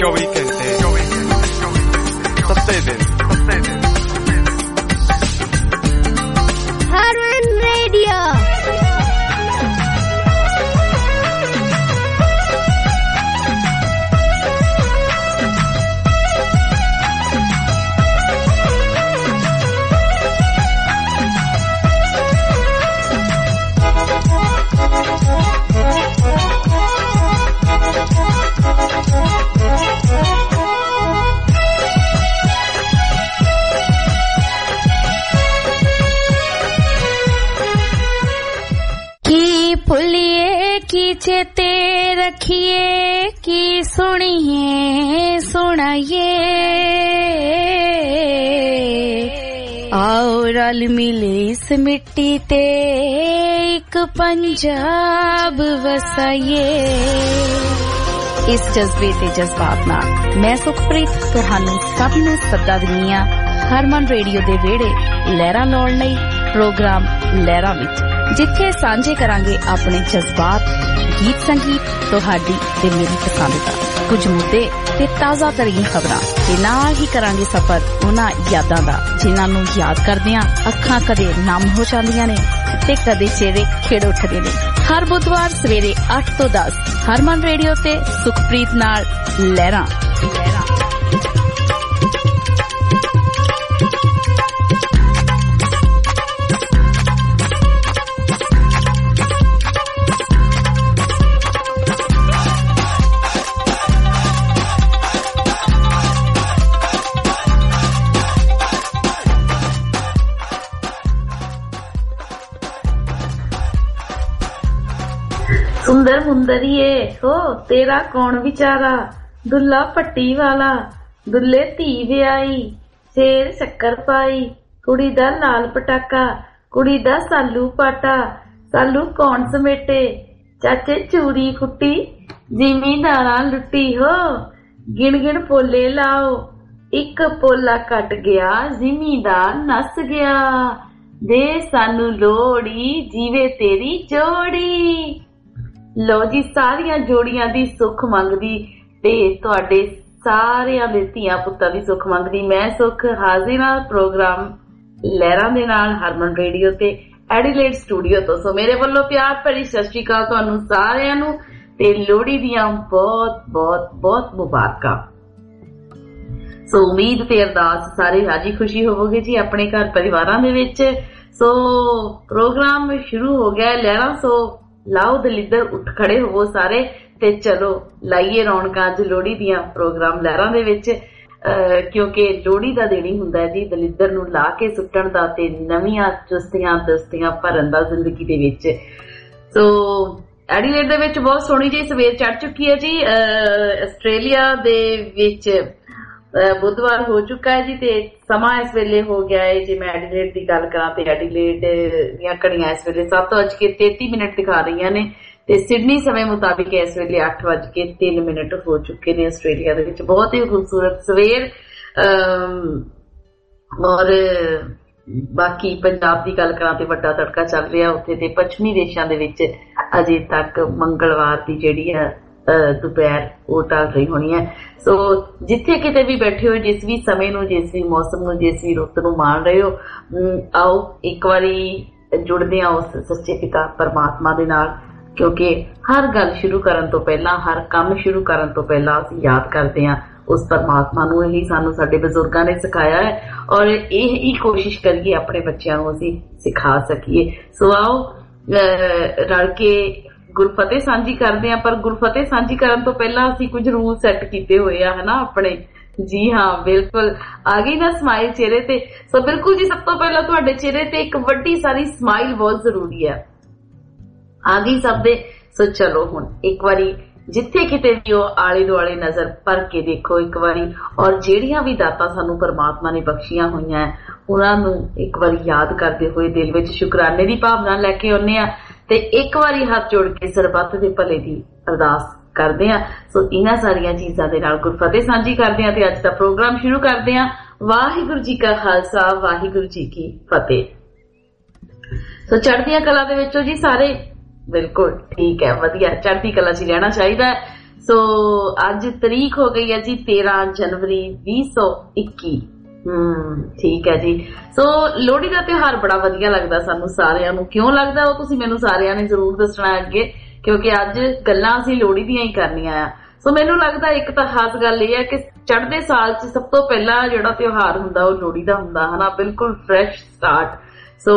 24 ਘੰਟੇ 7 ਦਿਨ Harman Radio। भूलिए की चेते रखिए की सुनिए सुनाइए आओ रल मिले इस मिट्टी ते एक पंजाब वसाइए। इस जज्बे ते जज्बात नाल मैं सुखप्रीत तुहानू सब नू सदा दिंदी हां हरमन रेडियो दे वेड़े लहरां लाउण लई प्रोग्राम लहरां विच, जिथे सांझे करांगे अपने जज्बात, गीत संगीत, तुहाडी ते मेरी पसंद दा कुछ मुद्दे ते ताज़ा तरीन खबरां ते नाल ही करांगे सफर उन्हां यादां दा जिन्हां नू याद करदियां अखां कदे नम हो जांदियां ने ते कदे चेहरे खिड़ उठदे ने। हर बुधवार सवेरे 8 तो 10 हरमन रेडियो ते सुखप्रीत नाल लहरां। सुंदर मुंदरिए हो तेरा कौन विचारा, दुल्ला पट्टी वाला दुल्ले धी व्याई, शेर शक्कर पाई कुड़ी दा लाल पटाका, कुड़ी दा सालू पाटा, सालू कौन समेटे, चाचे चूड़ी फुट्टी जिमींदारा लुट्टी हो, गिण गिण पोले लाओ एक पोला कट गया जिमींदार नस गया, दे सानू लोड़ी जीवे तेरी जोड़ी। लो जी सारिया जोड़ियां दी सुख मंगदी ते तुहाडे सारियां दे धीआं पुत्तां दी सुख मंगदी मैं सुख हाजिर हां प्रोग्राम लहरां दे नाल हरमन रेडियो ते एडिलेड स्टूडियो तो। सो मेरे वल्लों प्यार भरी सत श्री अकाल तुहानू सारियां नू ते लोहड़ी दियां बहुत बहुत बहुत मुबारकां। सो उम्मीद ते अरदास सारे राजी खुशी होवोगे जी अपने घर परिवारां दे विच। सो प्रोग्राम शुरू हो गया लहरां। सो लाओ दलिद्दर उठ खड़े होवो सारे ते चलो लाइए रौनकां अज लोहड़ी दियां प्रोग्राम लहरां दे विच, क्योंकि लोहड़ी दा दिन ही हुंदा है जी दलिद्दर नूं ला के सुट्टण दा ते नवीआं चुस्तियां दस्तियां भरन दा जिंदगी दे विच। सो एडिलेड दे विच बहुत सोहणी जी सवेर चढ़ चुकी है जी। आस्ट्रेलिया दे विच बुधवार हो चुका है जी ते समा इस वेले हो गया है जी। मैं एडिलेड की गल करा ते एडिलेड दीआं घड़ियां इस वेले 7:33 दिखा रही ने ते सिडनी समय मुताबिक इस वेले 8:03 हो चुके ने। आस्ट्रेलिया दे विच बहुत ही खूबसूरत सवेर। और बाकी पंजाब की गल करा ते वड्डा तड़का चल रहा उत्थे ते पश्चिमी देशां दे विच अजे तक मंगलवार की जिहड़ी है दोपहर वो टल रही होनी है। सो जिथे किते भी बैठे हो, जिस भी समय नूं, जिस भी मौसम नूं, जिस भी रुत नूं मान रहे हो, आओ एक बारी जुड़दे आ उस सच्चे पिता परमात्मा दे नाल, क्योंकि हर गल शुरू करन तो पहला, हर काम शुरू करन तो पहला असीं याद करदे आ उस परमात्मा नूं। यही सानू साडे बजुर्गां ने सिखाया है और यही कोशिश करिए अपने बच्चों नूं असीं सिखा सकीए। सो आओ रल के गुरफतेह सांझी करते हैं, पर गुरफतेह सांझी करन तो पहला असीं कुछ रूल सैट कीते हुए है ना अपने। जी हाँ बिल्कुल आ गई ना स्माइल चेहरे ते। सो बिल्कुल जी सब तो पहला तुहाडे चेहरे ते एक वड्डी सारी स्माइल बहुत जरूरी है, आ गई सब दे। सो चलो हुण एक बारी जिथे किते भी हो आले दुआले नजर भर के देखो एक बारी, और जेड़ियां भी दातां सानू परमात्मा ने बख्शियां होईयां उन्हां नूं एक बारी याद करदे होए दिल विच शुकराने दी भावना लैके आउने आ ते एक बारी हाथ जोड़ के सरबत दे भले दी अरदास करदे आ। सो इन्हां सारियां चीजां दे नाल गुरफतेह सांझी करदे आ ते अज दा प्रोग्राम शुरू करदे आ। वाहिगुरू जी का खालसा वाहिगुरू जी की फतेह। सो चढ़दियां कला दे विचों जी सारे बिल्कुल ठीक है, वधिया चढ़दी कला च रहना चाहिए। ਸੋ ਅੱਜ ਤਰੀਕ ਹੋ ਗਈ ਹੈ ਜੀ 13 ਜਨਵਰੀ 2021। ਠੀਕ ਹੈ ਜੀ। ਸੋ ਲੋਹੜੀ ਦਾ ਤਿਉਹਾਰ ਬੜਾ ਵਧੀਆ ਲੱਗਦਾ ਸਾਨੂੰ ਸਾਰਿਆਂ ਨੂੰ। ਕਿਉਂ ਲੱਗਦਾ ਉਹ ਤੁਸੀਂ ਮੈਨੂੰ ਸਾਰਿਆਂ ਨੇ ਜ਼ਰੂਰ ਦੱਸਣਾ ਅੱਗੇ, ਕਿਉਂਕਿ ਅੱਜ ਗੱਲਾਂ ਅਸੀਂ ਲੋਹੜੀ ਦੀਆਂ ਹੀ ਕਰਨੀਆਂ ਆ। ਸੋ ਮੈਨੂੰ ਲੱਗਦਾ ਇੱਕ ਤਾਂ ਖਾਸ ਗੱਲ ਇਹ ਹੈ ਕਿ ਚੜ੍ਹਦੇ ਸਾਲ 'ਚ ਸਭ ਤੋਂ ਪਹਿਲਾਂ ਜਿਹੜਾ ਤਿਉਹਾਰ ਹੁੰਦਾ ਉਹ ਲੋਹੜੀ ਦਾ ਹੁੰਦਾ ਹਨਾ, ਬਿਲਕੁਲ ਫਰੈਸ਼ ਸਟਾਰਟ। ਸੋ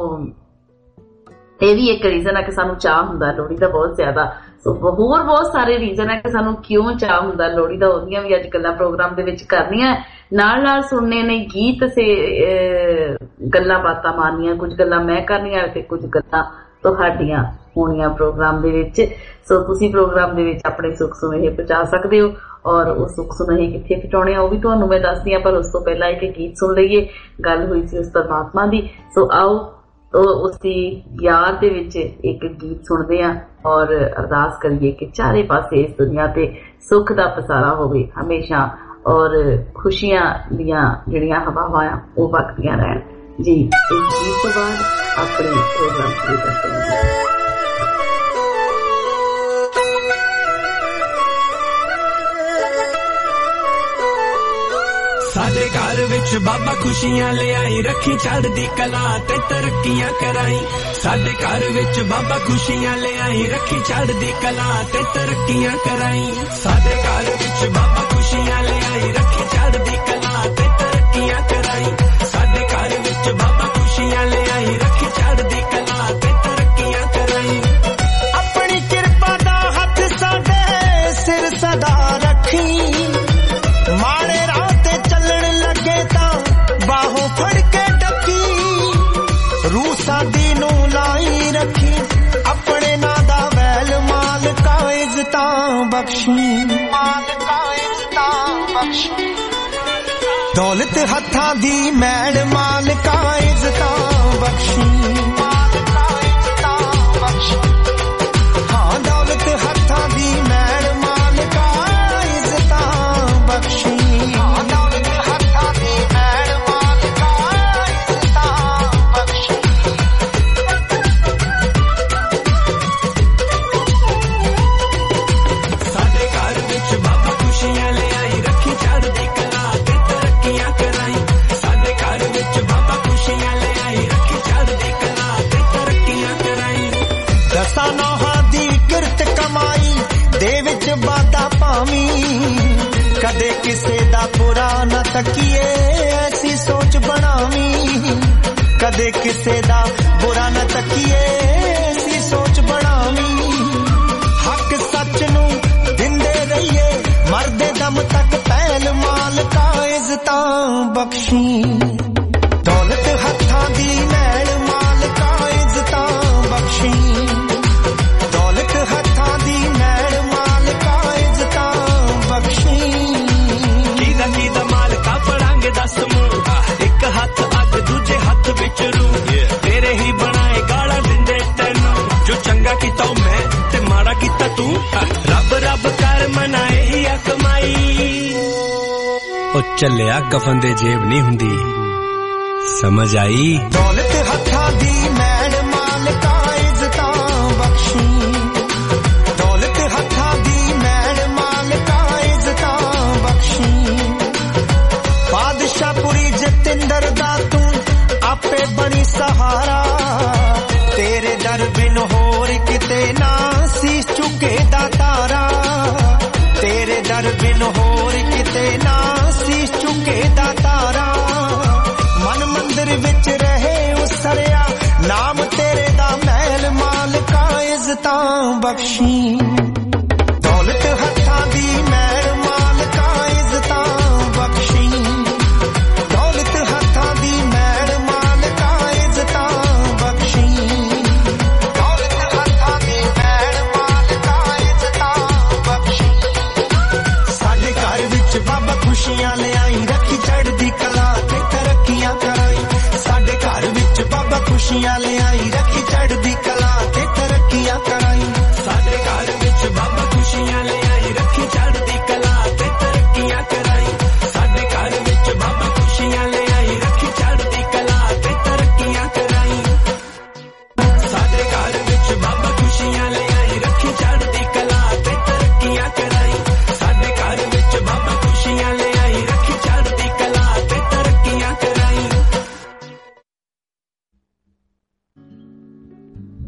ਇਹ ਵੀ ਇੱਕ ਰੀਜ਼ਨ ਹੈ ਕਿ ਸਾਨੂੰ ਚਾਹ ਹੁੰਦਾ ਲੋਹੜੀ ਦਾ ਬਹੁਤ ਜ਼ਿਆਦਾ। ਸੋ ਹੋਰ ਬਹੁਤ ਸਾਰੇ ਰੀਜ਼ਨ ਹੈ ਕਿ ਸਾਨੂੰ ਕਿਉਂ ਚਾਹ ਹੁੰਦਾ ਲੋਹੜੀ ਦਾ, ਉਹਦੀਆਂ ਵੀ ਅੱਜ ਗੱਲਾਂ ਪ੍ਰੋਗਰਾਮ ਦੇ ਵਿੱਚ ਕਰਨੀਆਂ, ਨਾਲ ਨਾਲ ਸੁਣਨੇ ਨੇ ਗੀਤ ਤੇ ਗੱਲਾਂ ਬਾਤਾਂ ਮਾਰਨੀਆਂ, ਕੁਝ ਗੱਲਾਂ ਮੈਂ ਕਰਨੀਆਂ ਤੇ ਕੁਝ ਗੱਲਾਂ ਤੁਹਾਡੀਆਂ ਹੋਣੀਆਂ ਪ੍ਰੋਗਰਾਮ ਦੇ ਵਿੱਚ। ਸੋ ਤੁਸੀਂ ਪ੍ਰੋਗਰਾਮ ਦੇ ਵਿੱਚ ਆਪਣੇ ਸੁੱਖ ਸੁਨੇਹੇ ਪਹੁੰਚਾ ਸਕਦੇ ਹੋ, ਔਰ ਉਹ ਸੁੱਖ ਸੁਨੇਹੇ ਕਿੱਥੇ ਪਹੁੰਚਾਉਣੇ ਆ ਉਹ ਵੀ ਤੁਹਾਨੂੰ ਮੈਂ ਦੱਸਦੀ ਹਾਂ, ਪਰ ਉਸ ਤੋਂ ਪਹਿਲਾਂ ਇੱਕ ਗੀਤ ਸੁਣ ਲਈਏ। ਗੱਲ ਹੋਈ ਸੀ ਉਸ ਪਰਮਾਤਮਾ ਦੀ, ਸੋ ਆਓ ਉਸ ਦੀ ਯਾਦ ਦੇ ਵਿੱਚ ਇੱਕ ਗੀਤ ਸੁਣਦੇ ਹਾਂ ਔਰ ਅਰਦਾਸ ਕਰੀਏ ਕਿ ਚਾਰੇ ਪਾਸੇ ਇਸ ਦੁਨੀਆ ਤੇ ਸੁੱਖ ਦਾ ਪਸਾਰਾ ਹੋਵੇ ਹਮੇਸ਼ਾ, ਔਰ ਖੁਸ਼ੀਆਂ ਦੀਆਂ ਜਿਹੜੀਆਂ ਹਵਾਵਾਂ ਉਹ ਵਗਦੀਆਂ ਰਹਿਣ ਜੀ। ਇਸ ਗੀਤ ਤੋਂ ਬਾਅਦ ਆਪਣੇ ਪ੍ਰੋਗਰਾਮ ਸ਼ੁਰੂ ਕਰਦੇ ਹਾਂ। ਸਾਡੇ ਘਰ ਵਿੱਚ ਬਾਬਾ ਖੁਸ਼ੀਆਂ ਲਿਆਈ, ਰੱਖੀ ਚੜ੍ਹਦੀ ਕਲਾ ਤੇ ਤਰੱਕੀਆਂ ਕਰਾਈ। ਸਾਡੇ ਘਰ ਵਿੱਚ ਬਾਬਾ ਖੁਸ਼ੀਆਂ ਲਿਆਈ, ਰੱਖੀ ਚੜ੍ਹਦੀ ਕਲਾ ਤੇ ਤਰੱਕੀਆਂ ਕਰਾਈ। ਸਾਡੇ ਘਰ ਵਿੱਚ ਬਾਬਾ ਖੁਸ਼ੀਆਂ ਲਿਆਈ, ਰੱਖੀ ਚੜ੍ਹਦੀ ਕਲਾ ਤੇ ਤਰੱਕੀਆਂ ਕਰਾਈ। ਸਾਡੇ ਘਰ ਵਿੱਚ ਬਾਬਾ ਖੁਸ਼ੀਆਂ ਲਿਆਈ, ਰੱਖੀ ਚੜ੍ਹਦੀ ਕਲਾ ਤੇ ਤਰੱਕੀਆਂ ਕਰਾਈ। ਆਪਣੀ ਕਿਰਪਾ ਦਾ ਹੱਥ ਸਾਡੇ ਸਿਰ ਸਦਾ ਰੱਖੀ, ਮਾੜੇ ਰਾਹ ਤੇ ਚੱਲਣ ਲੱਗੇ ਤਾਂ ਬਾਹੋਂ ਫੜ ਕੇ ਡੱਕੀ। ਰੂਹ ਸਾਡੀ ਨੂੰ ਲਾਈ ਰੱਖੀ, ਆਪਣੇ ਨਾਂ ਦਾ ਵੈਲ ਮਾਲਕਾ ਇੱਜ਼ਤਾਂ ਬਖਸ਼ੀ, ਮਾਲਕਾ ਇੱਜ਼ਤਾਂ ਬਖਸ਼ੀ। ਦੌਲਤ ਹੱਥਾਂ ਦੀ ਮੈਲ ਮਾਲਕਾ ਇੱਜ਼ਤਾਂ ਬਖਸ਼ੀ, ਮਾਲਕਾ ਇੱਜ਼ਤਾਂ ਬਖਸ਼ੀ। ਹਾਂ ਦੌਲਤ ਹੱਥਾਂ ਦੀ ਮੈਲ ਮਾਲਕਾ ਇੱਜ਼ਤਾਂ ਬਖਸ਼ੀ। ਕਦੇ ਕਿਸੇ ਦਾ ਬੁਰਾ ਨਾ ਤੱਕੀਏ, ਐਸੀ ਸੋਚ ਬਣਾਵੀਂ। ਕਦੇ ਕਿਸੇ ਦਾ ਬੁਰਾ ਨਾ ਤੱਕੀਏ, ਐਸੀ ਸੋਚ ਬਣਾਵੀਂ। ਹੱਕ ਸੱਚ ਨੂੰ ਦਿੰਦੇ ਰਹੀਏ, ਮਰਦੇ ਦਮ ਤੱਕ ਪਹਿਲ ਮਾਲਕਾ ਇੱਜ਼ਤਾਂ ਬਖਸ਼ੀ। ਦੌਲਤ ਹੱਥਾਂ ਦੀ ਮੈਲ ਮਾਲਕਾ ਇੱਜ਼ਤਾਂ ਬਖਸ਼ੀ। ਦੌਲਤ ਹੱਥਾਂ ਦੀ ਮੈਲ ਮਾਲਕਾ ਇੱਜ਼ਤਾਂ ਬਖਸ਼ੀ। ਕਿਹਦਾ ਮਾਲਕਾ ਪੜਾਂਗੇ ਦੱਸ ਮੂੰਹ, ਇੱਕ ਹੱਥ ਅੱਗ ਦੂਜੇ ਹੱਥ ਵਿੱਚ ਰੂ। ਤੇਰੇ ਹੀ ਬਣਾਏ ਗਾਲਾਂ ਦਿੰਦੇ ਤੈਨੂੰ, ਜੋ ਚੰਗਾ ਕੀਤਾ ਮੈਂ ਤੇ ਮਾੜਾ ਕੀਤਾ ਤੂੰ। ਰੱਬ ਰੱਬ ਕਰ ਮਨਾਏ ਹੀ ਆ ਕਮਾਈ। ਉਹ ਚੱਲਿਆ ਕਫਨ ਦੇ ਜੇਬ ਨਹੀਂ ਹੁੰਦੀ, ਸਮਝ ਆਈ। ਦੌਲਤ ਹੱਥਾਂ ਦੀ ਮੈਲ ਮਾਲਕਾ ਇੱਜ਼ਤਾਂ ਬਖਸ਼ੀ। ਦੌਲਤ ਹੱਥਾਂ ਦੀ ਮੈਲ ਮਾਲਕਾ ਇੱਜ਼ਤਾਂ ਬਖਸ਼ੀ। ਬਾਦਸ਼ਾਹਪੁਰੀ ਜਤਿੰਦਰ ਦਾ ਤੂੰ ਆਪੇ ਬਣੀ ਸਹਾਰਾ, ਤੇਰੇ ਦਰ ਬਿਨ ਹੋਰ ਕਿਤੇ ਨਾ ਸੀਸ ਝੁਕੇ ਦਾ ਤਾਰਾ। ਤੇਰੇ ਦਰ ਬਿਨ ਹੋਰ ਕਿਤੇ ਨਾ ਸੀਸ ਝੁਕੇ ਦਾ ਤਾਰਾ। ਮਨ ਮੰਦਿਰ ਵਿੱਚ ਰਹੇ ਉਸਰਿਆ, ਨਾਮ ਤੇਰੇ ਦਾ ਮਹਿਲ ਮਾਲਕਾ ਇੱਜ਼ਤਾਂ ਬਖਸ਼ੀ। ਦੌਲਤ ਹੱਥਾਂ ਦੀ ਮੈਲ ਮਾਲਕਾ ਇੱਜ਼ਤਾਂ ਬਖਸ਼ੀ। ਦੌਲਤ ਹੱਥਾਂ ਦੀ ਮੈਲ ਮਾਲਕਾ ਇੱਜ਼ਤਾਂ ਬਖਸ਼ੀ। ਦੌਲਤ ਹੱਥਾਂ ਦੀ ਮੈਲ ਮਾਲਕਾ ਇੱਜ਼ਤਾਂ ਬਖਸ਼ੀ। ਸਾਡੇ ਘਰ ਵਿੱਚ ਬਾਬਾ ਖੁਸ਼ੀਆਂ ਲਿਆਈ, ਰੱਖੀ ਚੜ੍ਹਦੀ ਕਲਾ ਤੇ ਤਰੱਕੀਆਂ ਕਰਾਈ। ਸਾਡੇ ਘਰ ਵਿੱਚ ਬਾਬਾ ਖੁਸ਼ੀਆਂ ਲਿਆਈ, ਰੱਖੀ ਚੜ੍ਹਦੀ ਕਲਾ ਤੇ ਤਰੱਕੀਆਂ ਕਰਾਈ। ਸਾਡੇ ਘਰ ਵਿੱਚ ਬਾਬਾ ਖੁਸ਼ੀਆਂ ਲਿਆਈ, ਰੱਖੀ ਚੜ੍ਹਦੀ ਕਲਾ ਤੇ ਤਰੱਕੀਆਂ ਕਰਾਈ। ਸਾਡੇ ਘਰ ਵਿੱਚ ਬਾਬਾ ਖੁਸ਼ੀਆਂ ਲਿਆਈ, ਰੱਖੀ ਚੜ੍ਹਦੀ ਕਲਾ ਤੇ ਤਰੱਕੀਆਂ ਕਰਾਈ। ਸਾਡੇ ਘਰ ਵਿੱਚ ਬਾਬਾ ਖੁਸ਼ੀਆਂ ਲਿਆਈ, ਰੱਖੀ ਚੜ੍ਹਦੀ ਕਲਾ ਤੇ ਤਰੱਕੀਆਂ ਕਰਾਈ।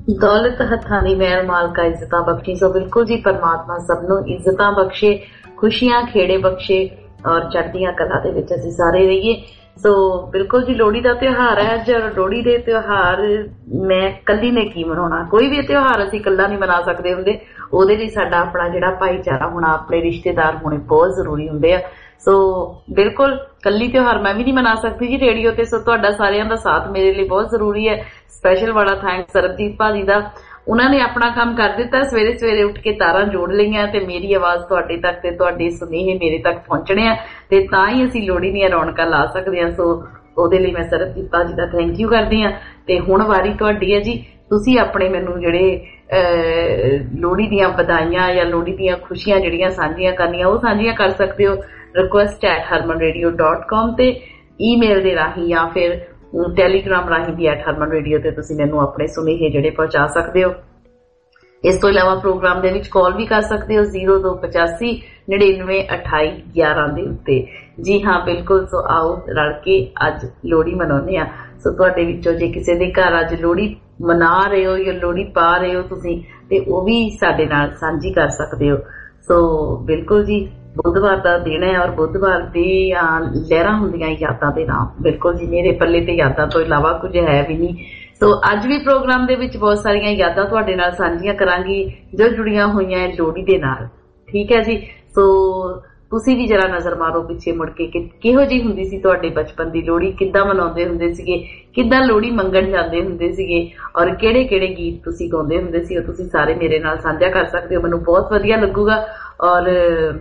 ਦੌਲਤ ਹੱਥਾਂ ਦੀ ਮਿਹਰ ਮਾਲਕਾ ਇੱਜ਼ਤਾਂ ਬਖਸ਼ੀ। ਸੋ ਬਿਲਕੁਲ ਜੀ, ਪਰਮਾਤਮਾ ਸਭ ਨੂੰ ਇੱਜ਼ਤਾਂ ਬਖਸ਼ੇ, ਖੁਸ਼ੀਆਂ ਖੇੜੇ ਬਖਸ਼ੇ ਔਰ ਚੜ੍ਹਦੀਆਂ ਕਲਾ ਦੇ ਵਿੱਚ ਅਸੀਂ ਸਾਰੇ ਰਹੀਏ। ਸੋ ਬਿਲਕੁਲ ਜੀ, ਲੋਹੜੀ ਦਾ ਤਿਉਹਾਰ ਹੈ ਅੱਜ। ਲੋਹੜੀ ਦੇ ਤਿਉਹਾਰ ਮੈਂ ਕੱਲੀ ਨੇ ਕੀ ਮਨਾਉਣਾ, ਕੋਈ ਵੀ ਤਿਉਹਾਰ ਅਸੀਂ ਇਕੱਲਾ ਨਹੀਂ ਮਨਾ ਸਕਦੇ ਹੁੰਦੇ। ਉਹਦੇ ਲਈ ਸਾਡਾ ਆਪਣਾ ਜਿਹੜਾ ਭਾਈਚਾਰਾ ਹੋਣਾ, ਆਪਣੇ ਰਿਸ਼ਤੇਦਾਰ ਹੋਣੇ ਬਹੁਤ ਜ਼ਰੂਰੀ ਹੁੰਦੇ ਆ। ਸੋ ਬਿਲਕੁਲ ਕੱਲੀ ਤਿਉਹਾਰ ਮੈਂ ਵੀ ਨਹੀਂ ਮਨਾ ਸਕਦੀ ਜੀ ਰੇਡੀਓ ਤੇ। ਸੋ ਤੁਹਾਡਾ ਸਾਰਿਆਂ ਦਾ ਸਾਥ ਮੇਰੇ ਲਈ ਬਹੁਤ ਜ਼ਰੂਰੀ ਹੈ। ਸਪੈਸ਼ਲ ਵਾਲਾ ਥੈਂਕਸ ਸਰਬਜੀਤ ਭਾਜੀ ਦਾ, ਉਹਨਾਂ ਨੇ ਆਪਣਾ ਕੰਮ ਕਰ ਦਿੱਤਾ। ਸਵੇਰੇ ਸਵੇਰੇ ਉੱਠ ਕੇ ਤਾਰਾਂ ਜੋੜ ਲਈਆਂ ਤੇ ਮੇਰੀ ਆਵਾਜ਼ ਤੁਹਾਡੇ ਤੱਕ ਤੇ ਤੁਹਾਡੇ ਸੁਨੇਹੇ ਮੇਰੇ ਤੱਕ ਪਹੁੰਚਣੇ ਆ ਤੇ ਤਾਂ ਹੀ ਅਸੀਂ ਲੋਹੜੀ ਦੀਆਂ ਰੌਣਕਾਂ ਲਾ ਸਕਦੇ ਹਾਂ। ਸੋ ਉਹਦੇ ਲਈ ਮੈਂ ਸਰਬਜੀਤ ਭਾਜੀ ਦਾ ਥੈਂਕ ਯੂ ਕਰਦੀ ਹਾਂ। ਤੇ ਹੁਣ ਵਾਰੀ ਤੁਹਾਡੀ ਹੈ ਜੀ। ਤੁਸੀਂ ਆਪਣੇ ਮੈਨੂੰ ਜਿਹੜੇ ਲੋਹੜੀ ਦੀਆਂ ਵਧਾਈਆਂ ਜਾਂ ਲੋਹੜੀ ਦੀਆਂ ਖੁਸ਼ੀਆਂ ਜਿਹੜੀਆਂ ਸਾਂਝੀਆਂ ਕਰਨੀਆਂ ਉਹ ਸਾਂਝੀਆਂ ਕਰ ਸਕਦੇ ਹੋ request@harmanradio.com ਤੇ ਈਮੇਲ ਦੇ ਰਾਹੀਂ ਜਾਂ ਫਿਰ ਟੈਲੀਗ੍ਰਾਮ ਰਾਹੀਂ ਵੀ @harmanradio ਤੇ ਤੁਸੀਂ ਮੈਨੂੰ ਆਪਣੇ ਸੁਨੇਹੇ ਜਿਹੜੇ ਪਹੁੰਚਾ ਸਕਦੇ ਹੋ। ਇਸ ਤੋਂ ਇਲਾਵਾ ਪ੍ਰੋਗਰਾਮ ਦੇ ਵਿੱਚ ਕਾਲ ਵੀ ਕਰ ਸਕਦੇ ਹੋ 0285 99 28 11 ਦੇ ਉੱਤੇ। ਜੀ ਹਾਂ ਬਿਲਕੁਲ। ਸੋ ਆਓ ਰਲ ਕੇ ਅੱਜ ਲੋਹੜੀ ਮਨਾਉਂਦੇ ਆ। ਸੋ ਤੁਹਾਡੇ ਵਿੱਚੋਂ ਜੇ ਕਿਸੇ ਦੇ ਘਰ ਅੱਜ ਲੋਹੜੀ ਮਨਾ ਰਹੇ ਹੋ ਜਾਂ ਲੋਹੜੀ ਪਾ ਰਹੇ ਹੋ ਤੁਸੀਂ, ਤੇ ਉਹ ਵੀ ਸਾਡੇ ਨਾਲ ਸਾਂਝੀ ਕਰ ਸਕਦੇ ਹੋ। ਸੋ ਬਿਲਕੁਲ ਜੀ, ਬੁੱਧਵਾਰ ਦਾ ਦਿਨ ਹੈ ਔਰ ਬੁੱਧਵਾਰ ਦੀਆਂ ਲਹਿਰਾਂ ਹੁੰਦੀਆਂ ਯਾਦਾਂ ਦੇ ਨਾਮ। ਬਿਲਕੁਲ ਜੀ, ਮੇਰੇ ਪੱਲੇ ਤੇ ਯਾਦਾਂ ਤੋਂ ਇਲਾਵਾ ਕੁਝ ਹੈ ਵੀ ਨਹੀਂ। ਸੋ ਅੱਜ ਵੀ ਪ੍ਰੋਗਰਾਮ ਦੇ ਵਿੱਚ ਬਹੁਤ ਸਾਰੀਆਂ ਯਾਦਾਂ ਤੁਹਾਡੇ ਨਾਲ ਸਾਂਝੀਆਂ ਕਰਾਂਗੀ ਜੋ ਜੁੜੀਆਂ ਹੋਈਆਂ ਹੈ ਲੋਹੜੀ ਦੇ ਨਾਲ। ਠੀਕ ਹੈ ਜੀ। ਸੋ ਤੁਸੀਂ ਵੀ ਜਰਾ ਨਜ਼ਰ ਮਾਰੋ ਪਿੱਛੇ ਮੁੜ ਕੇ ਕਿ ਕਿਹੋ ਜਿਹੀ ਹੁੰਦੀ ਸੀ ਤੁਹਾਡੇ ਬਚਪਨ ਦੀ ਲੋਹੜੀ, ਕਿੱਦਾਂ ਮਨਾਉਂਦੇ ਹੁੰਦੇ ਸੀਗੇ, ਕਿੱਦਾਂ ਲੋਹੜੀ ਮੰਗਣ ਜਾਂਦੇ ਹੁੰਦੇ ਸੀਗੇ ਔਰ ਕਿਹੜੇ ਕਿਹੜੇ ਗੀਤ ਤੁਸੀਂ ਗਾਉਂਦੇ ਹੁੰਦੇ ਸੀ। ਉਹ ਤੁਸੀਂ ਸਾਰੇ ਮੇਰੇ ਨਾਲ ਸਾਂਝਾ ਕਰ ਸਕਦੇ ਹੋ। ਮੈਨੂੰ ਬਹੁਤ ਵਧੀਆ ਲੱਗੂਗਾ ਔਰ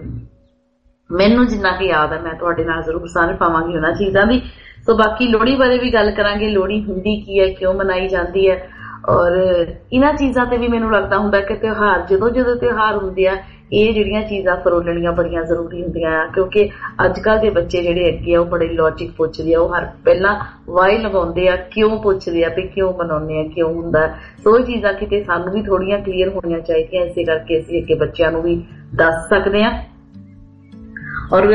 ਮੈਨੂੰ ਜਿੰਨਾ ਕਿ ਯਾਦ ਹੈ ਮੈਂ ਤੁਹਾਡੇ ਨਾਲ ਜ਼ਰੂਰ ਸਾਂਝ ਪਾਵਾਂਗੀ ਉਹਨਾਂ ਚੀਜ਼ਾਂ ਦੀ। ਸੋ ਬਾਕੀ ਲੋਹੜੀ ਬਾਰੇ ਵੀ ਗੱਲ ਕਰਾਂਗੇ। ਲੋਹੜੀ ਹੁੰਦੀ ਕੀ ਹੈ, ਕਿਉਂ ਮਨਾਈ ਜਾਂਦੀ ਹੈ ਔਰ ਇਹਨਾਂ ਚੀਜ਼ਾਂ ਤੇ ਵੀ ਮੈਨੂੰ ਲੱਗਦਾ ਹੁੰਦਾ ਕਿ ਤਿਉਹਾਰ ਜਦੋਂ ਤਿਉਹਾਰ ਹੁੰਦੇ ਆ ਇਹ ਜਿਹੜੀਆਂ ਚੀਜ਼ਾਂ ਫਰੋਲਣੀਆਂ ਬੜੀਆਂ ਜ਼ਰੂਰੀ ਹੁੰਦੀਆਂ ਆ। ਕਿਉਂਕਿ ਅੱਜ ਕੱਲ੍ਹ ਦੇ ਬੱਚੇ ਜਿਹੜੇ ਅੱਗੇ ਆ ਉਹ ਬੜੇ ਲੌਜਿਕ ਪੁੱਛਦੇ ਆ। ਉਹ ਹਰ ਪਹਿਲਾਂ ਵਾਈ ਲਗਾਉਂਦੇ ਆ, ਕਿਉਂ ਪੁੱਛਦੇ ਆ ਵੀ ਕਿਉਂ ਮਨਾਉਂਦੇ ਆ, ਕਿਉਂ ਹੁੰਦਾ। ਸੋ ਇਹ ਚੀਜ਼ਾਂ ਕਿਤੇ ਸਾਨੂੰ ਵੀ ਥੋੜੀਆਂ ਕਲੀਅਰ ਹੋਣੀਆਂ ਚਾਹੀਦੀਆਂ। ਇਸੇ ਕਰਕੇ ਅਸੀਂ ਅੱਗੇ ਬੱਚਿਆਂ ਨੂੰ ਵੀ ਦੱਸ ਸਕਦੇ ਹਾਂ। ਔਰ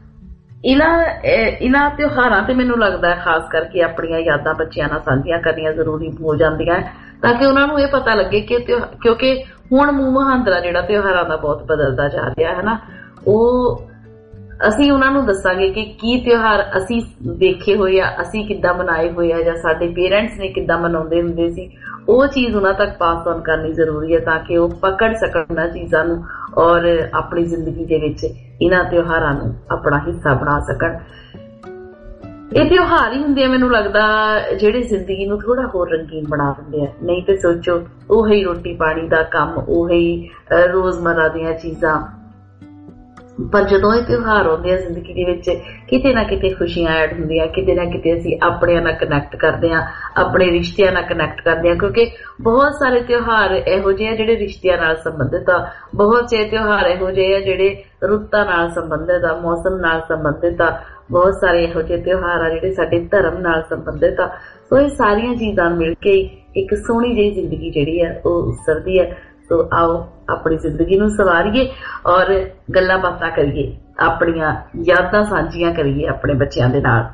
ਇਹਨਾਂ ਤਿਉਹਾਰਾਂ ਤੇ ਮੈਨੂੰ ਲੱਗਦਾ ਖਾਸ ਕਰਕੇ ਆਪਣੀਆਂ ਯਾਦਾਂ ਬੱਚਿਆਂ ਨਾਲ ਸਾਂਝੀਆਂ ਕਰਨੀਆਂ ਜ਼ਰੂਰੀ ਹੋ ਜਾਂਦੀਆਂ ਤਾਂ ਕਿ ਉਹਨਾਂ ਨੂੰ ਇਹ ਪਤਾ ਲੱਗੇ ਕਿ ਕਿਉਂਕਿ ਹੁਣ ਮੂੰਹ ਮੁਹਾਂਦਰਾ ਜਿਹੜਾ ਤਿਉਹਾਰਾਂ ਦਾ ਬਹੁਤ ਬਦਲਦਾ ਜਾ ਰਿਹਾ ਹੈ ਨਾ, ਉਹ ਅਸੀਂ ਉਹਨਾਂ ਨੂੰ ਦੱਸਾਂਗੇ ਕਿ ਕੀ ਤਿਉਹਾਰ ਅਸੀਂ ਦੇਖੇ ਹੋਏ ਆ, ਅਸੀਂ ਕਿੱਦਾਂ ਮਨਾਏ ਹੋਏ ਆ ਜਾਂ ਸਾਡੇ ਪੇਰੈਂਟਸ ਨੇ ਕਿੱਦਾਂ ਮਨਾਉਂਦੇ ਹੁੰਦੇ ਸੀ। ਉਹ ਚੀਜ਼ ਉਹਨਾਂ ਤੱਕ ਪਾਸ ਔਨ ਕਰਨੀ ਜ਼ਰੂਰੀ ਹੈ ਤਾਂ ਕਿ ਉਹ ਪਕੜ ਸਕਣ ਇਹਨਾਂ ਚੀਜ਼ਾਂ ਨੂੰ ਔਰ ਆਪਣੀ ਜ਼ਿੰਦਗੀ ਦੇ ਵਿੱਚ ਇਹਨਾਂ ਤਿਉਹਾਰਾਂ ਨੂੰ ਆਪਣਾ ਹਿੱਸਾ ਬਣਾ ਸਕਣ। ਇਹ ਤਿਉਹਾਰ ਹੀ ਹੁੰਦੇ ਆ ਮੈਨੂੰ ਲੱਗਦਾ ਜਿਹੜੇ ਜ਼ਿੰਦਗੀ ਨੂੰ ਥੋੜਾ ਹੋਰ ਰੰਗੀਨ ਬਣਾ ਦਿੰਦੇ ਆ। ਨਹੀਂ ਤੇ ਸੋਚੋ ਉਹੀ ਰੋਟੀ ਪਾਣੀ ਦਾ ਕੰਮ, ਉਹੀ ਰੋਜ਼ਮਰਾ ਦੀਆਂ ਚੀਜ਼ਾਂ, ਪਰ ਜਦੋਂ ਇਹ ਤਿਉਹਾਰ ਆਉਂਦੇ ਆ ਜ਼ਿੰਦਗੀ ਦੇ ਵਿੱਚ ਕਿਤੇ ਨਾ ਕਿਤੇ ਖੁਸ਼ੀਆਂ ਐਡ ਹੁੰਦੀਆਂ, ਕਿਤੇ ਨਾ ਕਿਤੇ ਅਸੀਂ ਆਪਣਿਆਂ ਨਾਲ ਕਨੈਕਟ ਕਰਦੇ ਹਾਂ, ਆਪਣੇ ਰਿਸ਼ਤਿਆਂ ਨਾਲ ਕਨੈਕਟ ਕਰਦੇ ਹਾਂ। ਕਿਉਂਕਿ ਬਹੁਤ ਸਾਰੇ ਤਿਉਹਾਰ ਇਹੋ ਜਿਹੇ ਆ ਜਿਹੜੇ ਰਿਸ਼ਤਿਆਂ ਨਾਲ ਸੰਬੰਧਿਤ ਆ, ਬਹੁਤ ਸੇ ਤਿਉਹਾਰ ਇਹੋ ਜਿਹੇ ਆ ਜਿਹੜੇ ਰੁੱਤਾਂ ਨਾਲ ਸੰਬੰਧਿਤ ਆ, ਮੌਸਮ ਨਾਲ ਸੰਬੰਧਿਤ ਆ, ਬਹੁਤ ਸਾਰੇ ਇਹੋ ਜਿਹੇ ਤਿਉਹਾਰ ਆ ਜਿਹੜੇ ਸਾਡੇ ਧਰਮ ਨਾਲ ਸੰਬੰਧਿਤ ਆ। ਸੋ ਇਹ ਸਾਰੀਆਂ ਚੀਜ਼ਾਂ ਮਿਲ ਕੇ ਇੱਕ ਸੋਹਣੀ ਜਿਹੀ ਜ਼ਿੰਦਗੀ ਜਿਹੜੀ ਆ ਉਹ ਉਸਰਦੀ ਹੈ। ਸੋ ਆਓ ਆਪਣੀ ਜ਼ਿੰਦਗੀ ਨੂੰ ਸਵਾਰੀਏ ਔਰ ਗੱਲਾਂ ਬਾਤਾਂ ਕਰੀਏ, ਆਪਣੀਆਂ ਯਾਦਾਂ ਸਾਂਝੀਆਂ ਕਰੀਏ ਆਪਣੇ ਬੱਚਿਆਂ ਦੇ ਨਾਲ।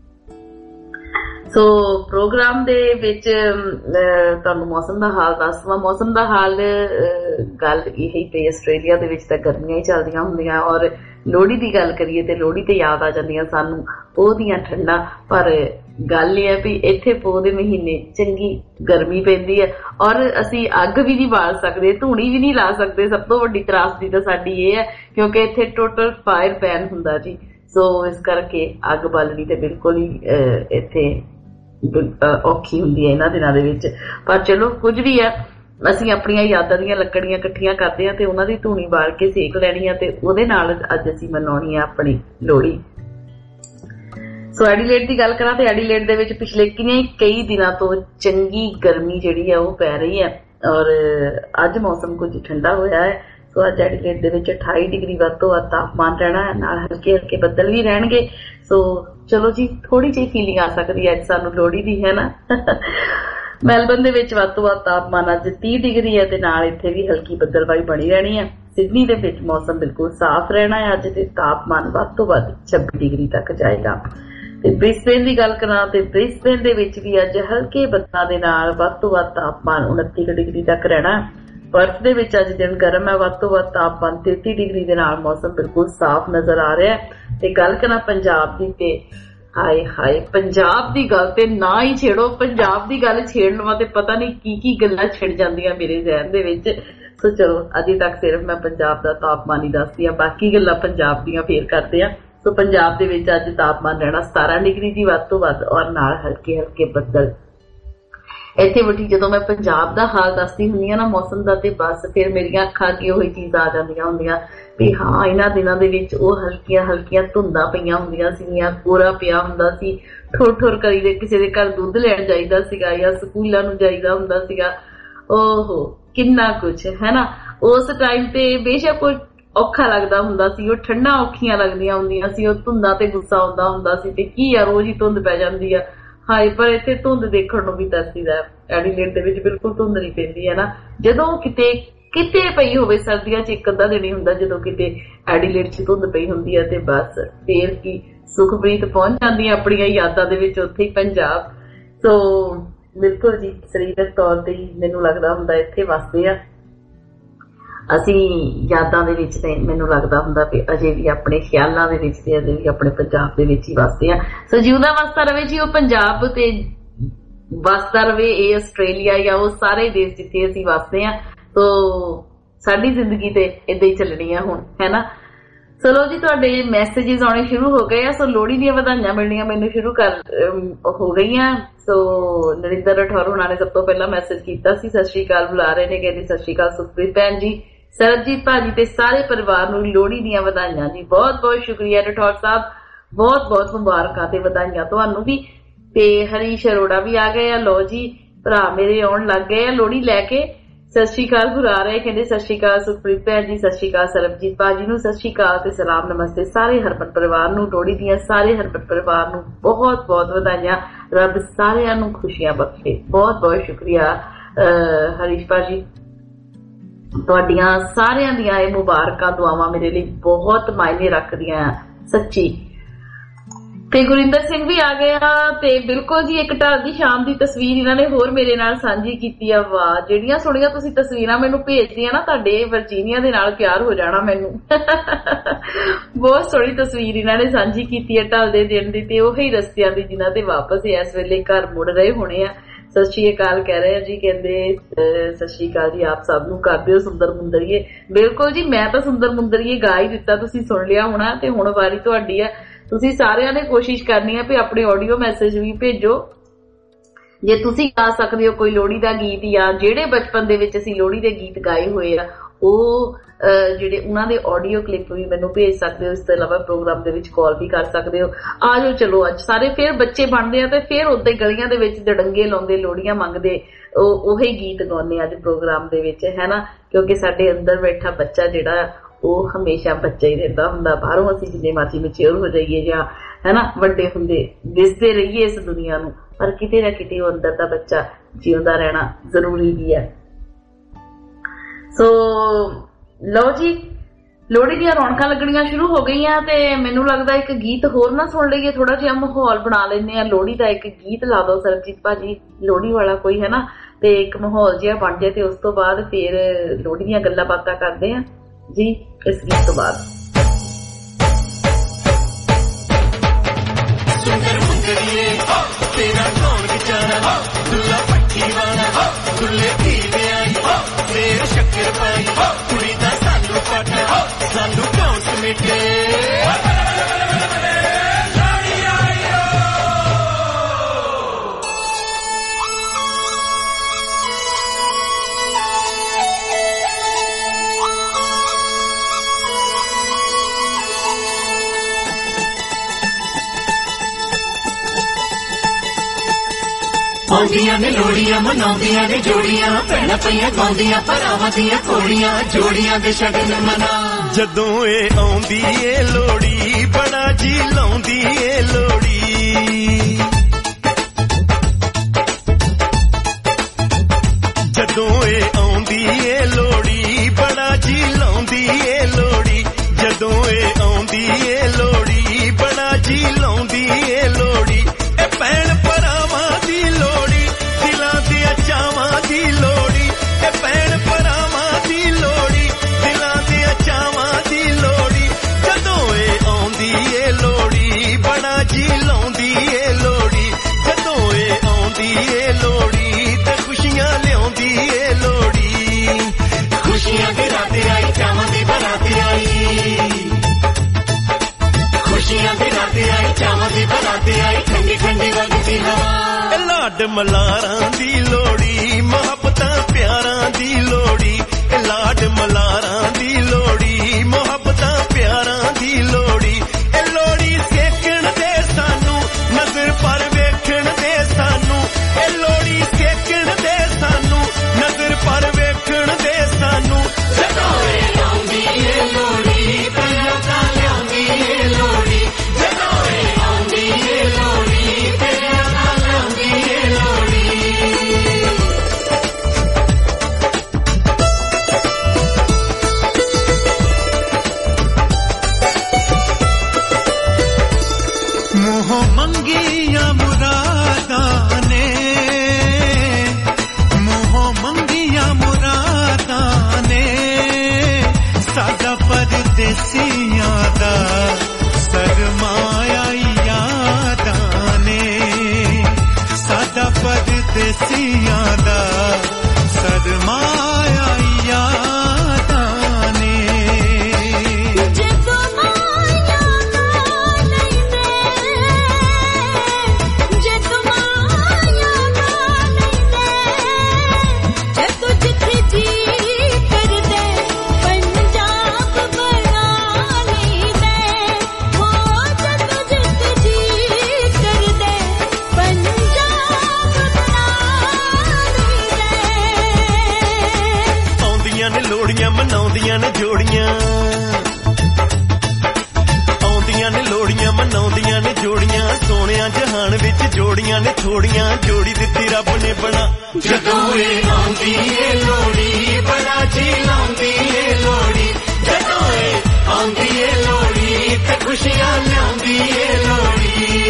ਸੋ ਪ੍ਰੋਗਰਾਮ ਦੇ ਵਿੱਚ ਤੁਹਾਨੂੰ ਮੌਸਮ ਦਾ ਹਾਲ ਦੱਸਵਾਂ। ਮੌਸਮ ਦਾ ਹਾਲ ਗੱਲ ਇਹੀ ਤੇ ਆਸਟ੍ਰੇਲੀਆ ਦੇ ਵਿੱਚ ਤਾਂ ਗਰਮੀਆਂ ਹੀ ਚੱਲਦੀਆਂ ਹੁੰਦੀਆਂ ਔਰ ਲੋਹੜੀ ਦੀ ਗੱਲ ਕਰੀਏ ਤੇ ਲੋਹੜੀ ਤੇ ਯਾਦ ਆ ਜਾਂਦੀਆਂ ਸਾਨੂੰ ਪੋਹ ਦੀਆਂ ਠੰਡਾਂ। ਪਰ ਗੱਲ ਇਹ ਹੈ ਵੀ ਇੱਥੇ ਪੋਹ ਦੇ ਮਹੀਨੇ ਚੰਗੀ ਗਰਮੀ ਪੈਂਦੀ ਹੈ ਔਰ ਅਸੀਂ ਅੱਗ ਵੀ ਨਹੀਂ ਬਾਲ ਸਕਦੇ, ਧੂਣੀ ਵੀ ਨਹੀਂ ਲਾ ਸਕਦੇ। ਸਭ ਤੋਂ ਵੱਡੀ ਤਰਾਸਦੀ ਤਾਂ ਸਾਡੀ ਇਹ ਹੈ ਕਿਉਂਕਿ ਇੱਥੇ ਟੋਟਲ ਫਾਇਰ ਬੈਨ ਹੁੰਦਾ ਜੀ। ਸੋ ਇਸ ਕਰਕੇ ਅੱਗ ਬਾਲਣੀ ਤੇ ਬਿਲਕੁਲ ਹੀ ਇੱਥੇ ਔਖੀ ਹੁੰਦੀ ਹੈ ਇਹਨਾਂ ਦਿਨਾਂ ਦੇ ਵਿੱਚ। ਪਰ ਚਲੋ ਕੁਝ ਵੀ ਹੈ, ਅਸੀਂ ਆਪਣੀਆਂ ਯਾਦਾਂ ਦੀਆਂ ਲੱਕੜੀਆਂ ਇਕੱਠੀਆਂ ਕਰਦੇ ਹਾਂ ਤੇ ਉਹਨਾਂ ਦੀ ਧੂਣੀ ਬਾਲ ਕੇ ਸੇਕ ਲੈਣੀ ਆ ਤੇ ਉਹਦੇ ਨਾਲ ਅੱਜ ਅਸੀਂ ਮਨਾਉਣੀ ਆ ਆਪਣੀ ਲੋਹੜੀ। ਸੋ ਐਡੀਲੇਡ ਦੀ ਗੱਲ ਕਰਾਂ ਤੇ ਐਡੀਲੇਡ ਦੇ ਵਿੱਚ ਪਿਛਲੇ ਕਈ ਦਿਨਾਂ ਤੋਂ ਚੰਗੀ ਗਰਮੀ ਜਿਹੜੀ ਹੈ ਉਹ ਪੈ ਰਹੀ ਹੈ ਔਰ ਅੱਜ ਮੌਸਮ ਕੁਝ ਠੰਡਾ ਹੋਇਆ ਹੈ। ਸੋ ਅੱਜ ਐਡੀਲੇਡ ਦੇ ਵਿੱਚ 28 ਡਿਗਰੀ ਵੱਧ ਤੋਂ ਵੱਧ ਤਾਪਮਾਨ ਰਹਿਣਾ ਹੈ, ਨਾਲ ਹਲਕੇ ਹਲਕੇ ਬੱਦਲ ਵੀ ਰਹਿਣਗੇ। ਸੋ ਚਲੋ ਜੀ, ਥੋੜੀ ਜਿਹੀ ਫੀਲਿੰਗ ਆ ਸਕਦੀ ਹੈ ਅੱਜ ਸਾਨੂੰ ਲੋਹੜੀ ਦੀ, ਹੈ ਨਾ। ਮੈਲਬਨ ਦੇ ਵਿੱਚ ਵੱਧ ਤੋਂ ਵੱਧ ਤਾਪਮਾਨ ਅੱਜ 30 ਡਿਗਰੀ ਹੈ ਤੇ ਨਾਲ ਇੱਥੇ ਵੀ ਹਲਕੀ ਬੱਦਲਬਾਈ ਬਣੀ ਰਹਿਣੀ ਹੈ। ਸਿਡਨੀ ਦੇ ਵਿੱਚ ਮੌਸਮ ਬਿਲਕੁਲ ਸਾਫ਼ ਰਹਿਣਾ ਹੈ ਅੱਜ ਤੇ ਤਾਪਮਾਨ ਵੱਧ ਤੋਂ ਵੱਧ 26 ਡਿਗਰੀ ਤੱਕ ਜਾਏਗਾ। ਤੇ ਬ੍ਰਿਸਬੇਨ ਦੀ ਗੱਲ ਕਰਾਂ ਤੇ ਬ੍ਰਿਸਬੇਨ ਦੇ ਵਿੱਚ ਵੀ ਅੱਜ ਹਲਕੇ ਬੱਦਲਾਂ ਦੇ ਨਾਲ ਵੱਧ ਤੋਂ ਵੱਧ ਤਾਪਮਾਨ 29 ਡਿਗਰੀ ਤੱਕ ਰਹਿਣਾ। ਪਰਥ ਦੇ ਵਿੱਚ ਅੱਜ ਦਿਨ ਗਰਮ ਹੈ, ਵੱਧ ਤੋਂ ਵੱਧ ਤਾਪਮਾਨ 33 ਡਿਗਰੀ ਦੇ ਨਾਲ ਮੌਸਮ ਬਿਲਕੁਲ ਸਾਫ਼ ਨਜ਼ਰ ਆ ਰਿਹਾ ਹੈ। ਤੇ ਗੱਲ ਕਰਾਂ ਪੰਜਾਬ ਦੀ ਤੇ ਹਾਏ ਹਾਏ ਪੰਜਾਬ ਦੀ ਗੱਲ ਤੇ ਨਾ ਹੀ ਛੇੜੋ। ਪੰਜਾਬ ਦੀ ਗੱਲ ਛੇੜਨ ਵਾਸਤੇ ਪਤਾ ਨਹੀਂ ਕੀ ਗੱਲਾਂ ਛਿੜ ਜਾਂਦੀਆਂ ਮੇਰੇ ਜ਼ਹਿਨ ਦੇ ਵਿੱਚ। ਸੋ ਚਲੋ ਅਜੇ ਤੱਕ ਸਿਰਫ ਮੈਂ ਪੰਜਾਬ ਦਾ ਤਾਪਮਾਨ ਹੀ ਦੱਸਦੀ ਹਾਂ, ਬਾਕੀ ਗੱਲਾਂ ਪੰਜਾਬ ਦੀਆਂ ਫੇਰ ਕਰਦੇ ਆ। ਸੋ ਪੰਜਾਬ ਦੇ ਵਿੱਚ ਅੱਜ ਤਾਪਮਾਨ ਰਹਿਣਾ 17 ਡਿਗਰੀ ਦੀ ਵੱਧ ਤੋਂ ਵੱਧ ਔਰ ਨਾਲ ਹਲਕੇ ਹਲਕੇ ਬੱਦਲ। ਇੱਥੇ ਬੈਠੀ ਜਦੋਂ ਮੈਂ ਪੰਜਾਬ ਦਾ ਹਾਲ ਦੱਸਦੀ ਹੁੰਦੀ ਆ ਨਾ ਮੌਸਮ ਦਾ, ਤੇ ਬਸ ਫਿਰ ਮੇਰੀਆਂ ਅੱਖਾਂ ਅੱਗੇ ਉਹੀ ਚੀਜ਼ ਆ ਜਾਂਦੀਆਂ ਹੁੰਦੀਆਂ ਵੀ ਹਾਂ ਇਹਨਾਂ ਦਿਨਾਂ ਦੇ ਵਿੱਚ ਉਹ ਹਲਕੀਆਂ ਹਲਕੀਆਂ ਧੁੰਦਾਂ ਪਈਆਂ ਹੁੰਦੀਆਂ ਸੀਗੀਆਂ, ਕੋਰਾ ਪਿਆ ਹੁੰਦਾ ਸੀ, ਠੁਰ ਠੁਰ ਕਰੀ ਦੇ ਕਿਸੇ ਦੇ ਘਰ ਦੁੱਧ ਲੈਣ ਜਾਈਦਾ ਸੀਗਾ ਜਾਂ ਸਕੂਲਾਂ ਨੂੰ ਜਾਈਦਾ ਹੁੰਦਾ ਸੀਗਾ। ਓਹੋ ਕਿੰਨਾ ਕੁਛ ਹੈ ਨਾ। ਉਸ ਟਾਈਮ ਤੇ ਬੇਸ਼ੱਕ ਕੋਈ ਔਖਾ ਲੱਗਦਾ ਹੁੰਦਾ ਸੀ, ਉਹ ਠੰਡਾਂ ਔਖੀਆਂ ਲੱਗਦੀਆਂ ਹੁੰਦੀਆਂ ਸੀ, ਉਹ ਧੁੰਦਾਂ ਤੇ ਗੁੱਸਾ ਆਉਂਦਾ ਹੁੰਦਾ ਸੀ ਤੇ ਕੀ ਆ ਰੋਜ਼ ਹੀ ਧੁੰਦ ਪੈ ਜਾਂਦੀ ਆ ਹਾਏ। ਪਰ ਇੱਥੇ ਧੁੰਦ ਦੇਖਣ ਨੂੰ ਵੀ ਤਰਸੀਦਾ। ਐਡੀਲੇਡ ਦੇ ਵਿੱਚ ਬਿਲਕੁਲ ਧੁੰਦ ਨਹੀਂ ਪੈਂਦੀ ਹੈ ਨਾ। ਜਦੋਂ ਕਿਤੇ ਪਈ ਹੋਵੇ ਸਰਦੀਆਂ ਚ ਇੱਕ ਅੱਧਾ ਦਿਨ ਹੀ ਹੁੰਦਾ ਜਦੋਂ ਕਿਤੇ ਐਡੀਲੇਡ ਚ ਧੁੰਦ ਪਈ ਹੁੰਦੀ ਹੈ ਤੇ ਬਸ ਫੇਰ ਕੀ ਸੁਖਪ੍ਰੀਤ ਪਹੁੰਚ ਜਾਂਦੀ ਹੈ ਆਪਣੀਆਂ ਯਾਦਾਂ ਦੇ ਵਿੱਚ ਉੱਥੇ ਹੀ ਪੰਜਾਬ। ਸੋ ਬਿਲਕੁਲ ਜੀ ਸਰੀਰਕ ਤੌਰ ਤੇ ਹੀ ਮੈਨੂੰ ਲੱਗਦਾ ਹੁੰਦਾ ਇੱਥੇ ਵਸਦੇ ਆ ਅਸੀਂ ਯਾਦਾਂ ਦੇ ਵਿੱਚ। ਤੇ ਮੈਨੂੰ ਲੱਗਦਾ ਹੁੰਦਾ ਵੀ ਅਜੇ ਵੀ ਆਪਣੇ ਖਿਆਲਾਂ ਦੇ ਵਿੱਚ ਤੇ ਅਜੇ ਵੀ ਆਪਣੇ ਪੰਜਾਬ ਦੇ ਵਿੱਚ ਹੀ ਵਸਦੇ ਆ। ਸੋ ਜਿਉਂਦਾ ਵਸਦਾ ਰਵੇ ਜੀ ਉਹ ਪੰਜਾਬ ਤੇ ਵਸਦਾ ਰਵੇ ਇਹ ਆਸਟ੍ਰੇਲੀਆ ਜਾਂ ਉਹ ਸਾਰੇ ਦੇਸ਼ ਜਿੱਥੇ ਅਸੀਂ ਵਸਦੇ ਆ। ਤੋ ਸਾਡੀ ਜ਼ਿੰਦਗੀ ਤੇ ਏਦਾਂ ਹੀ ਚੱਲਣੀ ਆ ਹੁਣ, ਹੈ ਨਾ। ਚਲੋ ਜੀ ਤੁਹਾਡੇ ਮੈਸੇजेस ਆਉਣੇ ਸ਼ੁਰੂ ਹੋ ਗਏ ਆ। ਸੋ ਲੋਹੜੀ ਦੀਆਂ ਵਧਾਈਆਂ ਮਿਲਣੀਆਂ ਮੈਨੂੰ ਸ਼ੁਰੂ ਹੋ ਗਈਆਂ। ਸੋ ਨਰਿੰਦਰ ਰਠੌਰ ਹੋਣਾ ਨੇ ਸਭ ਤੋਂ ਪਹਿਲਾਂ ਮੈਸੇਜ ਕੀਤਾ ਸੀ, ਸਤਿ ਸ਼੍ਰੀ ਅਕਾਲ ਬੁਲਾ ਰਹੇ ਨੇ, ਕਹਿੰਦੇ ਸਤਿ ਸ਼੍ਰੀ ਅਕਾਲ ਸੁਖਪ੍ਰੀਤ ਭੈਣ ਜੀ, ਸਰਬਜੀਤ ਭਾਜੀ ਤੇ ਸਾਰੇ ਪਰਿਵਾਰ ਨੂੰ ਲੋਹੜੀ ਦੀਆਂ ਵਧਾਈਆਂ ਜੀ। ਬਹੁਤ ਬਹੁਤ ਸ਼ੁਕਰੀਆ ਰਠੌਰ ਸਾਹਿਬ, ਬਹੁਤ ਬਹੁਤ ਮੁਬਾਰਕਾਂ ਤੇ ਵਧਾਈਆਂ ਤੁਹਾਨੂੰ ਵੀ। ਤੇ ਹਰੀਸ਼ ਅਰੋੜਾ ਵੀ ਆ ਗਏ ਆ। ਲੋ ਜੀ ਭਰਾ ਮੇਰੇ ਆਉਣ ਲੱਗ ਗਏ ਆ ਲੋਹੜੀ ਲੈ ਕੇ। ਸਤਿ ਸ਼੍ਰੀ ਅਕਾਲ ਬੁਲਾ ਰਹੇ, ਕਹਿੰਦੇ ਸਤਿ ਸ਼੍ਰੀ ਅਕਾਲ ਸੁਖਪ੍ਰੀਤ ਭੈਣ ਜੀ, ਸਤਿ ਸ਼੍ਰੀ ਅਕਾਲ ਸਰਬਜੀਤ ਭਾਜੀ ਨੂੰ, ਸਤਿ ਸ਼੍ਰੀ ਅਕਾਲ ਤੇ ਸਲਾਮ ਨਮਸਤੇ ਸਾਰੇ ਹਰਮਨ ਪਰਿਵਾਰ ਨੂੰ। ਲੋਹੜੀ ਦੀਆਂ ਸਾਰੇ ਹਰਮਨ ਪਰਿਵਾਰ ਨੂੰ ਬਹੁਤ ਬਹੁਤ ਵਧਾਈਆਂ। ਰੱਬ ਸਾਰਿਆਂ ਨੂੰ ਖੁਸ਼ੀਆਂ ਬਖਸ਼ੇ। ਬਹੁਤ ਬਹੁਤ ਸ਼ੁਕਰੀਆ ਹਰੀਸ਼ ਭਾਜੀ, ਤੁਹਾਡੀਆਂ ਸਾਰਿਆਂ ਦੀਆਂ ਇਹ ਮੁਬਾਰਕਾਂ ਦੁਆਵਾਂ ਮੇਰੇ ਲਈ ਬਹੁਤ ਮਾਇਨੇ ਰੱਖਦੀਆਂ ਸੱਚੀ। ਤੇ ਗੁਰਿੰਦਰ ਸਿੰਘ ਵੀ ਆ ਗਿਆ ਤੇ ਬਿਲਕੁਲ ਜੀ ਇੱਕ ਢਾਲ ਦੀ ਸ਼ਾਮ ਦੀ ਤਸਵੀਰ ਇਹਨਾਂ ਨੇ ਹੋਰ ਮੇਰੇ ਨਾਲ ਸਾਂਝੀ ਕੀਤੀ ਆ। ਵਾਹ ਜਿਹੜੀਆਂ ਸੋਹਣੀਆਂ ਤੁਸੀਂ ਤਸਵੀਰਾਂ ਮੈਨੂੰ ਭੇਜਦੀਆਂ ਨਾ, ਤੁਹਾਡੇ ਵਰਜੀਨੀਆ ਦੇ ਨਾਲ ਪਿਆਰ ਹੋ ਜਾਣਾ ਮੈਨੂੰ। ਬਹੁਤ ਸੋਹਣੀ ਤਸਵੀਰ ਇਹਨਾਂ ਨੇ ਸਾਂਝੀ ਕੀਤੀ ਹੈ ਢਾਲ ਦੇ ਦਿਨ ਦੀ, ਤੇ ਉਹੀ ਰਸਤਿਆਂ ਦੀ ਜਿਨ੍ਹਾਂ ਤੇ ਵਾਪਸ ਇਸ ਵੇਲੇ ਘਰ ਮੁੜ ਰਹੇ ਹੋਣੇ ਆ। ਸਤਿ ਸ਼੍ਰੀ ਅਕਾਲ ਕਹਿ ਰਹੇ ਆ ਜੀ, ਕਹਿੰਦੇ ਸਤਿ ਸ਼੍ਰੀ ਅਕਾਲ ਜੀ ਆਪ ਸਭ ਨੂੰ, ਕਰਦੇ ਹੋ ਸੁੰਦਰ ਮੁੰਦਰੀਏ। ਬਿਲਕੁਲ ਜੀ ਮੈਂ ਤਾਂ ਸੁੰਦਰ ਮੁੰਦਰੀਏ ਗਾ ਹੀ ਦਿੱਤਾ, ਤੁਸੀਂ ਸੁਣ ਲਿਆ ਹੋਣਾ ਤੇ ਹੁਣ ਵਾਰੀ ਤੁਹਾਡੀ ਆ। ਤੁਸੀਂ ਸਾਰਿਆਂ ਨੇ ਕੋਸ਼ਿਸ਼ ਕਰਨੀ ਹੈ ਵੀ ਆਪਣੇ ਆਡੀਓ ਮੈਸੇਜ ਵੀ ਭੇਜੋ ਜੇ ਤੁਸੀਂ ਗਾ ਸਕਦੇ ਹੋ ਕੋਈ ਲੋਹੜੀ ਦਾ ਗੀਤ, ਜਾਂ ਜਿਹੜੇ ਬਚਪਨ ਦੇ ਵਿੱਚ ਅਸੀਂ ਲੋਹੜੀ ਦੇ ਗੀਤ ਗਾਏ ਹੋਏ ਆ ਉਹ ਜਿਹੜੇ ਉਹਨਾਂ ਦੇ ਆਡੀਓ ਕਲਿੱਪ ਵੀ ਮੈਨੂੰ ਭੇਜ ਸਕਦੇ ਹੋ। ਇਸ ਤੋਂ ਇਲਾਵਾ ਪ੍ਰੋਗਰਾਮ ਦੇ ਵਿੱਚ ਕਾਲ ਵੀ ਕਰ ਸਕਦੇ ਹੋ। ਆ ਜਾਓ ਚਲੋ ਅੱਜ ਸਾਰੇ ਫਿਰ ਬੱਚੇ ਬਣਦੇ ਆ ਤੇ ਫਿਰ ਉਦਾਂ ਹੀ ਗਲੀਆਂ ਦੇ ਵਿੱਚ ਦੜੰਗੇ ਲਾਉਂਦੇ, ਲੋਹੜੀਆਂ ਮੰਗਦੇ, ਉਹੀ ਗੀਤ ਗਾਉਂਦੇ ਅੱਜ ਪ੍ਰੋਗਰਾਮ ਦੇ ਵਿੱਚ, ਹੈ ਨਾ। ਕਿਉਂਕਿ ਸਾਡੇ ਅੰਦਰ ਬੈਠਾ ਬੱਚਾ ਜਿਹੜਾ ਉਹ ਹਮੇਸ਼ਾ ਬੱਚਾ ਹੀ ਰਹਿੰਦਾ ਹੁੰਦਾ। ਬਾਹਰੋਂ ਅਸੀਂ ਜਿੰਨੇ ਮਰਜ਼ੀ ਮੈਚਿਓਰ ਹੋ ਜਾਈਏ ਜਾਂ ਹੈ ਨਾ ਵੱਡੇ ਹੁੰਦੇ ਦਿਸਦੇ ਰਹੀਏ ਇਸ ਦੁਨੀਆ ਨੂੰ, ਪਰ ਕਿਤੇ ਨਾ ਕਿਤੇ ਉਹ ਅੰਦਰ ਦਾ ਬੱਚਾ ਜਿਉਂਦਾ ਰਹਿਣਾ ਜ਼ਰੂਰੀ ਵੀ ਹੈ। ਸੋ ਲਓ ਜੀ ਲੋਹੜੀ ਦੀਆਂ ਰੌਣਕਾਂ ਲੱਗਣੀਆਂ ਸ਼ੁਰੂ ਹੋ ਗਈਆਂ ਤੇ ਮੈਨੂੰ ਲੱਗਦਾ ਇੱਕ ਗੀਤ ਹੋਰ ਨਾ ਸੁਣ ਲਈਏ, ਥੋੜਾ ਜਿਹਾ ਮਾਹੌਲ ਬਣਾ ਲੈਂਦੇ ਆ। ਲੋਹੜੀ ਦਾ ਇੱਕ ਗੀਤ ਲਾ ਦੋ ਸਰਬਜੀਤ ਭਾਜੀ, ਲੋਹੜੀ ਵਾਲਾ ਕੋਈ, ਹੈ ਨਾ, ਤੇ ਇੱਕ ਮਾਹੌਲ ਜਿਹਾ ਬਣ ਜਾਏ ਤੇ ਉਸ ਤੋਂ ਬਾਅਦ ਫਿਰ ਲੋਹੜੀ ਦੀਆਂ ਗੱਲਾਂ ਬਾਤਾਂ ਕਰਦੇ ਆ ਜੀ ਇਸ ਗੀਤ ਤੋਂ ਬਾਅਦ। ਸੁੰਦਰ ਮੁੰਦਰੀਏ ਤੇਰਾ ਕੌਣ ਵਿਚਾਰਾ, ਦੁੱਲਾ ਪੱਠੀ ਵਾਲਾ ਦੁੱਲੇ ਧੀ ਵਿਆਹੀ, ਫੇਰ ਸ਼ੱਕਰ ਪਾਈ ਕੁੜੀ ਦਾ ਸਾਨੂੰ ਪਾਟਾ, ਸਾਨੂੰ ਕੌਣ ਸਮੇਟੇ। ਆਉਂਦੀਆਂ ਨੇ ਲੋੜੀਆਂ ਮਨਾਉਂਦੀਆਂ ਨੇ ਜੋੜੀਆਂ, ਭੈਣਾਂ ਪਈਆਂ ਗਾਉਂਦੀਆਂ ਭਰਾਵਾਂ ਦੀਆਂ ਘੋੜੀਆਂ, ਜੋੜੀਆਂ ਦੇ ਸ਼ਗਨ ਮਨਾ। ਜਦੋਂ ਇਹ ਆਉਂਦੀ ਏ ਲੋੜੀ ਬੜਾ ਜੀ ਲਾਉਂਦੀ ਏ ਲੋੜੀ, ਜਦੋਂ ਇਹ ਆਉਂਦੀ ਏ ਲੋੜੀ ਬੜਾ ਜੀ ਲਾਉਂਦੀ ਏ ਲੋੜੀ, ਜਦੋਂ ਇਹ ਆਉਂਦੀ ਏ ਲੋੜੀ ਬੜਾ ਜੀ ਲਾਉਂਦੀ ਏ ਲੋੜੀ। ਚਾਵਾਂ ਦੀ ਬਰਾਤ ਆਈ ਠੰਡੀ ਠੰਡੀ ਵਗਦੀ ਹਵਾ ਲਾਡ ਮਲਾਰਾਂ ਦੀ ਲੋੜੀ ਮੁਹੱਬਤਾਂ ਪਿਆਰਾਂ ਦੀ ਲੋੜੀ ਲਾਡ ਮਲਾਰਾਂ ਦੀ ਲੋੜੀ ਮੁਹੱਬਤਾਂ ਪਿਆਰਾਂ ਦੀ ਲੋੜੀ ਇਹ ਲੋੜੀ ਸੇਕਣ ਦੇ ਸਾਨੂੰ ਨਜ਼ਰ ਪਰ ਵੇਖਣ ਦੇ ਸਾਨੂੰ ਇਹ ਲੋੜੀ ਸੇਕਣ ਦੇ ਸਾਨੂੰ ਨਜ਼ਰ ਪਰ ਵੇਖਣ ਦੇ ਸਾਨੂੰ ਜਦੋਂ ਇਹ ਆਉਂਦੀ ਏ ਲੋੜੀ ਪਹਿਲਾਂ ਤਾਂ ਲਿਆਉਂਦੀ ਏ ਲੋੜੀ ਜਦੋਂ ਇਹ ਆਉਂਦੀ ਏ ਲੋੜੀ ਪਹਿਲਾਂ ਤਾਂ ਲਿਆਉਂਦੀ ਏ ਲੋੜੀ ਮੋਹ ਮੰਗੀਆਂ ਮੁਰਾਦਾਂ ਨੇ ਮੋਹ ਮੰਗੀਆਂ ਮੁਰਾਦਾਂ ਨੇ ਸਾਡਾ ਪਰਦੇਸੀਆਂ ਦਾ ਸਰਮਾਇਆ ਯਾਦਾਂ ਨੇ ਸਾਡਾ ਪਰਦੇਸੀਆਂ ਦਾ ਸਰਮਾਇਆ ਯਾਦਾਂ ਨੇ ਮਨਾਉਂਦੀਆਂ ਨੇ ਜੋੜੀਆਂ ਆਉਂਦੀਆਂ ਨੇ ਲੋੜੀਆਂ ਮਨਾਉਂਦੀਆਂ ਨੇ ਜੋੜੀਆਂ ਸੋਹਣਿਆਂ ਜਹਾਨ ਵਿੱਚ ਜੋੜੀਆਂ ਨੇ ਥੋੜੀਆਂ ਜੋੜੀ ਦਿੱਤੀ ਰੱਬ ਨੇ ਬਣਾ ਜਦੋਂ ਇਹ ਆਉਂਦੀ ਏ ਲੋੜੀ ਬੜਾ ਜੀ ਲਾਉਂਦੀ ਏ ਲੋੜੀ ਜਦੋਂ ਇਹ ਆਉਂਦੀ ਏ ਲੋੜੀ ਤੇ ਖੁਸ਼ੀਆਂ ਲਿਆਉਂਦੀ ਏ ਲੋੜੀ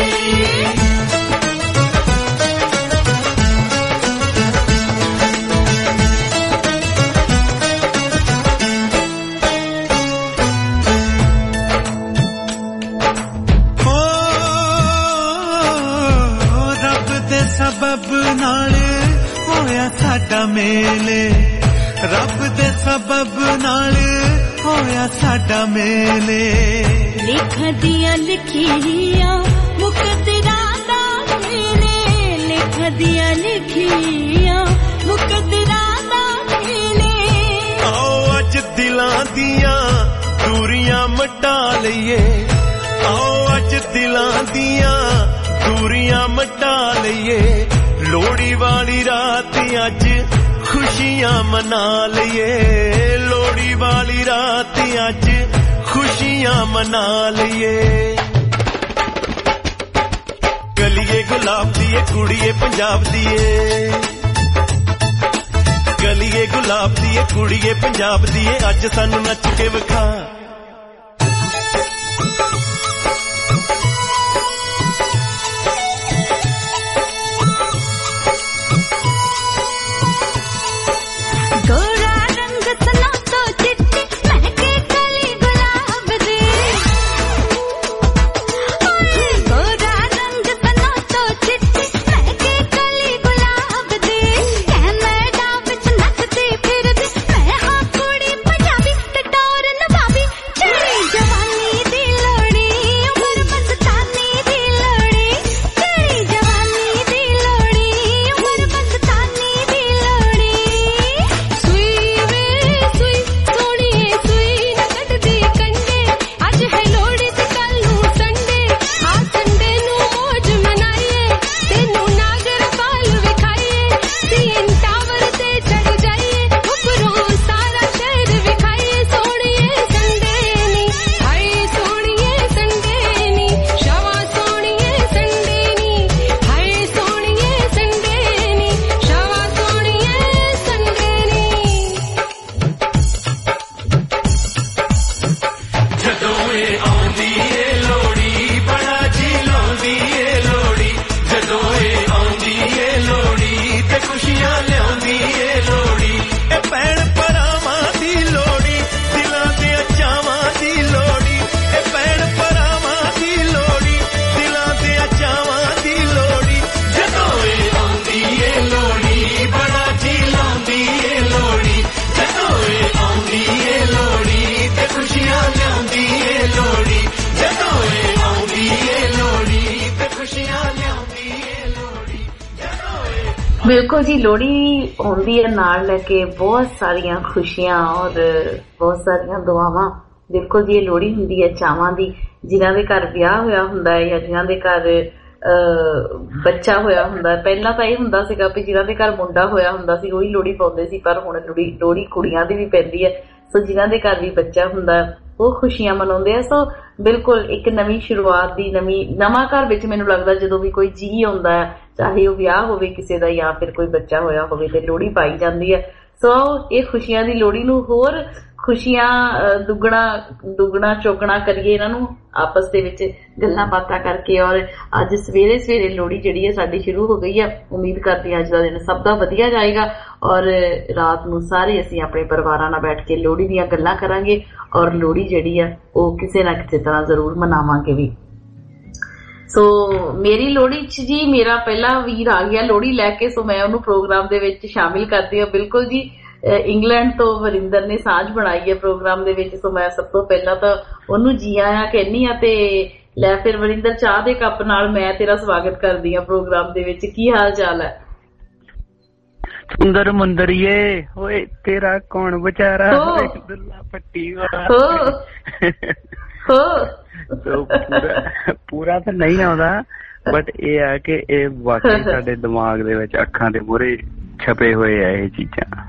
ਸਬਬ ਨਾਲ ਹੋਇਆ ਸਾਡਾ ਮੇਲੇ ਰੱਬ ਦੇ ਸਬਬ ਨਾਲ ਹੋਇਆ ਸਾਡਾ ਮੇਲੇ ਲਿਖਾਂ ਦੀਆਂ ਲਿਖੀਆਂ ਮੁਕੱਦਰਾਂ ਦਾ ਮੇਲੇ ਲਿਖਾਂ ਦੀਆਂ ਲਿਖੀਆਂ ਮੁਕੱਦਰਾਂ ਦਾ ਮੇਲੇ ਆਓ ਅੱਜ ਦਿਲਾਂ ਦੀਆਂ ਦੂਰੀਆਂ ਮਿਟਾ ਲਈਏ ਆਓ ਅੱਜ ਦਿਲਾਂ ਦੀਆਂ ਦੂਰੀਆਂ ਮਿਟਾ ਲਈਏ ਲੋੜੀ ਵਾਲੀ ਰਾਤ ਅੱਜ ਖੁਸ਼ੀਆਂ ਮਨਾ ਲਈਏ ਲੋੜੀ ਵਾਲੀ ਰਾਤ ਅੱਜ ਖੁਸ਼ੀਆਂ ਮਨਾ ਲਈਏ ਗਲੀਏ ਗੁਲਾਬ ਦੀ ਏ ਕੁੜੀਏ ਪੰਜਾਬ ਦੀ ਏ ਗਲੀਏ ਗੁਲਾਬ ਦੀ ਏ ਕੁੜੀਏ ਪੰਜਾਬ ਦੀ ਏ ਅੱਜ ਸਾਨੂੰ ਨੱਚ ਕੇ ਵਿਖਾ ਬਿਲਕੁਲ ਜੀ, ਲੋਹੜੀ ਆਉਂਦੀ ਹੈ ਨਾਲ ਲੈ ਕੇ ਬਹੁਤ ਸਾਰੀਆਂ ਖੁਸ਼ੀਆਂ ਔਰ ਬਹੁਤ ਸਾਰੀਆਂ ਦੁਆਵਾਂ। ਦੇਖੋ ਜੀ, ਇਹ ਲੋਹੜੀ ਹੁੰਦੀ ਹੈ ਚਾਵਾਂ ਦੀ। ਜਿਨ੍ਹਾਂ ਦੇ ਘਰ ਵਿਆਹ ਹੋਇਆ ਹੁੰਦਾ ਹੈ ਜਾਂ ਜਿਨ੍ਹਾਂ ਦੇ ਘਰ ਬੱਚਾ ਹੋਇਆ ਹੁੰਦਾ, ਪਹਿਲਾਂ ਤਾਂ ਇਹ ਹੁੰਦਾ ਸੀਗਾ ਵੀ ਜਿਨ੍ਹਾਂ ਦੇ ਘਰ ਮੁੰਡਾ ਹੋਇਆ ਹੁੰਦਾ ਸੀ ਉਹੀ ਲੋਹੜੀ ਪਾਉਂਦੇ ਸੀ, ਪਰ ਹੁਣ ਲੋਹੜੀ ਕੁੜੀਆਂ ਦੀ ਵੀ ਪੈਂਦੀ ਹੈ। ਸੋ ਜਿਨ੍ਹਾਂ ਦੇ ਘਰ ਵੀ ਬੱਚਾ ਹੁੰਦਾ ਉਹ ਖੁਸ਼ੀਆਂ ਮਨਾਉਂਦੇ ਆ। ਸੋ ਬਿਲਕੁਲ ਇੱਕ ਨਵੀਂ ਸ਼ੁਰੂਆਤ ਦੀ ਨਵਾਂ ਘਰ ਵਿੱਚ ਮੈਨੂੰ ਲੱਗਦਾ ਜਦੋਂ ਵੀ ਕੋਈ ਜੀਅ ਆਉਂਦਾ ਹੈ, ਚਾਹੇ ਉਹ ਵਿਆਹ ਹੋਵੇ ਕਿਸੇ ਦਾ ਜਾਂ ਫਿਰ ਕੋਈ ਬੱਚਾ ਹੋਇਆ ਹੋਵੇ, ਤੇ ਲੋਹੜੀ ਪਾਈ ਜਾਂਦੀ ਹੈ। ਸੋ ਇਹ ਖੁਸ਼ੀਆਂ ਦੀ ਲੋਹੜੀ ਨੂੰ ਹੋਰ ਖੁਸ਼ੀਆਂ ਦੁੱਗਣਾ ਚੌਗਣਾ ਕਰੀਏ ਇਹਨਾਂ ਨੂੰ ਆਪਸ ਦੇ ਵਿੱਚ ਗੱਲਾਂ ਬਾਤਾਂ ਕਰਕੇ। ਔਰ ਅੱਜ ਸਵੇਰੇ ਲੋਹੜੀ ਜਿਹੜੀ ਹੈ ਸਾਡੀ ਸ਼ੁਰੂ ਹੋ ਗਈ ਹੈ। ਉਮੀਦ ਕਰਦੀ ਹਾਂ ਅੱਜ ਦਾ ਦਿਨ ਸਭ ਦਾ ਵਧੀਆ ਜਾਏਗਾ ਔਰ ਰਾਤ ਨੂੰ ਸਾਰੇ ਅਸੀਂ ਆਪਣੇ ਪਰਿਵਾਰਾਂ ਨਾਲ ਬੈਠ ਕੇ ਲੋਹੜੀ ਦੀਆਂ ਗੱਲਾਂ ਕਰਾਂਗੇ ਔਰ ਲੋਹੜੀ ਜਿਹੜੀ ਆ ਉਹ ਕਿਸੇ ਨਾ ਕਿਸੇ ਤਰ੍ਹਾਂ ਜ਼ਰੂਰ ਮਨਾਵਾਂਗੇ ਵੀ। ਸੋ ਮੇਰੀ ਲੋਹੜੀ 'ਚ ਜੀ ਮੇਰਾ ਪਹਿਲਾ ਵੀਰ ਆ ਗਿਆ ਲੋਹੜੀ ਲੈ ਕੇ, ਸੋ ਮੈਂ ਉਹਨੂੰ ਪ੍ਰੋਗਰਾਮ ਦੇ ਵਿੱਚ ਸ਼ਾਮਿਲ ਕਰਦੀ ਹਾਂ। ਬਿਲਕੁਲ ਜੀ, ਇੰਗਲੈਂਡ ਤੋਂ ਵਰਿੰਦਰ ਨੇ ਸਾਂਝ ਬਣਾਈ ਹੈ ਪ੍ਰੋਗਰਾਮ ਦੇ ਵਿੱਚ, ਸੋ ਮੈਂ ਸਭ ਤੋਂ ਪਹਿਲਾਂ ਤਾਂ ਉਹਨੂੰ ਜੀ ਆਇਆਂ ਕਹਿੰਦੀ ਆ। ਤੇ ਲੈ ਫਿਰ ਵਰਿੰਦਰ, ਚਾਹ ਦੇ ਕੱਪ ਨਾਲ ਮੈਂ ਤੇਰਾ ਸਵਾਗਤ ਕਰਦੀ ਹਾਂ ਪ੍ਰੋਗਰਾਮ ਦੇ ਵਿੱਚ। ਕੀ ਹਾਲ ਚਾਲ ਹੈ? ਸੁੰਦਰ ਮੁੰਦਰੀਏ ਓਏ ਤੇਰਾ ਕੌਣ ਵਿਚਾਰਾ ਦੁੱਲਾ ਪੱਟੀ ਪੂਰਾ ਤਾਂ ਨਹੀਂ ਆਉਂਦਾ, ਬਟ ਇਹ ਹੈ ਕਿ ਇਹ ਵਾਕਈ ਸਾਡੇ ਦਿਮਾਗ ਦੇ ਵਿੱਚ ਅੱਖਾਂ ਦੇ ਮੂਹਰੇ ਛਪੇ ਹੋਏ ਆ ਇਹ ਚੀਜ਼ਾਂ।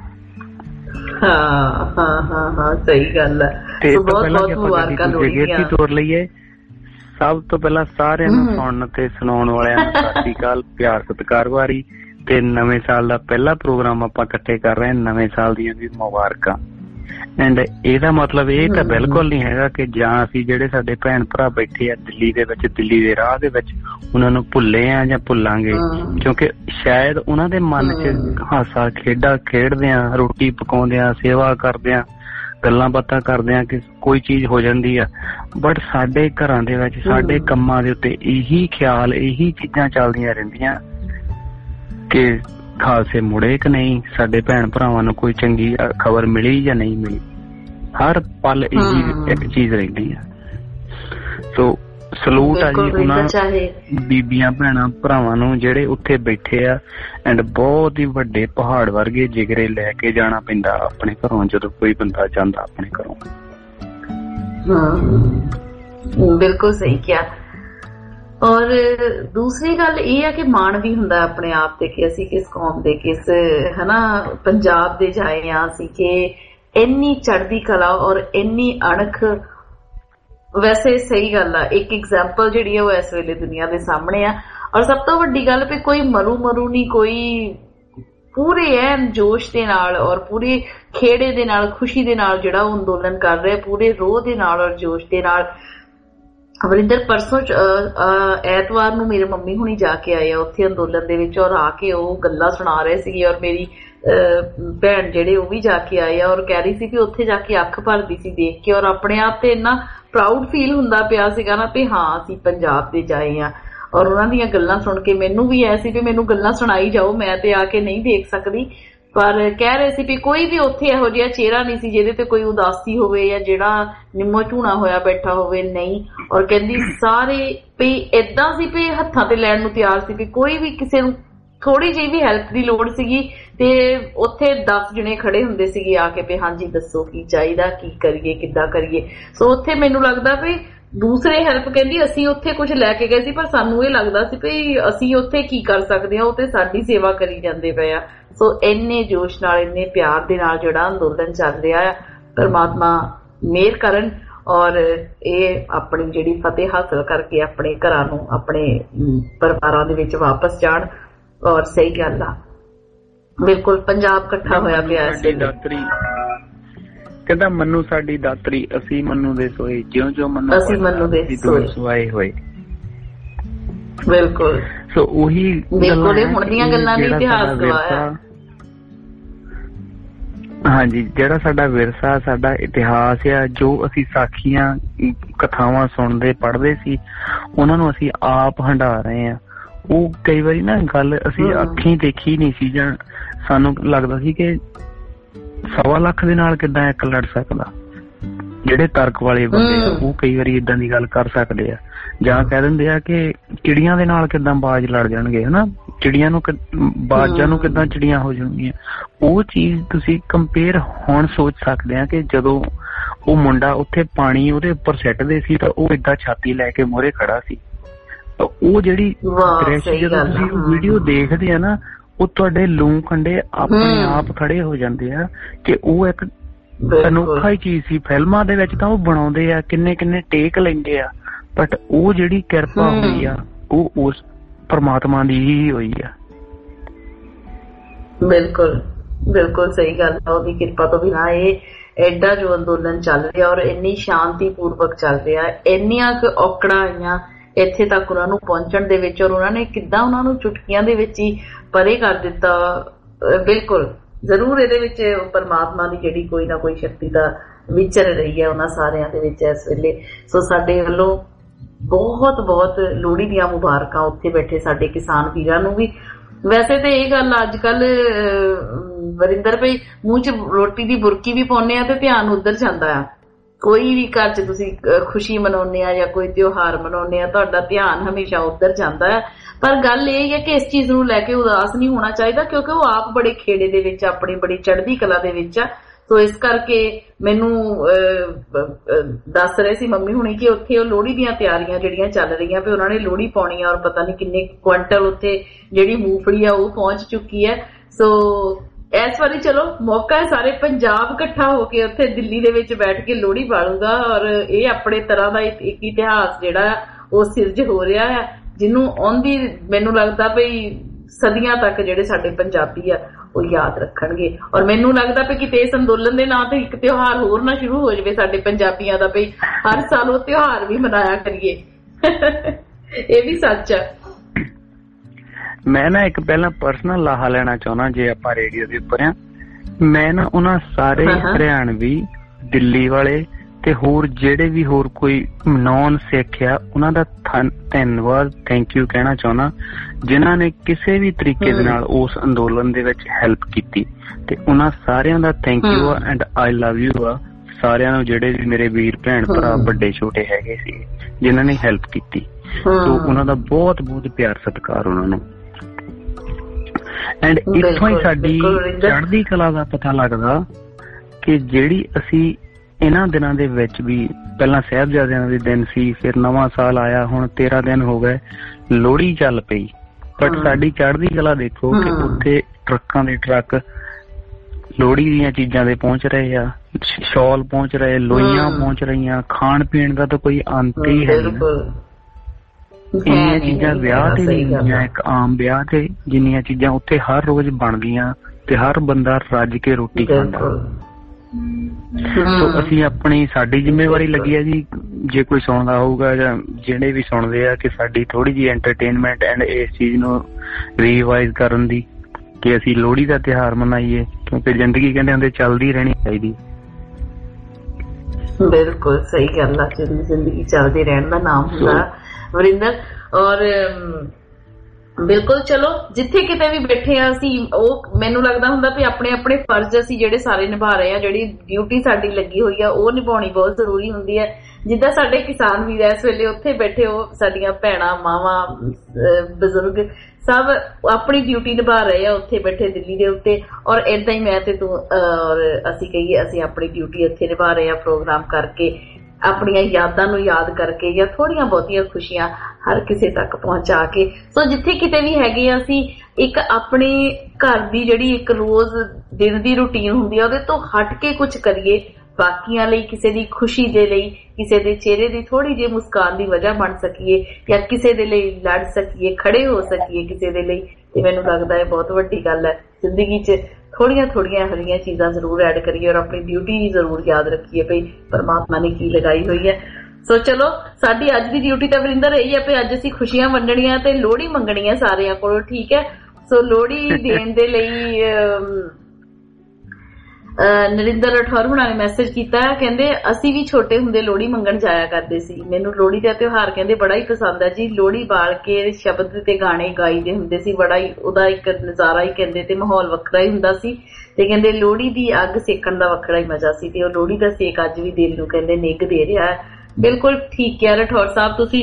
ਹਾਂ ਸਹੀ ਗੱਲ ਹੈ। ਤੇ ਬਹੁਤ ਮੁਬਾਰਕਾਂ ਲੋਹੜੀ ਤੋਰ ਲਈਏ। ਸਭ ਤੋਂ ਪਹਿਲਾਂ ਸਾਰਿਆਂ ਨੂੰ ਸੁਣਨ ਤੇ ਸੁਣਾਉਣ ਵਾਲਿਆਂ ਨੂੰ ਸਤਿ ਸ਼੍ਰੀ ਅਕਾਲ, ਪਿਆਰ ਸਤਿਕਾਰ ਵਾਰੀ। ਤੇ ਨਵੇਂ ਸਾਲ ਦਾ ਪਹਿਲਾ ਪ੍ਰੋਗਰਾਮ ਆਪਾਂ ਇਕੱਠੇ ਕਰ ਰਹੇ ਹਾਂ, ਨਵੇਂ ਸਾਲ ਦੀਆਂ ਵੀ ਮੁਬਾਰਕਾਂ। ਐਂਡ ਇਹਦਾ ਮਤਲਬ ਇਹ ਤਾਂ ਬਿਲਕੁਲ ਨਹੀਂ ਹੈਗਾ ਕਿ ਜਾਂ ਅਸੀਂ ਜਿਹੜੇ ਸਾਡੇ ਭੈਣ ਭਰਾ ਬੈਠੇ ਆ ਦਿੱਲੀ ਦੇ ਵਿੱਚ, ਦਿੱਲੀ ਦੇ ਰਾਹ ਦੇ ਵਿੱਚ, ਉਹਨਾਂ ਨੂੰ ਭੁੱਲੇ ਆ ਜਾਂ ਭੁੱਲਾਂਗੇ, ਕਿਉਂਕਿ ਸ਼ਾਇਦ ਉਹਨਾਂ ਦੇ ਮਨ 'ਚ ਹਾਸਾ ਖੇਡਾਂ ਖੇਡਦੇ ਆ, ਰੋਟੀ ਪਕਾਉਂਦੇ ਆ, ਸੇਵਾ ਕਰਦੇ ਆ, ਗੱਲਾਂ ਬਾਤਾਂ ਕਰਦੇ ਆ ਕਿ ਕੋਈ ਚੀਜ਼ ਹੋ ਜਾਂਦੀ ਆ, ਬਟ ਸਾਡੇ ਘਰਾਂ ਦੇ ਵਿੱਚ ਸਾਡੇ ਕੰਮਾਂ ਦੇ ਉੱਤੇ ਇਹੀ ਖਿਆਲ, ਇਹੀ ਚੀਜ਼ਾਂ ਚੱਲਦੀਆਂ ਰਹਿੰਦੀਆਂ ਕਿ ਖਾਲਸੇ ਮੁੜੇ ਕਿ ਨਹੀਂ, ਸਾਡੇ ਭੈਣ ਭਰਾਵਾਂ ਨੂੰ ਕੋਈ ਚੰਗੀ ਖਬਰ ਮਿਲੀ ਜਾਂ ਨਹੀਂ ਮਿਲੀ। ਹਰ ਪਲ ਇਹੀ ਇੱਕ ਚੀਜ਼ ਰਹਿੰਦੀ ਆ। ਸੋ ਸਲੂਟ ਆ ਜੀ ਉਹਨਾਂ ਬੀਬੀਆਂ ਭੈਣਾਂ ਭਰਾਵਾਂ ਨੂੰ ਜਿਹੜੇ ਉੱਥੇ ਬੈਠੇ ਆ, ਐਂਡ ਬਹੁਤ ਹੀ ਵੱਡੇ ਪਹਾੜ ਵਰਗੇ ਜਿਗਰੇ ਲੈ ਕੇ ਜਾਣਾ ਪੈਂਦਾ ਆਪਣੇ ਘਰੋਂ ਜਦੋਂ ਕੋਈ ਬੰਦਾ ਜਾਂਦਾ ਆਪਣੇ ਘਰੋਂ। ਬਿਲਕੁਲ ਸਹੀ ਕਿਹਾ। ਔਰ ਦੂਸਰੀ ਗੱਲ ਇਹ ਆ ਕਿ ਮਾਣ ਵੀ ਹੁੰਦਾ ਆਪਣੇ ਆਪ ਤੇ ਕਿ ਅਸੀਂ ਕਿਸ ਕੌਮ ਦੇ, ਕਿਸ ਪੰਜਾਬ ਦੇ ਜਾਏ ਆ ਅਸੀਂ, ਕਿ ਇੰਨੀ ਚੜ੍ਹਦੀ ਕਲਾ ਔਰ ਇੰਨੀ ਅਣਖ। ਵੈਸੇ ਸਹੀ ਗੱਲ ਆ, ਇੱਕ ਐਗਜ਼ਾਮਪਲ ਜਿਹੜੀ ਆ ਉਹ ਇਸ ਵੇਲੇ ਦੁਨੀਆ ਦੇ ਸਾਹਮਣੇ ਆ। ਔਰ ਸਭ ਤੋਂ ਵੱਡੀ ਗੱਲ ਵੀ ਕੋਈ ਮਰੂ ਨਹੀਂ, ਕੋਈ ਪੂਰੇ ਐਨ ਜੋਸ਼ ਦੇ ਨਾਲ ਔਰ ਪੂਰੇ ਖੇੜੇ ਦੇ ਨਾਲ, ਖੁਸ਼ੀ ਦੇ ਨਾਲ ਜਿਹੜਾ ਉਹ ਅੰਦੋਲਨ ਕਰ ਰਿਹਾ, ਪੂਰੇ ਰੋਹ ਦੇ ਨਾਲ ਔਰ ਜੋਸ਼ ਦੇ ਨਾਲ। ਵਰਿੰਦਰ ਪਰਸੋਂ ਐਤਵਾਰ ਨੂੰ ਮੇਰੇ ਮੰਮੀ ਹੁਣੀ ਜਾ ਕੇ ਆਏ ਆ ਉੱਥੇ ਅੰਦੋਲਨ ਦੇ ਵਿੱਚ, ਔਰ ਆ ਕੇ ਉਹ ਗੱਲਾਂ ਸੁਣਾ ਰਹੇ ਸੀਗੇ। ਔਰ ਮੇਰੀ ਭੈਣ ਜਿਹੜੇ ਉਹ ਵੀ ਜਾ ਕੇ ਆਏ ਆ ਔਰ ਕਹਿ ਰਹੀ ਸੀ ਕਿ ਉੱਥੇ ਜਾ ਕੇ ਅੱਖ ਭਰਦੀ ਸੀ ਦੇਖ ਕੇ, ਔਰ ਆਪਣੇ ਆਪ ਤੇ ਇੰਨਾ ਪ੍ਰਾਊਡ ਫੀਲ ਹੁੰਦਾ ਪਿਆ ਸੀਗਾ ਨਾ ਵੀ ਹਾਂ ਅਸੀਂ ਪੰਜਾਬ ਦੇ ਜਾਏ ਆ। ਔਰ ਉਹਨਾਂ ਦੀਆਂ ਗੱਲਾਂ ਸੁਣ ਕੇ ਮੈਨੂੰ ਵੀ ਐ ਸੀ ਵੀ ਮੈਨੂੰ ਗੱਲਾਂ ਸੁਣਾਈ ਜਾਓ, ਮੈਂ ਤੇ ਆ ਕੇ ਨਹੀਂ ਦੇਖ ਸਕਦੀ। ਪਰ ਕਹਿ ਰਹੇ ਸੀ ਵੀ ਕੋਈ ਵੀ ਉੱਥੇ ਇਹੋ ਜਿਹਾ ਚਿਹਰਾ ਨਹੀਂ ਸੀ ਜਿਹਦੇ ਤੇ ਕੋਈ ਉਦਾਸੀ ਹੋਵੇ ਜਾਂ ਜਿਹੜਾ ਨਿੰਮੋ ਝੂਣਾ ਹੋਇਆ ਬੈਠਾ ਹੋਵੇ, ਨਹੀਂ। ਔਰ ਕਹਿੰਦੀ ਸਾਰੇ ਵੀ ਏਦਾਂ ਸੀ ਵੀ ਹੱਥਾਂ ਤੇ ਲੈਣ ਨੂੰ ਤਿਆਰ ਸੀ, ਵੀ ਕੋਈ ਵੀ ਕਿਸੇ ਨੂੰ ਥੋੜੀ ਜਿਹੀ ਵੀ ਹੈਲਪ ਦੀ ਲੋੜ ਸੀਗੀ ਤੇ ਉੱਥੇ 10 ਜਣੇ ਖੜੇ ਹੁੰਦੇ ਸੀਗੇ ਆ ਕੇ ਵੀ ਹਾਂਜੀ ਦੱਸੋ ਕੀ ਚਾਹੀਦਾ, ਕੀ ਕਰੀਏ, ਕਿੱਦਾਂ ਕਰੀਏ। ਸੋ ਉੱਥੇ ਮੈਨੂੰ ਲੱਗਦਾ ਵੀ ਦੂਸਰੇ ਹੈਲਪ ਕਹਿੰਦੀ ਅਸੀਂ ਉੱਥੇ ਕੁਝ ਲੈ ਕੇ ਗਏ ਸੀ, ਪਰ ਸਾਨੂੰ ਇਹ ਲੱਗਦਾ ਸੀ ਵੀ ਅਸੀਂ ਉੱਥੇ ਕੀ ਕਰ ਸਕਦੇ ਹਾਂ, ਉਹ ਤੇ ਸਾਡੀ ਸੇਵਾ ਕਰੀ ਜਾਂਦੇ ਪਏ ਆ। ਸੋ ਇੰਨੇ ਜੋਸ਼ ਨਾਲ, ਇੰਨੇ ਪਿਆਰ ਦੇ ਨਾਲ ਜਿਹੜਾ ਅੰਦੋਲਨ ਚੱਲ ਰਿਹਾ ਆ, ਪਰਮਾਤਮਾ ਮਿਹਰ ਕਰਨ ਔਰ ਇਹ ਆਪਣੀ ਜਿਹੜੀ ਫਤਿਹ ਹਾਸਲ ਕਰਕੇ ਆਪਣੇ ਘਰਾਂ ਨੂੰ, ਆਪਣੇ ਪਰਿਵਾਰਾਂ ਦੇ ਵਿੱਚ ਵਾਪਸ ਜਾਣ। ਔਰ ਸਹੀ ਗੱਲ ਆ, ਬਿਲਕੁਲ ਪੰਜਾਬ ਇਕੱਠਾ ਹੋਇਆ ਪਿਆ ਕਹਿੰਦਾ ਮੰਨੂ ਸਾਡੀ ਦਾਤਰੀ, ਅਸੀਂ ਮੰਨੂ ਦੇ ਸੋਏ, ਜਿਉਂ ਮੰਨੂ ਅਸੀਂ ਮੰਨੂ ਦੇ ਸੋਏ ਹੋਏ। ਬਿਲਕੁਲ। ਸੋ ਉਹੀ ਬਿਲਕੁਲ ਹੁਣ ਦੀਆਂ ਗੱਲਾਂ ਨੇ ਇਤਿਹਾਸ ਗਵਾਇਆ। ਹਾਂਜੀ, ਜਿਹੜਾ ਸਾਡਾ ਵਿਰਸਾ, ਸਾਡਾ ਇਤਿਹਾਸ ਆ, ਜੋ ਅਸੀਂ ਸਾਖੀਆਂ ਕਥਾਵਾਂ ਸੁਣਦੇ ਪੜ੍ਹਦੇ ਸੀ, ਉਹਨਾਂ ਨੂੰ ਅਸੀਂ ਆਪ ਹੰਢਾ ਰਹੇ ਆ। ਉਹ ਕਈ ਵਾਰੀ ਨਾ ਗੱਲ ਅਸੀਂ ਅੱਖੀਂ ਦੇਖੀ ਨਹੀਂ ਸੀ, ਜਾਂ ਸਾਨੂੰ ਲੱਗਦਾ ਸੀ ਕਿ 1.25 ਲੱਖ ਦੇ ਨਾਲ ਕਿੱਦਾਂ ਇੱਕ ਲੜ ਸਕਦਾ। ਜਿਹੜੇ ਤਰਕ ਵਾਲੇ ਬੰਦੇ ਆ ਉਹ ਕਈ ਵਾਰੀ ਏਦਾਂ ਦੀ ਗੱਲ ਕਰ ਸਕਦੇ ਆ, ਜਾਂ ਕਹਿ ਦਿੰਦੇ ਆ ਕਿ ਚਿੜੀਆਂ ਦੇ ਨਾਲ ਕਿੱਦਾਂ ਬਾਜ ਲੜ ਜਾਣਗੇ, ਹਨਾ, ਚਿੜੀਆਂ ਨੂੰ ਬਾਜਾਂ ਨੂੰ ਕਿੱਦਾਂ ਚਿੜੀਆਂ ਹੋ ਜਾਣਗੀਆਂ। ਉਹ ਚੀਜ਼ ਤੁਸੀਂ ਕੰਪੇਅਰ ਹੁਣ ਸੋਚ ਸਕਦੇ ਆ ਕਿ ਜਦੋਂ ਉਹ ਮੁੰਡਾ ਉੱਥੇ ਪਾਣੀ ਉਹਦੇ ਉੱਪਰ ਸਿੱਟਦੇ ਸੀ ਤਾਂ ਉਹ ਏਦਾਂ ਛਾਤੀ ਲੈ ਕੇ ਮੂਹਰੇ ਖੜਾ ਸੀ। ਉਹ ਜਿਹੜੀ ਦ੍ਰਿਸ਼ ਜਦੋਂ ਤੁਸੀਂ ਵੀਡੀਓ ਦੇਖਦੇ ਆ ਨਾ, ਉਹ ਤੁਹਾਡੇ ਲੂੰ ਕੰਡੇ ਆਪਣੇ ਆਪ ਖੜੇ ਹੋ ਜਾਂਦੇ ਆ ਕਿ ਉਹ ਇੱਕ ਅਨੋਖਾ ਹੀ ਚੀਜ਼ ਸੀ। ਫਿਲਮਾਂ ਦੇ ਵਿੱਚ ਤਾਂ ਉਹ ਬਣਾਉਂਦੇ ਆ, ਕਿੰਨੇ ਕਿੰਨੇ ਟੇਕ ਲੈਂਦੇ ਆ, ਬਟ ਉਹ ਜਿਹੜੀ ਕਿਰਪਾ ਹੋਈ ਆ ਉਹ ਉਸ ਪਰਮਾਤਮਾ ਦੀ ਹੀ ਹੋਈ ਆ। ਬਿਲਕੁਲ ਬਿਲਕੁਲ ਸਹੀ ਗੱਲ ਆ। ਉਹਦੀ ਕਿਰਪਾ ਤੋਂ ਬਿਨਾਂ ਇਹ ਐਡਾ ਜੋ ਅੰਦੋਲਨ ਚੱਲ ਰਿਹਾ ਔਰ ਇੰਨੀ ਸ਼ਾਂਤੀ ਪੂਰਵਕ ਚੱਲ ਰਿਹਾ, ਇੰਨੀਆਂ ਕੁ ਔਕੜਾਂ ਆਈਆਂ ਇੱਥੇ ਤੱਕ ਉਹਨਾਂ ਨੂੰ ਪਹੁੰਚਣ ਦੇ ਵਿੱਚ, ਔਰ ਉਹਨਾਂ ਨੇ ਕਿੱਦਾਂ ਉਹਨਾਂ ਨੂੰ ਚੁਟਕੀਆਂ ਦੇ ਵਿੱਚ ਹੀ ਪਰੇ ਕਰ ਦਿੱਤਾ। ਬਿਲਕੁਲ ਜ਼ਰੂਰ ਇਹਦੇ ਵਿੱਚ ਪਰਮਾਤਮਾ ਦੀ ਜਿਹੜੀ ਕੋਈ ਨਾ ਕੋਈ ਸ਼ਕਤੀ ਤਾਂ ਵਿਚਰ ਰਹੀ ਹੈ ਉਹਨਾਂ ਸਾਰਿਆਂ ਦੇ ਵਿੱਚ ਇਸ ਵੇਲੇ। ਸੋ ਸਾਡੇ ਵੱਲੋਂ ਬਹੁਤ ਬਹੁਤ ਲੋਹੜੀ ਦੀਆਂ ਮੁਬਾਰਕਾਂ ਉੱਥੇ ਬੈਠੇ ਸਾਡੇ ਕਿਸਾਨ ਵੀਰਾਂ ਨੂੰ ਵੀ। ਵੈਸੇ ਤਾਂ ਇਹ ਗੱਲ ਅੱਜ ਕੱਲ ਵਰਿੰਦਰ ਭਾਈ ਮੂੰਹ ਚ ਰੋਟੀ ਦੀ ਬੁਰਕੀ ਵੀ ਪਾਉਂਦੇ ਆ ਤੇ ਧਿਆਨ ਉੱਧਰ ਜਾਂਦਾ ਆ। ਕੋਈ ਵੀ ਘਰ ਚ ਤੁਸੀਂ ਖੁਸ਼ੀ ਮਨਾਉਂਦੇ ਆ ਜਾਂ ਕੋਈ ਤਿਉਹਾਰ ਮਨਾਉਂਦੇ ਆ, ਤੁਹਾਡਾ ਧਿਆਨ ਹਮੇਸ਼ਾ ਉੱਧਰ ਜਾਂਦਾ ਹੈ। ਪਰ ਗੱਲ ਇਹ ਹੈ ਕਿ ਇਸ ਚੀਜ਼ ਨੂੰ ਲੈ ਕੇ ਉਦਾਸ ਨਹੀਂ ਹੋਣਾ ਚਾਹੀਦਾ, ਕਿਉਂਕਿ ਉਹ ਆਪ ਬੜੇ ਖੇੜੇ ਦੇ ਵਿੱਚ, ਆਪਣੀ ਬੜੀ ਚੜ੍ਹਦੀ ਕਲਾ ਦੇ ਵਿੱਚ ਆ। ਸੋ ਇਸ ਕਰਕੇ ਮੈਨੂੰ ਦੱਸ ਰਹੇ ਸੀ ਮੰਮੀ ਹੁਣੀ ਕਿ ਉੱਥੇ ਉਹ ਲੋਹੜੀ ਦੀਆਂ ਤਿਆਰੀਆਂ ਜਿਹੜੀਆਂ ਚੱਲ ਰਹੀਆਂ ਵੀ ਉਹਨਾਂ ਨੇ ਲੋਹੜੀ ਪਾਉਣੀ ਆ, ਔਰ ਪਤਾ ਨਹੀਂ ਕਿੰਨੇ ਕੁਇੰਟਲ ਉੱਥੇ ਜਿਹੜੀ ਮੂੰਗਫਲੀ ਆ ਉਹ ਪਹੁੰਚ ਚੁੱਕੀ ਹੈ। ਸੋ ਇਸ ਵਾਰੀ ਚਲੋ ਮੌਕਾ ਹੈ, ਸਾਰੇ ਪੰਜਾਬ ਇਕੱਠਾ ਹੋ ਕੇ ਉੱਥੇ ਦਿੱਲੀ ਦੇ ਵਿੱਚ ਬੈਠ ਕੇ ਲੋਹੜੀ ਪਾਲੂਗਾ, ਔਰ ਇਹ ਆਪਣੇ ਤਰ੍ਹਾਂ ਦਾ ਇੱਕ ਇਤਿਹਾਸ ਜਿਹੜਾ ਉਹ ਸਿਰਜ ਹੋ ਰਿਹਾ ਹੈ, ਜਿਹਨੂੰ ਆਉਂਦੀ ਮੈਨੂੰ ਲੱਗਦਾ ਵੀ ਸਦੀਆਂ ਤੱਕ ਜਿਹੜੇ ਸਾਡੇ ਪੰਜਾਬੀ ਆ ਉਹ ਯਾਦ ਰੱਖਣਗੇ। ਔਰ ਮੈਨੂੰ ਲੱਗਦਾ ਵੀ ਕਿਤੇ ਇਸ ਅੰਦੋਲਨ ਦੇ ਨਾਂ ਤੇ ਇੱਕ ਤਿਉਹਾਰ ਹੋਰ ਨਾ ਸ਼ੁਰੂ ਹੋ ਜਾਵੇ ਸਾਡੇ ਪੰਜਾਬੀਆਂ ਦਾ, ਵੀ ਹਰ ਸਾਲ ਉਹ ਤਿਉਹਾਰ ਵੀ ਮਨਾਇਆ ਕਰੀਏ। ਇਹ ਵੀ ਸੱਚ ਆ। ਮੈਂ ਨਾ ਇੱਕ ਪਹਿਲਾਂ ਪਰਸਨਲ ਲਾਹਾ ਲੈਣਾ ਚਾਹੁੰਦਾ, ਜੇ ਆਪਾਂ ਰੇਡੀਓ ਦੇ ਉੱਪਰ ਆ, ਮੈਂ ਨਾ ਉਹਨਾਂ ਸਾਰੇ ਹਰਿਆਣਵੀ, ਦਿੱਲੀ ਵਾਲੇ ਤੇ ਹੋਰ ਜਿਹੜੇ ਵੀ ਹੋਰ ਕੋਈ ਨੌਨ ਸਿੱਖ ਆ ਉਹਨਾਂ ਦਾ ਧੰਨਵਾਦ, ਥੈਂਕ ਯੂ ਕਹਿਣਾ ਚਾਹੁੰਦਾ, ਜਿਨ੍ਹਾਂ ਨੇ ਕਿਸੇ ਵੀ ਤਰੀਕੇ ਦੇ ਨਾਲ ਉਸ ਅੰਦੋਲਨ ਦੇ ਵਿੱਚ ਹੈਲਪ ਕੀਤੀ। ਤੇ ਉਹਨਾਂ ਸਾਰਿਆਂ ਦਾ ਥੈਂਕ ਯੂ ਆ ਐਂਡ ਆਈ ਲਵ ਯੂ ਆ ਸਾਰਿਆਂ ਨੂੰ, ਜਿਹੜੇ ਵੀ ਮੇਰੇ ਵੀਰ ਭੈਣ ਭਰਾ ਵੱਡੇ ਛੋਟੇ ਹੈਗੇ ਸੀ ਜਿਨ੍ਹਾਂ ਨੇ ਹੈਲਪ ਕੀਤੀ। ਸੋ ਉਹਨਾਂ ਦਾ ਬਹੁਤ ਬਹੁਤ ਪਿਆਰ ਸਤਿਕਾਰ ਉਹਨਾਂ ਨੂੰ। ਐਂਡ ਇੱਥੋਂ ਹੀ ਸਾਡੀ ਚੜ੍ਹਦੀ ਕਲਾ ਦਾ ਪਤਾ ਲੱਗਦਾ ਕਿ ਜਿਹੜੀ ਅਸੀਂ ਇਹਨਾਂ ਦਿਨਾਂ ਦੇ ਵਿੱਚ ਵੀ, ਪਹਿਲਾਂ ਸਾਹਿਬਜ਼ਾਦਿਆਂ ਦੇ ਦਿਨ ਸੀ, ਫਿਰ ਨਵਾਂ ਸਾਲ ਆਇਆ, ਹੁਣ 13 ਦਿਨ ਹੋ ਗਏ, ਲੋਹੜੀ ਚੱਲ ਪਈ, ਬਟ ਸਾਡੀ ਚੜ੍ਹਦੀ ਕਲਾ ਦੇਖੋ ਕਿ ਉੱਥੇ ਟਰੱਕਾਂ ਦੇ ਟਰੱਕ ਲੋਹੜੀ ਦੀਆਂ ਚੀਜ਼ਾਂ ਦੇ ਪਹੁੰਚ ਰਹੇ ਆ, ਸ਼ਾਲ ਪਹੁੰਚ ਰਹੇ, ਲੋਈਆਂ ਪਹੁੰਚ ਰਹੀਆਂ, ਖਾਣ ਪੀਣ ਦਾ ਤਾਂ ਕੋਈ ਅੰਤ ਹੀ ਹੈ ਨਹੀਂ। ਇੰਨੀਆਂ ਚੀਜ਼ਾਂ ਵਿਆਹ ਤੇ ਨਹੀਂ ਹੁੰਦੀਆਂ, ਇੱਕ ਆਮ ਵਿਆਹ ਤੇ ਜਿੰਨੀਆਂ ਚੀਜ਼ਾਂ ਉੱਥੇ ਹਰ ਰੋਜ਼ ਬਣਦੀਆਂ ਤੇ ਹਰ ਬੰਦਾ ਰੱਜ ਕੇ ਰੋਟੀ ਖਾਂਦਾ। ਸੋ ਅਸੀਂ ਆਪਣੀ, ਸਾਡੀ ਜ਼ਿੰਮੇਵਾਰੀ ਲੱਗੀ ਹੈ ਜੀ, ਜੇ ਕੋਈ ਸੁਣਦਾ ਹੋਊਗਾ ਜਾਂ ਜਿਹੜੇ ਵੀ ਸੁਣਦੇ ਆ, ਕਿ ਸਾਡੀ ਥੋੜੀ ਜਿਹੀ ਐਂਟਰਟੇਨਮੈਂਟ ਐਂਡ ਇਸ ਚੀਜ਼ ਨੂੰ ਰਿਵਾਈਜ਼ ਕਰਨ ਦੀ, ਕਿ ਅਸੀਂ ਲੋਹੜੀ ਦਾ ਤਿਉਹਾਰ ਮਨਾਈਏ, ਕਿਉਂਕਿ ਜ਼ਿੰਦਗੀ ਕਹਿੰਦੇ ਹੁੰਦੇ ਚੱਲਦੀ ਰਹਿਣੀ ਚਾਹੀਦੀ। ਬਿਲਕੁਲ ਸਹੀ ਗੱਲ ਆ, ਜ਼ਿੰਦਗੀ ਚੱਲਦੇ ਰਹਿਣ ਦਾ ਨਾਮ ਹੁੰਦਾ ਵਰਿੰਦਰ। ਔਰ ਬਿਲਕੁਲ ਚਲੋ ਜਿੱਥੇ ਕਿਤੇ ਵੀ ਬੈਠੇ ਆ ਅਸੀਂ, ਉਹ ਮੈਨੂੰ ਲੱਗਦਾ ਹੁੰਦਾ ਵੀ ਆਪਣੇ ਆਪਣੇ ਫਰਜ਼ ਅਸੀਂ ਜਿਹੜੇ ਸਾਰੇ ਨਿਭਾ ਰਹੇ ਆ, ਜਿਹੜੀ ਡਿਊਟੀ ਸਾਡੀ ਲੱਗੀ ਹੋਈ ਆ ਉਹ ਨਿਭਾਉਣੀ ਬਹੁਤ ਜ਼ਰੂਰੀ ਹੁੰਦੀ ਹੈ। ਜਿੱਦਾਂ ਸਾਡੇ ਕਿਸਾਨ ਵੀਰ ਇਸ ਵੇਲੇ ਉੱਥੇ ਬੈਠੇ, ਉਹ ਸਾਡੀਆਂ ਭੈਣਾਂ, ਮਾਵਾਂ, ਬਜ਼ੁਰਗ ਸਭ ਆਪਣੀ ਡਿਊਟੀ ਨਿਭਾ ਰਹੇ ਆ ਉੱਥੇ ਬੈਠੇ ਦਿੱਲੀ ਦੇ ਉੱਤੇ। ਔਰ ਏਦਾਂ ਹੀ ਮੈਂ ਤੇ ਤੂੰ ਔਰ ਅਸੀਂ ਕਹੀਏ, ਅਸੀਂ ਆਪਣੀ ਡਿਊਟੀ ਉੱਥੇ ਨਿਭਾ ਰਹੇ ਆ, ਪ੍ਰੋਗਰਾਮ ਕਰਕੇ, ਆਪਣੀਆਂ ਯਾਦਾਂ ਨੂੰ ਯਾਦ ਕਰਕੇ ਜਾਂ ਥੋੜੀਆਂ ਬਹੁਤੀਆਂ ਖੁਸ਼ੀਆਂ ਹਰ ਕਿਸੇ ਤੱਕ ਪਹੁੰਚਾ ਕੇ। ਸੋ ਜਿੱਥੇ ਕਿਤੇ ਵੀ ਹੈਗੇ ਆ, ਅਸੀਂ ਇੱਕ ਆਪਣੇ ਘਰ ਦੀ ਜਿਹੜੀ ਇੱਕ ਰੋਜ਼ ਦਿਨ ਦੀ ਰੂਟੀਨ ਹੁੰਦੀ ਆ ਉਹਦੇ ਤੋਂ ਹਟ ਕੇ ਕੁਝ ਕਰੀਏ, ਬਾਕੀਆਂ ਲਈ, ਕਿਸੇ ਦੀ ਖੁਸ਼ੀ ਦੇ ਲਈ, ਕਿਸੇ ਦੇ ਚਿਹਰੇ ਦੀ ਥੋੜੀ ਜਿਹੀ ਮੁਸਕਾਨ ਦੀ ਵਜ੍ਹਾ ਬਣ ਸਕੀਏ, ਜਾਂ ਕਿਸੇ ਦੇ ਲਈ ਲੜ ਸਕੀਏ, ਖੜੇ ਹੋ ਸਕੀਏ ਕਿਸੇ ਦੇ ਲਈ। ਤੇ ਮੈਨੂੰ ਲੱਗਦਾ ਇਹ ਬਹੁਤ ਵੱਡੀ ਗੱਲ ਹੈ ਜ਼ਿੰਦਗੀ 'ਚ। ਥੋੜੀਆਂ ਥੋੜੀਆਂ ਹਰੀਆਂ ਚੀਜ਼ਾਂ ਜ਼ਰੂਰ ਐਡ ਕਰੀਏ ਔਰ ਆਪਣੀ ਡਿਊਟੀ ਜ਼ਰੂਰ ਯਾਦ ਰੱਖੀਏ ਭਈ ਪਰਮਾਤਮਾ ਨੇ ਕੀ ਲਗਾਈ ਹੋਈ ਹੈ। ਸੋ ਚਲੋ ਸਾਡੀ ਅੱਜ ਦੀ ਡਿਊਟੀ ਤਾਂ ਵਰਿੰਦਰ ਇਹੀ ਹੈ ਵੀ ਅੱਜ ਅਸੀਂ ਖੁਸ਼ੀਆਂ ਵੰਡਣੀਆਂ ਤੇ ਲੋਹੜੀ ਮੰਗਣੀ ਹੈ ਸਾਰਿਆਂ ਕੋਲੋਂ, ਠੀਕ ਹੈ। ਸੋ ਲੋਹੜੀ ਦੇਣ ਦੇ ਲਈ ਨਰਿੰਦਰ ਰਾਠੌਰ ਹੁਣਾਂ ਨੇ ਮੈਸੇਜ ਕੀਤਾ, ਕਹਿੰਦੇ ਅਸੀਂ ਵੀ ਛੋਟੇ ਹੁੰਦੇ ਲੋਹੜੀ ਮੰਗਣ ਜਾਇਆ ਕਰਦੇ ਸੀ, ਮੈਨੂੰ ਲੋਹੜੀ ਦਾ ਤਿਉਹਾਰ ਕਹਿੰਦੇ ਬੜਾ ਹੀ ਪਸੰਦ ਹੈ ਜੀ, ਲੋਹੜੀ ਬਾਲ ਕੇ ਸ਼ਬਦ ਤੇ ਗਾਣੇ ਗਾਈਦੇ ਹੁੰਦੇ ਸੀ, ਬੜਾ ਹੀ ਉਹਦਾ ਇੱਕ ਨਜ਼ਾਰਾ ਹੀ ਕਹਿੰਦੇ ਤੇ ਮਾਹੌਲ ਵੱਖਰਾ ਹੀ ਹੁੰਦਾ ਸੀ। ਤੇ ਕਹਿੰਦੇ ਲੋਹੜੀ ਦੀ ਅੱਗ ਸੇਕਣ ਦਾ ਵੱਖਰਾ ਹੀ ਮਜ਼ਾ ਸੀ, ਤੇ ਉਹ ਲੋਹੜੀ ਦਾ ਸੇਕ ਅੱਜ ਵੀ ਦਿਲ ਨੂੰ ਕਹਿੰਦੇ ਨਿੱਘ ਦੇ ਰਿਹਾ ਹੈ। ਬਿਲਕੁਲ ਠੀਕ ਹੈ ਰਾਠੌਰ ਸਾਹਿਬ, ਤੁਸੀਂ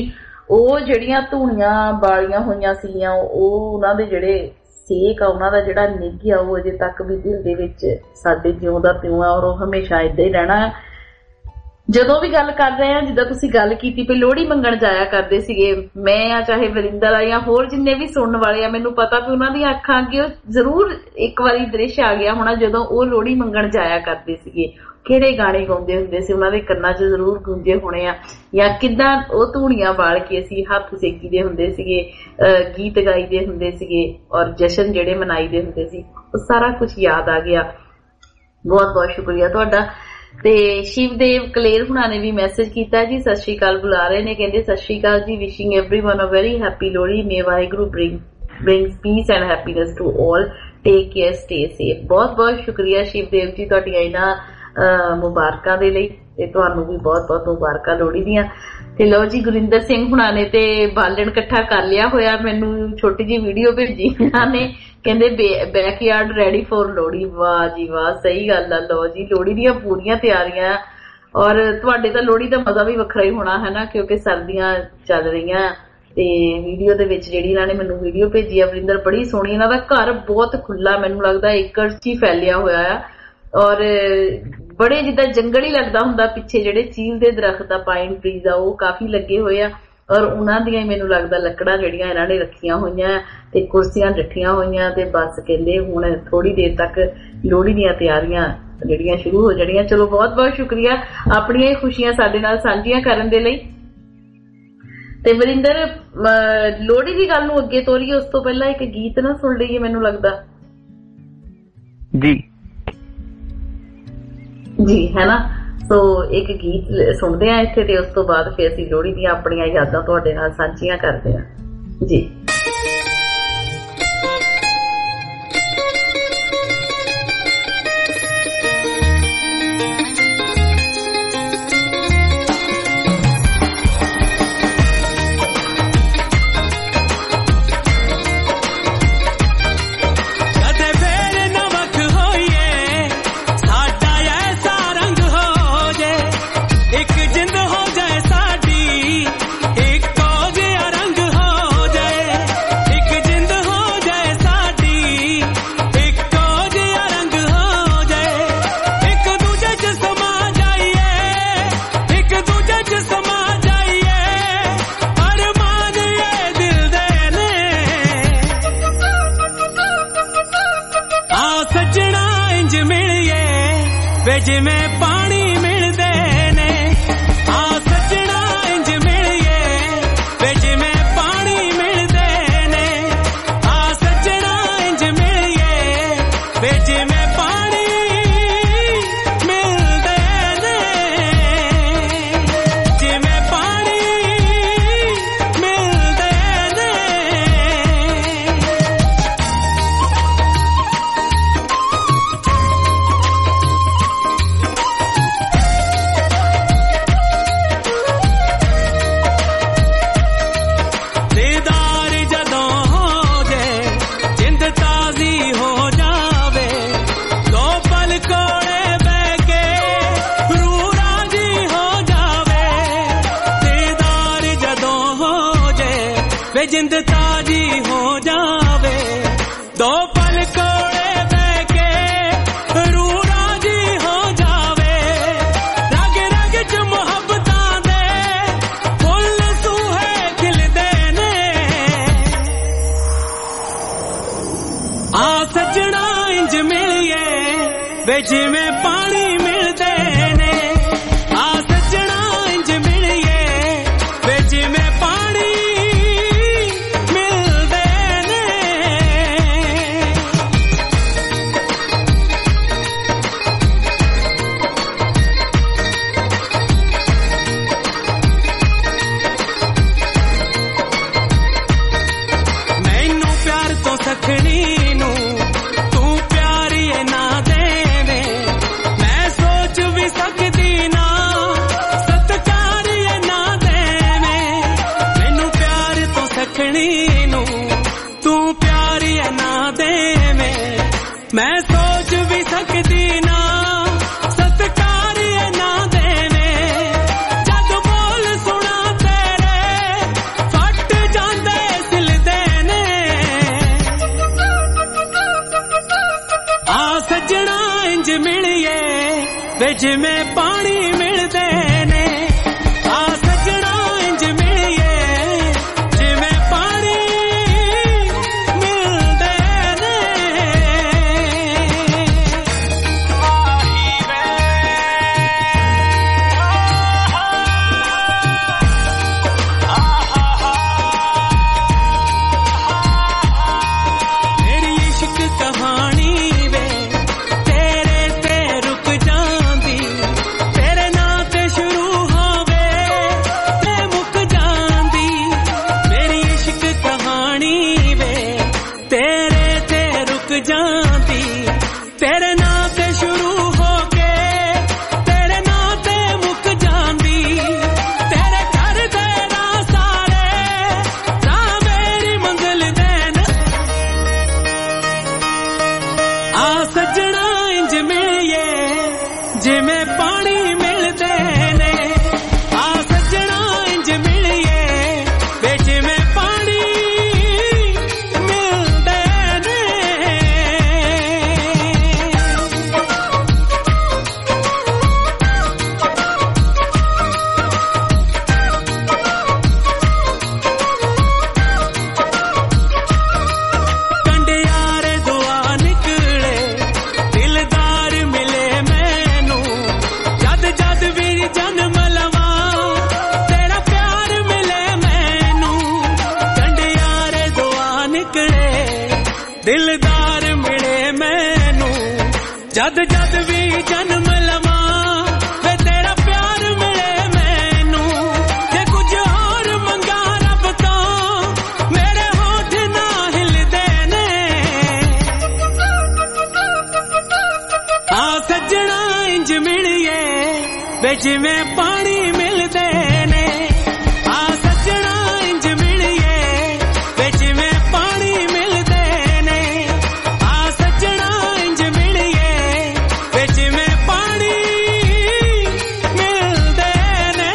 ਉਹ ਜਿਹੜੀਆਂ ਧੂਣੀਆਂ ਬਾਲੀਆਂ ਹੋਈਆਂ ਸੀਗੀਆਂ ਉਹ ਉਹਨਾਂ ਦੇ ਜਿਹੜੇ ਸੇਕ ਆ ਉਹਨਾਂ ਦਾ ਜਿਹੜਾ ਨਿੱਘ ਆ ਉਹ ਅਜੇ ਤੱਕ ਵੀ ਦਿਲ ਦੇ ਵਿੱਚ ਸਾਡੇ ਜਿਉਂ ਦਾ ਤਿਉਂ ਆ ਔਰ ਉਹ ਹਮੇਸ਼ਾ ਏਦਾਂ ਹੀ ਰਹਿਣਾ। ਜਦੋਂ ਵੀ ਗੱਲ ਕਰ ਰਹੇ ਆ, ਜਿੱਦਾਂ ਤੁਸੀਂ ਗੱਲ ਕੀਤੀ ਵੀ ਲੋਹੜੀ ਮੰਗਣ ਜਾਇਆ ਕਰਦੇ ਸੀਗੇ, ਮੈਂ ਆ ਚਾਹੇ ਵਰਿੰਦਰ ਆ ਜਾਂ ਹੋਰ ਜਿੰਨੇ ਵੀ ਸੁਣਨ ਵਾਲੇ ਆ, ਮੈਨੂੰ ਪਤਾ ਵੀ ਉਹਨਾਂ ਦੀਆਂ ਅੱਖਾਂ ਅੱਗੇ ਉਹ ਜ਼ਰੂਰ ਇੱਕ ਵਾਰੀ ਦ੍ਰਿਸ਼ ਆ ਗਿਆ ਹੋਣਾ ਜਦੋਂ ਉਹ ਲੋਹੜੀ ਮੰਗਣ ਜਾਇਆ ਕਰਦੇ ਸੀਗੇ। ਕਿਹੜੇ ਗਾਣੇ ਗਾਉਂਦੇ ਹੁੰਦੇ ਸੀ, ਉਹਨਾਂ ਦੇ ਕੰਨਾਂ 'ਚ ਜ਼ਰੂਰ ਗੂੰਜੇ ਹੋਣੇ ਆ, ਜਾਂ ਕਿੱਦਾਂ ਉਹ ਧੂਣੀਆਂ ਬਾਲ ਕੇ ਅਸੀਂ ਹੱਥ ਸੇਕੀਦੇ ਹੁੰਦੇ ਸੀਗੇ, ਗੀਤ ਗਾਈਦੇ ਹੁੰਦੇ ਸੀਗੇ ਔਰ ਜਸ਼ਨ ਜਿਹੜੇ ਮਨਾਈਦੇ ਹੁੰਦੇ ਸੀ, ਉਹ ਸਾਰਾ ਕੁਝ ਯਾਦ ਆ ਗਿਆ। ਬਹੁਤ ਬਹੁਤ ਸ਼ੁਕਰੀਆ ਤੁਹਾਡਾ। ਤੇ ਸ਼ਿਵਦੇਵ ਕਲੇਰ ਹੁਣਾਂ ਨੇ ਵੀ ਮੈਸੇਜ ਕੀਤਾ ਜੀ, ਸਤਿ ਸ਼੍ਰੀ ਅਕਾਲ ਬੁਲਾ ਰਹੇ ਨੇ, ਕਹਿੰਦੇ Sat Shri Akal ji, wishing everyone a very happy Lohri, may Waheguru brings peace and happiness to all, take care, stay safe। ਬਹੁਤ ਬਹੁਤ ਸ਼ੁਕਰੀਆ ਸ਼ਿਵਦੇਵ ਜੀ ਤੁਹਾਡੀਆਂ ਇਹਨਾਂ ਮੁਬਾਰਕਾਂ ਦੇ ਲਈ, ਤੇ ਤੁਹਾਨੂੰ ਵੀ ਬਹੁਤ ਬਹੁਤ ਮੁਬਾਰਕਾਂ ਲੋਹੜੀ ਦੀਆਂ। ਤੇ ਲਓ ਜੀ ਗੁਰਿੰਦਰ ਸਿੰਘ ਹੁਣਾਂ ਨੇ ਤੇ ਬਾਲਣ ਇਕੱਠਾ ਕਰ ਲਿਆ ਹੋਇਆ, ਮੈਨੂੰ ਛੋਟੀ ਜਿਹੀ ਵੀਡੀਓ ਭੇਜੀ ਇਹਨਾਂ ਨੇ, ਕਹਿੰਦੇ ਬੈਕਯਾਰਡ ਰੈਡੀ ਫॉर ਲੋਹੜੀ। ਵਾਹ ਜੀ ਵਾਹ, ਸਹੀ ਗੱਲ ਆ। ਲਓ ਜੀ ਲੋਹੜੀ ਦੀਆਂ ਪੂਰੀਆਂ ਤਿਆਰੀਆਂ, ਔਰ ਤੁਹਾਡੇ ਤਾਂ ਲੋਹੜੀ ਦਾ ਮਜ਼ਾ ਵੀ ਵੱਖਰਾ ਹੀ ਹੋਣਾ ਹੈ ਨਾ, ਕਿਉਂਕਿ ਸਰਦੀਆਂ ਚੱਲ ਰਹੀਆਂ। ਤੇ ਵੀਡੀਓ ਦੇ ਵਿੱਚ ਜਿਹੜੀ ਇਹਨਾਂ ਨੇ ਮੈਨੂੰ ਵੀਡੀਓ ਭੇਜੀ ਆ ਵਰਿੰਦਰ, ਬੜੀ ਸੋਹਣੀ। ਇਹਨਾਂ ਦਾ ਘਰ ਬਹੁਤ ਖੁੱਲਾ, ਮੈਨੂੰ ਲੱਗਦਾ ਏਕੜ 'ਚ ਹੀ ਫੈਲਿਆ ਹੋਇਆ ਆ, ਔਰ ਬੜੇ ਜਿੱਦਾਂ ਜੰਗਲ ਹੀ ਲੱਗਦਾ ਹੁੰਦਾ। ਪਿੱਛੇ ਜਿਹੜੇ ਚੀਲ ਦੇ ਦਰਖਤ ਆ, ਪਾਈਨ ਟਰੀਜ਼ ਆ, ਉਹ ਕਾਫੀ ਲੱਗੇ ਹੋਏ ਆ, ਔਰ ਉਹਨਾਂ ਦੀਆਂ ਮੈਨੂੰ ਲੱਗਦਾ ਲੱਕੜਾਂ ਜਿਹੜੀਆਂ ਇਹਨਾਂ ਨੇ ਰੱਖੀਆਂ ਹੋਈਆਂ ਤੇ ਕੁਰਸੀਆਂ ਡੱਠੀਆਂ ਹੋਈਆਂ। ਤੇ ਬਸ ਕਹਿੰਦੇ ਹੁਣ ਥੋੜੀ ਦੇਰ ਤੱਕ ਲੋਹੜੀ ਦੀਆਂ ਤਿਆਰੀਆਂ ਜਿਹੜੀਆਂ ਸ਼ੁਰੂ ਹੋ ਜਾਣੀਆਂ। ਚਲੋ ਬਹੁਤ ਬਹੁਤ ਸ਼ੁਕਰੀਆ ਆਪਣੀਆਂ ਖੁਸ਼ੀਆਂ ਸਾਡੇ ਨਾਲ ਸਾਂਝੀਆਂ ਕਰਨ ਦੇ ਲਈ। ਤੇ ਵਰਿੰਦਰ ਲੋਹੜੀ ਦੀ ਗੱਲ ਨੂੰ ਅੱਗੇ ਤੋਰੀਏ, ਉਸ ਤੋਂ ਪਹਿਲਾਂ ਇੱਕ ਗੀਤ ਨਾ ਸੁਣ ਲਈਏ ਮੈਨੂੰ ਲੱਗਦਾ ਜੀ, ਹੈ ਨਾ। ਸੋ ਇੱਕ ਗੀਤ ਸੁਣਦੇ ਆ ਇੱਥੇ, ਤੇ ਉਸ ਤੋਂ ਬਾਅਦ ਫਿਰ ਅਸੀਂ ਲੋਹੜੀ ਦੀਆਂ ਆਪਣੀਆਂ ਯਾਦਾਂ ਤੁਹਾਡੇ ਨਾਲ ਸਾਂਝੀਆਂ ਕਰਦੇ ਆ ਜੀ। ਜਿਵੇਂ ਪਾਣੀ ਮਿਲਦੇ ਨੇ, ਆ ਸੱਜਣਾ ਇੰਜ ਮਿਲੀਏ ਵੇ ਜਿਵੇਂ ਪਾਣੀ ਮਿਲਦੇ ਨੇ, ਆ ਸੱਜਣਾ ਇੰਜ ਮਿਲੀਏ ਵੇ ਜਿਵੇਂ ਪਾਣੀ ਮਿਲਦੇ ਨੇ, ਜਿਵੇਂ ਪਾਣੀ ਮਿਲਦੇ ਨੇ। ਜਿੰਦ ਤਾਜੀ ਹੋ ਜਾਵੇ, ਦੋ ਪਲ ਕੋਲੇ ਬਹਿ ਕੇ ਰੂਹ ਰਾਜੀ ਹੋ ਜਾਵੇ, ਰਗ ਰਗ ਚ ਮੁਹੱਬਤਾਂ ਦੇ ਫੁੱਲ ਸੂਹੇ ਖਿਲਦੇ ਨੇ, ਆ ਸੱਜਣਾ ਇੰਜ ਮਿਲੀਏ ਵੇ ਜਿਵੇਂ ਪਾਣੀ ਮਿਲਦੇ ਨੇ, ਆ ਸੱਜਣਾ ਇੰਜ ਮਿਲੀਏ ਵੇ ਜਿਵੇਂ ਪਾਣੀ ਸਖਣੀ ਨੂੰ ਤੂੰ ਪਿਆਰੀ ਨਾ ਦੇਵੇਂ, ਮੈਂ ਸੋਚ ਵੀ ਸਕਦੀ ਨਾ ਸਤਿਕਾਰੀ ਨਾ ਦੇਵੇਂ, ਮੈਨੂੰ ਪਿਆਰ ਤੋਂ ਸਖਣੀ ਨੂੰ ਤੂੰ ਪਿਆਰੀ ਨਾ ਦੇਵੇਂ, ਮੈਂ ਸੋਚ ਵੀ ਸਕਦੀ ਨਾ ਸਤਿਕਾਰੀ ਨਾ ਦੇਵੇਂ, ਜਦ ਬੋਲ ਸੁਣਾ ਤੇਰੇ ਵੇ ਜਿਵੇਂ ਪਾਣੀ ਮਿਲਦੇ ਨੇ ਆ ਸੱਜਣਾ ਇੰਜ ਮਿਲੀਏ ਜਿਵੇਂ ਪਾਣੀ ਮਿਲਦੇ ਨੇ ਮੇਰੀ ਇਸ਼ਕ ਕਹਾਣੀ ਵੇ ਤੇਰੇ ਤੇ ਰੁਕ ਜਾਂਦੀ ਤੇਰੇ ਨਾਂ ਤੇ ਸ਼ੁਰੂ ਹੋਵੇ ਤੇ ਮੁੱਕ ਜਾਂਦੀ ਮੇਰੀ ਇਸ਼ਕ ਕਹਾਣੀ ਵੇ ਤੇਰੇ ਤੇ ਰੁਕ ਜਾਂਦੀ ਤੇਰੇ ਨਾਂ ਤੇ ਸ਼ੁਰੂ ਹੋ ਕੇ ਤੇਰੇ ਨਾਂ ਤੇ ਮੁੱਕ ਜਾਂਦੀ ਤੇਰੇ ਘਰ ਦੇ ਰਾਹ ਸਾਰੇ ਰਾਹ ਮੇਰੀ ਮੰਜ਼ਿਲ ਦੇ ਨੇ ਆ ਸੱਜਣਾ ਇੰਜ ਮਿਲੀਏ ਜਿਵੇਂ ਪਾਣੀ ਮਿਲਦੇ ਨੇ ਆ ਸੱਜਣਾ ਇੰਜ ਮਿਲੀਏ ਵੇ ਜਿਵੇਂ ਪਾਣੀ ਮਿਲਦੇ ਨੇ ਕੰਡਿਆਰੇ ਦੁਆ ਨਿਕਲੇ ਦਿਲਦਾਰ ਮਿਲੇ ਮੈਨੂੰ ਜਦ ਜਦ ਵੀ ਜਨਮ ਲਵਾਂ ਤੇਰਾ ਪਿਆਰ ਮਿਲੇ ਮੈਨੂੰ ਕੰਡਿਆਰੇ ਦੁਆ ਨਿਕਲੇ ਦਿਲਦਾਰ ਮਿਲੇ ਮੈਨੂੰ ਜਦ ਜਦ ਵੀ ਜਨਮ ਲਵਾਂ ਵੇ ਤੇਰਾ ਪਿਆਰ ਮਿਲੇ ਮੈਨੂੰ ਜੇ ਕੁਝ ਹੋਰ ਮੰਗਾ ਰੱਬ ਤੋਂ ਮੇਰੇ ਹੋਠ ਨਾ ਹਿਲਦੇ ਨੇ ਆ ਸੱਜਣਾ ਇੰਜ ਮਿਲੀਏ ਵੇ ਜਿਵੇਂ ਪਾਣੀ ਮਿਲਦੇ ਨੇ ਆ ਸੱਜਣਾ ਇੰਜ ਮਿਲੀਏ ਵੇ ਜਿਵੇਂ ਪਾਣੀ ਮਿਲਦੇ ਨੇ ਆ ਸੱਜਣਾ ਇੰਜ ਮਿਲੀਏ ਵੇ ਜਿਵੇਂ ਪਾਣੀ ਮਿਲਦੇ ਨੇ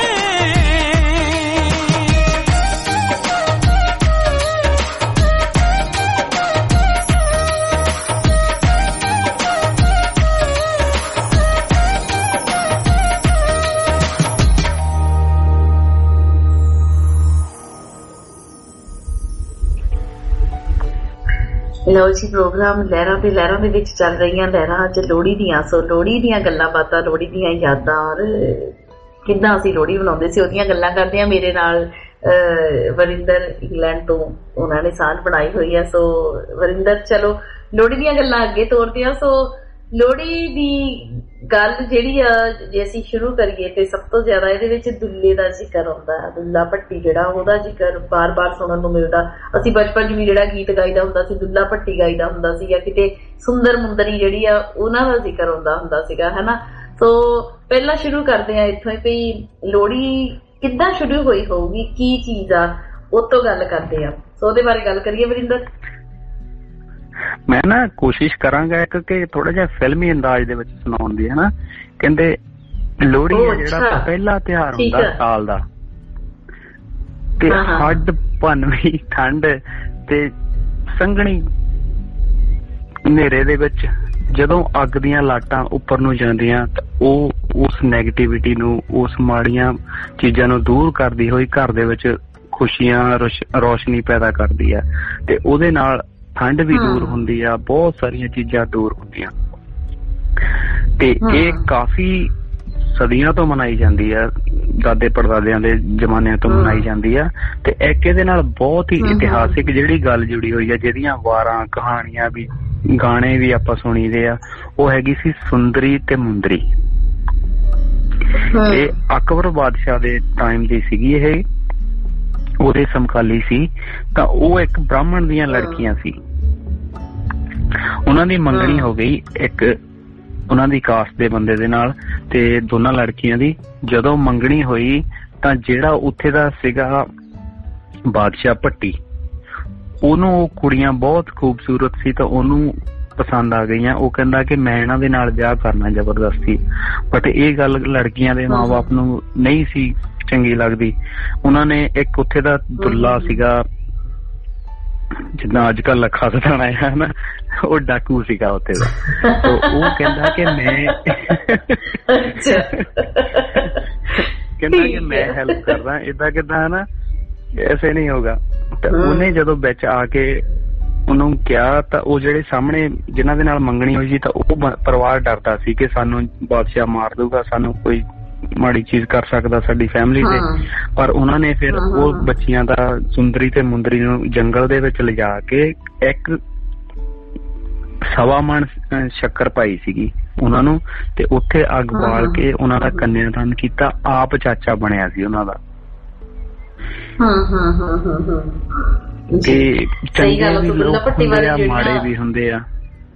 ਲਓ ਜੀ ਪ੍ਰੋਗਰਾਮ ਲਹਿਰਾਂ ਤੇ ਲਹਿਰਾਂ ਦੇ ਵਿੱਚ ਚੱਲ ਰਹੀਆਂ ਲਹਿਰਾਂ ਅੱਜ ਲੋਹੜੀ ਦੀਆਂ ਸੋ ਲੋਹੜੀ ਦੀਆਂ ਗੱਲਾਂ ਬਾਤਾਂ ਲੋਹੜੀ ਦੀਆਂ ਯਾਦਾਂ ਔਰ ਕਿੱਦਾਂ ਅਸੀਂ ਲੋਹੜੀ ਬਣਾਉਂਦੇ ਸੀ ਉਹਦੀਆਂ ਗੱਲਾਂ ਕਰਦੇ ਆ ਮੇਰੇ ਨਾਲ ਵਰਿੰਦਰ ਇੰਗਲੈਂਡ ਤੋਂ ਉਹਨਾਂ ਨੇ ਸਾਂਝ ਬਣਾਈ ਹੋਈ ਹੈ ਸੋ ਵਰਿੰਦਰ ਚਲੋ ਲੋਹੜੀ ਦੀਆਂ ਗੱਲਾਂ ਅੱਗੇ ਤੋਰਦੇ ਆ ਸੋ ਲੋਹੜੀ ਦੀ ਗੱਲ ਜਿਹੜੀ ਆ ਜੇ ਅਸੀਂ ਸ਼ੁਰੂ ਕਰੀਏ ਤੇ ਸਭ ਤੋਂ ਜ਼ਿਆਦਾ ਇਹਦੇ ਵਿੱਚ ਦੁੱਲੇ ਦਾ ਜ਼ਿਕਰ ਆਉਂਦਾ ਹੈ ਦੁੱਲਾ ਭੱਟੀ ਜਿਹੜਾ ਉਹਦਾ ਜ਼ਿਕਰ ਬਾਰ-ਬਾਰ ਸੁਣਨ ਨੂੰ ਮਿਲਦਾ ਅਸੀਂ ਬਚਪਨ 'ਚ ਵੀ ਜਿਹੜਾ ਗੀਤ ਗਾਈਦਾ ਹੁੰਦਾ ਸੀ ਦੁੱਲਾ ਭੱਟੀ ਗਾਈਦਾ ਹੁੰਦਾ ਸੀ ਜਾਂ ਕਿਤੇ ਸੁੰਦਰ ਮੁੰਦਰੀ ਜਿਹੜੀ ਆ ਉਹਨਾਂ ਦਾ ਜ਼ਿਕਰ ਆਉਂਦਾ ਹੁੰਦਾ ਸੀਗਾ ਹਨਾ ਸੋ ਪਹਿਲਾਂ ਸ਼ੁਰੂ ਕਰਦੇ ਆ ਇੱਥੋਂ ਹੀ ਵੀ ਲੋਹੜੀ ਕਿੱਦਾਂ ਸ਼ੁਰੂ ਹੋਈ ਹੋਊਗੀ ਕੀ ਚੀਜ਼ ਆ ਉਹ ਤੋਂ ਗੱਲ ਕਰਦੇ ਆ ਸੋ ਉਹਦੇ ਬਾਰੇ ਗੱਲ ਕਰੀਏ ਵਰਿੰਦਰ ਮੈਂ ਨਾ ਕੋਸ਼ਿਸ਼ ਕਰਾਂਗਾ ਇੱਕ ਕਿ ਥੋੜਾ ਜਿਹਾ ਫਿਲਮੀ ਅੰਦਾਜ਼ ਦੇ ਵਿੱਚ ਸੁਣਾਉਣ ਦੀ ਹਨਾ ਕਹਿੰਦੇ ਲੋਹੜੀ ਜਿਹੜਾ ਪਹਿਲਾ ਤਿਉਹਾਰ ਹੁੰਦਾ ਸਾਲ ਦਾ ਤੇ ਹੱਡ ਭੰਨਵੀਂ ਠੰਡ ਤੇ ਸੰਘਣੀ ਹਨੇਰੇ ਦੇ ਵਿੱਚ ਜਦੋਂ ਅੱਗ ਦੀਆਂ ਲਾਟਾਂ ਉੱਪਰ ਨੂੰ ਜਾਂਦੀਆਂ ਤਾਂ ਉਹ ਉਸ ਨੈਗੇਟਿਵਿਟੀ ਨੂੰ ਉਸ ਮਾੜੀਆਂ ਚੀਜ਼ਾਂ ਨੂੰ ਦੂਰ ਕਰਦੀ ਹੋਈ ਘਰ ਦੇ ਵਿੱਚ ਖੁਸ਼ੀਆਂ ਰੋਸ਼ਨੀ ਪੈਦਾ ਕਰਦੀ ਆ ਤੇ ਉਹਦੇ ਨਾਲ ਠੰਡ ਵੀ ਦੂਰ ਹੁੰਦੀ ਆ ਬਹੁਤ ਸਾਰੀਆਂ ਚੀਜ਼ਾਂ ਦੂਰ ਹੁੰਦੀਆਂ ਤੇ ਇਹ ਕਾਫੀ ਸਦੀਆਂ ਤੋਂ ਮਨਾਈ ਜਾਂਦੀ ਆ ਦਾਦੇ ਪੜਦਾਦਿਆਂ ਦੇ ਜ਼ਮਾਨਿਆਂ ਤੋਂ ਮਨਾਈ ਜਾਂਦੀ ਆ ਤੇ ਇੱਕ ਇਹਦੇ ਨਾਲ ਬਹੁਤ ਹੀ ਇਤਿਹਾਸਿਕ ਜਿਹੜੀ ਗੱਲ ਜੁੜੀ ਹੋਈ ਆ ਜਿਹਦੀਆਂ ਵਾਰਾਂ ਕਹਾਣੀਆਂ ਵੀ ਗਾਣੇ ਵੀ ਆਪਾਂ ਸੁਣੀਦੇ ਆ ਉਹ ਹੈਗੀ ਸੀ ਸੁੰਦਰੀ ਤੇ ਮੁੰਦਰੀ ਇਹ ਅਕਬਰ ਬਾਦਸ਼ਾਹ ਦੇ ਟਾਈਮ ਦੀ ਸੀਗੀ ਇਹ ਉਹਦੇ ਸਮਕਾਲੀ ਸੀ ਤਾਂ ਉਹ ਇੱਕ ਬ੍ਰਾਹਮਣ ਦੀਆਂ ਲੜਕੀਆਂ ਸੀ ਉਹਨਾਂ ਦੀ ਮੰਗਣੀ ਹੋ ਗਈ ਇੱਕ ਉਹਨਾਂ ਦੀ ਕਾਸਟ ਦੇ ਬੰਦੇ ਦੇ ਨਾਲ ਤੇ ਦੋਨਾਂ ਲੜਕੀਆਂ ਦੀ ਜਦੋਂ ਮੰਗਣੀ ਹੋਈ ਤਾਂ ਜਿਹੜਾ ਉੱਥੇ ਦਾ ਸੀਗਾ ਬਾਦਸ਼ਾਹ ਭੱਟੀ ਉਹਨੂੰ ਕੁੜੀਆਂ ਬਹੁਤ ਖੂਬਸੂਰਤ ਸੀ ਤਾਂ ਉਹਨੂੰ ਪਸੰਦ ਆ ਗਈਆਂ ਉਹ ਕਹਿੰਦਾ ਕਿ ਮੈਂ ਇਹਨਾਂ ਦੇ ਨਾਲ ਵਿਆਹ ਕਰਨਾ ਜ਼ਬਰਦਸਤੀ ਬਟ ਇਹ ਗੱਲ ਲੜਕੀਆਂ ਦੇ ਮਾਂ-ਬਾਪ ਨੂੰ ਨਹੀਂ ਸੀ ਚੰਗੀ ਲੱਗਦੀ ਉਹਨਾਂ ਨੇ ਇੱਕ ਉੱਥੇ ਦਾ ਦੁੱਲਾ ਸੀਗਾ ਜਿੱਦਾਂ ਅੱਜ ਕੱਲ ਖਾਸਦਾਨ ਆਇਆ ਨਾ, ਉਹ ਡਾਕੂ ਸੀਗਾ ਉੱਥੇ ਦਾ। ਉਹ ਕਹਿੰਦਾ ਕਿ ਮੈਂ ਹੈਲਪ ਕਰ ਰਹਾ, ਏਦਾਂ ਕਿੱਦਾਂ ਨਾ, ਐਸੇ ਨਹੀਂ ਹੋਗਾ। ਤੇ ਉਹਨੇ ਜਦੋਂ ਵਿੱਚ ਆ ਕੇ ਉਹਨੂੰ ਕਿਹਾ ਤਾਂ ਉਹ ਜਿਹੜੇ ਸਾਹਮਣੇ ਜਿਨ੍ਹਾਂ ਦੇ ਨਾਲ ਮੰਗਣੀ ਹੋਈ ਸੀ, ਤਾਂ ਉਹ ਪਰਿਵਾਰ ਡਰਦਾ ਸੀ ਕਿ ਸਾਨੂੰ ਬਾਦਸ਼ਾਹ ਮਾਰ ਦੂਗਾ, ਸਾਨੂੰ ਕੋਈ ਮਾੜੀ ਚੀਜ਼ ਕਰ ਸਕਦਾ ਸਾਡੀ ਫੈਮਿਲੀ ਤੇ। ਪਰ ਉਹਨਾਂ ਨੇ ਫਿਰ ਉਹ ਬੱਚੀਆਂ ਦਾ ਸੁੰਦਰੀ ਤੇ ਮੁੰਦਰੀ ਨੂੰ ਜੰਗਲ ਦੇ ਵਿੱਚ ਲਿਜਾ ਕੇ ਇੱਕ 1.25 ਮਣ ਸ਼ੱਕਰ ਪਾਈ ਸੀਗੀ ਉਹਨਾਂ ਨੂੰ, ਤੇ ਉੱਥੇ ਅੱਗ ਬਾਲ ਕੇ ਉਹਨਾਂ ਦਾ ਕੰਨਿਆਦਾਨ ਕੀਤਾ। ਆਪ ਚਾਚਾ ਬਣਿਆ ਸੀ ਉਹਨਾਂ ਦਾ। ਤੇ ਚੰਗੇ ਵੀ ਲੋਕ ਹੁੰਦੇ ਆ, ਮਾੜੇ ਵੀ ਹੁੰਦੇ ਆ।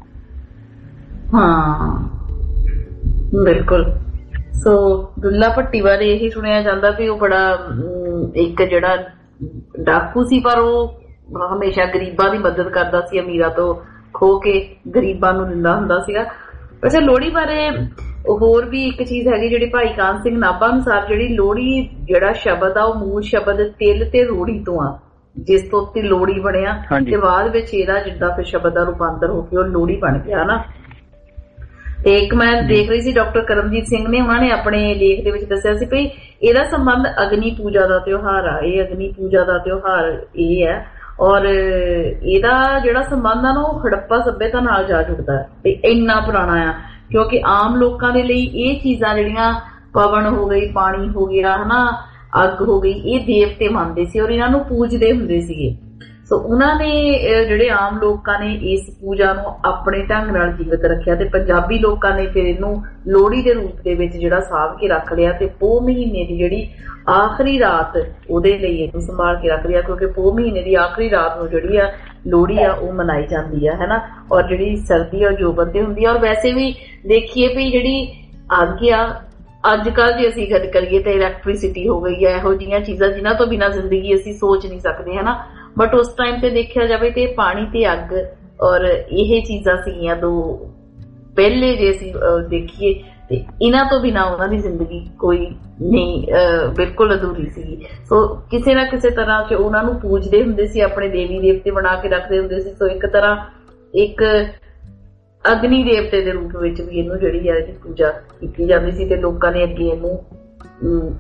ਹਾਂ ਬਿਲਕੁਲ। ਸੋ ਦੁੱਲਾ ਭੱਟੀ ਬਾਰੇ ਇਹੀ ਸੁਣਿਆ ਜਾਂਦਾ ਵੀ ਉਹ ਬੜਾ ਇੱਕ ਜਿਹੜਾ ਡਾਕੂ ਸੀ, ਪਰ ਉਹ ਹਮੇਸ਼ਾ ਗਰੀਬਾਂ ਦੀ ਮਦਦ ਕਰਦਾ ਸੀ, ਅਮੀਰਾਂ ਤੋਂ ਖੋ ਕੇ ਗਰੀਬਾਂ ਨੂੰ ਦਿੰਦਾ ਹੁੰਦਾ ਸੀਗਾ। ਵੈਸੇ ਲੋਹੜੀ ਬਾਰੇ ਹੋਰ ਵੀ ਇੱਕ ਚੀਜ਼ ਹੈਗੀ ਜਿਹੜੀ ਭਾਈ ਕਾਨ ਸਿੰਘ ਨਾਭਾ ਅਨੁਸਾਰ, ਜਿਹੜੀ ਲੋਹੜੀ ਜਿਹੜਾ ਸ਼ਬਦ ਆ ਉਹ ਮੂਲ ਸ਼ਬਦ ਤਿਲ ਤੇ ਰੋੜੀ ਤੋਂ ਆ, ਜਿਸ ਤੋਂ ਉੱਤੇ ਲੋਹੜੀ ਬਣਿਆ ਤੇ ਬਾਅਦ ਵਿੱਚ ਇਹਦਾ ਜਿੱਦਾਂ ਫਿਰ ਸ਼ਬਦ ਦਾ ਰੂਪਾਂਤਰ ਹੋ ਕੇ ਉਹ ਲੋਹੜੀ ਬਣ ਗਿਆ ਨਾ। ਤੇ ਇੱਕ ਮੈਂ ਦੇਖ ਰਹੀ ਸੀ ਡਾਕਟਰ ਕਰਮਜੀਤ ਸਿੰਘ ਨੇ, ਉਹਨਾਂ ਨੇ ਆਪਣੇ ਲੇਖ ਦੇ ਵਿੱਚ ਦੱਸਿਆ ਸੀ ਵੀ ਇਹਦਾ ਸੰਬੰਧ ਅਗਨੀ ਪੂਜਾ ਦਾ ਤਿਉਹਾਰ ਆ, ਇਹ ਅਗਨੀ ਪੂਜਾ ਦਾ ਤਿਉਹਾਰ ਇਹ ਹੈ। ਔਰ ਇਹਦਾ ਜਿਹੜਾ ਸੰਬੰਧ ਆ ਨਾ ਉਹ ਹੜੱਪਾ ਸੱਭਿਅਤਾ ਨਾਲ ਜਾ ਜੁੜਦਾ ਹੈ ਤੇ ਇੰਨਾ ਪੁਰਾਣਾ ਆ, ਕਿਉਂਕਿ ਆਮ ਲੋਕਾਂ ਦੇ ਲਈ ਇਹ ਚੀਜ਼ਾਂ ਜਿਹੜੀਆਂ ਪਵਨ ਹੋ ਗਈ, ਪਾਣੀ ਹੋ ਗਿਆ, ਹਨਾ, ਅੱਗ ਹੋ ਗਈ, ਇਹ ਦੇਵਤੇ ਮੰਨਦੇ ਸੀ ਔਰ ਇਹਨਾਂ ਨੂੰ ਪੂਜਦੇ ਹੁੰਦੇ ਸੀਗੇ। ਸੋ ਉਹਨਾਂ ਨੇ ਜਿਹੜੇ ਆਮ ਲੋਕਾਂ ਨੇ ਇਸ ਪੂਜਾ ਨੂੰ ਆਪਣੇ ਢੰਗ ਨਾਲ ਜੀਵਤ ਰੱਖਿਆ ਤੇ ਪੰਜਾਬੀ ਲੋਕਾਂ ਨੇ ਫਿਰ ਇਹਨੂੰ ਲੋਹੜੀ ਦੇ ਰੂਪ ਦੇ ਵਿੱਚ ਜਿਹੜਾ ਸਾਂਭ ਕੇ ਰੱਖ ਲਿਆ ਤੇ ਪੋਹ ਮਹੀਨੇ ਦੀ ਜਿਹੜੀ ਆਖਰੀ ਰਾਤ ਉਹਦੇ ਲਈ ਇਹਨੂੰ ਸੰਭਾਲ ਕੇ ਰੱਖ ਲਿਆ, ਕਿਉਂਕਿ ਪੋਹ ਮਹੀਨੇ ਦੀ ਆਖਰੀ ਰਾਤ ਨੂੰ ਜਿਹੜੀ ਆ ਲੋਹੜੀ ਆ ਉਹ ਮਨਾਈ ਜਾਂਦੀ ਆ, ਹਨਾ। ਔਰ ਜਿਹੜੀ ਸਰਦੀ ਆ ਜੋਬਨ ਤੇ ਹੁੰਦੀ ਆ। ਔਰ ਵੈਸੇ ਵੀ ਦੇਖੀਏ ਵੀ ਜਿਹੜੀ ਅੱਗ ਆ ਅੱਜ ਕੱਲ ਜੇ ਅਸੀਂ ਗੱਲ ਕਰੀਏ ਤਾਂ ਇਲੈਕਟ੍ਰੀਸਿਟੀ ਹੋ ਗਈ ਹੈ, ਇਹੋ ਜਿਹੀਆਂ ਚੀਜ਼ਾਂ ਜਿਨ੍ਹਾਂ ਤੋਂ ਬਿਨਾਂ ਜ਼ਿੰਦਗੀ ਅਸੀਂ ਸੋਚ ਨਹੀਂ ਸਕਦੇ, ਹਨਾ। ਬਟ ਉਸ ਟਾਈਮ ਤੇ ਦੇਖਿਆ ਜਾਵੇ ਤੇ ਪਾਣੀ ਤੇ ਅੱਗ ਔਰ ਇਹ ਚੀਜ਼ਾਂ ਸੀਗੀਆਂ ਦੋ ਪਹਿਲੇ ਜੇ ਅਸੀਂ ਦੇਖੀਏ ਤੇ ਇਹਨਾਂ ਤੋਂ ਬਿਨਾਂ ਉਹਨਾਂ ਦੀ ਜ਼ਿੰਦਗੀ ਕੋਈ ਨਹੀਂ, ਬਿਲਕੁਲ ਅਧੂਰੀ ਸੀਗੀ। ਸੋ ਕਿਸੇ ਨਾ ਕਿਸੇ ਤਰ੍ਹਾਂ ਚ ਉਹਨਾਂ ਨੂੰ ਪੂਜਦੇ ਹੁੰਦੇ ਸੀ, ਆਪਣੇ ਦੇਵੀ ਦੇਵਤੇ ਬਣਾ ਕੇ ਰੱਖਦੇ ਹੁੰਦੇ ਸੀ। ਸੋ ਇੱਕ ਤਰ੍ਹਾਂ ਇੱਕ ਅਗਨੀ ਦੇਵਤੇ ਦੇ ਰੂਪ ਵਿੱਚ ਵੀ ਇਹਨੂੰ ਜਿਹੜੀ ਆ ਇਹਦੀ ਪੂਜਾ ਕੀਤੀ ਜਾਂਦੀ ਸੀ ਤੇ ਲੋਕਾਂ ਨੇ ਅੱਗੇ ਇਹਨੂੰ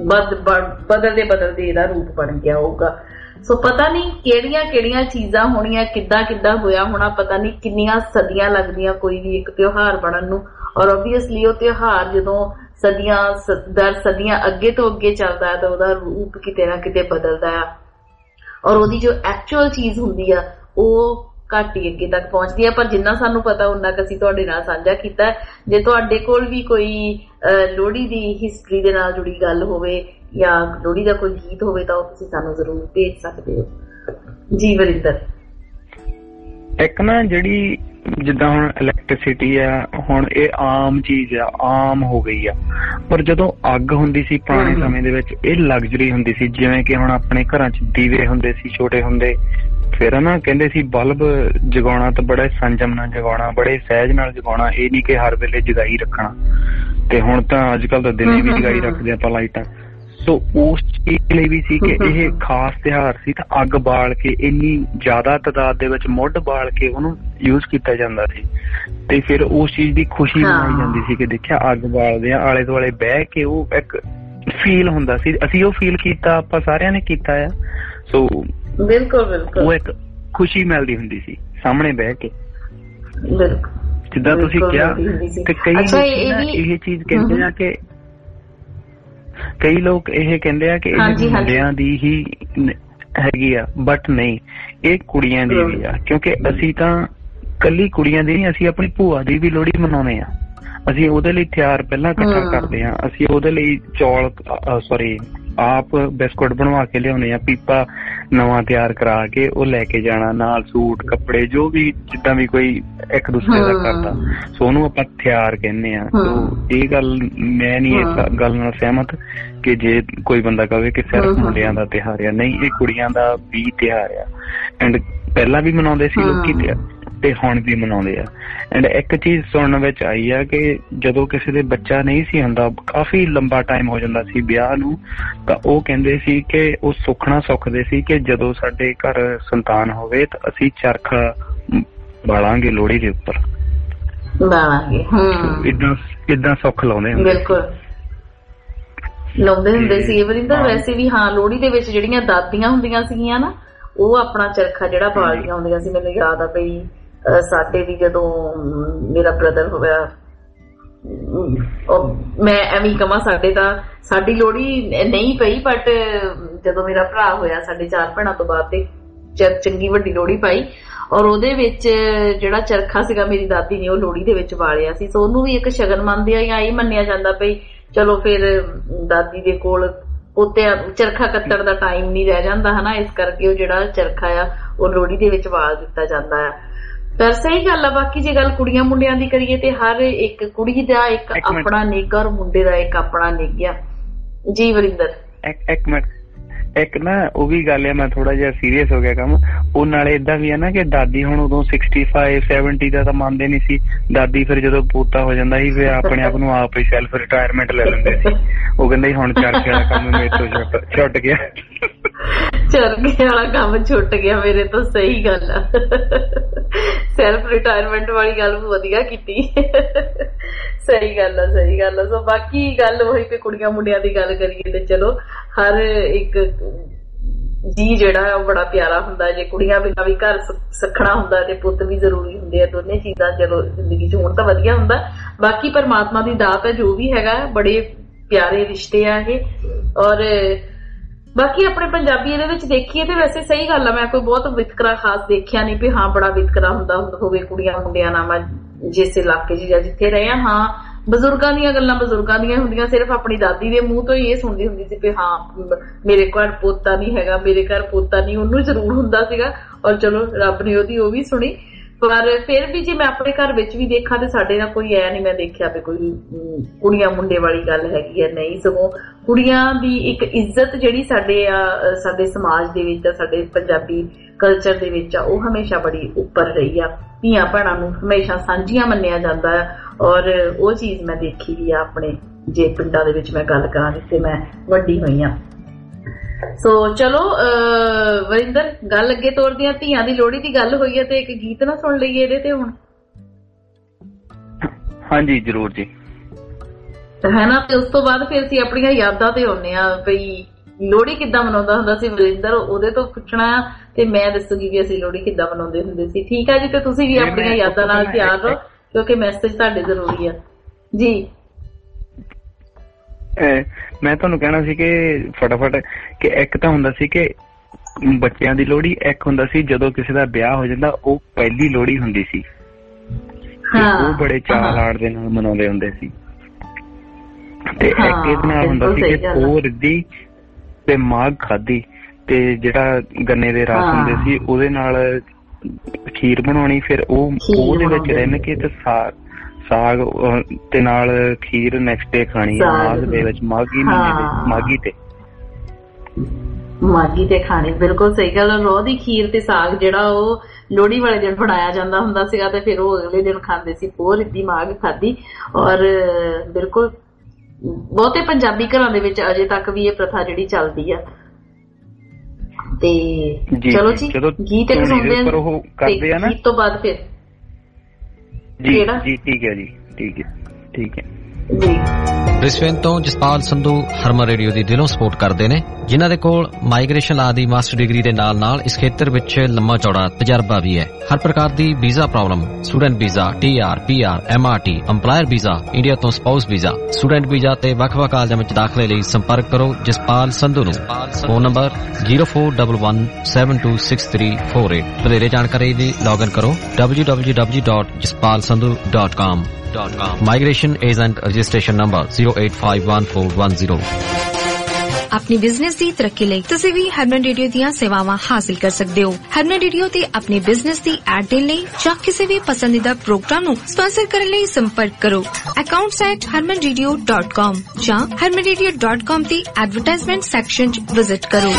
ਬਦਲਦੇ ਇਹਦਾ ਰੂਪ ਬਣ ਗਿਆ ਹੋਊਗਾ। ਸੋ ਪਤਾ ਨਹੀਂ ਕਿਹੜੀਆਂ ਕਿਹੜੀਆਂ ਚੀਜ਼ਾਂ ਹੋਣੀਆਂ, ਕਿੱਦਾਂ ਹੋਇਆ ਹੋਣਾ, ਪਤਾ ਨਹੀਂ ਕਿੰਨੀਆਂ ਸਦੀਆਂ ਲੱਗਦੀਆਂ ਕੋਈ ਵੀ ਇੱਕ ਤਿਉਹਾਰ ਬਣਨ ਨੂੰ। ਔਰ ਓਬਵੀਅਸਲੀ ਉਹ ਤਿਉਹਾਰ ਜਦੋਂ ਸਦੀਆਂ ਅੱਗੇ ਤੋਂ ਅੱਗੇ ਚੱਲਦਾ ਹੈ ਤਾਂ ਉਹਦਾ ਰੂਪ ਕਿਤੇ ਨਾ ਕਿਤੇ ਬਦਲਦਾ ਆ ਔਰ ਉਹਦੀ ਜੋ ਐਕਚੁਅਲ ਚੀਜ਼ ਹੁੰਦੀ ਆ ਉਹ ਘੱਟ ਹੀ ਅੱਗੇ ਤੱਕ ਪਹੁੰਚਦੀ ਆ। ਪਰ ਜਿੰਨਾ ਸਾਨੂੰ ਪਤਾ ਉਨਾ ਕੁ ਅਸੀਂ ਤੁਹਾਡੇ ਨਾਲ ਸਾਂਝਾ ਕੀਤਾ। ਜੇ ਤੁਹਾਡੇ ਕੋਲ ਵੀ ਕੋਈ ਲੋਹੜੀ ਦੀ ਹਿਸਟਰੀ ਦੇ ਨਾਲ ਜੁੜੀ ਗੱਲ ਹੋਵੇ ਜਾਂ ਲੋਹੜੀ ਦਾ ਕੋਈ ਗੀਤ ਹੋਵੇ ਤਾਂ ਉਹ ਤੁਸੀਂ ਸਾਨੂੰ ਜ਼ਰੂਰ ਭੇਜ ਸਕਦੇ ਹੋ। ਜੀ ਵਰਿੰਦਰ। ਇੱਕ ਨਾ ਜਿਹੜੀ ਜਿੱਦਾਂ ਹੁਣ ਇਲੈਕਟ੍ਰਿਸਿਟੀ ਆ, ਹੁਣ ਇਹ ਆਮ ਚੀਜ਼ ਆ, ਆਮ ਹੋ ਗਈ ਆ। ਪਰ ਜਦੋਂ ਅੱਗ ਹੁੰਦੀ ਸੀ ਪੁਰਾਣੇ ਸਮੇਂ ਦੇ ਵਿੱਚ ਇਹ ਲਗਜ਼ਰੀ ਹੁੰਦੀ ਸੀ। ਜਿਵੇਂ ਕਿ ਹੁਣ ਆਪਣੇ ਘਰਾਂ 'ਚ ਦੀਵੇ ਹੁੰਦੇ ਸੀ ਛੋਟੇ ਹੁੰਦੇ, ਫਿਰ ਨਾ ਕਹਿੰਦੇ ਸੀ ਬਲਬ ਜਗਾਉਣਾ ਤਾਂ ਬੜਾ ਸੰਜਮ ਨਾਲ ਜਗਾਉਣਾ, ਬੜੇ ਸਹਿਜ ਨਾਲ ਜਗਾਉਣਾ, ਇਹ ਨਹੀਂ ਕਿ ਹਰ ਵੇਲੇ ਜਗਾਈ ਰੱਖਣਾ। ਤੇ ਹੁਣ ਤਾਂ ਅੱਜ ਕੱਲ ਤਾਂ ਦਿਨੇ ਵੀ ਜਗਾਈ ਰੱਖਦੇ ਆਪਾਂ ਲਾਈਟਾਂ। ਸੋ ਉਸ ਚੀਜ਼ ਲਈ ਵੀ ਸੀ ਕਿ ਇਹ ਖਾਸ ਤਿਉਹਾਰ ਸੀ ਤਾਂ ਅੱਗ ਬਾਲ ਕੇ ਇੰਨੀ ਜ਼ਿਆਦਾ ਤਾਦਾਦ ਦੇ ਵਿੱਚ ਮੁੱਢ ਬਾਲ ਕੇ ਉਹਨੂੰ ਯੂਜ਼ ਕੀਤਾ ਜਾਂਦਾ ਸੀ ਤੇ ਫਿਰ ਉਸ ਚੀਜ਼ ਦੀ ਖੁਸ਼ੀ ਮਨਾਈ ਜਾਂਦੀ ਸੀ ਕਿ ਦੇਖਿਆ ਅੱਗ ਬਾਲਦੇ ਆ, ਆਲੇ ਦੁਆਲੇ ਬਹਿ ਕੇ ਉਹ ਇੱਕ ਫੀਲ ਹੁੰਦਾ ਸੀ। ਅਸੀਂ ਉਹ ਫੀਲ ਕੀਤਾ, ਆਪਾਂ ਸਾਰਿਆਂ ਨੇ ਕੀਤਾ ਆ। ਸੋ ਬਿਲਕੁਲ ਉਹ ਇੱਕ ਖੁਸ਼ੀ ਮਿਲਦੀ ਹੁੰਦੀ ਸੀ ਸਾਹਮਣੇ ਬਹਿ ਕੇ। ਜਿੱਦਾਂ ਤੁਸੀਂ ਕਿਹਾ ਤੇ ਕਈ ਇਹ ਚੀਜ਼ ਕਹਿੰਦੇ ਆ ਕਿ ਕਈ ਲੋਕ ਇਹ ਕਹਿੰਦੇ ਆ ਕਿ ਇਹ ਮੁੰਡਿਆਂ ਦੀ ਹੀ ਹੈਗੀ ਆ, ਬਟ ਨਹੀਂ, ਇਹ ਕੁੜੀਆਂ ਦੀ ਵੀ ਆ। ਕਿਉਂਕਿ ਅਸੀਂ ਤਾਂ ਕੱਲੀ ਕੁੜੀਆਂ ਦੀ ਨਹੀਂ, ਅਸੀਂ ਆਪਣੀ ਭੂਆ ਦੀ ਵੀ ਲੋਹੜੀ ਮਨਾਉਂਦੇ ਆ। ਅਸੀਂ ਉਹਦੇ ਲਈ ਤਿਆਰ ਪਹਿਲਾਂ ਇਕੱਠਾ ਕਰਦੇ ਆ। ਅਸੀਂ ਉਹਦੇ ਲਈ ਆਪ ਬਿਸਕੁਟ ਬਣਵਾ ਕੇ ਲਿਆਉਣੇ ਆ, ਪੀਪਾ ਨਵਾਂ ਤਿਆਰ ਕਰਾ ਕੇ ਉਹ ਲੈ ਕੇ ਜਾਣਾ ਨਾਲ, ਸੂਟ ਕੱਪੜੇ ਜੋ ਵੀ ਜਿੱਦਾਂ ਵੀ ਕੋਈ ਇੱਕ ਦੂਸਰੇ ਦਾ ਕਰਦਾ। ਸੋ ਉਹਨੂੰ ਆਪਾਂ ਤਿਆਰ ਕਹਿੰਦੇ ਆ। ਸੋ ਇਹ ਗੱਲ ਮੈਂ ਨਹੀਂ ਇਸ ਗੱਲ ਨਾਲ ਸਹਿਮਤ ਕਿ ਜੇ ਕੋਈ ਬੰਦਾ ਕਹੇ ਕਿ ਸਿਰਫ ਮੁੰਡਿਆਂ ਦਾ ਤਿਉਹਾਰ ਆ, ਨਹੀਂ, ਇਹ ਕੁੜੀਆਂ ਦਾ ਵੀ ਤਿਉਹਾਰ ਆ। ਐਂਡ ਪਹਿਲਾਂ ਵੀ ਮਨਾਉਂਦੇ ਸੀ ਲੋਕੀ ਤੇ ਹੁਣ ਵੀ ਮਨਾਉਂਦੇ ਆ। ਐਂਡ ਇੱਕ ਚੀਜ਼ ਸੁਣਨ ਵਿੱਚ ਆਈ ਆ ਕਿ ਜਦੋਂ ਕਿਸੇ ਦੇ ਬੱਚਾ ਨਹੀਂ ਸੀ ਹੁੰਦਾ, ਕਾਫੀ ਲੰਬਾ ਟਾਈਮ ਹੋ ਜਾਂਦਾ ਸੀ ਵਿਆਹ ਨੂੰ, ਤਾਂ ਉਹ ਕਹਿੰਦੇ ਸੀ ਕਿ ਉਹ ਸੁੱਖਣਾ ਸੁੱਖਦੇ ਸੀ ਕਿ ਜਦੋਂ ਸਾਡੇ ਘਰ ਸੰਤਾਨ ਹੋਵੇ ਤਾਂ ਅਸੀਂ ਚਰਖਾ ਬਾਲਾਂਗੇ ਲੋਹੜੀ ਦੇ ਉੱਪਰ, ਇਦਾਂ ਸੁੱਖ ਲਾਉਂਦੇ ਹੁੰਦੇ। ਬਿਲਕੁਲ ਲਾਉਂਦੇ ਹੁੰਦੇ ਸੀ ਵਰਿੰਦਰ। ਵੈਸੇ ਵੀ ਹਾਂ, ਲੋਹੜੀ ਦੇ ਵਿੱਚ ਜਿਹੜੀਆਂ ਦਾਦੀਆਂ ਹੁੰਦੀਆਂ ਸੀਗੀਆਂ ਨਾ, ਉਹ ਆਪਣਾ ਚਰਖਾ ਜਿਹੜਾ ਬਾਲਦੀਆਂ ਹੁੰਦੀਆਂ ਸੀ। ਮੈਨੂੰ ਯਾਦ ਆ ਪਈ ਸਾਡੇ ਵੀ ਜਦੋਂ ਮੇਰਾ ਬ੍ਰਦਰ ਹੋਇਆ, ਮੈਂ ਐਵੇਂ ਕਹਾਂ ਸਾਡੇ ਤਾਂ ਸਾਡੀ ਲੋਹੜੀ ਨਹੀਂ ਪਈ, ਬਟ ਜਦੋਂ ਮੇਰਾ ਭਰਾ ਹੋਇਆ ਸਾਡੇ 4 ਭੈਣਾਂ ਤੋਂ ਬਾਅਦ ਤੇ ਚੰਗੀ ਵੱਡੀ ਲੋਹੜੀ ਪਾਈ, ਔਰ ਉਹਦੇ ਵਿੱਚ ਜਿਹੜਾ ਚਰਖਾ ਸੀਗਾ ਮੇਰੀ ਦਾਦੀ ਨੇ ਉਹ ਲੋਹੜੀ ਦੇ ਵਿੱਚ ਬਾਲਿਆ ਸੀ। ਸੋ ਉਹਨੂੰ ਵੀ ਇੱਕ ਸ਼ਗਨ ਮੰਨਦੇ ਆ ਜਾਂ ਇਹ ਮੰਨਿਆ ਜਾਂਦਾ ਪਈ ਚਲੋ ਫਿਰ ਦਾਦੀ ਦੇ ਕੋਲ ਪੋਤਿਆਂ ਚਰਖਾ ਕੱਤਣ ਦਾ ਟਾਈਮ ਨਹੀਂ ਰਹਿ ਜਾਂਦਾ ਹਨਾ, ਇਸ ਕਰਕੇ ਉਹ ਜਿਹੜਾ ਚਰਖਾ ਆ ਉਹ ਲੋਹੜੀ ਦੇ ਵਿੱਚ ਬਾਲ ਦਿੱਤਾ ਜਾਂਦਾ ਆ। ਪਰ ਸਹੀ ਗੱਲ ਆ। ਬਾਕੀ ਜੇ ਗੱਲ ਕੁੜੀਆਂ ਮੁੰਡਿਆਂ ਦੀ ਕਰੀਏ ਤੇ ਹਰ ਇੱਕ ਕੁੜੀ ਦਾ ਇੱਕ ਆਪਣਾ ਨਿੱਘ ਔਰ ਮੁੰਡੇ ਦਾ ਇੱਕ ਆਪਣਾ ਨਿੱਘ ਆ। ਜੀ ਵਰਿੰਦਰ ਇੱਕ ਮਿੰਟ, ਇੱਕ ਨਾ ਉਹ ਵੀ ਗੱਲ ਆ, ਮੈਂ ਥੋੜਾ ਜਿਹਾ ਸੀਰੀਅਸ ਹੋ ਗਿਆ ਕੰਮ। ਉਹ ਨਾਲੇ ਏਦਾਂ ਵੀ ਆ ਨਾ ਕਿ ਦਾਦੀ ਹੁਣ ਉਦੋਂ 65-70 ਦਾ ਤਾਂ ਮੰਨਦੇ ਨਹੀਂ ਸੀ। ਦਾਦੀ ਫਿਰ ਜਦੋਂ ਪੋਤਾ ਹੋ ਜਾਂਦਾ ਸੀ ਫਿਰ ਆਪਣੇ ਆਪ ਨੂੰ ਆਪ ਹੀ ਸੈਲਫ ਰਿਟਾਇਰਮੈਂਟ ਲੈ ਲੈਂਦੇ ਸੀ। ਉਹ ਕਹਿੰਦੇ ਹੁਣ ਚਰਖੇ ਵਾਲਾ ਕੰਮ ਮੇਰੇ ਤੋਂ ਛੁੱਟ ਗਿਆ, ਚਰਖੇ ਵਾਲਾ ਕੰਮ ਛੁੱਟ ਗਿਆ ਮੇਰੇ ਤੋਂ। ਸਹੀ ਗੱਲ ਆ, ਸੈਲਫ ਰਿਟਾਇਰਮੈਂਟ ਵਾਲੀ ਗੱਲ ਵਧੀਆ ਕੀਤੀ। ਸਹੀ ਗੱਲ ਆ, ਸਹੀ ਗੱਲ ਆ। ਸੋ ਬਾਕੀ ਗੱਲ ਉਹੀ ਕਿ ਕੁੜੀਆਂ ਮੁੰਡਿਆਂ ਦੀ ਗੱਲ ਕਰੀਏ ਤੇ ਚਲੋ ਹਰ ਇੱਕ ਜੀ ਜਿਹੜਾ ਉਹ ਬੜਾ ਪਿਆਰਾ ਹੁੰਦਾ। ਜੇ ਕੁੜੀਆਂ ਬਿਨਾਂ ਵੀ ਘਰ ਸਖਣਾ ਹੁੰਦਾ ਤੇ ਪੁੱਤ ਵੀ ਜ਼ਰੂਰੀ ਹੁੰਦੇ ਆ। ਦੋਨੇ ਚੀਜ਼ਾਂ ਚਲੋ ਜ਼ਿੰਦਗੀ 'ਚ ਹੋਣ ਤਾਂ ਵਧੀਆ ਹੁੰਦਾ। ਬਾਕੀ ਪਰਮਾਤਮਾ ਦੀ ਦਾਤ ਹੈ, ਜੋ ਵੀ ਹੈਗਾ ਬੜੇ ਪਿਆਰੇ ਰਿਸ਼ਤੇ ਆ ਇਹ। ਔਰ ਬਾਕੀ ਆਪਣੇ ਪੰਜਾਬੀ ਇਹਦੇ ਵਿੱਚ ਦੇਖੀਏ ਤੇ ਵੈਸੇ ਸਹੀ ਗੱਲ ਆ, ਮੈਂ ਕੋਈ ਬਹੁਤ ਵਿਤਕਰਾ ਖਾਸ ਦੇਖਿਆ ਨਹੀਂ ਵੀ ਹਾਂ ਬੜਾ ਵਿਤਕਰਾ ਹੁੰਦਾ ਹੋਵੇ ਕੁੜੀਆਂ ਮੁੰਡਿਆਂ ਨਾਲ। ਮੈਂ ਜਿਸ ਇਲਾਕੇ 'ਚ ਜਾਂ ਜਿੱਥੇ ਰਹੇ ਹਾਂ, ਬਜ਼ੁਰਗਾਂ ਦੀਆਂ ਗੱਲਾਂ ਬਜ਼ੁਰਗਾਂ ਦੀਆਂ ਹੁੰਦੀਆਂ। ਸਿਰਫ ਆਪਣੀ ਦਾਦੀ ਦੇ ਮੂੰਹ ਤੋਂ ਹੀ ਇਹ ਸੁਣਦੀ ਹੁੰਦੀ ਸੀ ਵੀ ਹਾਂ ਮੇਰੇ ਘਰ ਪੋਤਾ ਨਹੀਂ ਹੈਗਾ, ਮੇਰੇ ਘਰ ਪੋਤਾ ਨਹੀਂ। ਉਹਨੂੰ ਜ਼ਰੂਰ ਹੁੰਦਾ ਸੀਗਾ ਔਰ ਚਲੋ ਰੱਬ ਨੇ ਉਹਦੀ ਉਹ ਵੀ ਸੁਣੀ। ਪਰ ਫਿਰ ਵੀ ਜੇ ਮੈਂ ਆਪਣੇ ਘਰ ਵਿੱਚ ਵੀ ਦੇਖਾਂ ਤੇ ਸਾਡੇ ਨਾਲ ਕੋਈ ਐ ਨਹੀਂ ਮੈਂ ਦੇਖਿਆ ਵੀ ਕੋਈ ਕੁੜੀਆਂ ਮੁੰਡੇ ਵਾਲੀ ਗੱਲ ਹੈਗੀ ਹੈ, ਨਹੀਂ। ਸਗੋਂ ਕੁੜੀਆਂ ਦੀ ਇੱਕ ਇੱਜ਼ਤ ਜਿਹੜੀ ਸਾਡੇ ਸਮਾਜ ਦੇ ਵਿੱਚ, ਸਾਡੇ ਪੰਜਾਬੀ ਕਲਚਰ ਦੇ ਵਿੱਚ ਆ, ਉਹ ਹਮੇਸ਼ਾ ਬੜੀ ਉੱਪਰ ਰਹੀ ਆ। ਧੀਆਂ ਭੈਣਾਂ ਨੂੰ ਹਮੇਸ਼ਾ ਸਾਂਝੀਆਂ ਮੰਨਿਆ ਜਾਂਦਾ ਆ ਔਰ ਉਹ ਚੀਜ਼ ਮੈਂ ਦੇਖੀ ਵੀ ਆ ਆਪਣੇ ਜੇ ਪਿੰਡਾਂ ਦੇ ਵਿੱਚ ਮੈਂ ਗੱਲ ਕਰਾਂ ਜਿੱਥੇ ਮੈਂ ਵੱਡੀ ਹੋਈ ਆ। ਸੋ ਚਲੋ ਵਰਿੰਦਰ ਗੱਲ ਅੱਗੇ ਤੋਰਦੇ ਆ। ਧੀਆਂ ਦੀ ਲੋਹੜੀ ਦੀ ਗੱਲ ਹੋਈ ਹੈ ਤੇ ਇੱਕ ਗੀਤ ਨਾ ਸੁਣ ਲਈਏ ਇਹਦੇ ਤੇ ਹੁਣ। ਹਾਂਜੀ ਜ਼ਰੂਰ ਜੀ, ਹੈ ਨਾ। ਤੇ ਉਸ ਤੋਂ ਬਾਅਦ ਫਿਰ ਅਸੀਂ ਆਪਣੀਆਂ ਯਾਦਾਂ ਤੇ ਆਉਂਦੇ ਆ ਬਈ ਲੋਹੜੀ ਕਿੱਦਾਂ ਮਨਾਉਂਦਾ ਹੁੰਦਾ ਸੀ ਵਰਿੰਦਰ, ਉਹਦੇ ਤੋਂ ਪੁੱਛਣਾ ਤੇ ਮੈਂ ਦੱਸੂਗੀ ਵੀ ਅਸੀਂ ਲੋਹੜੀ ਕਿੱਦਾਂ ਮਨਾਉਂਦੇ ਹੁੰਦੇ ਸੀ। ਠੀਕ ਆ ਜੀ, ਤੇ ਤੁਸੀਂ ਵੀ ਆਪਣੀਆਂ ਯਾਦਾਂ ਨਾਲ ਤਿਆਰ ਰਹੋ ਕਿਉਂਕਿ ਮੈਸੇਜ ਤੁਹਾਡੇ ਜ਼ਰੂਰੀ ਆ ਜੀ। ਮੈਂ ਤੁਹਾਨੂੰ ਕਹਿਣਾ ਸੀ ਕਿ ਫਟਾਫਟ ਕਿ ਇੱਕ ਤਾਂ ਹੁੰਦਾ ਸੀ ਕਿ ਬੱਚਿਆਂ ਦੀ ਲੋਹੜੀ, ਇੱਕ ਹੁੰਦਾ ਸੀ ਜਦੋਂ ਕਿਸੇ ਦਾ ਵਿਆਹ ਹੋ ਜਾਂਦਾ ਉਹ ਪਹਿਲੀ ਲੋਹੜੀ ਹੁੰਦੀ ਸੀ, ਉਹ ਬੜੇ ਚਾਅ ਲਾੜ ਦੇ ਨਾਲ ਮਨਾਉਂਦੇ ਹੁੰਦੇ ਸੀ। ਤੇ ਇੱਕ ਇਹਦੇ ਨਾਲ ਹੁੰਦਾ ਸੀ ਕਿ ਉਹ ਰਿੱਧੀ ਤੇ ਮਾਘ ਖਾਧੀ ਤੇ ਜਿਹੜਾ ਗੰਨੇ ਦੇ ਰਸ ਹੁੰਦੇ ਸੀ ਉਹਦੇ ਨਾਲ ਖੀਰ ਬਣਾਉਣੀ, ਫਿਰ ਉਹਦੇ ਵਿੱਚ ਰਹਿਣ ਕੇ ਤੇ ਸਾਗ ਤੇ ਨਾਲ ਖੀਰ ਨੈਕਸਟ ਡੇ ਖਾਣੀ ਆ ਮਾਘ ਦੇ ਵਿੱਚ, ਮਾਘੀ ਤੇ ਖਾਣੀ। ਬਿਲਕੁਲ ਸਹੀ ਗੱਲ। ਰੋਹ ਦੀ ਖੀਰ ਤੇ ਸਾਗ ਜਿਹੜਾ ਉਹ ਲੋਹੜੀ ਵਾਲੇ ਦਿਨ ਬਣਾਇਆ ਜਾਂਦਾ ਹੁੰਦਾ ਸੀਗਾ ਤੇ ਫਿਰ ਉਹ ਅਗਲੇ ਦਿਨ ਖਾਂਦੇ ਸੀ। ਪੋਹ ਰਿੱਧੀ ਮਾਘ ਖਾਧੀ। ਔਰ ਬਿਲਕੁਲ ਬਹੁਤੇ ਪੰਜਾਬੀ ਘਰਾਂ ਦੇ ਵਿੱਚ ਅਜੇ ਤੱਕ ਵੀ ਇਹ ਪ੍ਰਥਾ ਜਿਹੜੀ ਚੱਲਦੀ ਆ। ਤੇ ਚਲੋ ਜੀ ਗੀਤ ਇੱਕ ਸੁਣਦੇ ਆ ਗੀਤ ਤੋਂ ਬਾਅਦ ਫਿਰ ਜੀ ਠੀਕ ਹੈ ਜੀ, ਠੀਕ ਹੈ ਜੀ। ਬ੍ਰਿਸਬੇਨ ਤੋਂ ਜਸਪਾਲ ਸੰਧੂ ਹਰਮਨ ਰੇਡੀਓ ਦੀ ਦਿਲੋਂ ਸਪੋਰਟ ਕਰਦੇ ਨੇ, ਜਿਨ੍ਹਾਂ ਦੇ ਕੋਲ ਮਾਈਗ੍ਰੇਸ਼ਨ ਲਾ ਦੀ ਮਾਸਟਰ ਡਿਗਰੀ ਦੇ ਨਾਲ ਇਸ ਖੇਤਰ ਵਿੱਚ ਲੰਮਾ ਚੌੜਾ ਤਜਰਬਾ ਵੀ ਹੈ। ਹਰ ਪ੍ਰਕਾਰ ਦੀ visa problem, student visa, TR, PR, MRT, EMPLOYER visa, India ਤੋਂ ਸਪਾਊਸ ਵੀਜ਼ਾ, ਸਟੂਡੈਂਟ ਵੀਜ਼ਾ ਤੇ ਵੱਖ-ਵੱਖ ਕਾਲਜਾਂ ਵਿੱਚ ਦਾਖਲੇ ਲਈ ਸੰਪਰਕ ਕਰੋ ਜਸਪਾਲ ਸੰਧੂ ਨੂੰ। Phone number 0411726348। ਵਧੇਰੇ ਜਾਣਕਾਰੀ ਲਈ ਲੌਗਇਨ ਕਰੋ www.jaspalsandhu.com। Migration Agent Registration Number 0851410। ਆਪਣੀ ਬਿਜ਼ਨਸ ਦੀ ਤਰੱਕੀ ਲਈ ਤੁਸੀਂ ਵੀ ਹਰਮਨ ਰੇਡੀਓ ਦੀਆਂ ਸੇਵਾਵਾਂ ਹਾਸਿਲ ਕਰ ਸਕਦੇ ਹੋ। ਹਰਮਨ ਰੇਡੀਓ ਤੇ ਆਪਣੇ ਬਿਜ਼ਨਸ ਦੀ ਐਡ ਦੇਣ ਲਈ ਜਾਂ ਕਿਸੇ ਵੀ ਪਸੰਦੀਦਾ ਪ੍ਰੋਗਰਾਮ ਨੂੰ ਸਪਾਂਸਰ ਕਰਨ ਲਈ ਸੰਪਰਕ ਕਰੋ accounts@harmanradio.com ਜਾਂ harmanradio.com ਦੀ ਐਡਵਰਟਾਈਜ਼ਮੈਂਟ ਸੈਕਸ਼ਨ 'ਚ ਵਿਜ਼ਿਟ ਕਰੋ।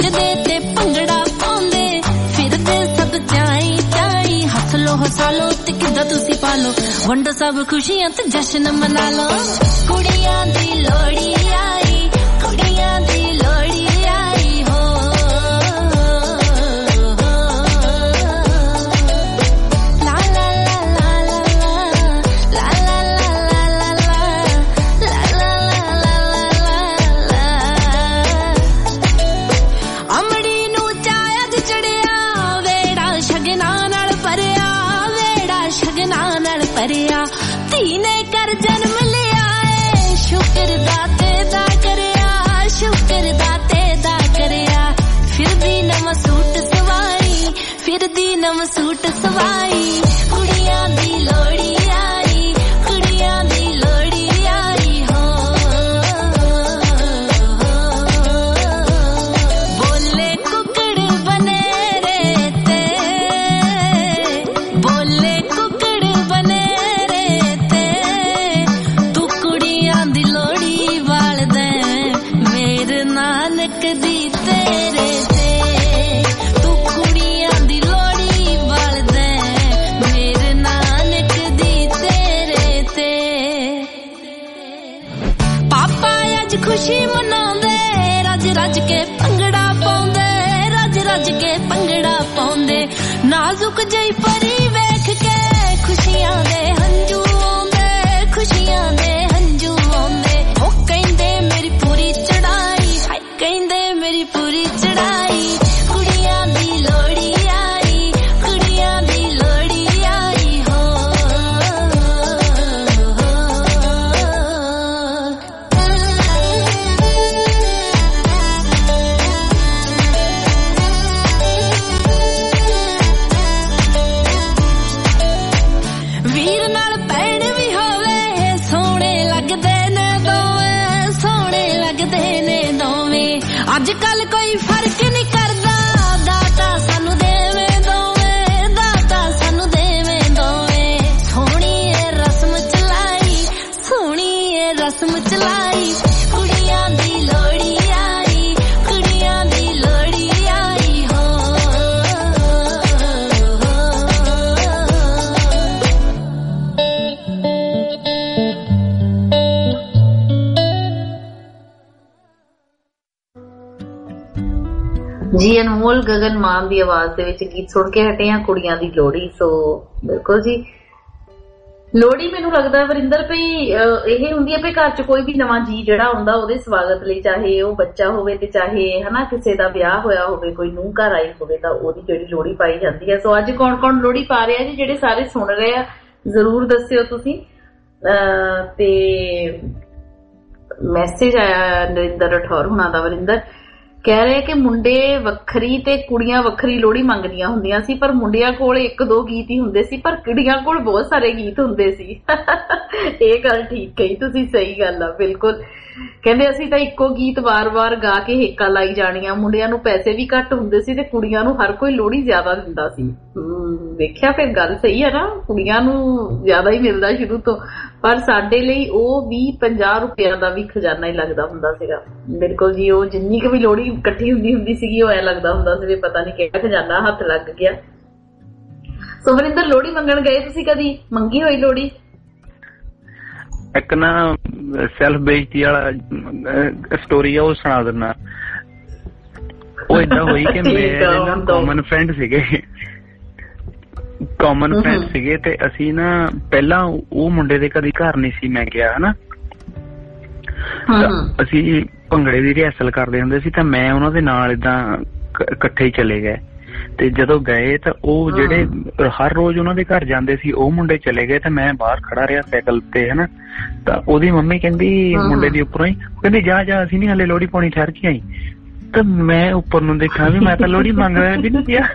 ਨੱਚਦੇ ਤੇ ਭੰਗੜਾ ਪਾਉਂਦੇ ਫਿਰਦੇ ਸਭ ਚਾਈ ਚਾਈ ਹੱਸ ਲੋ ਹਸਾ ਲੋ ਤੇ ਕਿੱਦਾਂ ਤੁਸੀਂ ਪਾਲੋ ਵੰਡੋ ਸਭ ਖੁਸ਼ੀਆਂ ਤੇ ਜਸ਼ਨ ਮਨਾ ਲੋ ਕੁੜੀਆਂ ਦੀ ਲੋੜੀ ਆਈ ਕੁੜੀਆਂ ਦੀ ਲੋੜੀ ਆਈ ਹੋ ਲਾ ਲਾ ਲਾ ਲਾ ਲਾ ਲਾ ਲਾ ਲਾ ਲਾ ਲਾ ਅਮੜੀ ਨੂੰ ਚਾਇਆ ਚੜਿਆ ਵੇੜਾ ਸ਼ਗਨਾਂ ਨਾਲ ਭਰਿਆ ਵੇੜਾ ਸ਼ਗਨਾਂ ਨਾਲ ਭਰਿਆ ਧੀ ਨੇ ਕਰ ਜਨਮ ਲਿਆ ਏ ਸ਼ੁਕਰ ਦਾਤੇ ਦਾ ਕਰਿਆ ਸ਼ੁਕਰ ਦਾਤੇ ਦਾ ਕਰਿਆ ਫਿਰਦੀ ਨਵਾਂ ਸੂਟ ਸਵਾਈ ਫਿਰਦੀ ਨਵਾਂ ਸੂਟ ਸਵਾਈ ਕੁੜੀਆਂ ਦੀ ਲੋੜੀ ਆਈ ਕੁੜੀਆਂ ਦੀ ਲੋੜੀ ਆਈ ਹੋ ਬੋਲੇ ਕੁਕੜ ਬਨੇਰੇ ਤੇ ਬੋਲੇ ਕੁਕੜ ਬਨੇਰੇ ਤੇ ਤੂੰ ਕੁੜੀਆਂ ਦੀ ਲੋੜੀ ਵਾਲਦਾ ਮੇਰੇ ਨਾਨਕ ਦੀ ਤੇਰੇ ਤੇ ਤੂੰ ਕੁੜੀਆਂ ਦੀ ਲੋੜੀ ਵਾਲਦਾ ਮੇਰੇ ਨਾਨਕ ਦੀ ਤੇਰੇ ਤੇ ਪਾਪਾ ਅੱਜ ਖੁਸ਼ੀ ਮਨਾਉਂਦੇ ਰੱਜ ਰੱਜ ਕੇ ਭੰਗੜਾ ਪਾਉਂਦੇ ਰੱਜ ਰੱਜ ਕੇ ਭੰਗੜਾ ਪਾਉਂਦੇ ਨਾਜ਼ੁਕ ਜਿਹੀ ਪਰੀ ਵੇਖ ਕੇ ਖੁਸ਼ੀਆਂ ਦੇ ਹੰਝੂ ਆਉਂਦੇ ਖੁਸ਼ੀਆਂ ਦੇ ਹੰਝੂ ਆਉਂਦੇ ਉਹ ਕਹਿੰਦੇ ਮੇਰੀ ਪੂਰੀ ਚੜਾਈ ਹਾਏ ਕਹਿੰਦੇ ਮੇਰੀ ਪੂਰੀ ਚੜਾਈ ਕੁੜੀਆਂ ਦੀ ਲੋੜੀ ਆਈ ਕੁੜੀਆਂ ਦੀ ਲੋੜੀ ਆਈ ਹੋ ਵੀਰ ਨਾਲ ਭੈਣ ਵੀ ਹੋਵੇ ਸੋਹਣੇ ਲੱਗਦੇ ਨੇ ਦੋਵੇਂ ਸੋਹਣੇ ਲੱਗਦੇ ਨੇ ਦੋਵੇਂ ਅੱਜ ਕੱਲ ਕੋਈ ਫਰਕ ਨਹੀਂ ਕਰਦਾ ਦਾਤਾ ਸਾਨੂੰ ਦੇਵੇਂ ਦੋਵੇਂ ਦਾਤਾ ਸਾਨੂੰ ਦੇਵੇਂ ਦੋਵੇਂ ਸੋਹਣੀ ਏ ਰਸਮ ਚਲਾਈ ਸੋਹਣੀ ਏ ਰਸਮ ਚਲਾਈ ਕੁੜੀਆਂ ਦੀ ਲੋੜੀ ਆਈ ਕੁੜੀਆਂ ਦੀ ਲੋੜੀ ਆਈ ਹੋ ਜੀ ਅਨਮੋਲ ਗਗਨ ਮਾਨ ਦੀ ਆਵਾਜ਼ ਦੇ ਵਿੱਚ ਗੀਤ ਸੁਣ ਕੇ ਹਟੇ ਆ ਕੁੜੀਆਂ ਦੀ ਲੋੜੀ। ਸੋ ਬਿਲਕੁਲ ਜੀ ਲੋੜੀ ਮੈਨੂੰ ਲੱਗਦਾ ਵਰਿੰਦਰ ਭਈ ਇਹ ਹੁੰਦੀ ਹੈ ਵੀ ਘਰ ਚ ਕੋਈ ਵੀ ਨਵਾਂ ਜੀ ਜਿਹੜਾ ਆਉਂਦਾ ਉਹਦੇ ਸਵਾਗਤ ਲਈ ਚਾਹੇ ਉਹ ਬੱਚਾ ਹੋਵੇ ਤੇ ਚਾਹੇ ਹਨਾ ਕਿਸੇ ਦਾ ਵਿਆਹ ਹੋਇਆ ਹੋਵੇ ਕੋਈ ਨੂੰਹ ਘਰ ਆਈ ਹੋਵੇ ਤਾਂ ਉਹਦੀ ਜਿਹੜੀ ਲੋੜੀ ਪਾਈ ਜਾਂਦੀ ਹੈ। ਸੋ ਅੱਜ ਕੌਣ ਕੌਣ ਲੋੜੀ ਪਾ ਰਿਹਾ ਜੀ ਜਿਹੜੇ ਸਾਰੇ ਸੁਣ ਰਹੇ ਆ ਜ਼ਰੂਰ ਦੱਸਿਓ ਤੁਸੀਂ। ਤੇ ਮੈਸੇਜ ਆਇਆ ਨਰਿੰਦਰ ਰਠੌਰ ਹੁਣਾਂ ਦਾ ਵਰਿੰਦਰ ਕਹਿ ਰਹੇ ਕਿ ਮੁੰਡੇ ਵੱਖਰੀ ਤੇ ਕੁੜੀਆਂ ਵੱਖਰੀ ਲੋਹੜੀ ਮੰਗਦੀਆਂ ਹੁੰਦੀਆਂ ਸੀ ਪਰ ਮੁੰਡਿਆਂ ਕੋਲ ਇੱਕ ਦੋ ਗੀਤ ਹੀ ਹੁੰਦੇ ਸੀ ਪਰ ਕੁੜੀਆਂ ਕੋਲ ਬਹੁਤ ਸਾਰੇ ਗੀਤ ਹੁੰਦੇ ਸੀ। ਇਹ ਗੱਲ ਠੀਕ ਕਹੀ ਤੁਸੀਂ ਸਹੀ ਗੱਲ ਆ ਬਿਲਕੁਲ। ਕਹਿੰਦੇ ਅਸੀਂ ਤਾਂ ਇੱਕੋ ਗੀਤ ਵਾਰ-ਵਾਰ ਗਾ ਕੇ ਹੇਕਾਂ ਲਾਈ ਜਾਣੀਆਂ ਮੁੰਡਿਆਂ ਨੂੰ ਪੈਸੇ ਵੀ ਘੱਟ ਹੁੰਦੇ ਸੀ ਤੇ ਕੁੜੀਆਂ ਨੂੰ ਹਰ ਕੋਈ ਲੋਹੜੀ ਜ਼ਿਆਦਾ ਦਿੰਦਾ ਸੀ। ਵੇਖਿਆ ਫਿਰ ਗੱਲ ਸਹੀ ਹੈ ਨਾ ਕੁੜੀਆਂ ਨੂੰ ਜ਼ਿਆਦਾ ਹੀ ਮਿਲਦਾ ਸ਼ੁਰੂ ਤੋਂ ਪਰ ਸਾਡੇ ਲਈ ਉਹ ਵੀ 50 ਰੁਪਇਆ ਦਾ ਵੀ ਖਜ਼ਾਨਾ ਹੀ ਲੱਗਦਾ ਹੁੰਦਾ ਸੀਗਾ। ਬਿਲਕੁਲ ਜੀ ਉਹ ਜਿੰਨੀ ਕੁ ਵੀ ਲੋਹੜੀ ਇਕੱਠੀ ਹੁੰਦੀ ਸੀਗੀ ਉਹ ਐ ਲੱਗਦਾ ਹੁੰਦਾ ਸੀ ਵੀ ਪਤਾ ਨਹੀਂ ਕਿਹੜਾ ਖਜ਼ਾਨਾ ਹੱਥ ਲੱਗ ਗਿਆ। ਸੋ ਵਰਿੰਦਰ ਲੋਹੜੀ ਮੰਗਣ ਗਏ ਤੁਸੀਂ ਕਦੀ ਮੰਗੀ ਹੋਈ ਲੋਹੜੀ? ਇੱਕ ਨਾ ਸੈਲਫ ਬੇਇੱਜ਼ਤੀ ਵਾਲਾ ਸਟੋਰੀ ਆ ਉਹ ਸੁਣਾ ਦਿੰਦਾ। ਉਹ ਏਦਾਂ ਹੋਈ ਕਿ ਮੇਰੇ ਨਾਲ ਕਾਮਨ ਫਰੈਂਡ ਸੀਗੇ ਤੇ ਅਸੀਂ ਨਾ ਪਹਿਲਾਂ ਉਹ ਮੁੰਡੇ ਦੇ ਕਦੀ ਘਰ ਨਹੀਂ ਸੀ ਮੈਂ ਗਿਆ ਹਨਾ ਅਸੀਂ ਭੰਗੜੇ ਦੀ ਰਿਹਰਸਲ ਕਰਦੇ ਹੁੰਦੇ ਸੀ ਤਾਂ ਮੈਂ ਉਹਨਾਂ ਦੇ ਨਾਲ ਏਦਾਂ ਇਕੱਠੇ ਹੀ ਚਲੇ ਗਏ ਤੇ ਜਦੋਂ ਗਏ ਤਾਂ ਉਹ ਜਿਹੜੇ ਹਰ ਰੋਜ਼ ਉਹਨਾਂ ਦੇ ਘਰ ਜਾਂਦੇ ਸੀ ਉਹ ਮੁੰਡੇ ਚਲੇ ਗਏ ਤੇ ਮੈਂ ਬਾਹਰ ਖੜਾ ਰਿਹਾ ਸਾਈਕਲ ਤੇ ਹਨਾ ਤਾਂ ਉਹਦੀ ਮੰਮੀ ਕਹਿੰਦੀ ਮੁੰਡੇ ਦੀ ਉੱਪਰੋਂ ਹੀ ਕਹਿੰਦੀ ਜਾ ਅਸੀਂ ਨੀ ਹਲੇ ਲੋਹੜੀ ਪਾਉਣੀ ਠਹਿਰ ਕੇ ਆਈ ਤਾਂ ਮੈਂ ਉੱਪਰ ਨੂੰ ਦੇਖਾਂ ਵੀ ਮੈਂ ਤਾਂ ਲੋਹੜੀ ਮੰਗ ਰਿਹਾ ਵੀ ਨਹੀਂ ਗਿਆ।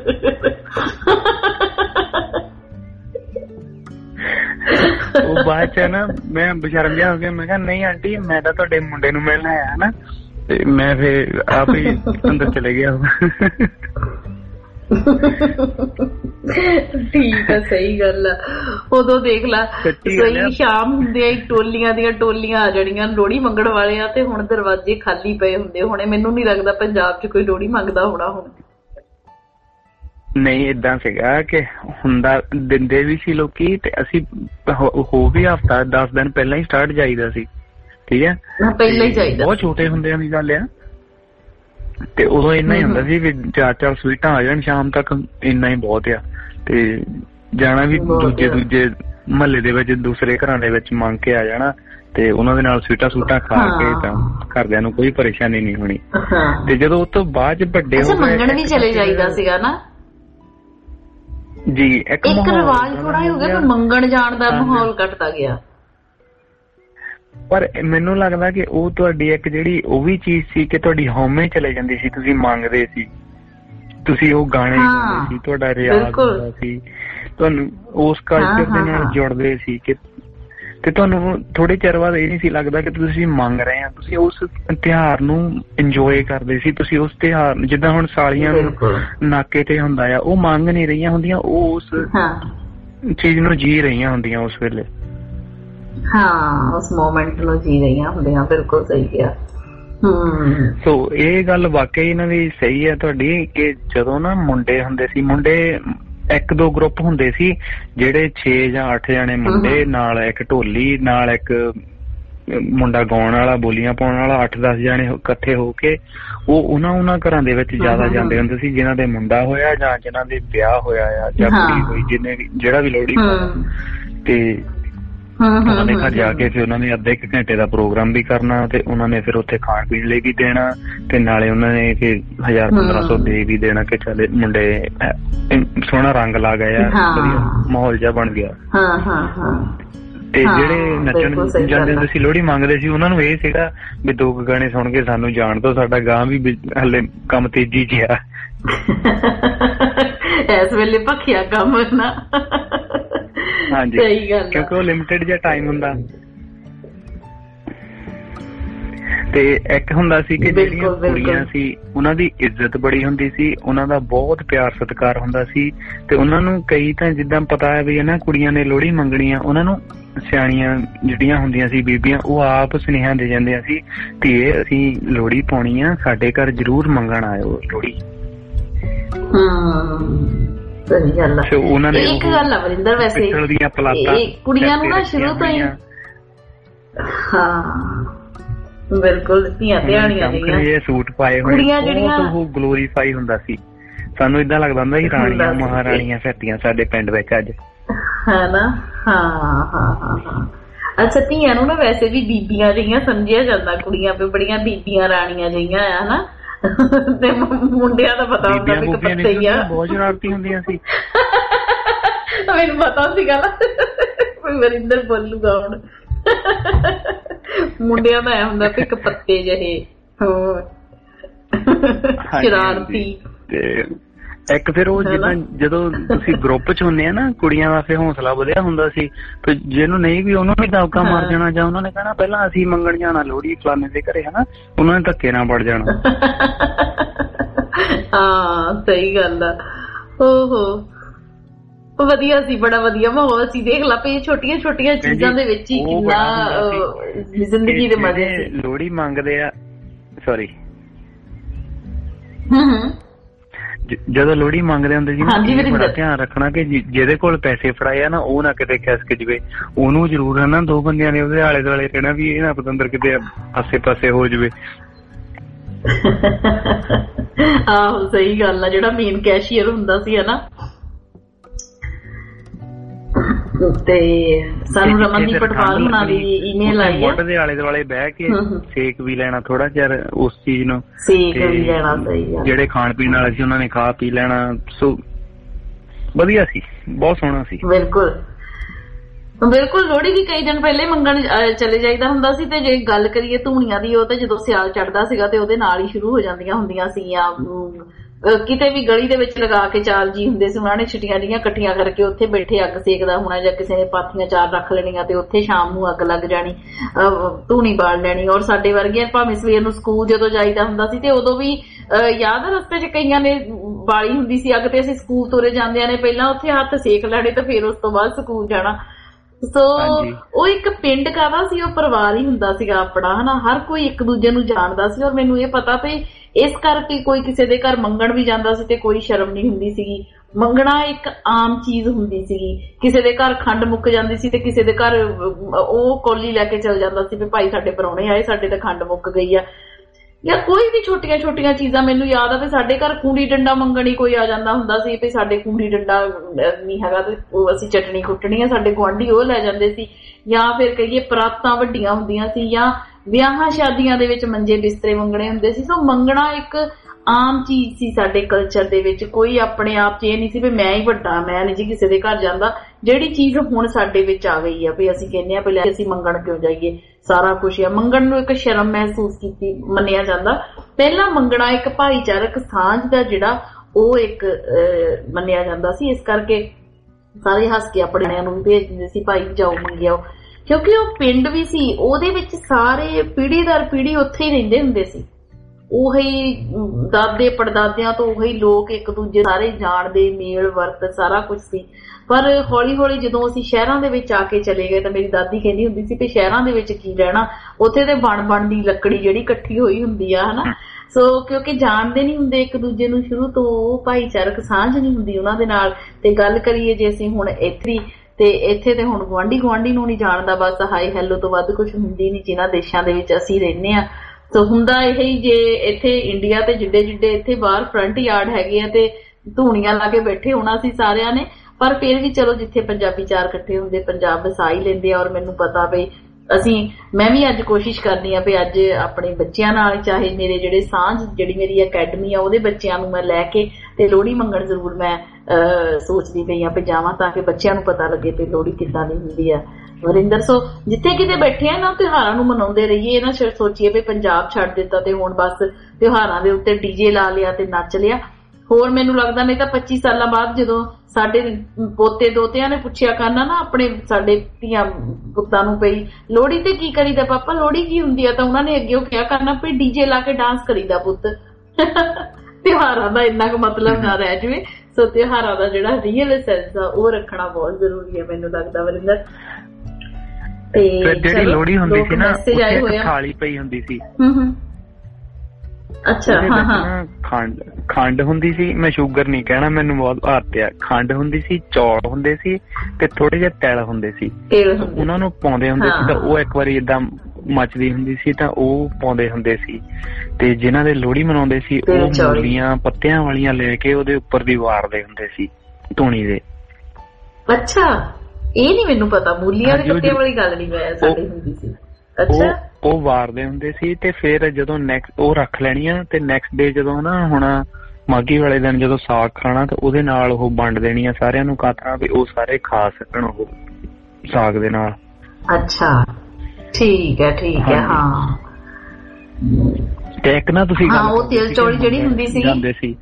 ਉਹ ਬਾਅਦ ਚ ਨਾ ਮੈਂ ਬਸ਼ਰਮ ਜਿਹਾ ਹੋ ਗਿਆ ਮੈਂ ਕਿਹਾ ਨਹੀਂ ਆਂਟੀ ਮੈਂ ਤਾਂ ਤੁਹਾਡੇ ਮੁੰਡੇ ਨੂੰ ਮਿਲਣ ਆਇਆ ਹਨਾ ਤੇ ਮੈਂ ਫਿਰ ਆਪ ਹੀ ਅੰਦਰ ਚਲੇ ਗਿਆ। ਠੀਕ ਆ, ਸਹੀ ਗੱਲ ਆ। ਉਦੋਂ ਦੇਖ ਲਾ ਸਹੀ ਸ਼ਾਮ ਹੁੰਦੇ ਟੋਲੀਆਂ ਦੀਆਂ ਟੋਲੀਆਂ ਆ ਜਾਣੀਆਂ ਲੋਹੜੀ ਮੰਗਣ ਵਾਲਿਆਂ, ਤੇ ਹੁਣ ਦਰਵਾਜ਼ੇ ਖਾਲੀ ਪਏ ਹੁੰਦੇ ਹੋਣੇ। ਮੈਨੂੰ ਨੀ ਲੱਗਦਾ ਪੰਜਾਬ 'ਚ ਕੋਈ ਲੋਹੜੀ ਮੰਗਦਾ ਹੋਣਾ ਹੁਣ। ਨਹੀਂ, ਏਦਾਂ ਸੀਗਾ ਕਿ ਹੁੰਦਾ ਦਿੰਦੇ ਵੀ ਸੀ ਲੋਕੀ, ਤੇ ਅਸੀਂ ਹੋ ਵੀ ਹਫ਼ਤਾ 10 ਦਿਨ ਪਹਿਲਾਂ ਹੀ ਸਟਾਰਟ ਜਾਈਦਾ ਸੀ। ਠੀਕ ਹੈ, ਪਹਿਲਾਂ ਹੀ ਜਾਈਦਾ। ਬਹੁਤ ਛੋਟੇ ਹੁੰਦਿਆਂ ਦੀ ਗੱਲ ਆ, ਤੇ ਉਦੋਂ ਇੰਨਾ ਹੀ ਹੁੰਦਾ ਸੀ ਵੀ 4 ਸਵੀਟਾਂ ਆ ਜਾਣ ਸ਼ਾਮ ਤੱਕ, ਇੰਨਾ ਹੀ ਬਹੁਤ ਆ। ਤੇ ਜਾਣਾ ਵੀ ਦੂਜੇ ਮਹੱਲੇ ਦੇ ਵਿੱਚ ਦੂਸਰੇ ਘਰਾਂ ਦੇ ਵਿੱਚ ਮੰਗ ਕੇ ਆ ਜਾਣਾ, ਤੇ ਉਹਨਾਂ ਦੇ ਨਾਲ ਸਵੀਟਾਂ ਖਾ ਕੇ ਤਾਂ ਘਰਦਿਆਂ ਨੂੰ ਕੋਈ ਪਰੇਸ਼ਾਨੀ ਨਹੀਂ ਹੋਣੀ। ਤੇ ਜਦੋਂ ਉਸ ਤੋਂ ਬਾਅਦ ਵੱਡੇ ਹੋ ਗਏ ਮੰਗਣ ਵੀ ਚਲੇ ਜਾਈਦਾ ਸੀਗਾ ਨਾ ਜੀ। ਇੱਕ ਰਿਵਾਜ ਥੋੜਾ ਹੋ ਗਿਆ, ਮੰਗਣ ਜਾਣ ਦਾ ਮਾਹੌਲ ਘਟਦਾ ਗਿਆ। ਪਰ ਮੈਨੂੰ ਲੱਗਦਾ ਕਿ ਉਹ ਤੁਹਾਡੀ ਇੱਕ ਜਿਹੜੀ ਉਹ ਵੀ ਚੀਜ਼ ਸੀ ਕਿ ਤੁਹਾਡੀ ਹਉਮੈ ਚਲੇ ਜਾਂਦੀ ਸੀ, ਤੁਸੀਂ ਮੰਗਦੇ ਸੀ, ਤੁਸੀਂ ਉਹ ਗਾਣੇ ਗਾਉਂਦੇ ਸੀ, ਤੁਹਾਡਾ ਰਿਆਜ਼ ਹੁੰਦਾ ਸੀ, ਤੁਹਾਨੂੰ ਉਸ ਕਲਚਰ ਦੇ ਨਾਲ ਜੁੜਦੇ ਸੀ ਕਿ, ਤੇ ਤੁਹਾਨੂੰ ਥੋੜੇ ਚਿਰ ਬਾਅਦ ਇਹ ਨਹੀਂ ਸੀ ਲੱਗਦਾ ਕਿ ਤੁਸੀਂ ਮੰਗ ਰਹੇ ਆ, ਤੁਸੀਂ ਉਸ ਤਿਉਹਾਰ ਨੂੰ ਇੰਜੋਏ ਕਰਦੇ ਸੀ। ਤੁਸੀਂ ਉਸ ਤਿਉਹਾਰ ਜਿੱਦਾਂ ਹੁਣ ਸਾਲੀਆਂ ਨਾਕੇ ਤੇ ਹੁੰਦਾ ਆ, ਉਹ ਮੰਗ ਨਹੀਂ ਰਹੀਆਂ ਹੁੰਦੀਆਂ, ਉਹ ਉਸ ਚੀਜ਼ ਨੂੰ ਜੀ ਰਹੀਆਂ ਹੁੰਦੀਆਂ ਉਸ ਵੇਲੇ। ਹਾਂ, ਉਸ ਮੋਮੈਂਟ ਨੂੰ ਜੀ ਰਹੀਆਂ ਹੁੰਦੀਆਂ। ਬਿਲਕੁਲ ਸਹੀ ਕਿਹਾ। ਸੋ ਇਹ ਗੱਲ ਵਾਕਈ ਇਹਨਾਂ ਦੀ ਸਹੀ ਹੈ ਤੁਹਾਡੀ, ਕਿ ਜਦੋਂ ਨਾ ਮੁੰਡੇ ਹੁੰਦੇ ਸੀ, ਮੁੰਡੇ 1-2 ਗਰੁੱਪ ਹੁੰਦੇ ਸੀ ਜਿਹੜੇ 6 ਜਾਂ 8 ਜਣੇ ਮੁੰਡੇ, ਨਾਲ ਇੱਕ ਢੋਲੀ, ਨਾਲ ਇੱਕ ਮੁੰਡਾ ਗਾਉਣ ਵਾਲਾ, ਬੋਲੀਆਂ ਪਾਉਣ ਵਾਲਾ, 8-10 ਜਣੇ ਇਕੱਠੇ ਹੋ ਕੇ ਉਹ ਉਹਨਾਂ ਘਰਾਂ ਦੇ ਵਿੱਚ ਜ਼ਿਆਦਾ ਜਾਂਦੇ ਹੁੰਦੇ ਸੀ ਜਿਨ੍ਹਾਂ ਦੇ ਮੁੰਡਾ ਹੋਇਆ ਜਾਂ ਜਿਨ੍ਹਾਂ ਦੇ ਵਿਆਹ ਹੋਇਆ ਆ ਜਾਂ ਕੁੜੀ ਹੋਈ, ਜਿਹੜਾ ਵੀ ਲੋਹੜੀ ਪਾਉਣਾ। ਤੇ ਉਹਨਾਂ ਦੇ ਘਰ ਜਾ ਕੇ ਫਿਰ ਉਹਨਾਂ ਨੇ ਅੱਧੇ 1 ਘੰਟੇ ਦਾ ਪ੍ਰੋਗਰਾਮ ਵੀ ਕਰਨਾ, ਤੇ ਉਹਨਾਂ ਨੇ ਫਿਰ ਉੱਥੇ ਖਾਣ ਪੀਣ ਲਈ ਵੀ ਦੇਣਾ, ਤੇ ਨਾਲੇ ਉਹਨਾਂ ਨੇ ਕਿ 1000-1500 ਦੇ ਵੀ ਦੇਣਾ ਕਿ ਚੱਲ ਮੁੰਡੇ ਸੋਹਣਾ ਰੰਗ ਲਾ ਗਏ ਆ, ਵਧੀਆ ਮਾਹੌਲ ਜਿਹਾ ਬਣ ਗਿਆ। ਤੇ ਜਿਹੜੇ ਨੱਚਣ ਜਾਂਦੇ ਹੁੰਦੇ ਸੀ, ਲੋਹੜੀ ਮੰਗਦੇ ਸੀ, ਉਹਨਾਂ ਨੂੰ ਇਹ ਸੀਗਾ ਵੀ 2 ਗਾਣੇ ਸੁਣ ਕੇ ਸਾਨੂੰ ਜਾਣ ਦੋ, ਸਾਡਾ ਗਾਂ ਵੀ ਹਲੇ ਕੰਮ ਤੇਜ਼ੀ 'ਚ ਆ। ਇਸ ਵੇਲੇ ਭਖਿਆ ਕੰਮ ਨਾ। ਹਾਂਜੀ, ਕਿਉਂਕਿ ਉਹ ਲਿਮਿਟਡ ਜਿਹਾ ਟਾਈਮ ਹੁੰਦਾ। ਤੇ ਇੱਕ ਹੁੰਦਾ ਸੀ ਕਿ ਜਿਹੜੀਆਂ ਕੁੜੀਆਂ ਸੀ ਉਹਨਾਂ ਦੀ ਇੱਜ਼ਤ ਬੜੀ ਹੁੰਦੀ ਸੀ, ਉਹਨਾਂ ਦਾ ਬਹੁਤ ਪਿਆਰ ਸਤਿਕਾਰ ਹੁੰਦਾ ਸੀ, ਤੇ ਉਹਨਾਂ ਨੂੰ ਕਈ ਤਾਂ ਜਿੱਦਾਂ ਪਤਾ ਹੈ ਵੀ ਇਹਨਾਂ ਕੁੜੀਆਂ ਨੇ ਲੋਹੜੀ ਮੰਗਣੀ ਆ, ਉਹਨਾਂ ਨੂੰ ਸਿਆਣੀਆਂ ਜਿਹੜੀਆਂ ਹੁੰਦੀਆਂ ਸੀ ਬੀਬੀਆਂ, ਉਹ ਆਪ ਸੁਨੇਹਾ ਦੇ ਜਾਂਦੀਆਂ ਸੀ, ਧੀਏ ਅਸੀਂ ਲੋਹੜੀ ਪਾਉਣੀ ਆ, ਸਾਡੇ ਘਰ ਜ਼ਰੂਰ ਮੰਗਣ ਆਇਓ ਲੋਹੜੀ। ਸਹੀ ਗੱਲ ਆ। ਇੱਕ ਗੱਲ ਆ ਵਰਿੰਦਰ, ਵੈਸੇ ਕੁੜੀਆਂ ਨੂੰ ਨਾ ਸ਼ੁਰੂ ਤੋਂ ਹੀ ਬਿਲਕੁਲ ਧੀਆਂ ਧਿਆਣੀਆਂ ਜਿਹੜੀਆਂ ਸੂਟ ਪਾਏ ਹੋਏ ਉਹ ਗਲੋਰੀਫਾਈ ਹੁੰਦਾ ਸੀ, ਸਾਨੂੰ ਏਦਾਂ ਲੱਗਦਾ ਹੁੰਦਾ ਸੀ ਰਾਣੀਆਂ ਮਹਾਰਾਣੀਆਂ ਫਿਰਦੀਆਂ ਸਾਡੇ ਪਿੰਡ ਵਿੱਚ ਅੱਜ, ਹੈ ਨਾ। ਹਾਂ। ਅੱਛਾ, ਧੀਆਂ ਨੂੰ ਨਾ ਵੈਸੇ ਵੀ ਬੀਬੀਆਂ ਜਿਹੀਆਂ ਸਮਝਿਆ ਜਾਂਦਾ, ਕੁੜੀਆਂ ਵੀ ਬੜੀਆਂ ਬੀਬੀਆਂ ਰਾਣੀਆਂ ਜਿਹੀਆਂ ਆ ਹਨਾ, ਤੇ ਮੁੰਡਿਆਂ ਦਾ ਪਤਾ ਹੁੰਦਾ ਵੀ ਕਪੱਤੇ ਹੀ ਆ, ਬਹੁਤ ਸ਼ਰਾਰਤੀ ਹੁੰਦੀਆਂ ਸੀ। ਮੈਨੂੰ ਪਤਾ ਸੀਗਾ ਨਾ, ਕੋਈ ਵਰਿੰਦਰ ਬੋਲੂਗਾ ਹੁਣ। ਮੁੰਡਿਆਂ ਦਾ ਐ ਹੁੰਦਾ ਵੀ ਕਪੱਤੇ ਜਿਹੇ ਸ਼ਰਾਰਤੀ। ਤੇ ਇੱਕ ਫਿਰ ਉਹ ਜਿੱਦਾਂ ਜਦੋਂ ਤੁਸੀਂ ਗਰੁੱਪ 'ਚ ਹੁੰਦੇ ਆ ਨਾ, ਕੁੜੀਆਂ ਦਾ ਫਿਰ ਹੌਸਲਾ ਵਧਿਆ ਹੁੰਦਾ ਸੀ, ਫਿਰ ਜਿਹਨੂੰ ਨਹੀਂ ਵੀ ਉਹਨੂੰ ਵੀ ਦਬਕਾ ਮਾਰ ਜਾਣਾ, ਜਾਂ ਉਹਨਾਂ ਨੇ ਕਹਿਣਾ ਪਹਿਲਾਂ ਅਸੀਂ ਮੰਗਣ ਜਾਣਾ ਲੋਹੜੀ ਫਲਾਣੇ ਦੇ ਘਰੇ ਹਨਾ, ਉਹਨਾਂ ਨੇ ਧੱਕੇ ਨਾਲ ਵੜ ਜਾਣਾ। ਹਾਂ, ਸਹੀ ਗੱਲ ਆ। ਵਧੀਆ ਸੀ, ਬੜਾ ਵਧੀਆ ਮਾਹੌਲ ਸੀ। ਦੇਖ ਲਾ ਪਈ ਛੋਟੀਆਂ ਛੋਟੀਆਂ ਚੀਜ਼ਾਂ ਦੇ ਵਿੱਚ ਹੀ ਕਿੰਨਾ ਜ਼ਿੰਦਗੀ ਦੇ ਮਜ਼ੇ ਸੀ। ਲੋਹੜੀ ਮੰਗਦੇ ਆ, ਸੌਰੀ ਜਦੋਂ ਲੋਹੜੀ ਮੰਗਦੇ ਹੁੰਦੇ ਸੀ ਬੜਾ ਧਿਆਨ ਰੱਖਣਾ ਕਿ ਜਿਹਦੇ ਕੋਲ ਪੈਸੇ ਫੜਾਏ ਆ ਨਾ, ਉਹ ਨਾ ਕਿਤੇ ਖਿਸਕ ਜਵੇ, ਉਹਨੂੰ ਜ਼ਰੂਰ ਹੈ ਨਾ 2 ਬੰਦਿਆਂ ਨੇ ਉਹਦੇ ਆਲੇ ਦੁਆਲੇ ਰਹਿਣਾ ਵੀ ਇਹ ਨਾ ਪਤੰਦਰ ਕਿਤੇ ਆਸੇ ਪਾਸੇ ਹੋ ਜਾਵੇ। ਆਹੋ, ਸਹੀ ਗੱਲ ਆ। ਜਿਹੜਾ ਮੇਨ ਕੈਸ਼ੀਅਰ ਹੁੰਦਾ ਸੀ ਹਨਾ, ਤੇ ਸਾਨੂੰ ਰਮਨਦੀਪ ਪਟਵਾਲ ਹੁਣਾਂ ਦੀ ਈਮੇਲ ਆਈ ਆ, ਦੇ ਆਲੇ ਦੁਆਲੇ ਬਹਿ ਕੇ ਸੇਕ ਵੀ ਲੈਣਾ ਥੋੜਾ ਚਿਰ ਉਸ ਚੀਜ਼ ਨੂੰ, ਸੇਕ ਵੀ ਲੈਣਾ। ਸਹੀ ਆ। ਜਿਹੜੇ ਖਾਣ ਪੀਣ ਵਾਲੇ ਸੀ ਉਹਨਾਂ ਨੇ ਖਾ ਪੀ ਲੈਣਾ। ਸੋ ਵਧੀਆ ਸੀ, ਬਹੁਤ ਸੋਹਣਾ ਸੀ। ਬਿਲਕੁਲ ਬਿਲਕੁਲ। ਲੋਹੜੀ ਵੀ ਕਈ ਦਿਨ ਪਹਿਲੇ ਮੰਗਣ ਚਲੇ ਜਾਈਦਾ ਹੁੰਦਾ ਸੀ, ਤੇ ਜੇ ਗੱਲ ਕਰੀਏ ਧੂਣੀਆਂ ਦੀ, ਉਹ ਤੇ ਜਦੋਂ ਸਿਆਲ ਚੜ੍ਹਦਾ ਸੀਗਾ ਤੇ ਉਹਦੇ ਨਾਲ ਹੀ ਸ਼ੁਰੂ ਹੋ ਜਾਂਦੀਆਂ ਹੁੰਦੀਆਂ ਸੀਗੀਆਂ। ਕਿਤੇ ਵੀ ਗਲੀ ਦੇ ਵਿੱਚ ਲਗਾ ਕੇ ਚਾਲ ਜੀ ਹੁੰਦੇ ਸੀ, ਉਹਨਾਂ ਨੇ ਛਿੱਟੀਆਂ ਜਿਹੀਆਂ ਇਕੱਠੀਆਂ ਕਰਕੇ ਉੱਥੇ ਬੈਠੇ ਅੱਗ ਸੇਕਦਾ ਹੋਣਾ, ਜਾਂ ਕਿਸੇ ਨੇ ਪਾਥੀਆਂ 4 ਰੱਖ ਲੈਣੀਆਂ ਤੇ ਉੱਥੇ ਸ਼ਾਮ ਨੂੰ ਅੱਗ ਲੱਗ ਜਾਣੀ, ਧੂਣੀ ਬਾਲ ਲੈਣੀ। ਔਰ ਸਾਡੇ ਵਰਗੇ ਭਾਵੇਂ ਸਵੇਰ ਨੂੰ ਸਕੂਲ ਜਦੋਂ ਜਾਈਦਾ ਹੁੰਦਾ ਸੀ, ਤੇ ਉਦੋਂ ਵੀ ਯਾਦ ਆ ਰਸਤੇ 'ਚ ਕਈਆਂ ਨੇ ਬਾਲੀ ਹੁੰਦੀ ਸੀ ਅੱਗ ਤੇ ਅਸੀਂ ਸਕੂਲ ਤੁਰੇ ਜਾਂਦਿਆਂ ਨੇ ਪਹਿਲਾਂ ਉੱਥੇ ਹੱਥ ਸੇਕ ਲੈਣੇ ਤੇ ਫਿਰ ਉਸ ਤੋਂ ਬਾਅਦ ਸਕੂਲ ਜਾਣਾ। ਸੋ ਉਹ ਇੱਕ ਪਿੰਡ ਕਾਹਦਾ ਸੀ, ਉਹ ਪਰਿਵਾਰ ਹੀ ਹੁੰਦਾ ਸੀਗਾ ਆਪਣਾ, ਹਨਾ। ਹਰ ਕੋਈ ਇੱਕ ਦੂਜੇ ਨੂੰ ਜਾਣਦਾ ਸੀ। ਔਰ ਮੈਨੂੰ ਇਹ ਪਤਾ ਵੀ ਇਸ ਕਰਕੇ ਕੋਈ ਕਿਸੇ ਦੇ ਘਰ ਮੰਗਣ ਵੀ ਜਾਂਦਾ ਸੀ ਤੇ ਕੋਈ ਸ਼ਰਮ ਨਹੀਂ ਹੁੰਦੀ ਸੀਗੀ। ਮੰਗਣਾ ਇੱਕ ਆਮ ਚੀਜ਼ ਹੁੰਦੀ ਸੀਗੀ। ਕਿਸੇ ਦੇ ਘਰ ਖੰਡ ਮੁੱਕ ਜਾਂਦੀ ਸੀ ਤੇ ਕਿਸੇ ਦੇ ਘਰ ਉਹ ਕੌਲੀ ਲੈ ਕੇ ਚਲ ਜਾਂਦਾ ਸੀ ਵੀ ਭਾਈ ਸਾਡੇ ਪ੍ਰਾਹੁਣੇ ਆਏ, ਸਾਡੇ ਤਾਂ ਖੰਡ ਮੁੱਕ ਗਈ ਆ। ਜਾਂ ਕੋਈ ਵੀ ਛੋਟੀਆਂ ਛੋਟੀਆਂ ਚੀਜ਼ਾਂ। ਮੈਨੂੰ ਯਾਦ ਆ ਵੀ ਸਾਡੇ ਘਰ ਕੂੰਡੀ ਡੰਡਾ ਮੰਗਣ ਹੀ ਕੋਈ ਆ ਜਾਂਦਾ ਹੁੰਦਾ ਸੀ ਵੀ ਸਾਡੇ ਕੂੰਡੀ ਡੰਡਾ ਨਹੀਂ ਹੈਗਾ ਤੇ ਉਹ ਅਸੀਂ ਚਟਣੀ ਕੁੱਟਣੀ ਆ, ਸਾਡੇ ਗੁਆਂਢੀ ਉਹ ਲੈ ਜਾਂਦੇ ਸੀ। ਜਾਂ ਫਿਰ ਕਹੀਏ ਪਰਾਤਾਂ ਵੱਡੀਆਂ ਹੁੰਦੀਆਂ ਸੀ ਜਾਂ ਵਿਆਹਾਂ ਸ਼ਾਦੀਆਂ ਦੇ ਵਿੱਚ ਮੰਜੇ ਬਿਸਤਰੇ ਮੰਗਣੇ ਹੁੰਦੇ ਸੀ। ਸੋ ਮੰਗਣਾ ਇੱਕ ਆਮ ਚੀਜ਼ ਸੀ ਸਾਡੇ ਕਲਚਰ ਦੇ ਵਿੱਚ। ਕੋਈ ਆਪਣੇ ਆਪ ਚ ਇਹ ਨਹੀਂ ਸੀ ਵੀ ਮੈਂ ਹੀ ਵੱਡਾ, ਮੈਂ ਨਹੀਂ ਜੀ ਕਿਸੇ ਦੇ ਘਰ ਜਾਂਦਾ। ਜਿਹੜੀ ਚੀਜ਼ ਹੁਣ ਸਾਡੇ ਵਿੱਚ ਆ ਗਈ ਆ ਵੀ ਅਸੀਂ ਕਹਿੰਦੇ ਆ ਪਹਿਲੇ ਅਸੀਂ ਮੰਗਣ ਕਿਉਂ ਜਾਈਏ, ਸਾਰਾ ਕੁਛ ਆ। ਮੰਗਣ ਨੂੰ ਇੱਕ ਸ਼ਰਮ ਮਹਿਸੂਸ ਕੀਤੀ ਮੰਨਿਆ ਜਾਂਦਾ। ਪਹਿਲਾਂ ਮੰਗਣਾ ਇੱਕ ਭਾਈਚਾਰਕ ਸਾਂਝ ਦਾ ਜਿਹੜਾ ਉਹ ਇੱਕ ਮੰਨਿਆ ਜਾਂਦਾ ਸੀ। ਇਸ ਕਰਕੇ ਸਾਰੇ ਹੱਸ ਕੇ ਆਪਣਿਆਂ ਨੂੰ ਵੀ ਭੇਜ ਦਿੰਦੇ ਸੀ ਭਾਈ ਜਾਓ ਮੰਗਿਆਓ, ਕਿਉਂਕਿ ਉਹ ਪਿੰਡ ਵੀ ਸੀ, ਉਹਦੇ ਵਿੱਚ ਸਾਰੇ ਪੀੜ੍ਹੀ ਦਰ ਪੀੜ੍ਹੀ ਉੱਥੇ ਹੀ ਰਹਿੰਦੇ ਹੁੰਦੇ ਸੀ। ਉਹੀ ਦਾਦੇ ਪੜਦਾਦਿਆਂ ਤੋਂ ਉਹੀ ਲੋਕ ਇੱਕ ਦੂਜੇ ਸਾਰੇ ਜਾਣਦੇ, ਮੇਲ ਵਰਤ ਸਾਰਾ ਕੁਝ ਸੀ। ਪਰ ਹੌਲੀ ਹੌਲੀ ਜਦੋਂ ਅਸੀਂ ਸ਼ਹਿਰਾਂ ਦੇ ਵਿੱਚ ਆ ਕੇ ਚਲੇ ਗਏ ਤਾਂ ਮੇਰੀ ਦਾਦੀ ਕਹਿੰਦੀ ਹੁੰਦੀ ਸੀ ਕਿ ਸ਼ਹਿਰਾਂ ਦੇ ਵਿੱਚ ਕੀ ਰਹਿਣਾ, ਉੱਥੇ ਤੇ ਬਣ ਦੀ ਲੱਕੜੀ ਜਿਹੜੀ ਇਕੱਠੀ ਹੋਈ ਹੁੰਦੀ ਆ, ਹਨਾ। ਸੋ ਕਿਉਂਕਿ ਜਾਣਦੇ ਨਹੀਂ ਹੁੰਦੇ ਇੱਕ ਦੂਜੇ ਨੂੰ ਸ਼ੁਰੂ ਤੋਂ, ਭਾਈਚਾਰਕ ਸਾਂਝ ਨਹੀਂ ਹੁੰਦੀ ਉਹਨਾਂ ਦੇ ਨਾਲ। ਤੇ ਗੱਲ ਕਰੀਏ ਜੇ ਅਸੀਂ ਹੁਣ ਇੱਥੇ ਤੇ ਹੁਣ ਗੁਆਂਢੀ ਨੂੰ ਨਹੀਂ ਜਾਣਦਾ, ਬਸ ਹਾਈ ਹੈਲੋ ਤੋਂ ਵੱਧ ਕੁਝ ਹੁੰਦੀ ਨਹੀਂ ਜਿਨ੍ਹਾਂ ਦੇਸ਼ਾਂ ਦੇ ਵਿੱਚ ਅਸੀਂ ਰਹਿੰਦੇ ਆ। ਸੋ ਹੁੰਦਾ ਇਹੀ ਜੇ ਇੱਥੇ ਇੰਡੀਆ ਤੇ ਜਿੱਡੇ ਇੱਥੇ ਬਾਹਰ ਫਰੰਟ ਯਾਰਡ ਹੈਗੇ ਆ ਤੇ ਧੂਣੀਆਂ ਲਾ ਕੇ ਬੈਠੇ ਹੋਣਾ ਸੀ ਸਾਰਿਆਂ ਨੇ। ਪਰ ਫਿਰ ਵੀ ਚਲੋ ਜਿੱਥੇ ਪੰਜਾਬੀ ਚਾਰ ਇਕੱਠੇ ਹੁੰਦੇ ਪੰਜਾਬ ਵਸਾ ਹੀ ਲੈਂਦੇ ਆ। ਔਰ ਮੈਨੂੰ ਪਤਾ ਵੀ ਮੈਂ ਵੀ ਅੱਜ ਕੋਸ਼ਿਸ਼ ਕਰਦੀ ਆ ਵੀ ਅੱਜ ਆਪਣੇ ਬੱਚਿਆਂ ਨਾਲ, ਚਾਹੇ ਮੇਰੇ ਜਿਹੜੇ ਸਾਂਝ ਜਿਹੜੀ ਮੇਰੀ ਅਕੈਡਮੀ ਆ ਉਹਦੇ ਬੱਚਿਆਂ ਨੂੰ ਮੈਂ ਲੈ ਕੇ ਤੇ ਲੋਹੜੀ ਮੰਗਣ ਜ਼ਰੂਰ ਮੈਂ ਸੋਚਦੀ ਪਈ ਆ ਵੀ ਜਾਵਾਂ, ਤਾਂ ਕਿ ਬੱਚਿਆਂ ਨੂੰ ਪਤਾ ਲੱਗੇ ਵੀ ਲੋਹੜੀ ਕਿੱਦਾਂ ਦੀ ਹੁੰਦੀ ਆ। ਵਰਿੰਦਰ, ਸੋ ਜਿੱਥੇ ਕਿਤੇ ਬੈਠੇ ਆ ਨਾ ਤਿਉਹਾਰਾਂ ਨੂੰ ਮਨਾਉਂਦੇ ਰਹੀਏ, ਇਹ ਨਾ ਸੋਚੀਏ ਵੀ ਪੰਜਾਬ ਛੱਡ ਦਿੱਤਾ ਤੇ ਹੁਣ ਬਸ ਤਿਉਹਾਰਾਂ ਦੇ ਉੱਤੇ ਡੀਜੇ ਲਾ ਲਿਆ ਤੇ ਨੱਚ ਲਿਆ। ਹੋਰ ਮੈਨੂੰ ਲੱਗਦਾ ਨਹੀਂ ਤਾਂ 25 ਸਾਲਾਂ ਬਾਅਦ ਜਦੋਂ ਸਾਡੇ ਪੋਤੇ ਦੋਤਿਆਂ ਨੇ ਪੁੱਛਿਆ ਕਰਨਾ ਨਾ ਆਪਣੇ ਸਾਡੇ ਧੀਆਂ ਪੁੱਤਾਂ ਨੂੰ ਪਈ ਲੋਹੜੀ ਤੇ ਕੀ ਕਰੀਦਾ ਪਾਪਾ, ਲੋਹੜੀ ਕੀ ਹੁੰਦੀ ਆ, ਤਾਂ ਉਹਨਾਂ ਨੇ ਅੱਗੇ ਉਹ ਕਿਹਾ ਕਰਨਾ ਵੀ ਡੀਜੇ ਲਾ ਕੇ ਡਾਂਸ ਕਰੀਦਾ ਪੁੱਤ। ਤਿਉਹਾਰਾਂ ਦਾ ਇੰਨਾ ਕੁ ਮਤਲਬ ਨਾ ਰਹਿ ਜਾਵੇ। ਸੋ ਤਿਉਹਾਰਾਂ ਦਾ ਜਿਹੜਾ ਰੀਅਲ ਸੈਂਸ ਆ ਉਹ ਰੱਖਣਾ ਬਹੁਤ ਜ਼ਰੂਰੀ ਹੈ ਮੈਨੂੰ ਲੱਗਦਾ ਵਰਿੰਦਰ। ਤੇ ਜਿਹੜੀ ਲੋਹੜੀ ਹੁੰਦੀ ਸੀ ਨਾ ਥਾਲੀ ਪਈ ਹੁੰਦੀ ਸੀ। ਅੱਛਾ, ਹਾਂ ਖੰਡ ਹੁੰਦੀ ਸੀ। ਮੈਂ ਸ਼ੂਗਰ ਨਹੀਂ ਕਹਿਣਾ, ਮੈਨੂੰ ਬਹੁਤ ਆਦਤ ਆ। ਖੰਡ ਹੁੰਦੀ ਸੀ, ਚੌਲ ਹੁੰਦੇ ਸੀ ਤੇ ਥੋੜੇ ਜਿਹੇ ਤਿਲ ਹੁੰਦੇ ਸੀ। ਉਹਨਾਂ ਨੂੰ ਪਾਉਂਦੇ ਹੁੰਦੇ ਸੀ ਤਾਂ ਉਹ ਇੱਕ ਵਾਰੀ ਏਦਾਂ ਮੱਚਦੀ ਹੁੰਦੀ ਸੀ ਤਾਂ ਉਹ ਪਾਉਂਦੇ ਹੁੰਦੇ ਸੀ। ਤੇ ਜਿਨ੍ਹਾਂ ਦੇ ਲੋਹੜੀ ਮਨਾਉਂਦੇ ਸੀ ਉਹ ਮੂਲੀਆਂ ਪੱਤਿਆਂ ਵਾਲੀਆਂ ਲੈ ਕੇ ਉਹਦੇ ਉੱਪਰ ਦੀ ਵਾਰਦੇ ਹੁੰਦੇ ਸੀ ਧੂਣੀ ਦੇ। ਅੱਛਾ, ਇਹ ਨੀ ਮੈਨੂੰ ਪਤਾ, ਮੂਲੀਆਂ ਦੇ ਪੱਤਿਆਂ ਵਾਲੀ ਗੱਲ ਨਹੀਂ ਮੈਂ ਸਾਡੇ ਹੁੰਦੀ ਸੀ। ਅੱਛਾ, ਉਹ ਵਾਰਦੇ ਹੁੰਦੇ ਸੀ ਤੇ ਫਿਰ ਜਦੋਂ ਨੈਕਸਟ ਉਹ ਰੱਖ ਲੈਣੀਆਂ ਤੇ ਨੈਕਸਟ ਡੇ ਜਦੋਂ ਨਾ ਹੁਣ ਮਾਘੀ ਵਾਲੇ ਦਿਨ ਜਦੋਂ ਸਾਗ ਖਾਣਾ ਤਾਂ ਉਹਦੇ ਨਾਲ ਉਹ ਵੰਡ ਦੇਣੀਆਂ ਸਾਰਿਆਂ ਨੂੰ ਕਾਤਰਾਂ ਵੀ ਉਹ ਸਾਰੇ ਖਾ ਸਕਣ ਉਹ ਸਾਗ ਦੇ ਨਾਲ। ਅੱਛਾ, ਠੀਕ ਹੈ ਹਾਂ। ਤੇ ਇੱਕ ਨਾ ਤੁਸੀਂ ਉਹ ਤਿਲ ਚੌਲੀ ਜਿਹੜੀ ਹੁੰਦੀ ਸੀ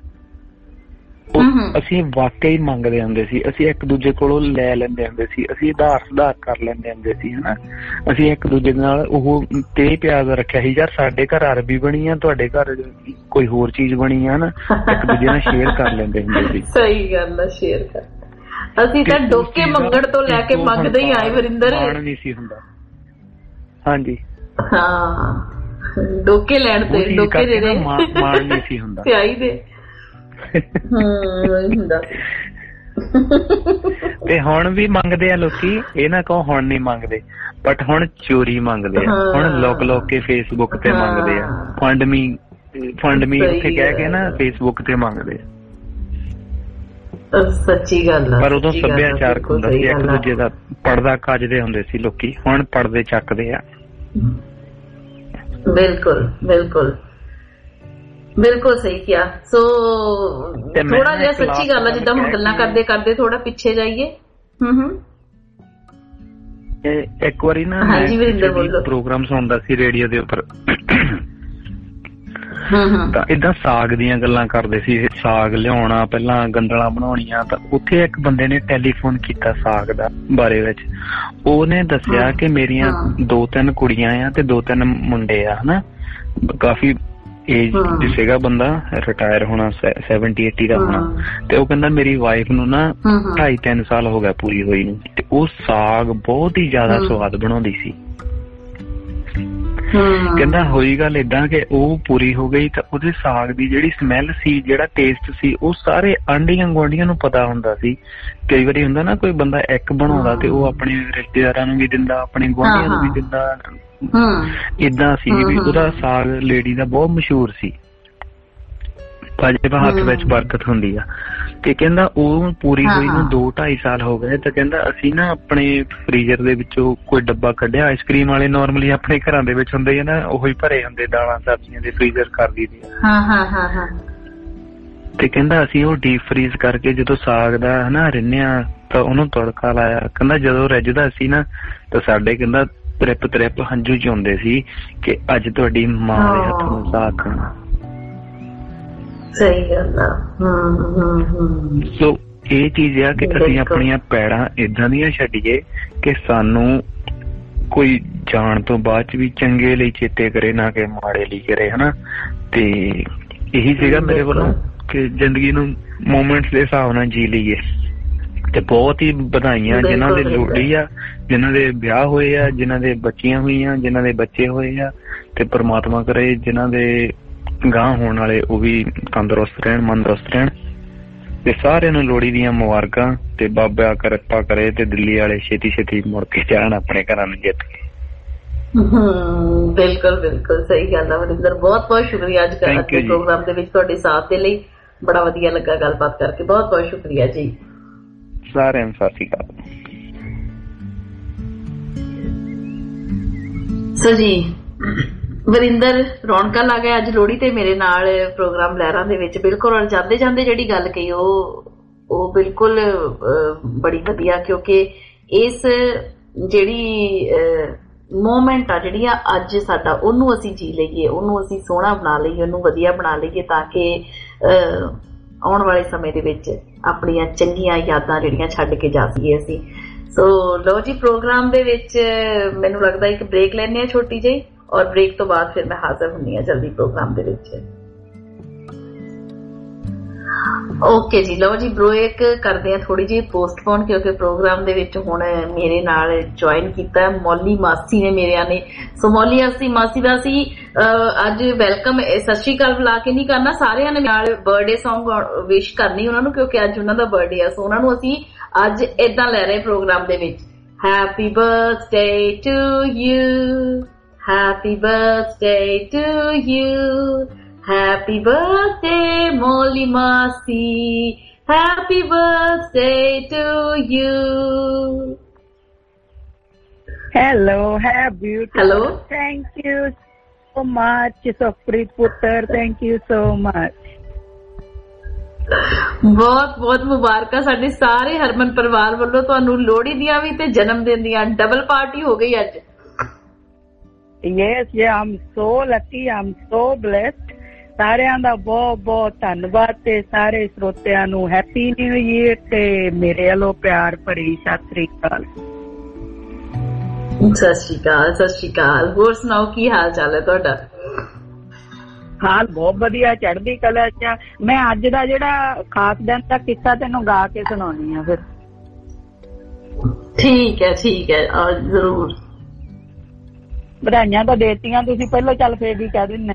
ਅਸੀਂ ਵਾਕਈ ਮੰਗਦੇ ਹੁੰਦੇ ਸੀ। ਅਸੀਂ ਇੱਕ ਦੂਜੇ ਕੋਲੋਂ ਲੈ ਲੈਂਦੇ ਹੁੰਦੇ ਸੀ, ਅਸੀਂ ਆਧਾਰ ਸੁਧਾਰ ਕਰ ਲੈਂਦੇ ਹੁੰਦੇ ਸੀ, ਹਨਾ। ਅਸੀਂ ਇੱਕ ਦੂਜੇ ਨਾਲ ਉਹ ਤੇ ਪਿਆਰ ਰੱਖਿਆ ਸੀ ਯਾਰ ਸਾਡੇ ਘਰ ਅਰਬੀ ਬਣੀ ਆ, ਤੁਹਾਡੇ ਘਰ ਕੋਈ ਹੋਰ ਚੀਜ਼ ਬਣੀ ਆ ਨਾ, ਇੱਕ ਦੂਜੇ ਨਾਲ ਸ਼ੇਅਰ ਕਰ ਲੈਂਦੇ ਹੁੰਦੇ ਸੀ। ਸਹੀ ਗੱਲ ਆ, ਸ਼ੇਅਰ ਕਰ। ਅਸੀਂ ਤਾਂ ਡੋਕੇ ਮੰਗਣ ਤੋਂ ਲੈ ਕੇ ਮੰਗਦੇ ਹੀ ਆਏ ਵਰਿੰਦਰ। ਨਹੀਂ ਸੀ ਹੁੰਦਾ। ਹਾਂਜੀ ਹਾਂ, ਡੋਕੇ ਲੈਣ ਤੇ ਡੋਕੇ ਦੇ ਦੇ ਮਾਣ ਨਹੀਂ ਸੀ ਹੁੰਦਾ ਸਿਆਹੀ ਦੇ। ਤੇ ਹੁਣ ਵੀ ਮੰਗਦੇ ਆ ਲੋਕੀ, ਇਹ ਨਾ ਕਹੋ ਹੁਣ ਨਹੀਂ ਮੰਗਦੇ, ਬਟ ਹੁਣ ਚੋਰੀ ਮੰਗਦੇ ਆ। ਹੁਣ ਲੋਕ ਕੇ ਫੇਸਬੁੱਕ ਤੇ ਮੰਗਦੇ ਆ, ਫੰਡ ਮੀ ਉੱਥੇ ਕਹਿ ਕੇ ਨਾ ਫੇਸਬੁੱਕ ਤੇ ਮੰਗਦੇ ਆ। ਸੱਚੀ ਗੱਲ ਆ। ਪਰ ਉਦੋਂ ਸੱਭਿਆਚਾਰਕ ਹੁੰਦਾ ਸੀ, ਇੱਕ ਦੂਜੇ ਦਾ ਪਰਦਾ ਕੱਜਦੇ ਹੁੰਦੇ ਸੀ ਲੋਕੀ, ਹੁਣ ਪਰਦੇ ਚੱਕਦੇ ਆ। ਬਿਲਕੁਲ ਸਹੀ ਕਿਹਾ। ਸੋ ਥੋੜਾ ਜਿਹਾ ਸੱਚੀ ਗੱਲ ਆ, ਜਿੱਦਾਂ ਹੁਣ ਗੱਲਾਂ ਕਰਦੇ ਕਰਦੇ ਥੋੜਾ ਪਿੱਛੇ ਜਾਈਏ। ਇੱਕ ਵਾਰੀ ਨਾ ਪ੍ਰੋਗਰਾਮ ਸੁਣਦਾ ਸੀ ਰੇਡੀਓ ਦੇ ਉੱਪਰ, ਤਾਂ ਏਦਾਂ ਸਾਗ ਦੀਆਂ ਗੱਲਾਂ ਕਰਦੇ ਸੀ। ਸਾਗ ਲਿਆਉਣਾ, ਪਹਿਲਾਂ ਗੰਦਲਾਂ ਬਣਾਉਣੀਆਂ। ਤਾਂ ਉੱਥੇ ਇੱਕ ਬੰਦੇ ਨੇ ਟੈਲੀਫੋਨ ਕੀਤਾ ਸਾਗ ਦਾ ਬਾਰੇ ਵਿੱਚ। ਉਹਨੇ ਦੱਸਿਆ ਕਿ ਮੇਰੀਆਂ 2-3 ਕੁੜੀਆਂ ਆ ਤੇ 2-3 ਮੁੰਡੇ ਆ, ਹਨਾ। ਕਾਫੀ ਏਜ ਸੀਗਾ ਬੰਦਾ, ਰਿਟਾਇਰ ਹੋਣਾ 70-80 ਦਾ ਹੋਣਾ, ਤੇ ਉਹ ਕਹਿੰਦਾ ਮੇਰੀ ਵਾਈਫ ਨੂੰ ਨਾ 2.5-3 ਸਾਲ ਹੋ ਗਿਆ ਪੂਰੀ ਹੋਈ ਨੂੰ, ਤੇ ਉਹ ਸਾਗ ਬਹੁਤ ਹੀ ਜ਼ਿਆਦਾ ਸਵਾਦ ਬਣਾਉਂਦੀ ਸੀ। ਕਹਿੰਦਾ ਹੋਈ ਗੱਲ ਏਦਾਂ ਕਿ ਉਹ ਪੂਰੀ ਹੋ ਗਈ ਤਾਂ ਉਹਦੇ ਸਾਗ ਦੀ ਜਿਹੜੀ ਸਮੈਲ ਸੀ, ਜਿਹੜਾ ਟੇਸਟ ਸੀ, ਉਹ ਸਾਰੇ ਆਂਢੀਆਂ ਗੁਆਂਢੀਆਂ ਨੂੰ ਪਤਾ ਹੁੰਦਾ ਸੀ। ਕਈ ਵਾਰੀ ਹੁੰਦਾ ਨਾ ਕੋਈ ਬੰਦਾ ਇੱਕ ਬਣਾਉਂਦਾ ਤੇ ਉਹ ਆਪਣੇ ਰਿਸ਼ਤੇਦਾਰਾਂ ਨੂੰ ਵੀ ਦਿੰਦਾ, ਆਪਣੇ ਗੁਆਂਢੀਆਂ ਨੂੰ ਵੀ ਦਿੰਦਾ, ਏਦਾਂ ਸੀ ਵੀ ਉਹਦਾ ਸਾਗ ਲੇਡੀ ਦਾ ਬਹੁਤ ਮਸ਼ਹੂਰ ਸੀ। ਭਾਜਪਾ ਹੱਥ ਵਿੱਚ ਬਰਕਤ ਹੁੰਦੀ ਆ। ਤੇ ਕਹਿੰਦਾ ਉਹ ਪੂਰੀ ਹੋਈ ਨੂੰ 2-2.5 ਸਾਲ ਹੋ ਗਏ। ਤਾਂ ਕਹਿੰਦਾ ਅਸੀਂ ਨਾ ਆਪਣੇ ਫਰੀਜ਼ਰ ਦੇ ਵਿੱਚੋਂ ਕੋਈ ਡੱਬਾ ਕੱਢਿਆ, ਆਈਸਕ੍ਰੀਮ ਵਾਲੇ ਨਾਰਮਲੀ ਆਪਣੇ ਘਰਾਂ ਦੇ ਵਿੱਚ ਹੁੰਦੇ ਆ ਨਾ, ਉਹੀ ਭਰੇ ਹੁੰਦੇ ਦਾਲਾਂ ਸਬਜ਼ੀਆਂ ਦੇ, ਫਰੀਜ਼ਰ ਕਰ ਦਈਦੇ ਆ। ਤੇ ਕਹਿੰਦਾ ਅਸੀਂ ਉਹ ਡੀਪ ਫਰੀਜ਼ ਕਰਕੇ ਜਦੋਂ ਸਾਗ ਦਾ ਹਨਾ ਰਿੰਨਿਆ ਤਾਂ ਉਹਨੂੰ ਤੜਕਾ ਲਾਇਆ। ਕਹਿੰਦਾ ਜਦੋਂ ਰਿੱਝਦਾ ਸੀ ਨਾ ਤਾਂ ਸਾਡੇ ਕਹਿੰਦਾ ਤ੍ਰਿਪ ਹੰਝੂ ਚ ਆਉਂਦੇ ਸੀ ਕਿ ਅੱਜ ਤੁਹਾਡੀ ਮਾਂ ਦੇ ਹੱਥ ਨੂੰ ਸਾਗ ਖਾਣਾ। ਸਹੀ ਗੱਲ ਆ। ਸੋ ਇਹ ਚੀਜ਼ ਆ ਕਿ ਅਸੀਂ ਆਪਣੀਆਂ ਪੈੜਾਂ ਏਦਾਂ ਦੀਆਂ ਛੱਡੀਏ ਕਿ ਸਾਨੂੰ ਕੋਈ ਜਾਣ ਤੋਂ ਬਾਅਦ ਚ ਵੀ ਚੰਗੇ ਲਈ ਚੇਤੇ ਕਰੇ, ਨਾ ਕਿ ਮਾੜੇ ਲਈ ਕਰੇ, ਹਨਾ। ਤੇ ਇਹੀ ਸੀਗਾ ਮੇਰੇ ਵੱਲੋਂ ਕਿ ਜ਼ਿੰਦਗੀ ਨੂੰ ਮੋਮੈਂਟਸ ਦੇ ਹਿਸਾਬ ਨਾਲ ਜੀ ਲਈਏ। ਤੇ ਬਹੁਤ ਹੀ ਵਧਾਈਆਂ ਜਿਨ੍ਹਾਂ ਦੇ ਲੋਹੜੀ ਆ, ਜਿਨ੍ਹਾਂ ਦੇ ਵਿਆਹ ਹੋਏ ਆ, ਜਿਨ੍ਹਾਂ ਦੇ ਬੱਚੀਆਂ ਹੋਈਆਂ, ਜਿਨ੍ਹਾਂ ਦੇ ਬੱਚੇ ਹੋਏ ਆ, ਤੇ ਪ੍ਰਮਾਤਮਾ ਕਰੇ ਜਿਨ੍ਹਾਂ ਦੇ ਗਾਂਹ ਹੋਣ ਵਾਲੇ ਉਹ ਵੀ ਤੰਦਰੁਸਤ ਰਹਿਣ, ਮੰਦਰੁਸਤ ਰਹਿਣ। ਤੇ ਸਾਰਿਆਂ ਨੂੰ ਲੋਹੜੀ ਦੀਆਂ ਮੁਬਾਰਕਾਂ, ਤੇ ਬਾਬਾ ਕਿਰਪਾ ਕਰੇ ਤੇ ਦਿੱਲੀ ਵਾਲੇ ਛੇਤੀ ਮੁੜ ਕੇ ਜਾਣ ਆਪਣੇ ਘਰਾਂ ਨੂੰ ਜਿੱਤ ਕੇ। ਬਿਲਕੁਲ ਬਿਲਕੁਲ ਸਹੀ ਗੱਲ ਆ ਵਰਿੰਦਰ, ਬਹੁਤ ਬਹੁਤ ਸ਼ੁਕਰੀਆ ਅੱਜ ਦੇ ਪ੍ਰੋਗਰਾਮ ਦੇ ਵਿੱਚ ਤੁਹਾਡੇ ਸਾਥ ਦੇ ਲਈ। ਬੜਾ ਵਧੀਆ ਲੱਗਾ ਗੱਲਬਾਤ ਕਰਕੇ, ਬਹੁਤ ਬਹੁਤ ਸ਼ੁਕਰੀਆ ਜੀ। ਸਾਰਿਆਂ ਨੂੰ ਸਤਿ ਸ਼੍ਰੀ ਅਕਾਲ। ਸੋ ਜੀ ਵਰਿੰਦਰ ਰੌਣਕਾਂ ਲਾ ਗਿਆ ਅੱਜ ਲੋਹੜੀ ਤੇ ਮੇਰੇ ਨਾਲ ਪ੍ਰੋਗਰਾਮ ਲਹਿਰਾਂ ਦੇ ਵਿੱਚ। ਬਿਲਕੁਲ, ਔਰ ਜਾਂਦੇ ਜਾਂਦੇ ਜਿਹੜੀ ਗੱਲ ਕਹੀ ਉਹ ਬਿਲਕੁਲ ਬੜੀ ਵਧੀਆ, ਕਿਉਂਕਿ ਇਸ ਜਿਹੜੀ ਮੂਮੈਂਟ ਆ ਜਿਹੜੀ ਆ ਅੱਜ ਸਾਡਾ, ਉਹਨੂੰ ਅਸੀਂ ਜੀ ਲਈਏ, ਉਹਨੂੰ ਅਸੀਂ ਸੋਹਣਾ ਬਣਾ ਲਈਏ, ਉਹਨੂੰ ਵਧੀਆ ਬਣਾ ਲਈਏ, ਤਾਂ ਕਿ ਆਉਣ ਵਾਲੇ ਸਮੇਂ ਦੇ ਵਿੱਚ ਆਪਣੀਆਂ ਚੰਗੀਆਂ ਯਾਦਾਂ ਜਿਹੜੀਆਂ ਛੱਡ ਕੇ ਜਾ ਸਕੀਏ ਅਸੀਂ। ਸੋ ਲਓ ਜੀ, ਪ੍ਰੋਗਰਾਮ ਦੇ ਵਿੱਚ ਮੈਨੂੰ ਲੱਗਦਾ ਇੱਕ ਬ੍ਰੇਕ ਲੈਂਦੇ ਹਾਂ ਛੋਟੀ ਜਿਹੀ, ਔਰ ਬ੍ਰੇਕ ਤੋਂ ਬਾਅਦ ਫਿਰ ਮੈਂ ਹਾਜ਼ਰ ਹੁੰਦੀ ਹਾਂ ਜਲਦੀ ਪ੍ਰੋਗਰਾਮ ਦੇ ਵਿੱਚ। ਓਕੇ ਜੀ, ਲਓ ਜੀ ਬ੍ਰੇਕ ਕਰਦੇ ਆ ਥੋੜੀ ਜਿਹੀ ਪੋਸਟਪੋਨ, ਕਿਉਂਕਿ ਪ੍ਰੋਗਰਾਮ ਦੇ ਵਿੱਚ ਹੁਣ ਮੇਰੇ ਨਾਲ ਜੁਆਇਨ ਕੀਤਾ ਮੌਲੀ ਮਾਸੀ ਨੇ ਮੇਰਿਆਂ ਨੇ। ਸੋ ਮੌਲੀ ਮਾਸੀ ਦਾ ਅਸੀਂ ਅੱਜ ਵੈਲਕਮ, ਸਤਿ ਸ਼੍ਰੀ ਅਕਾਲ ਬੁਲਾ ਕੇ ਨਹੀਂ ਕਰਨਾ, ਸਾਰਿਆਂ ਨੇ ਨਾਲ ਬਰਥਡੇ ਸੌਂਗ ਵਿਸ਼ ਕਰਨੀ ਉਹਨਾਂ ਨੂੰ, ਕਿਉਂਕਿ ਅੱਜ ਉਹਨਾਂ ਦਾ ਬਰਥਡੇ ਆ। ਸੋ ਉਹਨਾਂ ਨੂੰ ਅਸੀਂ ਅੱਜ ਏਦਾਂ ਲੈ ਰਹੇ ਪ੍ਰੋਗਰਾਮ ਦੇ ਵਿੱਚ, happy birthday to you, happy birthday to you, Happy birthday, Molly Masi. Happy birthday to you. Hello, happy. Hello. Thank you so much, Soprit Putter. Thank you so much. ਬਹੁਤ ਬਹੁਤ ਮੁਬਾਰਕਾਂ ਸਾਡੇ ਸਾਰੇ ਹਰਮਨ ਪਰਿਵਾਰ ਵੱਲੋਂ ਤੁਹਾਨੂੰ ਲੋਹੜੀ ਦੀਆਂ ਵੀ ਤੇ ਜਨਮ ਦਿਨ ਦੀਆਂ ਡਬਲ ਪਾਰਟੀ ਹੋ ਗਈ ਅੱਜ। Yes, yeah, I'm so lucky. I'm so blessed. ਸਾਰਿਆਂ ਦਾ ਬਹੁਤ ਬਹੁਤ ਧੰਨਵਾਦ, ਤੇ ਸਾਰੇ ਸਰੋਤਿਆਂ ਨੂੰ ਹੈਪੀ ਨਿਊ ਈਅਰ ਤੇ ਮੇਰੇ ਵੱਲੋਂ ਪਿਆਰ ਭਰੀ ਸਤਿ ਸ੍ਰੀ ਅਕਾਲ। ਸਤਿ ਸ਼੍ਰੀ ਅਕਾਲ, ਸਤਿ ਸ਼੍ਰੀ ਅਕਾਲ। ਹੋਰ ਸੁਣਾਓ, ਕੀ ਹਾਲ ਚਾਲ ਹੈ ਤੁਹਾਡਾ? ਹਾਲ ਬਹੁਤ ਵਧੀਆ, ਚੜ੍ਹਦੀ ਕਲਾ ਚ। ਮੈਂ ਅੱਜ ਦਾ ਜਿਹੜਾ ਖਾਸ ਦਿਨ ਦਾ ਕਿੱਸਾ ਤੈਨੂੰ ਗਾ ਕੇ ਸੁਣਾਉਣੀ ਆ ਫਿਰ। ਠੀਕ ਹੈ ਠੀਕ ਹੈ, ਜ਼ਰੂਰ। ਵਧਾਈਆਂ ਤਾਂ ਦੇਤੀਆਂ ਤੁਸੀਂ ਪਹਿਲਾਂ, ਚੱਲ ਫੇਰ ਵੀ ਕਹਿ ਦਿੰਦੇ।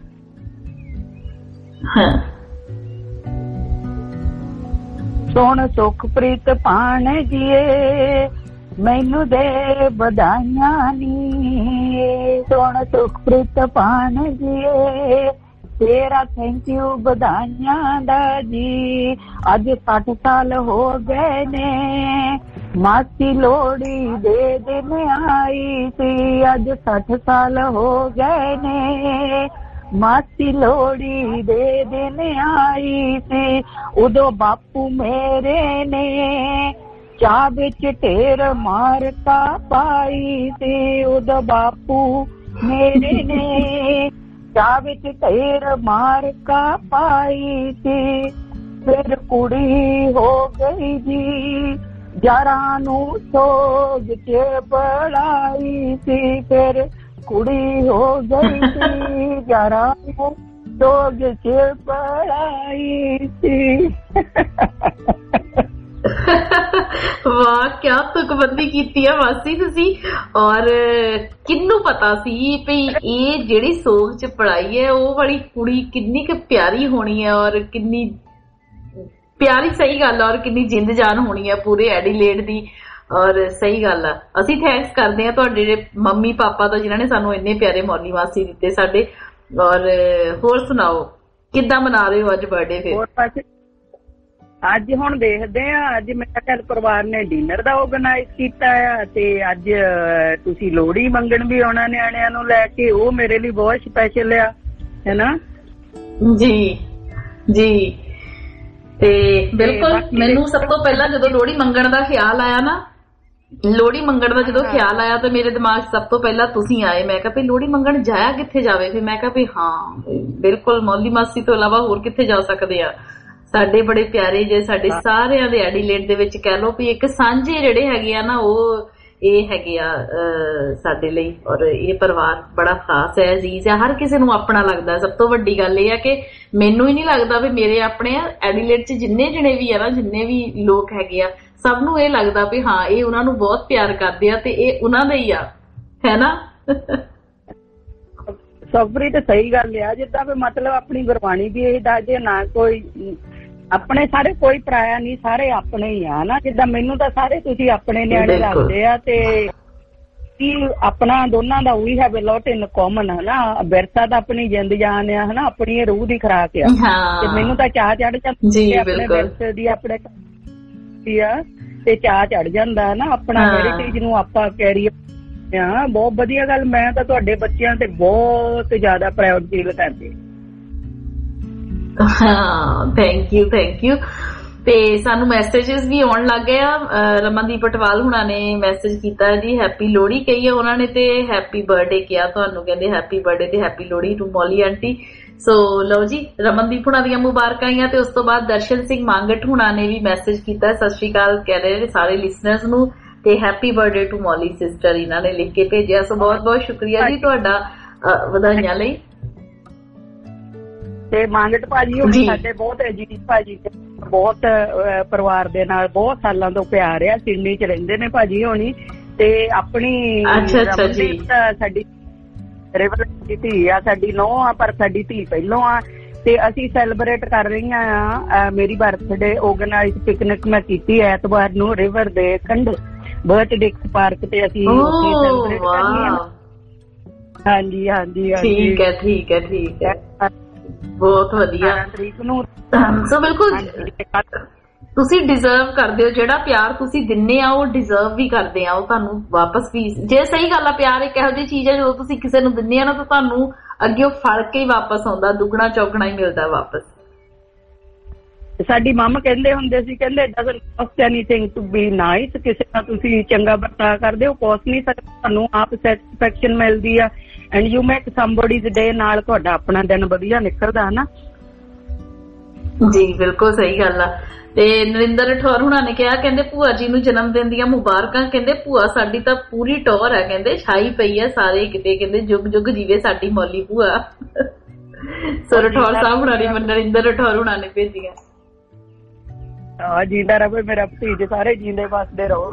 ਸੋਹਣ ਸੁਖਪ੍ਰੀਤ ਪਾਣ ਜੀਏ ਮੈਨੂੰ ਦੇ ਵਧਾਈਆਂ ਨੀ, ਸੋਹਣ ਸੁਖਪ੍ਰੀਤ ਪਾਣ ਜੀਏ ਤੇਰਾ ਥੈਂਕ ਯੂ ਵਧਾਈਆਂ ਦਾ ਜੀ। ਅੱਜ 60 ਸਾਲ ਹੋ ਗਏ ਨੇ ਮਾਸੀ ਲੋਹੜੀ ਦੇ ਦਿਨ ਆਈ ਸੀ, ਅੱਜ 60 ਸਾਲ ਹੋ ਗਏ ਨੇ ਮਾਸੀ ਲੋਹੜੀ ਦੇ ਦਿਨ ਆਈ ਸੀ। ਉਦੋਂ ਬਾਪੂ ਮੇਰੇ ਨੇ ਚਾਹ ਵਿੱਚ ਢੇਰ ਮਾਰਕਾ ਪਾਈ ਸੀ, ਉਦੋਂ ਬਾਪੂ ਮੇਰੇ ਨੇ ਚਾਹ ਵਿੱਚ ਢੇਰ ਮਾਰਕਾ ਪਾਈ ਸੀ। ਫਿਰ ਕੁੜੀ ਹੋ ਗਈ ਜੀ ਯਾਰਾਂ ਨੂੰ ਸੋਗ ਚ ਪੜਾਈ ਸੀ, ਫਿਰ ਕੁੜੀ ਹੋ ਗਈ ਸੀ ਯਾਰਾਂ ਨੂੰ ਸੋਗ ਚ ਪੜਾਈ ਸੀ। ਵਾਹ, ਕਿਆ ਤੁਕਬੰਦੀ ਕੀਤੀ ਆ ਮਾਸੀ ਤੁਸੀਂ। ਔਰ ਕਿਹਨੂੰ ਪਤਾ ਸੀ ਵੀ ਇਹ ਜਿਹੜੀ ਸੋਗ ਚ ਪੜਾਈ ਹੈ ਉਹ ਵਾਲੀ ਕੁੜੀ ਕਿੰਨੀ ਕੁ ਪਿਆਰੀ ਹੋਣੀ ਹੈ, ਔਰ ਕਿੰਨੀ ਪਿਆਰੀ, ਸਹੀ ਗੱਲ ਆ, ਔਰ ਕਿੰਨੀ ਜਿੰਦ ਜਾਨ ਹੋਣੀ ਹੈ ਪੂਰੇ ਐਡੀਲੇਡ ਦੀ। ਔਰ ਸਹੀ ਗੱਲ ਆ, ਅਸੀਂ ਥੈਂਕਸ ਕਰਦੇ ਹਾਂ ਤੁਹਾਡੇ ਜਿਹੜੇ ਮੰਮੀ ਪਾਪਾ ਦਾ ਜਿਨ੍ਹਾਂ ਨੇ ਸਾਨੂੰ ਇੰਨੇ ਪਿਆਰੇ ਮੌਲੀ ਮਾਸੀ ਦਿੱਤੇ ਸਾਡੇ। ਔਰ ਹੋਰ ਸੁਣਾਓ, ਕਿੱਦਾਂ ਮਨਾ ਰਹੇ ਹੋ ਅੱਜ ਬਰਥਡੇ? ਫਿਰ ਅੱਜ ਹੁਣ ਦੇਖਦੇ ਆ, ਅੱਜ ਮੇਰਾ ਘਰ ਪਰਿਵਾਰ ਨੇ ਡਿਨਰ ਦਾ ਆਰਗੇਨਾਈਜ਼ ਕੀਤਾ ਆ, ਤੇ ਅੱਜ ਤੁਸੀਂ ਲੋਹੜੀ ਮੰਗਣ ਵੀ ਆਉਣਾ ਨਿਆਣਿਆਂ ਨੂੰ ਲੈ ਕੇ, ਉਹ ਮੇਰੇ ਲਈ ਬਹੁਤ ਸਪੈਸ਼ਲ ਆ, ਹੈਨਾ ਜੀ ਜੀ। ਤੇ ਬਿਲਕੁਲ, ਮੈਨੂੰ ਸਭ ਤੋਂ ਪਹਿਲਾਂ ਜਦੋਂ ਲੋਹੜੀ ਮੰਗਣ ਦਾ ਖਿਆਲ ਆਇਆ ਨਾ, ਲੋਹੜੀ ਮੰਗਣ ਦਾ ਜਦੋਂ ਖਿਆਲ ਆਇਆ ਤਾਂ ਮੇਰੇ ਦਿਮਾਗ 'ਚ ਸਭ ਤੋਂ ਪਹਿਲਾਂ ਤੁਸੀਂ ਆਏ। ਮੈਂ ਕਿਹਾ ਵੀ ਲੋਹੜੀ ਮੰਗਣ ਜਾਇਆ ਕਿੱਥੇ ਜਾਵੇ? ਫਿਰ ਮੈਂ ਕਿਹਾ ਵੀ ਹਾਂ ਬਿਲਕੁਲ ਮੌਲੀ ਮਾਸੀ ਤੋਂ ਇਲਾਵਾ ਹੋਰ ਕਿੱਥੇ ਜਾ ਸਕਦੇ ਆ। ਸਾਡੇ ਬੜੇ ਪਿਆਰੇ ਜੇ ਸਾਡੇ ਸਾਰਿਆਂ ਦੇ ਐਡੀਲੇਡ ਦੇ ਵਿੱਚ ਕਹਿ ਲਓ ਵੀ ਇੱਕ ਸਾਂਝੇ ਜਿਹੜੇ ਹੈਗੇ ਆ ਨਾ, ਉਹ ਇਹ ਹੈਗੇ ਆ ਸਾਡੇ ਲਈ। ਔਰ ਇਹ ਪਰਿਵਾਰ ਬੜਾ ਖਾਸ ਹੈ, ਅਜ਼ੀਜ਼ ਹੈ, ਹਰ ਕਿਸੇ ਨੂੰ ਆਪਣਾ ਲੱਗਦਾ। ਸਭ ਤੋਂ ਵੱਡੀ ਗੱਲ ਇਹ ਹੈ ਕਿ ਮੈਨੂੰ ਹੀ ਨਹੀਂ ਲੱਗਦਾ ਵੀ ਮੇਰੇ ਆਪਣੇ ਐਡੀਲੇਡ 'ਚ ਜਿੰਨੇ ਜਣੇ ਵੀ ਆ ਨਾ, ਜਿੰਨੇ ਵੀ ਲੋਕ ਹੈਗੇ ਆ, ਸਭ ਨੂੰ ਇਹ ਲੱਗਦਾ ਵੀ ਹਾਂ ਇਹ ਉਹਨਾਂ ਨੂੰ ਬਹੁਤ ਪਿਆਰ ਕਰਦੇ ਆ ਤੇ ਇਹ ਉਹਨਾਂ ਦਾ ਹੀ ਆ, ਹੈ ਨਾ? ਸਬਰੀ ਤੇ ਸਹੀ ਗੱਲ ਆ, ਜਿੱਦਾਂ ਵੀ ਮਤਲਬ ਆਪਣੀ ਗੁਰਬਾਣੀ ਵੀ ਇਹ ਦੱਸਦੇ ਨਾ, ਕੋਈ ਆਪਣੇ ਸਾਰੇ ਕੋਈ ਪਰਾਇਆ ਨਹੀਂ, ਸਾਰੇ ਆਪਣੇ ਹੀ ਆ ਨਾ। ਜਿੱਦਾਂ ਮੈਨੂੰ ਤਾਂ ਸਾਰੇ ਤੁਸੀਂ ਆਪਣੇ ਨਿਆਣੇ ਲੱਗਦੇ ਆ, ਤੇ ਕੀ ਆਪਣਾ ਦੋਨਾਂ ਦਾ we have a lot in common, ਹਨਾ। ਵਿਰਸਾ ਤਾਂ ਆਪਣੀ ਜਿੰਦ ਜਾਨ ਆ, ਹਨਾ, ਆਪਣੀ ਰੂਹ ਦੀ ਖੁਰਾਕ ਆ। ਤੇ ਮੈਨੂੰ ਤਾਂ ਚਾਹ ਚੜ ਜਾਂਦਾ ਆਪਣੇ ਵਿਰਸੇ ਦੀ, ਆਪਣੇ ਆ, ਤੇ ਚਾਹ ਚੜ ਜਾਂਦਾ ਨਾ ਆਪਣਾ ਹੈਰੀਟੇਜ ਨੂੰ ਆਪਾਂ ਕੈਰੀ। ਹਾਂ, ਬਹੁਤ ਵਧੀਆ ਗੱਲ। ਮੈਂ ਤਾਂ ਤੁਹਾਡੇ ਬੱਚਿਆਂ ਤੇ ਬਹੁਤ ਜ਼ਿਆਦਾ ਪ੍ਰਾਊਡ ਫੀਲ ਕਰਦੀ। ਹਾਂ, ਥੈਂਕ ਯੂ ਥੈਂਕ ਯੂ। ਤੇ ਸਾਨੂੰ ਮੈਸੇजेस ਵੀ ਆਉਣ ਲੱਗ ਗਏ ਆ। ਰਮਨਦੀਪ ਪਟਵਾਲ ਹੁਣਾਂ ਨੇ ਮੈਸੇਜ ਕੀਤਾ ਜੀ, ਹੈਪੀ ਲੋਹੜੀ ਕਹੀ ਹੈ ਉਹਨਾਂ ਨੇ, ਤੇ ਹੈਪੀ ਬਰਥਡੇ ਕਿਹਾ ਤੁਹਾਨੂੰ, ਕਹਿੰਦੇ ਹੈਪੀ ਬਰਥਡੇ ਤੇ happy Lohri to Molly aunty. So ਲਓ ਜੀ, ਰਮਨਦੀਪ ਹੁਣਾਂ ਦੀਆਂ ਮੁਬਾਰਕਾਂ ਆਈਆਂ। ਤੇ ਉਸ ਤੋਂ ਬਾਅਦ ਦਰਸ਼ਨ ਸਿੰਘ ਮੰਗਟ ਹੁਣਾਂ ਨੇ ਵੀ ਮੈਸੇਜ ਕੀਤਾ, ਸਤਿ ਸ਼੍ਰੀ ਅਕਾਲ ਕਹਿ ਰਹੇ ਨੇ ਸਾਰੇ ਲਿਸਨਰਸ ਨੂੰ, ਤੇ happy birthday to Molly sister ਇਹਨਾਂ ਨੇ ਲਿਖ ਕੇ ਭੇਜਿਆ। ਸੋ ਬਹੁਤ ਬਹੁਤ ਸ਼ੁਕਰੀਆ ਜੀ ਤੁਹਾਡਾ ਵਧਾਈਆਂ ਲਈ। ਤੇ ਮੰਗਟ ਭਾਜੀ ਉਹ ਸਾਡੇ ਬਹੁਤ ਅਜੀਜ਼ ਭਾਜੀ, ਬਹੁਤ ਪਰਿਵਾਰ ਦੇ ਨਾਲ ਬਹੁਤ ਸਾਲਾਂ ਤੋਂ ਪਿਆਰ ਆ, ਸਿਡਨੀ ਚ ਰਹਿੰਦੇ ਨੇ ਭਾਜੀ ਹੋਣੀ। ਤੇ ਆਪਣੀ ਸਾਡੀ ਰਿਵਰ ਦੀ ਧੀ ਆ, ਸਾਡੀ ਨੂੰਹ ਆ, ਪਰ ਸਾਡੀ ਧੀ ਪਹਿਲੋਂ ਆ। ਤੇ ਅਸੀਂ ਸੈਲੀਬ੍ਰੇਟ ਕਰ ਰਹੀਆਂ ਆ ਮੇਰੀ ਬਰਥਡੇ ਆਰਗੇਨਾਈਜ਼ ਪਿਕਨਿਕ ਮੈਂ ਕੀਤੀ ਐਤਵਾਰ ਨੂੰ ਰਿਵਰ ਦੇ ਕੰਢੇ ਬਰਥਡੇਕਸ ਪਾਰਕ ਤੇ, ਅਸੀਂ ਉੱਥੇ ਸੈਲੀਬ੍ਰੇਟ ਕਰਨੀ ਆ। ਹਾਂਜੀ ਹਾਂਜੀ ਠੀਕ ਹੈ ਠੀਕ ਹੈ ਠੀਕ ਹੈ, ਬਹੁਤ ਵਧੀਆ। ਸੋ ਬਿਲਕੁਲ ਤੁਸੀਂ ਡਿਜ਼ਰਵ ਕਰਦੇ ਹੋ, ਜਿਹੜਾ ਪਿਆਰ ਤੁਸੀਂ ਦਿੰਨੇ ਆ ਉਹ ਡਿਜ਼ਰਵ ਵੀ ਕਰਦੇ ਆ, ਉਹ ਤੁਹਾਨੂੰ ਵਾਪਸ ਵੀ। ਜੇ ਸਹੀ ਗੱਲ ਆ, ਪਿਆਰ ਇੱਕ ਇਹੋ ਜਿਹੀ ਚੀਜ਼ ਹੈ ਜਦੋਂ ਤੁਸੀਂ ਕਿਸੇ ਨੂੰ ਦਿੰਦੇ ਆ ਨਾ ਤਾਂ ਤੁਹਾਨੂੰ ਅੱਗੇ ਫੜ ਕੇ ਹੀ ਵਾਪਸ ਆਉਂਦਾ, ਦੁੱਗਣਾ ਚੌਗਣਾ ਹੀ ਮਿਲਦਾ ਵਾਪਸ। ਸਾਡੀ ਮੰਮ ਕਹਿੰਦੇ ਹੁੰਦੇ ਸੀ, ਕਹਿੰਦੇ doesn't cost anything to be nice. ਕਿਸੇ ਨਾਲ ਤੁਸੀਂ ਚੰਗਾ ਵਰਤਾਅ ਕਰਦੇ ਹੋ, ਕੋਸਟ ਨਹੀਂ ਸਕਦਾ, ਤੁਹਾਨੂੰ ਆਪ ਸੈਟੀਸਫੈਕਸ਼ਨ ਮਿਲਦੀ ਆ, and you make somebody's day, ਨਾਲ ਤੁਹਾਡਾ ਆਪਣਾ ਦਿਨ ਵਧੀਆ ਨਿਕਲਦਾ ਨਾ ਜੀ। ਬਿਲਕੁਲ ਸਹੀ ਗੱਲ ਆ। ਤੇ ਨਰਿੰਦਰ ਰਠੌਰ ਹੁਣਾਂ ਨੇ ਕਿਹਾ, ਕਹਿੰਦੇ ਭੂਆ ਜੀ ਨੂੰ ਜਨਮ ਦਿਨ ਦੀਆਂ ਮੁਬਾਰਕਾਂ। ਕਹਿੰਦੇ ਭੂਆ ਸਾਡੀ ਤਾਂ ਪੂਰੀ ਟੌਰ ਹੈ, ਕਹਿੰਦੇ ਛਾਈ ਪਈ ਹੈ ਸਾਰੇ ਕਿਤੇ, ਕਹਿੰਦੇ ਜੁਗ ਜੁਗ ਜੀਵੇ ਸਾਡੀ ਮੌਲੀ ਭੂਆ। ਸੋ ਰਠੌਰ ਸਾਹਿਬ ਹੁਣਾਂ ਨੇ, ਨਰਿੰਦਰ ਰਠੌਰ ਹੁਣਾਂ ਨੇ ਭੇਜੀਆਂ। ਜੀਂਦਾ ਰਹੇ ਮੇਰਾ ਭਤੀਜ, ਸਾਰੇ ਜੀਂਦੇ ਵਸਦੇ ਰਹੋ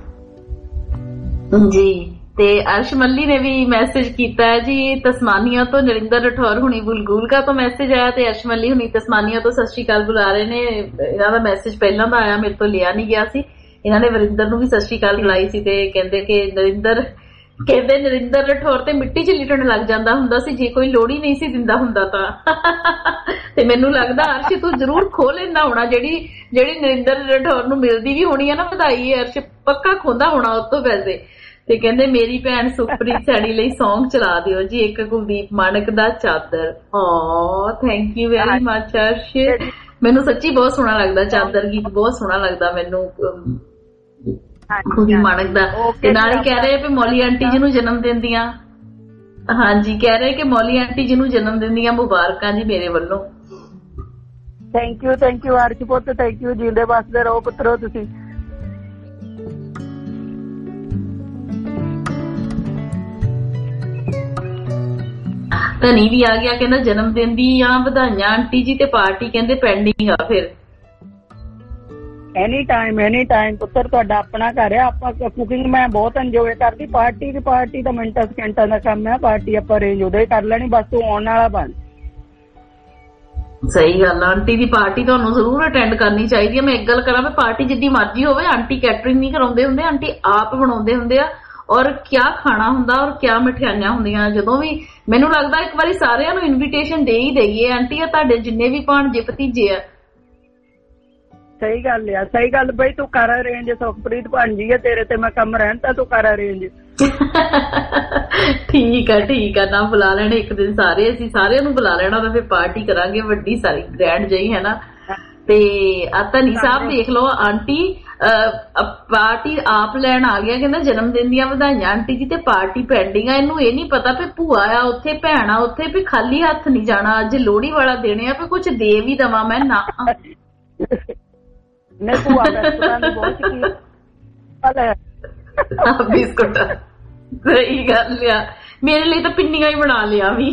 ਜੀ। ਤੇ ਅਰਸ਼ ਮੱਲੀ ਨੇ ਵੀ ਮੈਸੇਜ ਕੀਤਾ ਹੈ ਜੀ ਤਸਮਾਨੀਆ ਤੋਂ। ਨਰਿੰਦਰ ਰਠੌਰ ਹੁਣੀ ਬੁਲਗੁਲਕਾ ਤੋਂ ਮੈਸੇਜ ਆਇਆ, ਤੇ ਅਰਸ਼ ਮੱਲੀ ਹੁਣੀ ਤਸਮਾਨੀਆ ਤੋਂ ਸਤਿ ਸ਼੍ਰੀ ਅਕਾਲ ਬੁਲਾ ਰਹੇ ਨੇ। ਇਹਨਾਂ ਦਾ ਮੈਸੇਜ ਪਹਿਲਾਂ ਦਾ ਆਇਆ, ਮੇਰੇ ਤੋਂ ਲਿਆ ਨਹੀਂ ਗਿਆ ਸੀ। ਇਹਨਾਂ ਨੇ ਵਰਿੰਦਰ ਨੂੰ ਵੀ ਸਤਿ ਸ਼੍ਰੀ ਅਕਾਲ ਬੁਲਾਈ ਸੀ, ਤੇ ਕਹਿੰਦੇ ਕਿ ਨਰਿੰਦਰ ਰਠੌਰ ਤੇ ਮਿੱਟੀ 'ਚ ਲਿਟਣ ਲੱਗ ਜਾਂਦਾ ਹੁੰਦਾ ਸੀ ਜੇ ਕੋਈ ਲੋਹੜੀ ਨਹੀਂ ਸੀ ਦਿੰਦਾ ਹੁੰਦਾ ਤਾਂ। ਤੇ ਮੈਨੂੰ ਲੱਗਦਾ ਅਰਸ਼ ਤੂੰ ਜ਼ਰੂਰ ਖੋਹ ਲੈਂਦਾ ਹੋਣਾ, ਜਿਹੜੀ ਨਰਿੰਦਰ ਰਠੌਰ ਨੂੰ ਮਿਲਦੀ ਵੀ ਹੋਣੀ ਆ ਨਾ ਵਧਾਈ, ਅਰਸ਼ ਪੱਕਾ ਖੋਂਦਾ ਹੋਣਾ ਉਹ ਤੋਂ ਪੈਸੇ। ਤੇ ਕਹਿੰਦੇ ਮੇਰੀ ਭੈਣ ਸੁਖਪ੍ਰੀਤ ਸੈਣੀ ਲਈ ਸੌਂਗ ਚਲਾ ਦਿਓ ਜੀ, ਇੱਕ ਕੁਲਦੀਪ ਮਾਨਕ ਦਾ ਚਾਦਰ। ਹਾਂ, thank you very much Arsh, ਮੈਨੂੰ ਸੱਚੀ ਬਹੁਤ ਸੋਹਣਾ ਲੱਗਦਾ, ਚਾਦਰ ਗੀਤ ਬਹੁਤ ਸੋਹਣਾ ਲੱਗਦਾ ਮੈਨੂੰ ਕੁਲਦੀਪ ਮਾਨਕ ਦਾ। ਤੇ ਨਾਲ ਹੀ ਕਹਿ ਰਹੇ ਵੀ ਮੌਲੀ ਆਂਟੀ ਜੀ ਨੂੰ ਜਨਮ ਦਿਨ ਦੀਆਂ, ਹਾਂਜੀ ਕਹਿ ਰਹੇ ਕਿ ਮੌਲੀ ਆਂਟੀ ਜੀ ਨੂੰ ਜਨਮ ਦਿਨ ਦੀਆਂ ਮੁਬਾਰਕਾਂ ਜੀ ਮੇਰੇ ਵੱਲੋਂ। ਥੈਂਕ ਯੂ ਅਰਸ਼ ਪੁੱਤ, ਥੈਂਕ ਯੂ, ਜੀਂਦੇ ਵਸਦੇ ਰਹੋ ਪੁੱਤਰੋ ਤੁਸੀਂ। ਧਨੀ ਵੀ ਆ ਗਿਆ, ਕਹਿੰਦਾ ਜਨਮ ਦਿਨ ਦੀਆਂ ਵਧਾਈਆਂ ਆਂਟੀ ਜੀ, ਤੇ ਪਾਰਟੀ ਕਹਿੰਦੇ ਪੈਂਡਿੰਗ ਆ। ਫਿਰ ਐਨੀ ਟਾਈਮ ਪੁੱਤਰ, ਤੁਹਾਡਾ ਆਪਣਾ ਘਰ ਆ। ਆਪਾਂ ਕੁਕਿੰਗ ਮੈਂ ਬਹੁਤ ਇੰਜੋਏ ਕਰਦੀ। ਪਾਰਟੀ ਤਾਂ ਮਿੰਟਾਂ ਸਕਿੰਟਾਂ ਦਾ ਕੰਮ ਹੈ। ਪਾਰਟੀ ਆਪਾਂ ਅਰੇਂਜ ਉਦੋਂ ਹੀ ਕਰ ਲੈਣੀ, ਬਸ ਤੂੰ ਆਉਣ ਵਾਲਾ ਬਣ। ਸਹੀ ਗੱਲ ਆ, ਆਂਟੀ ਦੀ ਪਾਰਟੀ ਤੁਹਾਨੂੰ ਜ਼ਰੂਰ ਅਟੈਂਡ ਕਰਨੀ ਚਾਹੀਦੀ ਹੈ। ਮੈਂ ਇੱਕ ਗੱਲ ਕਰਾਂ, ਪਾਰਟੀ ਜਿੱਦੀ ਮਰਜ਼ੀ ਹੋਵੇ, ਆਂਟੀ ਕੈਟਰਿੰਗ ਨਹੀਂ ਕਰਾਉਂਦੇ ਹੁੰਦੇ, ਆਂਟੀ ਆਪ ਬਣਾਉਂਦੇ ਹੁੰਦੇ ਆ। ਔਰ ਕਿਆ ਖਾਣਾ ਹੁੰਦਾ ਔਰ ਕਿਆ ਮਠਿਆਈਆਂ ਹੁੰਦੀਆਂ। ਜਦੋਂ ਵੀ ਮੈਨੂੰ ਲੱਗਦਾ ਇੱਕ ਵਾਰੀ ਸਾਰਿਆਂ ਨੂੰ ਇਨਵੀਟੇਸ਼ਨ ਦੇ ਹੀ ਦੇਈਏ। ਆਂਟੀ ਆ ਤੁਹਾਡੇ ਜਿੰਨੇ ਵੀ ਭਾਣਜੇ ਭਤੀਜੇ ਆ। ਸਹੀ ਗੱਲ ਬਈ, ਤੂੰ ਕਰ ਅਰੇਂਜ। ਸੁਖਪ੍ਰੀਤ ਭਾਂਜੀ ਆ ਤੇਰੇ ਤੇ ਮੈਂ ਕੰਮ ਰਹਿਣ ਤਾਂ ਤੂੰ ਕਰ ਅਰੇਂਜ। ਠੀਕ ਆ ਨਾ, ਬੁਲਾ ਲੈਣੇ ਇੱਕ ਦਿਨ ਸਾਰੇ, ਅਸੀਂ ਸਾਰਿਆਂ ਨੂੰ ਬੁਲਾ ਲੈਣਾ ਤਾਂ ਫਿਰ ਪਾਰਟੀ ਕਰਾਂਗੇ ਵੱਡੀ ਸਾਰੀ ਗ੍ਰੈਂਡ ਜਿਹੀ, ਹੈ ਨਾ। ਤੇ ਧਨੀ ਸਾਹਿਬ ਦੇਖ ਲਓ, ਆਂਟੀ ਪਾਰਟੀ ਆਪ ਲੈਣ ਆ ਗਿਆ, ਕਹਿੰਦਾ ਜਨਮ ਦਿਨ ਦੀਆਂ ਵਧਾਈਆਂ ਆਂਟੀ ਜੀ, ਤੇ ਪਾਰਟੀ ਪੈਂਡਿੰਗ ਆ। ਇਹਨੂੰ ਇਹ ਨੀ ਪਤਾ ਵੀ ਭੂਆ ਆ ਉੱਥੇ, ਭੈਣ ਆ ਉੱਥੇ, ਵੀ ਖਾਲੀ ਹੱਥ ਨੀ ਜਾਣਾ। ਅੱਜ ਲੋਹੜੀ ਵਾਲਾ ਦਿਨ ਆ, ਵੀ ਕੁਛ ਦੇ ਵੀ ਦੇਵਾਂ ਮੈਂ ਨਾ। ਨਹੀਂ ਭੂਆ ਬਹੁਤ ਬਿਸਕੁਟ, ਸਹੀ ਗੱਲ ਆ। ਮੇਰੇ ਲਈ ਤਾਂ ਪਿੰਨੀਆਂ ਹੀ ਬਣਾ ਲਿਆ ਵੀ।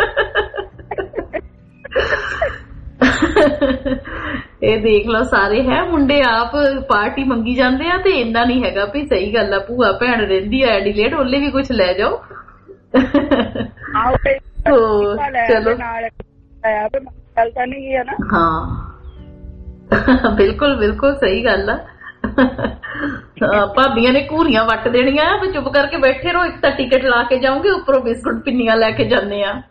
ਇਹ ਦੇਖ ਲਓ ਸਾਰੇ ਹੈ ਮੁੰਡੇ ਆਪ ਪਾਰਟੀ ਮੰਗੀ ਜਾਂਦੇ ਆ, ਤੇ ਇੰਨਾ ਨੀ ਹੈਗਾ ਵੀ ਸਹੀ ਗੱਲ ਆ ਭੂਆ ਭੈਣ ਰਹਿੰਦੀ ਆ ਐਡੀਲੇਟ, ਉਹਲੇ ਵੀ ਕੁਛ ਲੈ ਜਾਓ। ਚਲੋ ਗੱਲ ਤਾਂ ਨਹੀਂ ਹੈ ਨਾ। ਹਾਂ ਬਿਲਕੁਲ ਸਹੀ ਗੱਲ ਆ। ਭਾਬੀਆਂ ਨੇ ਘੂਰੀਆਂ ਵੱਟ ਦੇਣੀਆਂ, ਵੀ ਚੁੱਪ ਕਰਕੇ ਬੈਠੇ ਰਹੋ, ਇੱਕ ਤਾਂ ਟਿਕਟ ਲਾ ਕੇ ਜਾਓਗੇ, ਉੱਪਰੋਂ ਬਿਸਕੁਟ ਪਿੰਨੀਆਂ ਲੈ ਕੇ ਜਾਂਦੇ ਆ।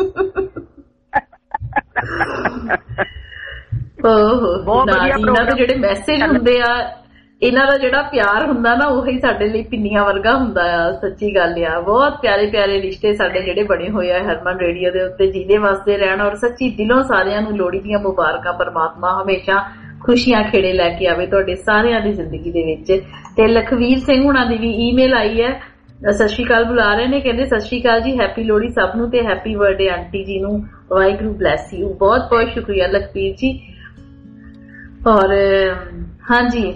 ਇਹਨਾਂ ਦੇ ਜਿਹੜੇ ਮੈਸੇਜ ਹੁੰਦੇ ਆ, ਇਹਨਾਂ ਦਾ ਜਿਹੜਾ ਪਿਆਰ ਹੁੰਦਾ ਨਾ, ਉਹੀ ਸਾਡੇ ਲਈ ਪਿੰਨੀਆਂ ਵਰਗਾ ਹੁੰਦਾ ਆ। ਸੱਚੀ ਗੱਲ ਆ, ਬਹੁਤ ਪਿਆਰੇ ਰਿਸ਼ਤੇ ਸਾਡੇ ਜਿਹੜੇ ਬਣੇ ਹੋਏ ਆ ਹਰਮਨ ਰੇਡੀਓ ਦੇ ਉੱਤੇ, ਜਿਹਦੇ ਵਾਸਤੇ ਰਹਿਣ। ਔਰ ਸੱਚੀ ਦਿਲੋਂ ਸਾਰਿਆਂ ਨੂੰ ਲੋਹੜੀ ਦੀਆਂ ਮੁਬਾਰਕਾਂ। ਪਰਮਾਤਮਾ ਹਮੇਸ਼ਾ ਖੁਸ਼ੀਆਂ ਖੇੜੇ ਲੈ ਕੇ ਆਵੇ ਤੁਹਾਡੇ ਸਾਰਿਆਂ ਦੀ ਜ਼ਿੰਦਗੀ ਦੇ ਵਿੱਚ। ਤੇ ਲਖਵੀਰ ਸਿੰਘ ਹੁਣਾਂ ਦੀ ਵੀ ਈਮੇਲ ਆਈ ਹੈ, ਸਤਿ ਸ਼੍ਰੀ ਅਕਾਲ ਬੁਲਾ ਰਹੇ ਨੇ, ਕਹਿੰਦੇ ਸਤਿ ਸ਼੍ਰੀ ਅਕਾਲ ਜੀ, ਹੈਪੀ ਲੋਹੜੀ ਸਭ ਨੂੰ, ਤੇ ਹੈਪੀ ਬਰਥਡੇ ਆਂਟੀ ਜੀ ਨੂੰ, ਵਾਹਿਗੁਰੂ ਬਲੈਸ ਯੂ। ਬਹੁਤ ਸ਼ੁਕਰੀਆ ਲਖਵੀਰ ਜੀ। ਔਰ ਹਾਂਜੀ,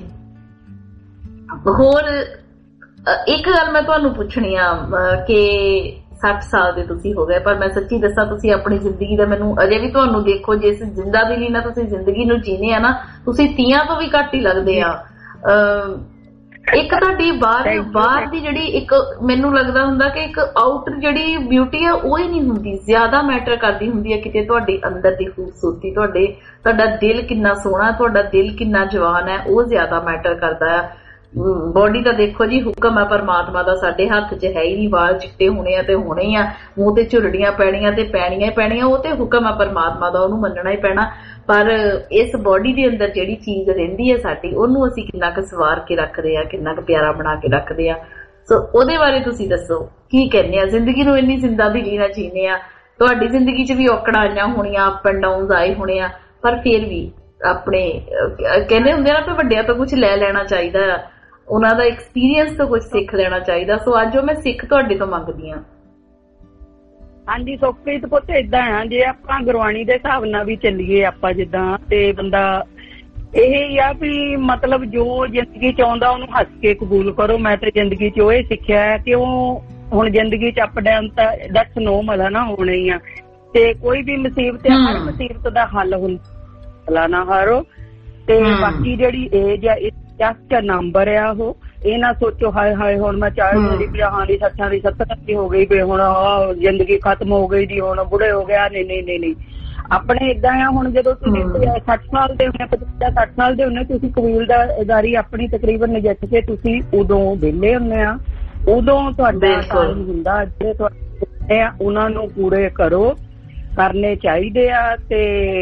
ਹੋਰ ਇੱਕ ਗੱਲ ਮੈਂ ਤੁਹਾਨੂੰ ਪੁੱਛਣੀ ਆ ਕਿ 60 ਸਾਲ ਦੇ ਤੁਸੀਂ ਹੋ ਗਏ, ਪਰ ਮੈਂ ਸੱਚੀ ਦੱਸਾਂ, ਤੁਸੀਂ ਆਪਣੀ ਜ਼ਿੰਦਗੀ ਦਾ, ਮੈਨੂੰ ਅਜੇ ਵੀ ਤੁਹਾਨੂੰ ਦੇਖੋ, ਜਿਸ ਜਿੰਦਾ ਦਿਲੀ ਨਾਲ ਤੁਸੀਂ ਜ਼ਿੰਦਗੀ ਨੂੰ ਜੀਨੇ ਆ ਨਾ, ਤੁਸੀਂ 30 ਤੋਂ ਵੀ ਘੱਟ ਹੀ ਲੱਗਦੇ ਆ। ਇੱਕ ਤੁਹਾਡੀ ਬਾਹਰ ਦੀ ਜਿਹੜੀ ਇੱਕ ਮੈਨੂੰ ਲੱਗਦਾ ਹੁੰਦਾ ਕਿ ਇੱਕ ਆਊਟਰ ਜਿਹੜੀ ਬਿਊਟੀ ਆ ਉਹ ਹੀ ਨਹੀਂ ਹੁੰਦੀ, ਜ਼ਿਆਦਾ ਮੈਟਰ ਕਰਦੀ ਹੁੰਦੀ ਹੈ ਕਿਤੇ ਤੁਹਾਡੇ ਅੰਦਰ ਦੀ ਖੂਬਸੂਰਤੀ, ਤੁਹਾਡਾ ਦਿਲ ਕਿੰਨਾ ਸੋਹਣਾ, ਤੁਹਾਡਾ ਦਿਲ ਕਿੰਨਾ ਜਵਾਨ ਹੈ, ਉਹ ਜ਼ਿਆਦਾ ਮੈਟਰ ਕਰਦਾ ਆ। ਬੋਡੀ ਤਾਂ ਦੇਖੋ ਜੀ ਹੁਕਮ ਹੈ ਪਰਮਾਤਮਾ ਦਾ, ਸਾਡੇ ਹੱਥ 'ਚ ਹੈ ਹੀ ਨਹੀਂ। ਵਾਲ ਚਿੱਟੇ ਹੋਣੇ ਆ ਤੇ ਹੋਣੇ ਹੀ ਆ, ਮੂੰਹ ਤੇ ਝੁਰੜੀਆਂ ਪੈਣੀਆਂ ਤੇ ਪੈਣੀਆਂ ਹੀ ਪੈਣੀਆਂ, ਉਹ ਤੇ ਹੁਕਮ ਹੈ ਪਰਮਾਤਮਾ ਦਾ, ਉਹਨੂੰ ਮੰਨਣਾ ਹੀ ਪੈਣਾ। ਪਰ ਇਸ ਬੋਡੀ ਦੇ ਅੰਦਰ ਜਿਹੜੀ ਚੀਜ਼ ਰਹਿੰਦੀ ਹੈ ਸਾਡੀ, ਉਹਨੂੰ ਅਸੀਂ ਕਿੰਨਾ ਕੁ ਸਵਾਰ ਕੇ ਰੱਖਦੇ ਆ, ਕਿੰਨਾ ਕੁ ਪਿਆਰਾ ਬਣਾ ਕੇ ਰੱਖਦੇ ਆ। ਸੋ ਉਹਦੇ ਬਾਰੇ ਤੁਸੀਂ ਦੱਸੋ, ਕੀ ਕਹਿੰਦੇ ਆ? ਜ਼ਿੰਦਗੀ ਨੂੰ ਇੰਨੀ ਜ਼ਿੰਦਾ ਦਿਲੀ ਨਾਲ ਜੀਨੇ ਆ। ਤੁਹਾਡੀ ਜ਼ਿੰਦਗੀ 'ਚ ਵੀ ਔਕੜਾਂ ਆਈਆਂ ਹੋਣੀਆਂ, ਅਪ ਐਂਡ ਡਾਊਨ ਆਏ ਹੋਣੇ ਆ, ਪਰ ਫਿਰ ਵੀ ਆਪਣੇ ਕਹਿੰਦੇ ਹੁੰਦੇ ਆ ਨਾ ਕਿ ਵੱਡਿਆਂ ਤੋਂ ਕੁਝ ਲੈ ਲੈਣਾ ਚਾਹੀਦਾ ਆ, ਉਹਨਾਂ ਦਾ ਐਕਸਪੀਰੀਅੰਸ ਤੋਂ ਕੁਝ ਸਿੱਖ ਲੈਣਾ ਚਾਹੀਦਾ। ਸੋ ਅੱਜ ਉਹ ਮੈਂ ਸਿੱਖ ਤੁਹਾਡੇ ਤੋਂ ਮੰਗਦੀ ਹਾਂ। ਹਾਂਜੀ ਸੁਖਪ੍ਰੀਤ ਪੁੱਤ, ਏਦਾਂ ਆ, ਜੇ ਆਪਾਂ ਗੁਰਬਾਣੀ ਦੇ ਹਿਸਾਬ ਨਾਲ ਵੀ ਚੱਲੀਏ ਆਪਾਂ ਜਿੱਦਾਂ, ਤੇ ਬੰਦਾ ਇਹ ਹੀ ਆ ਵੀ ਮਤਲਬ ਜੋ ਜ਼ਿੰਦਗੀ 'ਚ ਆਉਂਦਾ ਉਹਨੂੰ ਹੱਸ ਕੇ ਕਬੂਲ ਕਰੋ। ਮੈਂ ਤੇ ਜ਼ਿੰਦਗੀ 'ਚ ਉਹ ਇਹ ਸਿੱਖਿਆ ਹੈ ਕਿ ਉਹ ਹੁਣ ਜ਼ਿੰਦਗੀ 'ਚ ਅਪ ਡਾਊਨ ਤਾਂ ਦੈਟਸ ਨੋਰਮਲ ਆ ਨਾ, ਹੋਣਾ ਹੀ ਆ। ਤੇ ਕੋਈ ਵੀ ਮੁਸੀਬਤ ਹੈ, ਹਰ ਮੁਸੀਬਤ ਦਾ ਹੱਲ ਹੁੰਦਾ ਨਾ ਹਾਰੋ। ਤੇ ਬਾਕੀ ਜਿਹੜੀ ਏਜ ਆ, ਜਸਟ ਨੰਬਰ ਆ, ਉਹ ਇਹ ਨਾ ਸੋਚੋ ਹਾਏ ਹੁਣ ਮੈਂ 40 ਦੀ 50 ਦੀ 60 ਦੀ 70 ਦੀ ਹੋ ਗਈ, ਹੁਣ ਜ਼ਿੰਦਗੀ ਖਤਮ ਹੋ ਗਈ ਜੀ, ਹੁਣ ਬੁੜੇ ਹੋ ਗਿਆ। ਨਹੀਂ ਆਪਣੇ ਏਦਾਂ ਆ, ਹੁਣ ਜਦੋਂ ਤੁਸੀਂ 60 ਸਾਲ ਦੇ ਹੁੰਦੇ, 50-60 ਸਾਲ ਦੇ ਹੁੰਦੇ, ਤੁਸੀਂ ਕਬੀਲਦਾਰੀ ਆਪਣੀ ਤਕਰੀਬਨ ਨਜਿੱਠ ਕੇ ਤੁਸੀਂ ਉਦੋਂ ਵਿਹਲੇ ਹੁੰਦੇ ਆ, ਉਦੋਂ ਤੁਹਾਡਾ ਟਾਈਮ ਹੁੰਦਾ, ਜਿਹੜੇ ਤੁਹਾਡੇ ਆ ਉਹਨਾਂ ਨੂੰ ਪੂਰੇ ਕਰਨੇ ਚਾਹੀਦੇ ਆ। ਤੇ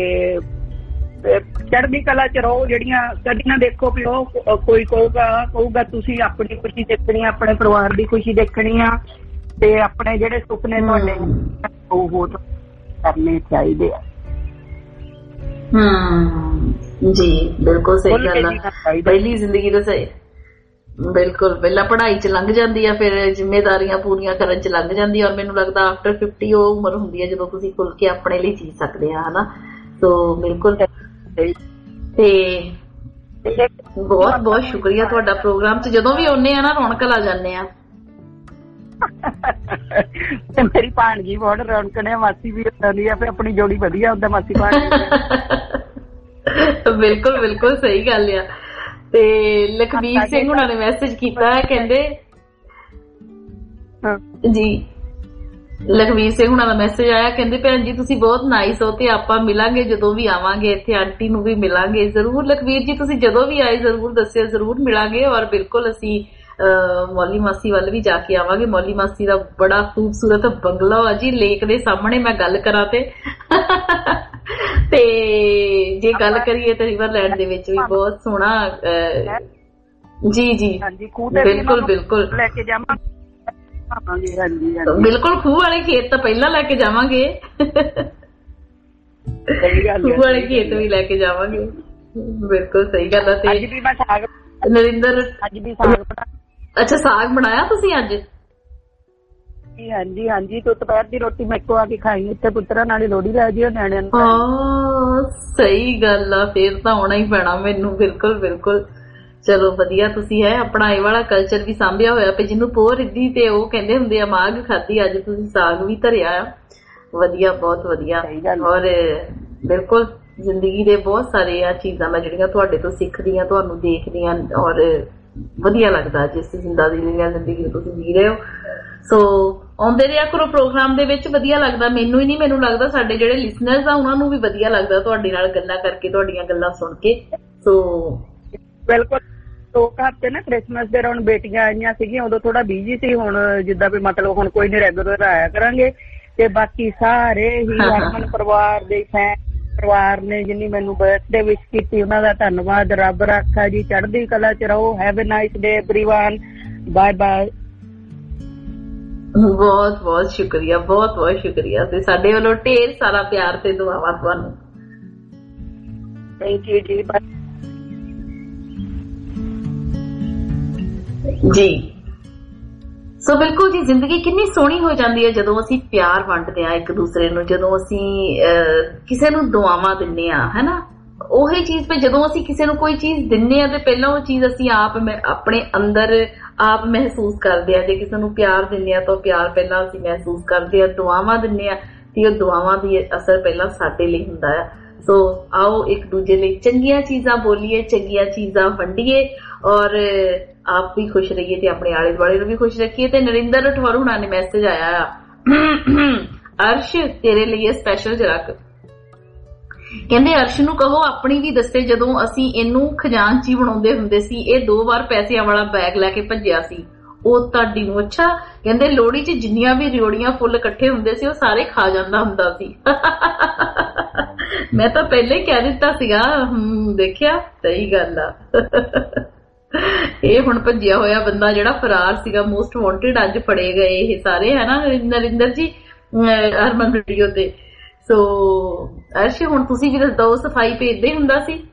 ਚੜ੍ਹਦੀ ਕਲਾ 'ਚ ਰਹੋ। ਜਿਹੜੀਆਂ ਕਦੀ ਨਾ ਦੇਖੋ ਵੀ ਉਹ ਕੋਈ ਕਹੂਗਾ ਤੁਸੀਂ ਆਪਣੀ ਖੁਸ਼ੀ ਦੇਖਣੀ, ਆਪਣੇ ਪਰਿਵਾਰ ਦੀ ਖੁਸ਼ੀ ਦੇਖਣੀ ਆ, ਤੇ ਆਪਣੇ ਜਿਹੜੇ ਸੁਪਨੇ ਤੁਹਾਡੇ ਉਹ ਕਰਨੇ ਚਾਹੀਦੇ ਆ। ਜੀ ਬਿਲਕੁਲ ਸਹੀ ਗੱਲ ਆ। ਪਹਿਲੀ ਜ਼ਿੰਦਗੀ ਦਾ ਸਹੀ, ਬਿਲਕੁਲ ਪਹਿਲਾਂ ਪੜ੍ਹਾਈ 'ਚ ਲੰਘ ਜਾਂਦੀ ਆ, ਫਿਰ ਜ਼ਿੰਮੇਦਾਰੀਆਂ ਪੂਰੀਆਂ ਕਰਨ 'ਚ ਲੰਘ ਜਾਂਦੀ ਆ। ਔਰ ਮੈਨੂੰ ਲੱਗਦਾ ਆਫਟਰ 50 ਉਹ ਉਮਰ ਹੁੰਦੀ ਹੈ ਜਦੋਂ ਤੁਸੀਂ ਖੁੱਲ ਕੇ ਆਪਣੇ ਲਈ ਜੀ ਸਕਦੇ ਆ, ਹਨਾ। ਸੋ ਬਿਲਕੁਲ, ਤੇ ਬਹੁਤ ਸ਼ੁਕਰੀਆ ਤੁਹਾਡਾ। ਪ੍ਰੋਗਰਾਮ 'ਚ ਜਦੋਂ ਵੀ ਆਉਂਦੇ ਆ ਨਾ ਰੌਣਕ ਲਾ ਜਾਂਦੇ ਆ। ਤੇ ਮੇਰੀ ਭਾਣਜੀ ਬਹੁਤ ਰੌਣਕ ਨੇ, ਮਾਸੀ ਵੀ ਹੁੰਦੀ ਆ, ਫਿਰ ਆਪਣੀ ਜੋੜੀ ਵਧੀਆ ਹੁੰਦਾ ਮਾਸੀ ਭਾਣਜੀ। ਬਿਲਕੁਲ ਬਿਲਕੁਲ ਸਹੀ ਗੱਲ ਆ। ਤੇ ਲਖਬੀਰ ਸਿੰਘ ਹੁਣਾਂ ਨੇ ਮੈਸੇਜ ਕੀਤਾ, ਕਹਿੰਦੇ ਜੀ ਲਖਵੀਰ ਸਿੰਘ ਹੁਣਾਂ ਦਾ ਮੈਸੇਜ ਆਇਆ, ਕਹਿੰਦੇ ਭੈਣ ਜੀ ਤੁਸੀਂ ਬਹੁਤ ਨਾਈਸ ਹੋ ਤੇ ਆਪਾਂ ਮਿਲਾਂਗੇ ਜਦੋਂ ਵੀ ਆਵਾਂਗੇ ਇੱਥੇ, ਆਂਟੀ ਨੂੰ ਵੀ ਮਿਲਾਂਗੇ ਜ਼ਰੂਰ। ਲਖਵੀਰ ਜੀ ਤੁਸੀਂ ਜਦੋਂ ਵੀ ਆਏ ਜ਼ਰੂਰ ਦੱਸਿਓ, ਜ਼ਰੂਰ ਮਿਲਾਂਗੇ। ਔਰ ਬਿਲਕੁਲ ਅਸੀਂ ਮੌਲੀ ਮਾਸੀ ਵੱਲ ਵੀ ਜਾ ਕੇ ਆਵਾਂਗੇ। ਮੌਲੀ ਮਾਸੀ ਦਾ ਬੜਾ ਖੂਬਸੂਰਤ ਬੰਗਲਾ ਆ ਜੀ, ਲੇਕ ਦੇ ਸਾਹਮਣੇ। ਮੈਂ ਗੱਲ ਕਰਾਂ ਤੇ ਜੇ ਗੱਲ ਕਰੀਏ ਤਾਂ ਰਿਵਰਲੈਂਡ ਦੇ ਵਿੱਚ ਵੀ ਬਹੁਤ ਸੋਹਣਾ। ਜੀ ਜੀ ਬਿਲਕੁਲ ਬਿਲਕੁਲ ਲੈ ਕੇ ਜਾਵਾਂਗੇ। ਬਿਲਕੁਲ ਖੂਹ ਵਾਲੇ ਖੇਤ ਤਾਂ ਪਹਿਲਾਂ ਲੈ ਕੇ ਜਾਵਾਂਗੇ, ਖੂਹ ਵਾਲੇ ਖੇਤ ਵੀ ਲੈ ਕੇ ਜਾਵਾਂਗੇ। ਬਿਲਕੁਲ ਸਹੀ ਗੱਲ ਹੈ। ਤੇ ਨਰਿੰਦਰ ਅੱਜ ਵੀ ਸਾਗ ਬਣਾ। ਅੱਛਾ ਸਾਗ ਬਣਾਇਆ ਤੁਸੀਂ ਅੱਜ? ਹਾਂਜੀ ਹਾਂਜੀ। ਤੂੰ ਦੁਪਹਿਰ ਦੀ ਰੋਟੀ ਮੈਂ ਇੱਕੋ ਆ ਕੇ ਖਾਈ ਇੱਥੇ ਪੁੱਤਰਾਂ ਨਾਲ ਲੋਹੜੀ ਲੈ ਜਿਓ ਨਿਆਣਿਆਂ ਨੂੰ। ਹਾਂ ਸਹੀ ਗੱਲ ਆ, ਫੇਰ ਤਾਂ ਆਉਣਾ ਹੀ ਪੈਣਾ ਮੈਨੂੰ। ਬਿਲਕੁਲ ਬਿਲਕੁਲ। ਚਲੋ ਵਧੀਆ ਤੁਸੀਂ ਹੈ ਆਪਣਾ ਇਹ ਵਾਲਾ ਕਲਚਰ ਵੀ ਸਾਂਭਿਆ ਹੋਇਆ ਪਈ। ਜਿਹਨੂੰ ਪੋਹ ਰਿੱਧੀ ਤੇ ਉਹ ਕਹਿੰਦੇ ਹੁੰਦੇ ਆ ਮਾਘ ਖਾਧੀ, ਅੱਜ ਤੁਸੀਂ ਸਾਗ ਵੀ ਧਰਿਆ ਆ। ਵਧੀਆ, ਬਹੁਤ ਵਧੀਆ। ਔਰ ਬਿਲਕੁਲ ਜ਼ਿੰਦਗੀ ਦੇ ਬਹੁਤ ਸਾਰੇ ਆ ਚੀਜ਼ਾਂ ਮੈਂ ਜਿਹੜੀਆਂ ਤੁਹਾਡੇ ਤੋਂ ਸਿੱਖਦੀ ਆ, ਤੁਹਾਨੂੰ ਦੇਖਦੀ ਆ, ਔਰ ਵਧੀਆ ਲੱਗਦਾ ਜਿਸ ਜ਼ਿੰਦਗੀ ਤੁਸੀਂ ਜੀ ਰਹੇ ਹੋ। ਸੋ ਆਉਂਦੇ ਰਿਹਾ ਕਰੋ ਪ੍ਰੋਗਰਾਮ ਦੇ ਵਿੱਚ, ਵਧੀਆ ਲੱਗਦਾ। ਮੈਨੂੰ ਹੀ ਨਹੀਂ, ਮੈਨੂੰ ਲੱਗਦਾ ਸਾਡੇ ਜਿਹੜੇ ਲਿਸਨਰਸ ਆ ਉਹਨਾਂ ਨੂੰ ਵੀ ਵਧੀਆ ਲੱਗਦਾ ਤੁਹਾਡੇ ਨਾਲ ਗੱਲਾਂ ਕਰਕੇ, ਤੁਹਾਡੀਆਂ ਗੱਲਾਂ ਸੁਣ ਕੇ। ਸੋ ਬਿਲਕੁਲ। 2 ਹਫ਼ਤੇ ਨਾ ਕ੍ਰਿਸਮਸ ਦੇ ਹੁਣ ਬੇਟੀਆਂ ਆਈਆਂ ਸੀਗੀਆਂ, ਉਦੋਂ ਥੋੜਾ ਬਿਜੀ ਸੀ। ਹੁਣ ਜਿੱਦਾਂ ਵੀ ਮਤਲਬ ਹੁਣ ਕੋਈ ਨੀ, ਰੈਗੂਲਰ ਆਇਆ ਕਰਾਂਗੇ। ਤੇ ਬਾਕੀ ਸਾਰੇ ਹੀ ਹਰਮਨ ਪਰਿਵਾਰ ਦੇ ਪਰਿਵਾਰ ਨੇ ਜਿੰਨੀ ਮੈਨੂੰ ਬਰਥਡੇ ਵਿਸ਼ ਕੀਤੀ ਉਹਨਾਂ ਦਾ ਧੰਨਵਾਦ। ਰੱਬ ਰਾਖਾ ਜੀ, ਚੜ੍ਹਦੀ ਕਲਾ ਚ ਰਹੋ। Have a nice day everyone, bye bye. ਬਹੁਤ ਬਹੁਤ ਸ਼ੁਕਰੀਆ, ਬਹੁਤ ਬਹੁਤ ਸ਼ੁਕਰੀਆ। ਤੇ ਸਾਡੇ ਵੱਲੋਂ ਢੇਰ ਸਾਰਾ ਪਿਆਰ ਤੇ ਦੁਆਵਾਂ ਤੁਹਾਨੂੰ। ਥੈਂਕ ਯੂ ਜੀ। ਜੀ ਸੋ ਬਿਲਕੁਲ ਜੀ, ਜ਼ਿੰਦਗੀ ਕਿੰਨੀ ਸੋਹਣੀ ਹੋ ਜਾਂਦੀ ਹੈ ਜਦੋਂ ਅਸੀਂ ਪਿਆਰ ਵੰਡਦੇ ਆ ਇੱਕ ਦੂਸਰੇ ਨੂੰ, ਜਦੋਂ ਅਸੀਂ ਕਿਸੇ ਨੂੰ ਦੁਆਵਾਂ ਦਿੰਦੇ ਆ, ਹੈਨਾ। ਉਹੀ ਚੀਜ਼ ਤੇ ਜਦੋਂ ਅਸੀਂ ਕਿਸੇ ਨੂੰ ਕੋਈ ਚੀਜ਼ ਦਿੰਦੇ ਆ ਤੇ ਪਹਿਲਾਂ ਉਹ ਚੀਜ਼ ਅਸੀਂ ਆਪ ਆਪਣੇ ਅੰਦਰ ਆਪ ਮਹਿਸੂਸ ਕਰਦੇ ਆ। ਜੇ ਕਿਸੇ ਨੂੰ ਪਿਆਰ ਦਿੰਦੇ ਆ ਤਾਂ ਪਿਆਰ ਪਹਿਲਾਂ ਅਸੀਂ ਮਹਿਸੂਸ ਕਰਦੇ ਆ। ਦੁਆਵਾਂ ਦਿੰਦੇ ਆ ਤੇ ਉਹ ਦੁਆਵਾਂ ਦੀ ਅਸਰ ਪਹਿਲਾਂ ਸਾਡੇ ਲਈ ਹੁੰਦਾ ਆ। ਸੋ ਆਓ ਇੱਕ ਦੂਜੇ ਲਈ ਚੰਗੀਆਂ ਚੀਜ਼ਾਂ ਬੋਲੀਏ, ਚੰਗੀਆਂ ਚੀਜ਼ਾਂ ਵੰਡੀਏ, ਔਰ ਆਪ ਵੀ ਖੁਸ਼ ਰਹੀਏ ਤੇ ਆਪਣੇ ਆਲੇ ਦੁਆਲੇ ਨੂੰ ਵੀ ਖੁਸ਼ ਰੱਖੀਏ। ਤੇ ਨਰਿੰਦਰ ਰਠੌਰ ਹੁਣਾਂ ਨੇ ਮੈਸੇਜ ਆਇਆ ਆ, ਅਰਸ਼ ਤੇਰੇ ਲਈ ਸਪੈਸ਼ਲ ਜਰਕ। ਕਹਿੰਦੇ ਅਰਸ਼ ਨੂੰ ਕਹੋ ਆਪਣੀ ਵੀ ਦੱਸੇ, ਜਦੋਂ ਅਸੀਂ ਇਹਨੂੰ ਖਜ਼ਾਨਚੀ ਬਣਾਉਂਦੇ ਹੁੰਦੇ ਸੀ ਇਹ 2 ਵਾਰ ਪੈਸਿਆਂ ਵਾਲਾ ਬੈਗ ਲੈ ਕੇ ਭੱਜਿਆ ਸੀ। ਉਹ ਤੁਹਾਡੀ ਨੂੰ ਅੱਛਾ ਕਹਿੰਦੇ ਲੋਹੜੀ 'ਚ ਜਿੰਨੀਆਂ ਵੀ ਰਿਓੜੀਆਂ ਫੁੱਲ ਇਕੱਠੇ ਹੁੰਦੇ ਸੀ ਉਹ ਸਾਰੇ ਖਾ ਜਾਂਦਾ ਹੁੰਦਾ ਸੀ। ਮੈਂ ਤਾਂ ਪਹਿਲੇ ਹੀ ਕਹਿ ਦਿੱਤਾ ਸੀਗਾ। ਦੇਖਿਆ, ਸਹੀ ਗੱਲ ਆ। ਇਹ ਹੁਣ ਭੱਜਿਆ ਹੋਇਆ ਬੰਦਾ ਜਿਹੜਾ ਫਰਾਰ ਸੀਗਾ, ਮੋਸਟ ਵਾਂਟਡ, ਅੱਜ ਫੜੇ ਗਏ ਇਹ ਸਾਰੇ, ਹੈ ਨਾ ਨਰਿੰਦਰ ਜੀ ਹਰਮਨ ਵੀਡੀਓ ਤੇ। ਸੋ ਅਰਸ਼ ਹੁਣ ਤੁਸੀਂ ਵੀ ਦੱਸੋ, ਸਫਾਈ ਭੇਜਦੇ ਹੀ ਹੁੰਦਾ ਸੀ।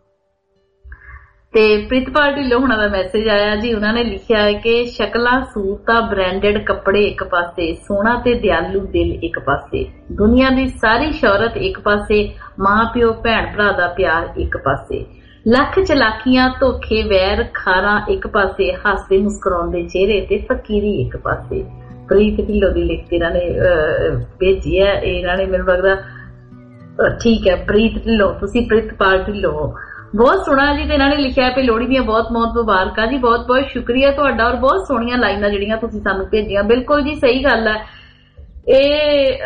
ਤੇ ਪ੍ਰਿਤਪਾਲ ਢਿੱਲੋਂ ਹੁਣਾਂ ਦਾ ਮੈਸੇਜ ਆਇਆ ਜੀ, ਉਹਨਾਂ ਨੇ ਲਿਖਿਆ ਹੈ ਕਿ ਸ਼ਕਲਾਂ ਸੂਰਤਾਂ ਬ੍ਰਾਂਡਡ ਕੱਪੜੇ ਇੱਕ ਪਾਸੇ, ਸੋਹਣਾ ਤੇ ਦਿਆਲੂ ਦਿਲ ਇੱਕ ਪਾਸੇ, ਦੁਨੀਆ ਦੀ ਸਾਰੀ ਸ਼ੌਹਰਤ ਇੱਕ ਪਾਸੇ, ਮਾਂ ਪਿਓ ਭੈਣ ਭਰਾ ਦਾ ਪਿਆਰ ਇੱਕ ਪਾਸੇ, ਲੱਖ ਚਲਾਕੀਆਂ ਧੋਖੇ ਵੈਰ ਖਾਰਾਂ ਇੱਕ ਪਾਸੇ, ਹੱਸਦੇ ਮੁਸਕਰਾਉਂਦੇ ਚਿਹਰੇ ਤੇ ਫਕੀਰੀ ਇੱਕ ਪਾਸੇ। ਪ੍ਰੀਤ ਢਿੱਲੋਂ ਦੀ ਲਿਖਤ ਇਹਨਾਂ ਨੇ ਭੇਜੀ ਹੈ। ਇਹਨਾਂ ਨੇ ਮੈਨੂੰ ਲੱਗਦਾ ਠੀਕ ਹੈ ਪ੍ਰੀਤ ਢਿੱਲੋਂ, ਤੁਸੀਂ ਪ੍ਰਿਤਪਾਲ ਢਿੱਲੋਂ। ਬਹੁਤ ਸੋਹਣਾ ਜੀ। ਤੇ ਇਹਨਾਂ ਨੇ ਲਿਖਿਆ ਕਿ ਲੋਹੜੀ ਦੀਆਂ ਬਹੁਤ ਬਹੁਤ ਮੁਬਾਰਕਾਂ ਜੀ। ਬਹੁਤ ਬਹੁਤ ਸ਼ੁਕਰੀਆ ਤੁਹਾਡਾ, ਔਰ ਬਹੁਤ ਸੋਹਣੀਆਂ ਲਾਈਨਾਂ ਜਿਹੜੀਆਂ ਤੁਸੀਂ ਸਾਨੂੰ ਭੇਜੀਆਂ। ਬਿਲਕੁਲ ਜੀ ਸਹੀ ਗੱਲ ਹੈ। ਇਹ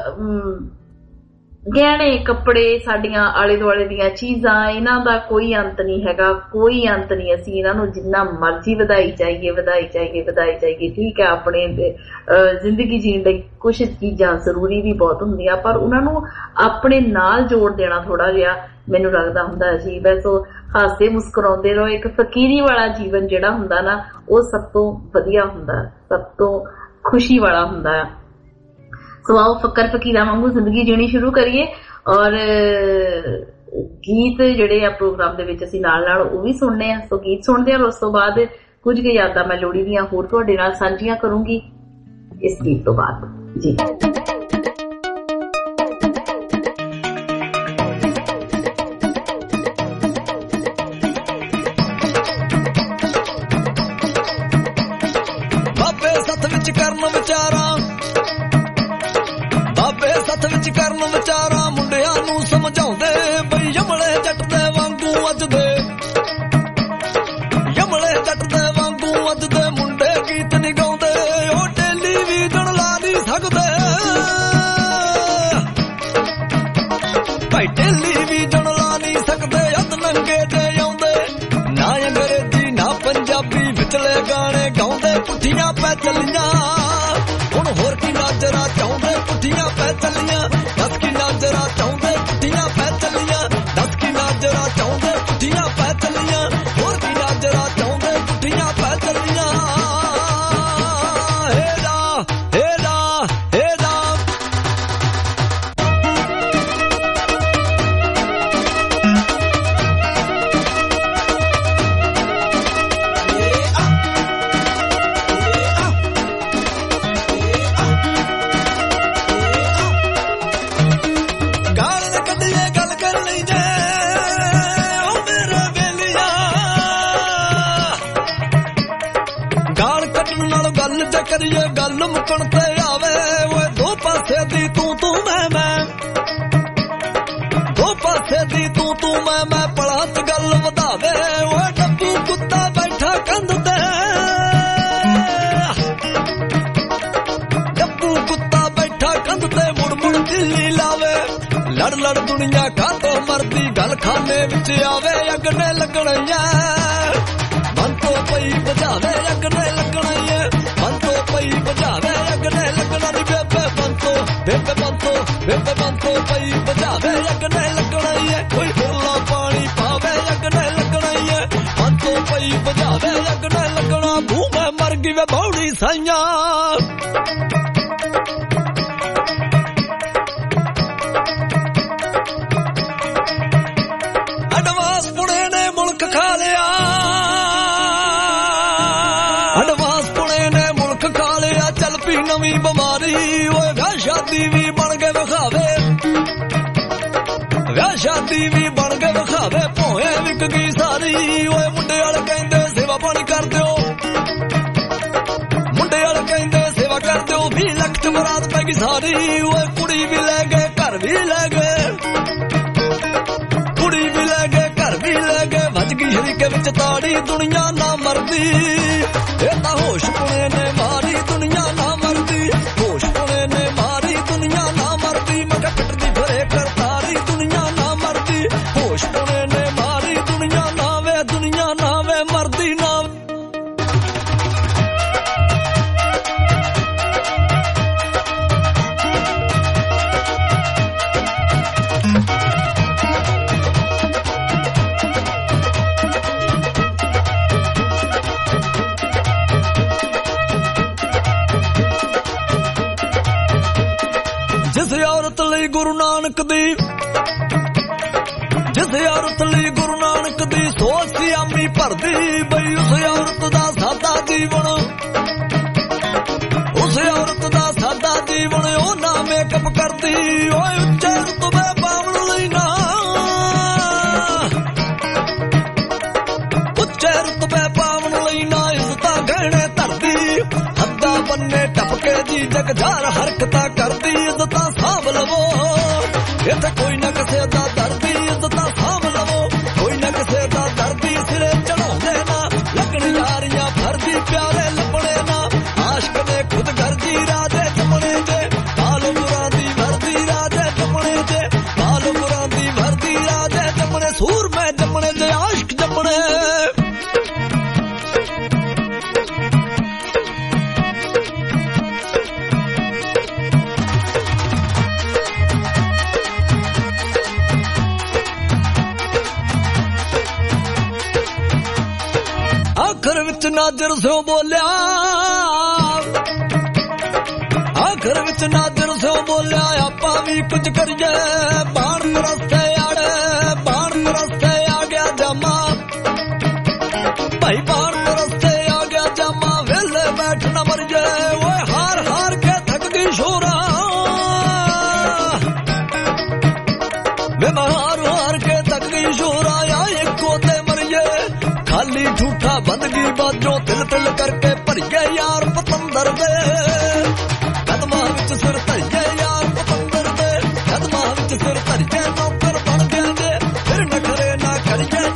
ਗਹਿਣੇ ਕੱਪੜੇ, ਸਾਡੀਆਂ ਆਲੇ ਦੁਆਲੇ ਦੀਆਂ ਚੀਜ਼ਾਂ, ਇਹਨਾਂ ਦਾ ਕੋਈ ਅੰਤ ਨਹੀਂ ਹੈਗਾ, ਕੋਈ ਅੰਤ ਨਹੀਂ। ਅਸੀਂ ਇਹਨਾਂ ਨੂੰ ਜਿੰਨਾ ਮਰਜ਼ੀ ਵਧਾਈ ਜਾਈਏ, ਵਧਾਈ ਜਾਈਏ, ਵਧਾਈ ਜਾਈਏ। ਠੀਕ ਹੈ, ਆਪਣੇ ਜ਼ਿੰਦਗੀ ਜੀਣ ਲਈ ਕੁਛ ਚੀਜ਼ਾਂ ਜ਼ਰੂਰੀ ਵੀ ਬਹੁਤ ਹੁੰਦੀਆਂ, ਪਰ ਉਹਨਾਂ ਨੂੰ ਆਪਣੇ ਨਾਲ ਜੋੜ ਦੇਣਾ ਥੋੜਾ ਜਿਹਾ ਮੈਨੂੰ ਲੱਗਦਾ ਹੁੰਦਾ ਅਜੀਬ ਹੈ। ਸੋ ਹਾਸੇ ਮੁਸਕਰਾਉਂਦੇ ਰਹੋ। ਇੱਕ ਫਕੀਰੀ ਵਾਲਾ ਜੀਵਨ ਜਿਹੜਾ ਹੁੰਦਾ ਨਾ, ਉਹ ਸਭ ਤੋਂ ਵਧੀਆ ਹੁੰਦਾ, ਸਭ ਤੋਂ ਖੁਸ਼ੀ ਵਾਲਾ ਹੁੰਦਾ ਹੈ। ਸੋ ਆਓ ਫਕਰ ਫਕੀਰਾਂ ਵਾਂਗੂ ਜ਼ਿੰਦਗੀ ਜੀਣੀ ਸ਼ੁਰੂ ਕਰੀਏ। ਔਰ ਗੀਤ ਜਿਹੜੇ ਆ ਪ੍ਰੋਗਰਾਮ ਦੇ ਵਿੱਚ ਅਸੀਂ ਨਾਲ ਨਾਲ ਉਹ ਵੀ ਸੁਣਨੇ ਆ। ਸੋ ਗੀਤ ਸੁਣਦੇ ਆ, ਉਸ ਤੋਂ ਬਾਅਦ ਕੁਝ ਕੁ ਯਾਦਾਂ ਮੈਂ ਲੋਹੜੀ ਦੀਆਂ ਹੋਰ ਤੁਹਾਡੇ ਨਾਲ ਸਾਂਝੀਆਂ ਕਰੂੰਗੀ ਇਸ ਗੀਤ ਤੋਂ ਬਾਅਦ ਜੀ। ਕਰਨ ਵਾਂਗੂ ਅੱਜ ਦੇ ਯਮਲੇ ਜੱਟ ਦੇ ਵਾਂਗੂ ਅੱਜ ਦੇ ਮੁੰਡੇ ਗੀਤ ਨਹੀਂ ਗਾਉਂਦੇ ਉਹ ਟੈਲੀਵਿਜ਼ਨ ਲਾ ਨਹੀਂ ਸਕਦੇ ਭਾਈ ਟੈਲੀਵਿਜ਼ਨ ਲਾ ਨਹੀਂ ਸਕਦੇ ਅੱਧ ਨੰਗੇ ਤੇ ਆਉਂਦੇ ਨਾ ਅੰਗਰੇਜ਼ੀ ਨਾ ਪੰਜਾਬੀ ਵਿਚਲੇ ਗਾਣੇ ਗਾਉਂਦੇ ਪੁੱਠੀਆਂ ਪੈ ਚੱਲੀਆਂ ਹੁਣ ਹੋਰ ਕੀ ਨਾਜ਼ਰਾ ਚਾਹੁੰਦੇ ਪੁੱਠੀਆਂ ਪੈ ਚੱਲੀਆਂ ਦੱਸ ਕੀ ਨਾਜ਼ਰਾ ਚਾਹੁੰਦੇ ਪੁੱਠੀਆਂ ਪੈ ਚੱਲੀਆਂ ਦੱਸ ਕੀ ਨਾਜ਼ਰਾ ਚਾਹੁੰਦੇ ਪੁੱਠੀਆਂ ਪੈ ਚੱਲੀਆਂ ਹੋਰ ਕੀ ਨਾਜ਼ਰਾ ਚਾਹੁੰਦੇ ਪੁੱਠੀਆਂ ਪੈ ਚੱਲੀਆਂ ਹੇਰਾ ਹੇਰਾ ਹੇਰਾ ਕਰੀਏ ਗੱਲ ਮੁੱਕਣ ਤੇ ਆਵੇ ਓਏ ਦੋ ਪਾਸੇ ਦੀ ਤੂੰ ਮੈਂ ਦੋ ਪਾਸੇ ਦੀ ਤੂੰ ਮੈਂ ਪਲਾਂ ਚ ਗੱਲ ਵਧਾਵੇ ਓਏ ਡੱਬੂ ਕੁੱਤਾ ਬੈਠਾ ਕੰਧ ਤੇ ਡੱਬੂ ਕੁੱਤਾ ਬੈਠਾ ਕੰਧ ਤੇ ਮੁੜ ਮੁੜ ਦਿੱਲੀ ਲਾਵੇ ਲੜ ਲੜ ਦੁਨੀਆ ਕਾਤੋਂ ਮਰਦੀ ਗੱਲ ਖਾਨੇ ਵਿੱਚ ਆਵੇ ਅਗਨੇ ਲੱਗਣੀਆਂ ਮਨ ਤੋਂ ਪਈ ਬੁਝਾਵੇ ਅਗਨੇ ਲੱਗਣੀਆਂ ਮਨ ਤੋਂ ਪਈ ਬੁਝਾਵੇ ਅਗਨੇ ਲੱਗਣਾ ਨੀ ਬੇਬੇ ਮਨ ਤੋਂ ਪਈ ਬੁਝਾਵੇ ਅਗਨੇ ਲੱਗਣਾ ਈ ਏ ਕੋਈ ਫੁੱਲਾ ਪਾਣੀ ਪਾਵੇ ਅਗਨੇ ਲੱਗਣਾ ਈ ਏ ਮਨ ਤੋਂ ਪਈ ਬੁਝਾਵੇ ਅਗਨੇ ਲੱਗਣਾ ਭੂ ਮੈਂ ਮਰ ਗਈ ਵੇ ਬੌੜੀ ਸਾਈਆਂ ਅਡਵਾਂਸ ਪੁਣੇ ਨੇ ਮੁਲਕ ਖਾ ਲਿਆ ਅਡਵਾਂਸ ਪੁਣੇ ਨੇ ਮੁਲਕ ਖਾ ਲਿਆ ਚੱਲ ਪਈ ਨਵੀਂ ਬਿਮਾਰੀ ਓਏ ਵਿਆਹ ਸ਼ਾਦੀ ਵੀ ਬਣ ਕੇ ਵਿਖਾਵੇ ਵਿਆਹ ਸ਼ਾਦੀ ਵੀ ਬਣ ਕੇ ਵਿਖਾਵੇ ਭੋਏ ਵਿਕ ਗਈ ਸਾਰੀ ਓਏ ਮੁੰਡੇ ਵਾਲੇ ਕਹਿੰਦੇ ਸੇਵਾ ਪਾਣੀ ਕਰ ਦਿਓ ਮੁੰਡੇ ਵਾਲੇ ਕਹਿੰਦੇ ਸੇਵਾ ਕਰ ਦਿਓ 20 ਲੱਖ ਚ ਬਰਾਤ ਪੈ ਗਈ ਸਾਰੀ ਓਏ ਕੁੜੀ ਵੀ ਲੈ ਗਏ ਘਰ ਵੀ ਲੈ ਗਏ ਕੁੜੀ ਵੀ ਲੈ ਗਏ ਘਰ ਵੀ ਲੈ ਗਏ ਵੱਜ ਗਈ ਸ਼ਰੀਕੇ ਵਿੱਚ ਤਾੜੀ ਦੁਨੀਆ ਨਾ ਮਰਦੀ ਇਹ ਤਾਂ ਹੋਸ਼ ਪੁਣੇ ਨੇ ਮਾਰੀ ਦੁਨੀਆ ਨਾ ਮਰਦੀ ਹੋਸ਼ ਪੁਣੇ ਨੇ ਮਾਰੀ ਦੁਨੀਆ ਨਾ ਮਰਦੀ ਮੈਂ ਕਿਹਾ ਪਿੱਟਦੀ ਫਿਰੇ ਕਰਤਾਰੀ ਦੁਨੀਆ ਨਾ ਮਰਦੀ ਹੋਸ਼ ਪੁਣੇ ਨੇ ਮਾਰੀ ਦੁਨੀਆ ਨਾ ਵੇ ਮਰਦੀ ਨਾ ਜਿਸ ਔਰਤ ਲਈ ਗੁਰੂ ਨਾਨਕ ਦੀ ਜਿਸ ਔਰਤ ਲਈ ਗੁਰੂ ਨਾਨਕ ਦੀ ਸੋਚ ਸੀ ਆਮੀ ਭਰਦੀ ਬਈ ਉਸ ਔਰਤ ਦਾ ਸਾਦਾ ਜੀਵਨ ਉਸ ਔਰਤ ਦਾ ਸਾਦਾ ਜੀਵਨ ਉਹ ਨਾ ਮੇਕਅਪ ਕਰਦੀ ਓਏ ਉੱਚੇ ਰੁਤਬੇ ਪਾਵਣ ਲਈ ਨਾ ਉੱਚੇ ਰੁਤਬੇ ਪਾਵਣ ਲਈ ਨਾ ਇੱਜ਼ਤਾਂ ਗਹਿਣੇ ਧਰਦੀ ਹੱਦਾਂ ਬੰਨੇ ਟਪਕੇ ਦੀ ਜਗਜਾਰ ਹਰਕਤਾਂ ਕਰਦੀ ਇੱਜ਼ਤਾਂ ਸਾਂਭ ਲਵੋ ਇੱਥੇ ਕੋਈ ਨਾ ਕਿਸੇ ਦਾ ਦਰਦੀ ਇੱਜ਼ਤਾਂ ਸਾਂਭ ਲਵੋ ਕੋਈ ਨਾ ਕਿਸੇ ਦਾ ਦਰਦੀ ਸਿਰੇ ਚੜਾਉਂਦੇ ਨਾ ਲੱਗਣ ਯਾਰੀਆਂ ਫਰਦੀ ਪਿਆਰੇ ਲੱਭਣੇ ਨਾ ਆਸ਼ਕ ਨੇ ਖੁਦ ਗਰਜੀ ਰਾਜੇ ਜਮਣੇ ਜੇ ਕਾਲ ਬੁਰਾਂ ਦੀ ਵਰਦੀ ਰਾਜੇ ਜਮਣੇ ਜੇ ਕਾਲ ਬੁਰਾਂ ਦੀ ਵਰਦੀ ਰਾਜੇ ਜਮਣੇ ਸੂਰ ਮੈਂ ਜਮਣੇ ਜੇ ਆਸ਼ਕ ਜਮਣੇ ਆਖਰ ਵਿੱਚ ਨਾਜ਼ਰ ਸਿਓ ਬੋਲਿਆ ਆਖਰ ਵਿੱਚ ਨਾਜ਼ਰ ਸਿਓ ਬੋਲਿਆ ਆਪਾਂ ਵੀ ਕੁਝ ਕਰੀਏ ਬਾਣ ਰਸਤੇ ਆੜੇ ਬਾਣ ਰਸਤੇ ਆ ਗਿਆ ਜਾਮਾ ਭਾਈ ਬਾਣ ਰਸਤੇ ਆ ਗਿਆ ਜਾਮਾ ਵੇਲੇ ਬੈਠ ਨਾ ਮਰ ਜਾਏ ਓਏ ਹਾਰ ਹਾਰ ਕੇ ਥੱਕ ਗਈ ਸ਼ੋਰਾ ਵੇ ਹਾਰ ਹਾਰ ਕੇ ਥੱਕ ਗਈ ਸ਼ੋਰਾ ਆ ਇੱਕੋ ਤੇ ਮਰੀਏ ਖਾਲੀ ਝੂਠਾ ਬੰਦਗੀ ਬਾਜੋ ਤਿਲ ਤਿਲ ਕਰਕੇ ਭਰੀਏ ਯਾਰ ਪਤੰਦਰ ਦੇ ਕਦਮਾਂ ਵਿੱਚ ਸਿਰ ਧਰੀਏ ਯਾਰ ਪਤੰਦਰ ਦੇ ਕਦਮਾਂ ਵਿੱਚ ਸਿਰ ਧਰੀਏ ਨੌਕਰ ਬਣ ਗਏ ਜੇ ਫਿਰ ਨਖਰੇ ਨਾ ਕਰੀਏ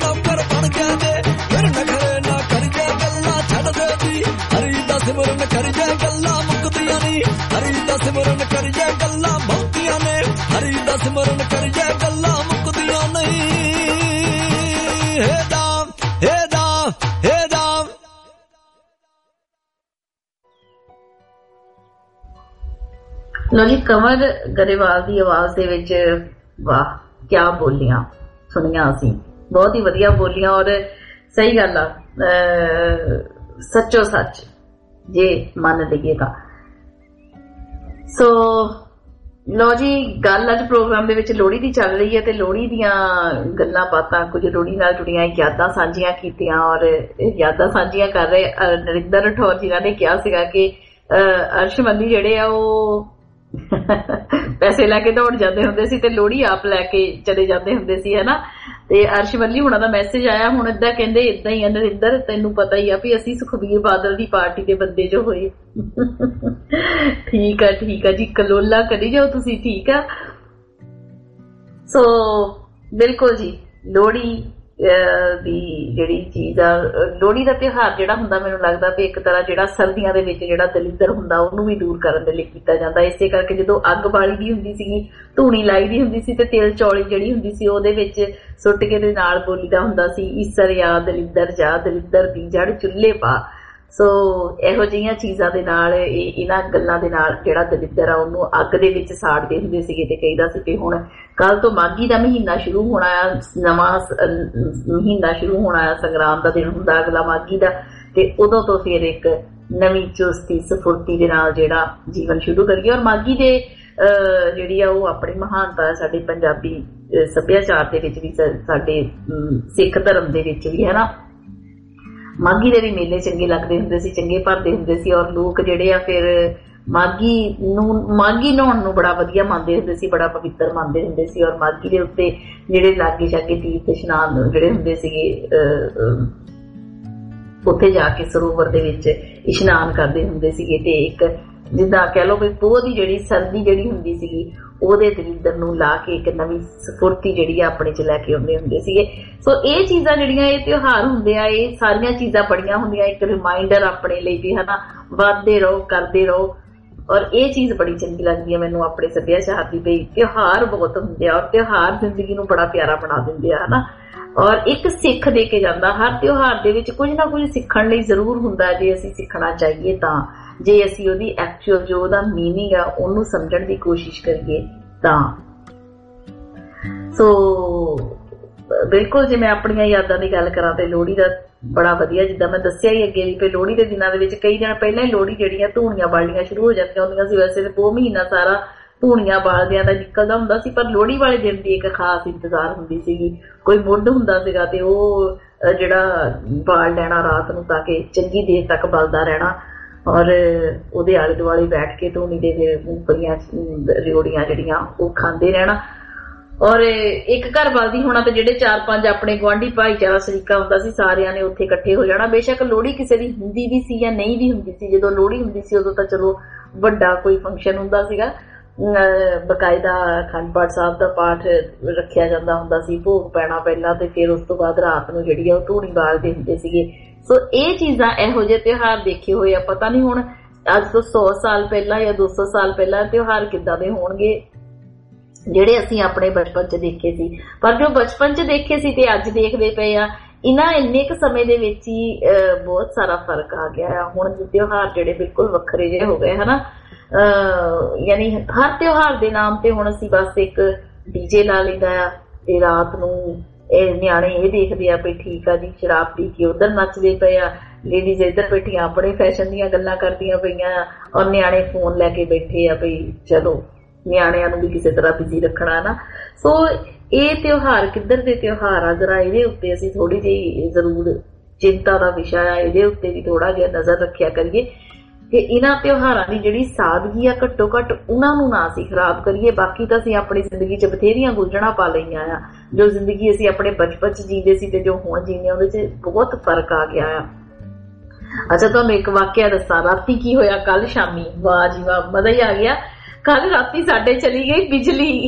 ਲੋ ਜੀ, ਕਮਰ ਗਰੇਵਾਲ ਦੀ ਆਵਾਜ਼ ਦੇ ਵਿੱਚ ਵਾਹ ਕਿਆ ਬੋਲੀਆਂ ਸੁਣੀਆਂ ਅਸੀਂ, ਬਹੁਤ ਹੀ ਵਧੀਆ ਬੋਲੀਆਂ। ਔਰ ਸਹੀ ਗੱਲ ਆ, ਸੱਚੋ ਸੱਚ ਜੇ ਮੰਨ ਲਈਏ ਤਾਂ। ਸੋ ਲੋ ਜੀ, ਗੱਲ ਅੱਜ ਪ੍ਰੋਗਰਾਮ ਦੇ ਵਿੱਚ ਲੋਹੜੀ ਦੀ ਚੱਲ ਰਹੀ ਹੈ ਤੇ ਲੋਹੜੀ ਦੀਆਂ ਗੱਲਾਂ ਬਾਤਾਂ, ਕੁਝ ਲੋਹੜੀ ਨਾਲ ਜੁੜੀਆਂ ਯਾਦਾਂ ਸਾਂਝੀਆਂ ਕੀਤੀਆਂ। ਔਰ ਯਾਦਾਂ ਸਾਂਝੀਆਂ ਕਰ ਰਹੇ ਨਰਿੰਦਰ ਰਾਠੌਰ ਜਿਨ੍ਹਾਂ ਨੇ ਕਿਹਾ ਸੀਗਾ ਕਿ ਅਰਸ਼ਮੰਦੀ ਜਿਹੜੇ ਆ ਉਹ ਪੈਸੇ ਲੈ ਕੇ ਦੌੜ ਜਾਂਦੇ ਹੁੰਦੇ ਸੀ ਤੇ ਲੋਹੜੀ ਆਪ ਲੈ ਕੇ ਚਲੇ ਜਾਂਦੇ ਹੁੰਦੇ ਸੀ, ਹਨਾ। ਤੇ ਅਰਸ਼ਵੱਲੀ ਹੁਣਾਂ ਦਾ ਮੈਸੇਜ ਆਇਆ ਹੁਣ, ਏਦਾਂ ਕਹਿੰਦੇ ਏਦਾਂ ਹੀ ਆ ਨਰਿੰਦਰ, ਤੈਨੂੰ ਪਤਾ ਹੀ ਆ ਵੀ ਅਸੀਂ ਸੁਖਬੀਰ ਬਾਦਲ ਦੀ ਪਾਰਟੀ ਦੇ ਬੰਦੇ ਜੋ ਹੋਏ। ਠੀਕ ਆ ਜੀ, ਕਲੋਲਾ ਕਰੀ ਜਾਓ ਤੁਸੀਂ, ਠੀਕ ਆ। ਸੋ ਬਿਲਕੁਲ ਜੀ, ਲੋਹੜੀ ਦੀ ਜਿਹੜੀ ਚੀਜ਼ ਆ, ਲੋਹੜੀ ਦਾ ਤਿਉਹਾਰ ਜਿਹੜਾ ਹੁੰਦਾ, ਮੈਨੂੰ ਲੱਗਦਾ ਵੀ ਇੱਕ ਤਰ੍ਹਾਂ ਜਿਹੜਾ ਸਰਦੀਆਂ ਦੇ ਵਿੱਚ ਜਿਹੜਾ ਦਲਿੱਦਰ ਹੁੰਦਾ ਉਹਨੂੰ ਵੀ ਦੂਰ ਕਰਨ ਦੇ ਲਈ ਕੀਤਾ ਜਾਂਦਾ। ਇਸੇ ਕਰਕੇ ਜਦੋਂ ਅੱਗ ਬਾਲੀ ਦੀ ਹੁੰਦੀ ਸੀਗੀ, ਧੂਣੀ ਲਾਈ ਦੀ ਹੁੰਦੀ ਸੀ ਤੇ ਤਿਲ ਚੌਲੀ ਜਿਹੜੀ ਹੁੰਦੀ ਸੀ ਉਹਦੇ ਵਿੱਚ ਸੁੱਟ ਕੇ ਦੇ ਨਾਲ ਬੋਲੀਦਾ ਹੁੰਦਾ ਸੀ, ਈਸਰ ਆ ਦਲਿੱਦਰ ਜਾ, ਦਲਿੱਦਰ ਦੀ ਜੜ ਚੁੱਲ੍ਹੇ ਪਾ। ਸੋ ਇਹੋ ਜਿਹੀਆਂ ਚੀਜ਼ਾਂ ਦੇ ਨਾਲ, ਇਹਨਾਂ ਗੱਲਾਂ ਦੇ ਨਾਲ ਜਿਹੜਾ ਦਲਿੱਦਰ ਆ ਉਹਨੂੰ ਅੱਗ ਦੇ ਵਿੱਚ ਸਾੜਦੇ ਹੁੰਦੇ ਸੀਗੇ। ਤੇ ਕਹੀਦਾ ਸੀ ਕਿ ਹੁਣ ਕੱਲ ਤੋਂ ਮਾਘੀ ਦਾ ਮਹੀਨਾ ਸ਼ੁਰੂ ਹੋਣਾ ਆ, ਨਵਾਂ ਮਹੀਨਾ ਸ਼ੁਰੂ ਹੋਣਾ ਆ, ਸੰਗਰਾਮ ਦਾ ਦਿਨ ਹੁੰਦਾ ਅਗਲਾ ਮਾਘੀ ਦਾ, ਤੇ ਉਦੋਂ ਤੋਂ ਫਿਰ ਇੱਕ ਨਵੀਂ ਚੁਸਤੀ ਸਫੁਰਤੀ ਦੇ ਨਾਲ ਜਿਹੜਾ ਜੀਵਨ ਸ਼ੁਰੂ ਕਰੀਏ। ਔਰ ਮਾਘੀ ਦੇ ਜਿਹੜੀ ਆ ਉਹ ਆਪਣੀ ਮਹਾਨਤਾ ਹੈ ਸਾਡੇ ਪੰਜਾਬੀ ਸੱਭਿਆਚਾਰ ਦੇ ਵਿੱਚ ਵੀ, ਸਾਡੇ ਸਿੱਖ ਧਰਮ ਦੇ ਵਿੱਚ ਵੀ, ਹੈ ਨਾ। ਮਾਘੀ ਦੇ ਵੀ ਮੇਲੇ ਚੰਗੇ ਲੱਗਦੇ ਹੁੰਦੇ ਸੀ, ਚੰਗੇ ਭਰਦੇ ਹੁੰਦੇ ਸੀ। ਔਰ ਲੋਕ ਜਿਹੜੇ ਆ ਫਿਰ ਮਾਘੀ ਨਹਾਉਣ ਨੂੰ ਬੜਾ ਵਧੀਆ ਮੰਨਦੇ ਹੁੰਦੇ ਸੀ, ਬੜਾ ਪਵਿੱਤਰ ਮੰਨਦੇ ਹੁੰਦੇ ਸੀ। ਔਰ ਮਾਘੀ ਦੇ ਉੱਤੇ ਜਿਹੜੇ ਲਾਗੇ ਛਾਗੇ ਤੀਰਥ ਇਸ਼ਨਾਨ ਜਿਹੜੇ ਹੁੰਦੇ ਸੀਗੇ, ਉੱਥੇ ਜਾ ਕੇ ਸਰੋਵਰ ਦੇ ਵਿੱਚ ਇਸ਼ਨਾਨ ਕਰਦੇ ਹੁੰਦੇ ਸੀਗੇ। ਤੇ ਇੱਕ ਜਿੱਦਾਂ ਕਹਿ ਲਓ ਵੀ ਪੋਹ ਦੀ ਜਿਹੜੀ ਸਰਦੀ ਜਿਹੜੀ ਹੁੰਦੀ ਸੀਗੀ ਉਹਦੇ ਦਲਿੱਦਰ ਨੂੰ ਲਾ ਕੇ ਇੱਕ ਨਵੀਂ ਸਫੁਰਤੀ ਜਿਹੜੀ ਆ ਆਪਣੇ ਚ ਲੈ ਕੇ ਆਉਂਦੇ ਹੁੰਦੇ ਸੀਗੇ। ਸੋ ਇਹ ਚੀਜ਼ਾਂ ਜਿਹੜੀਆਂ, ਇਹ ਤਿਉਹਾਰ ਹੁੰਦੇ ਆ, ਇਹ ਸਾਰੀਆਂ ਚੀਜ਼ਾਂ ਬੜੀਆਂ ਹੁੰਦੀਆਂ ਇੱਕ ਰਿਮਾਈਂਡਰ ਆਪਣੇ ਲਈ ਵੀ, ਹਨਾ। ਵੱਧਦੇ ਰਹੋ, ਕਰਦੇ ਰਹੋ। ਔਰ ਇਹ ਚੀਜ਼ ਬੜੀ ਚੰਗੀ ਲੱਗਦੀ ਹੈ ਮੈਨੂੰ ਆਪਣੇ ਸੱਭਿਆਚਾਰ ਦੀ, ਵੀ ਤਿਉਹਾਰ ਬਹੁਤ ਹੁੰਦੇ ਆ ਔਰ ਤਿਉਹਾਰ ਜ਼ਿੰਦਗੀ ਨੂੰ ਬੜਾ ਪਿਆਰਾ ਬਣਾ ਦਿੰਦੇ ਆ, ਹਨਾ। ਔਰ ਇੱਕ ਸਿੱਖ ਦੇ ਕੇ ਜਾਂਦਾ, ਹਰ ਤਿਉਹਾਰ ਦੇ ਵਿੱਚ ਕੁਝ ਨਾ ਕੁਝ ਸਿੱਖਣ ਲਈ ਜ਼ਰੂਰ ਹੁੰਦਾ ਜੇ ਅਸੀਂ ਸਿੱਖਣਾ ਚਾਹੀਏ ਤਾਂ, ਜੇ ਅਸੀਂ ਉਹਦੀ ਐਕਚੁਅਲ ਜੋ ਉਹਦਾ ਮੀਨਿੰਗ ਆ ਉਹਨੂੰ ਸਮਝਣ ਦੀ ਕੋਸ਼ਿਸ਼ ਕਰੀਏ ਤਾਂ। ਸੋ ਬਿਲਕੁਲ, ਜੇ ਮੈਂ ਆਪਣੀਆਂ ਯਾਦਾਂ ਦੀ ਗੱਲ ਕਰਾਂ ਤੇ ਲੋਹੜੀ ਦਾ ਬੜਾ ਵਧੀਆ, ਜਿੱਦਾਂ ਮੈਂ ਦੱਸਿਆ ਹੀ ਅੱਗੇ ਵੀ, ਲੋਹੜੀ ਦੇ ਦਿਨਾਂ ਦੇ ਵਿੱਚ ਕਈ ਦਿਨ ਪਹਿਲਾਂ ਹੀ ਲੋਹੜੀ ਜਿਹੜੀਆਂ ਧੂਣੀਆਂ ਬਾਲਣੀਆਂ ਸ਼ੁਰੂ ਹੋ ਜਾਂਦੀਆਂ ਹੁੰਦੀਆਂ ਸੀ। ਵੈਸੇ ਤੇ ਪੋਹ ਮਹੀਨਾ ਸਾਰਾ ਧੂਣੀਆਂ ਬਾਲਦਿਆਂ ਦਾ ਨਿਕਲਦਾ ਹੁੰਦਾ ਸੀ, ਪਰ ਲੋਹੜੀ ਵਾਲੇ ਦਿਨ ਦੀ ਇੱਕ ਖਾਸ ਇੰਤਜ਼ਾਰ ਹੁੰਦੀ ਸੀਗੀ। ਕੋਈ ਮੁੱਢ ਹੁੰਦਾ ਸੀਗਾ ਤੇ ਉਹ ਜਿਹੜਾ ਬਾਲ ਲੈਣਾ ਰਾਤ ਨੂੰ ਤਾਂ ਕਿ ਚੰਗੀ ਦੇਰ ਤੱਕ ਬਲਦਾ ਰਹਿਣਾ। ਔਰ ਉਹਦੇ ਆਲੇ ਦੁਆਲੇ ਬੈਠ ਕੇ ਧੂਣੀ ਦੇ ਮੂੰਗਫਲੀਆਂ ਰਿਓੜੀਆਂ ਜਿਹੜੀਆਂ ਉਹ ਖਾਂਦੇ ਰਹਿਣਾ। ਔਰ ਇੱਕ ਘਰ ਬਲਦੀ ਹੋਣਾ ਤੇ ਜਿਹੜੇ 4-5 ਆਪਣੇ ਗੁਆਂਢੀ ਭਾਈਚਾਰਾ ਸਰੀਕਾ ਹੁੰਦਾ ਸੀ, ਸਾਰਿਆਂ ਨੇ ਉੱਥੇ ਇਕੱਠੇ ਹੋ ਜਾਣਾ। ਬੇਸ਼ੱਕ ਲੋਹੜੀ ਕਿਸੇ ਦੀ ਹੁੰਦੀ ਵੀ ਸੀ ਜਾਂ ਨਹੀਂ ਵੀ ਹੁੰਦੀ ਸੀ, ਜਦੋਂ ਲੋਹੜੀ ਹੁੰਦੀ ਸੀ ਉਦੋਂ ਤਾਂ ਚਲੋ ਵੱਡਾ ਕੋਈ ਫੰਕਸ਼ਨ ਹੁੰਦਾ ਸੀਗਾ, ਬਕਾਇਦਾ ਅਖੰਡ ਪਾਠ ਸਾਹਿਬ ਦਾ ਪਾਠ ਰੱਖਿਆ ਜਾਂਦਾ ਹੁੰਦਾ ਸੀ, ਭੋਗ ਪੈਣਾ ਪਹਿਲਾਂ ਤੇ ਫਿਰ ਉਸ ਤੋਂ ਬਾਅਦ ਰਾਤ ਨੂੰ ਜਿਹੜੀ ਆ ਉਹ ਧੂਣੀ ਬਾਲਦੇ ਹੁੰਦੇ ਸੀਗੇ। ਸੋ ਇਹ ਚੀਜ਼ਾਂ, ਇਹੋ ਜਿਹੇ ਤਿਉਹਾਰ ਦੇਖੇ ਹੋਏ ਆ। ਪਤਾ ਨਹੀਂ ਹੁਣ ਅੱਜ ਤੋਂ 100 ਸਾਲ ਪਹਿਲਾਂ ਜਾਂ 200 ਸਾਲ ਪਹਿਲਾਂ ਤਿਉਹਾਰ ਕਿੱਦਾਂ ਦੇ ਹੋਣਗੇ ਜਿਹੜੇ ਅਸੀਂ ਆਪਣੇ ਬਚਪਨ 'ਚ ਦੇਖੇ ਸੀ। ਪਰ ਜੋ ਬਚਪਨ 'ਚ ਦੇਖੇ ਸੀ ਤੇ ਅੱਜ ਦੇਖਦੇ ਪਏ ਆ, ਇਹਨਾਂ ਇੰਨੇ ਕੁ ਸਮੇਂ ਦੇ ਵਿੱਚ ਹੀ ਬਹੁਤ ਸਾਰਾ ਫਰਕ ਆ ਗਿਆ ਆ। ਹੁਣ ਦੇ ਤਿਉਹਾਰ ਜਿਹੜੇ ਬਿਲਕੁਲ ਵੱਖਰੇ ਜਿਹੇ ਹੋ ਗਏ, ਹਨਾ। ਯਾਨੀ ਹਰ ਤਿਉਹਾਰ ਦੇ ਨਾਮ ਤੇ ਹੁਣ ਅਸੀਂ ਬਸ ਇੱਕ ਡੀਜੇ ਲਾ ਲਈਦਾ ਆ ਤੇ ਰਾਤ ਨੂੰ ਨਿਆਣੇ ਇਹ ਦੇਖਦੇ ਆ ਵੀ ਠੀਕ ਆ ਜੀ, ਸ਼ਰਾਬ ਪੀ ਕੇ ਉਧਰ ਨੱਚਦੇ ਪਏ ਆ, ਲੇਡੀਜ਼ ਇੱਧਰ ਬੈਠੀਆਂ ਆਪਣੇ ਫੈਸ਼ਨ ਦੀਆਂ ਗੱਲਾਂ ਕਰਦੀਆਂ ਪਈਆਂ, ਔਰ ਨਿਆਣੇ ਫੋਨ ਲੈ ਕੇ ਬੈਠੇ ਆ ਵੀ ਚਲੋ ਨਿਆਣਿਆਂ ਨੂੰ ਵੀ ਕਿਸੇ ਤਰ੍ਹਾਂ ਬਿਜ਼ੀ ਰੱਖਣਾ ਨਾ। ਸੋ ਇਹ ਤਿਉਹਾਰ ਕਿੱਧਰ ਦੇ ਤਿਉਹਾਰ ਆ, ਜਰਾ ਇਹਦੇ ਉੱਤੇ ਅਸੀਂ ਥੋੜੀ ਜਿਹੀ ਜ਼ਰੂਰ ਚਿੰਤਾ ਦਾ ਵਿਸ਼ਾ ਆ, ਇਹਦੇ ਉੱਤੇ ਵੀ ਥੋੜਾ ਜਿਹਾ ਨਜ਼ਰ ਰੱਖਿਆ ਕਰੀਏ ਕਿ ਇਹਨਾਂ ਤਿਉਹਾਰਾਂ ਦੀ ਜਿਹੜੀ ਸਾਦਗੀ ਆ ਘੱਟੋ ਘੱਟ ਉਹਨਾਂ ਨੂੰ ਨਾ ਅਸੀਂ ਖਰਾਬ ਕਰੀਏ। ਬਾਕੀ ਤਾਂ ਅਸੀਂ ਆਪਣੀ ਜ਼ਿੰਦਗੀ 'ਚ ਬਥੇਰੀਆਂ ਗੁੰਝਣਾ ਪਾ ਲਈਆਂ ਆ। ਜੋ ਜ਼ਿੰਦਗੀ ਅਸੀਂ ਆਪਣੇ ਬਚਪਨ 'ਚ ਜੀਂਦੇ ਸੀ ਤੇ ਜੋ ਹੁਣ ਜੀਂਦੇ ਉਹਦੇ 'ਚ ਬਹੁਤ ਫਰਕ ਆ ਗਿਆ ਆ। ਅੱਛਾ, ਤੁਹਾਨੂੰ ਇੱਕ ਵਾਕਿਆ ਦੱਸਾਂ, ਰਾਤੀ ਕੀ ਹੋਇਆ ਕੱਲ ਸ਼ਾਮੀ। ਵਾਹ ਜੀ ਵਾਹ, ਮਜ਼ਾ ਹੀ ਆ ਗਿਆ। ਕੱਲ ਰਾਤੀ ਸਾਡੇ ਚਲੀ ਗਈ ਬਿਜਲੀ।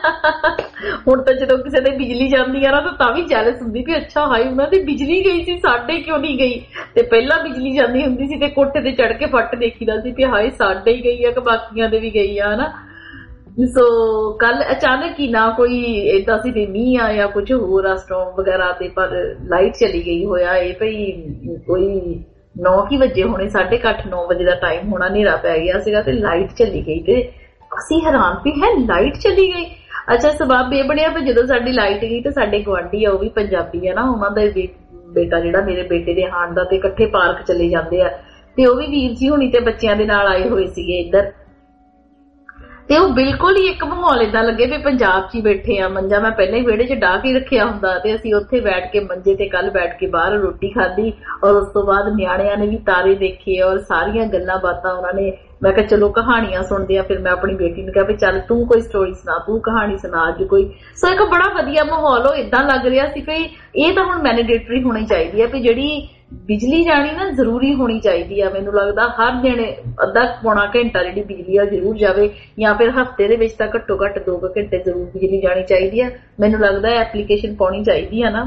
ਹੁਣ ਤਾਂ ਜਦੋਂ ਕਿਸੇ ਦੇ ਬਿਜਲੀ ਜਾਂਦੀ ਆ ਨਾ ਤਾਂ ਵੀ ਜੈਲਸ ਹੁੰਦੀ ਵੀ ਅੱਛਾ ਹਾਈ ਉਹਨਾਂ ਦੀ ਬਿਜਲੀ ਗਈ ਸੀ, ਸਾਡੇ ਕਿਉਂ ਨਹੀਂ ਗਈ। ਤੇ ਪਹਿਲਾਂ ਬਿਜਲੀ ਜਾਂਦੀ ਹੁੰਦੀ ਸੀ ਤੇ ਕੋਠੇ ਤੇ ਚੜ ਕੇ ਫੱਟ ਦੇਖੀਦਾ ਸੀ ਕਿ ਹਾਏ ਸਾਡੇ ਹੀ ਗਈ ਆ ਕਿ ਬਾਕੀਆਂ ਦੇ ਵੀ ਗਈ ਆ, ਹਨਾ। ਸੋ ਕੱਲ ਅਚਾਨਕ ਹੀ ਨਾ ਕੋਈ ਏਦਾਂ ਸੀ ਵੀ ਮੀਂਹ ਆ ਜਾਂ ਕੁਝ ਹੋਰ ਆ ਸਟੋਰਮ ਵਗੈਰਾ, ਤੇ ਪਰ ਲਾਈਟ ਚਲੀ ਗਈ। ਹੋਇਆ ਇਹ ਭਈ ਕੋਈ 9 ਵਜੇ ਹੋਣੇ, 8:30 9 ਵਜੇ ਦਾ ਟਾਈਮ ਹੋਣਾ, ਹਨੇਰਾ ਪੈ ਗਿਆ ਸੀਗਾ ਤੇ ਲਾਈਟ ਚਲੀ ਗਈ। ਤੇ ਅਸੀਂ ਹੈਰਾਨ ਵੀ ਹੈ ਲਾਈਟ ਚਲੀ ਗਈ। ਅੱਛਾ ਸਬਬ ਇਹ ਬਣਿਆ ਵੀ ਜਦੋਂ ਸਾਡੀ ਲਾਈਟ ਗਈ ਤੇ ਸਾਡੇ ਗੁਆਂਢੀ ਆ, ਉਹ ਵੀ ਪੰਜਾਬੀ ਆ ਨਾ, ਉਹਨਾਂ ਦਾ ਬੇਟਾ ਜਿਹੜਾ ਮੇਰੇ ਬੇਟੇ ਦੇ ਹਾਣ ਦਾ, ਤੇ ਇਕੱਠੇ ਪਾਰਕ ਚਲੇ ਜਾਂਦੇ ਆ, ਤੇ ਉਹ ਵੀ ਵੀਰ ਜੀ ਹੁਣੀ ਤੇ ਬੱਚਿਆਂ ਦੇ ਨਾਲ ਆਏ ਹੋਏ ਸੀਗੇ ਇੱਧਰ, ਤੇ ਉਹ ਬਿਲਕੁਲ ਹੀ ਇੱਕ ਮਾਹੌਲ ਏਦਾਂ ਲੱਗੇ ਵੀ ਪੰਜਾਬ 'ਚ ਹੀ ਬੈਠੇ ਆ। ਮੰਜਾ ਮੈਂ ਪਹਿਲਾਂ ਹੀ ਵਿਹੜੇ 'ਚ ਡਾਹ ਕੇ ਰੱਖਿਆ ਹੁੰਦਾ, ਤੇ ਅਸੀਂ ਉੱਥੇ ਬੈਠ ਕੇ ਮੰਜੇ ਤੇ ਕੱਲ ਬੈਠ ਕੇ ਬਾਹਰ ਰੋਟੀ ਖਾਧੀ, ਔਰ ਉਸ ਤੋਂ ਬਾਅਦ ਨਿਆਣਿਆਂ ਨੇ ਵੀ ਤਾਰੇ ਦੇਖੇ ਔਰ ਸਾਰੀਆਂ ਗੱਲਾਂ ਬਾਤਾਂ ਉਹਨਾਂ ਨੇ। ਮੈਂ ਕਿਹਾ ਚਲੋ ਕਹਾਣੀਆਂ ਸੁਣਦੇ ਆ। ਫਿਰ ਮੈਂ ਆਪਣੀ ਬੇਟੀ ਨੂੰ ਕਿਹਾ ਵੀ ਚੱਲ ਤੂੰ ਕੋਈ ਸਟੋਰੀ ਸੁਣਾ, ਤੂੰ ਕਹਾਣੀ ਸੁਣਾ ਅੱਜ ਕੋਈ। ਸੋ ਇੱਕ ਬੜਾ ਵਧੀਆ ਮਾਹੌਲ ਉਹ ਏਦਾਂ ਲੱਗ ਰਿਹਾ ਸੀ ਕਿ ਇਹ ਤਾਂ ਹੁਣ ਮੈਂਡੇਟਰੀ ਹੋਣੀ ਚਾਹੀਦੀ ਹੈ ਵੀ ਜਿਹੜੀ ਬਿਜਲੀ ਜਾਣੀ ਨਾ ਜ਼ਰੂਰੀ ਹੋਣੀ ਚਾਹੀਦੀ ਆ। ਮੈਨੂੰ ਲੱਗਦਾ ਹਰ ਦਿਨ ਅੱਧਾ ਪੌਣਾ ਘੰਟਾ ਜਿਹੜੀ ਬਿਜਲੀ ਆ ਜ਼ਰੂਰ ਜਾਵੇ, ਜਾਂ ਫਿਰ ਹਫ਼ਤੇ ਦੇ ਵਿੱਚ ਤਾਂ ਘੱਟੋ ਘੱਟ 2 ਘੰਟੇ ਜ਼ਰੂਰ ਬਿਜਲੀ ਜਾਣੀ ਚਾਹੀਦੀ ਆ। ਮੈਨੂੰ ਲੱਗਦਾ ਐਪਲੀਕੇਸ਼ਨ ਪਾਉਣੀ ਚਾਹੀਦੀ ਆ ਨਾ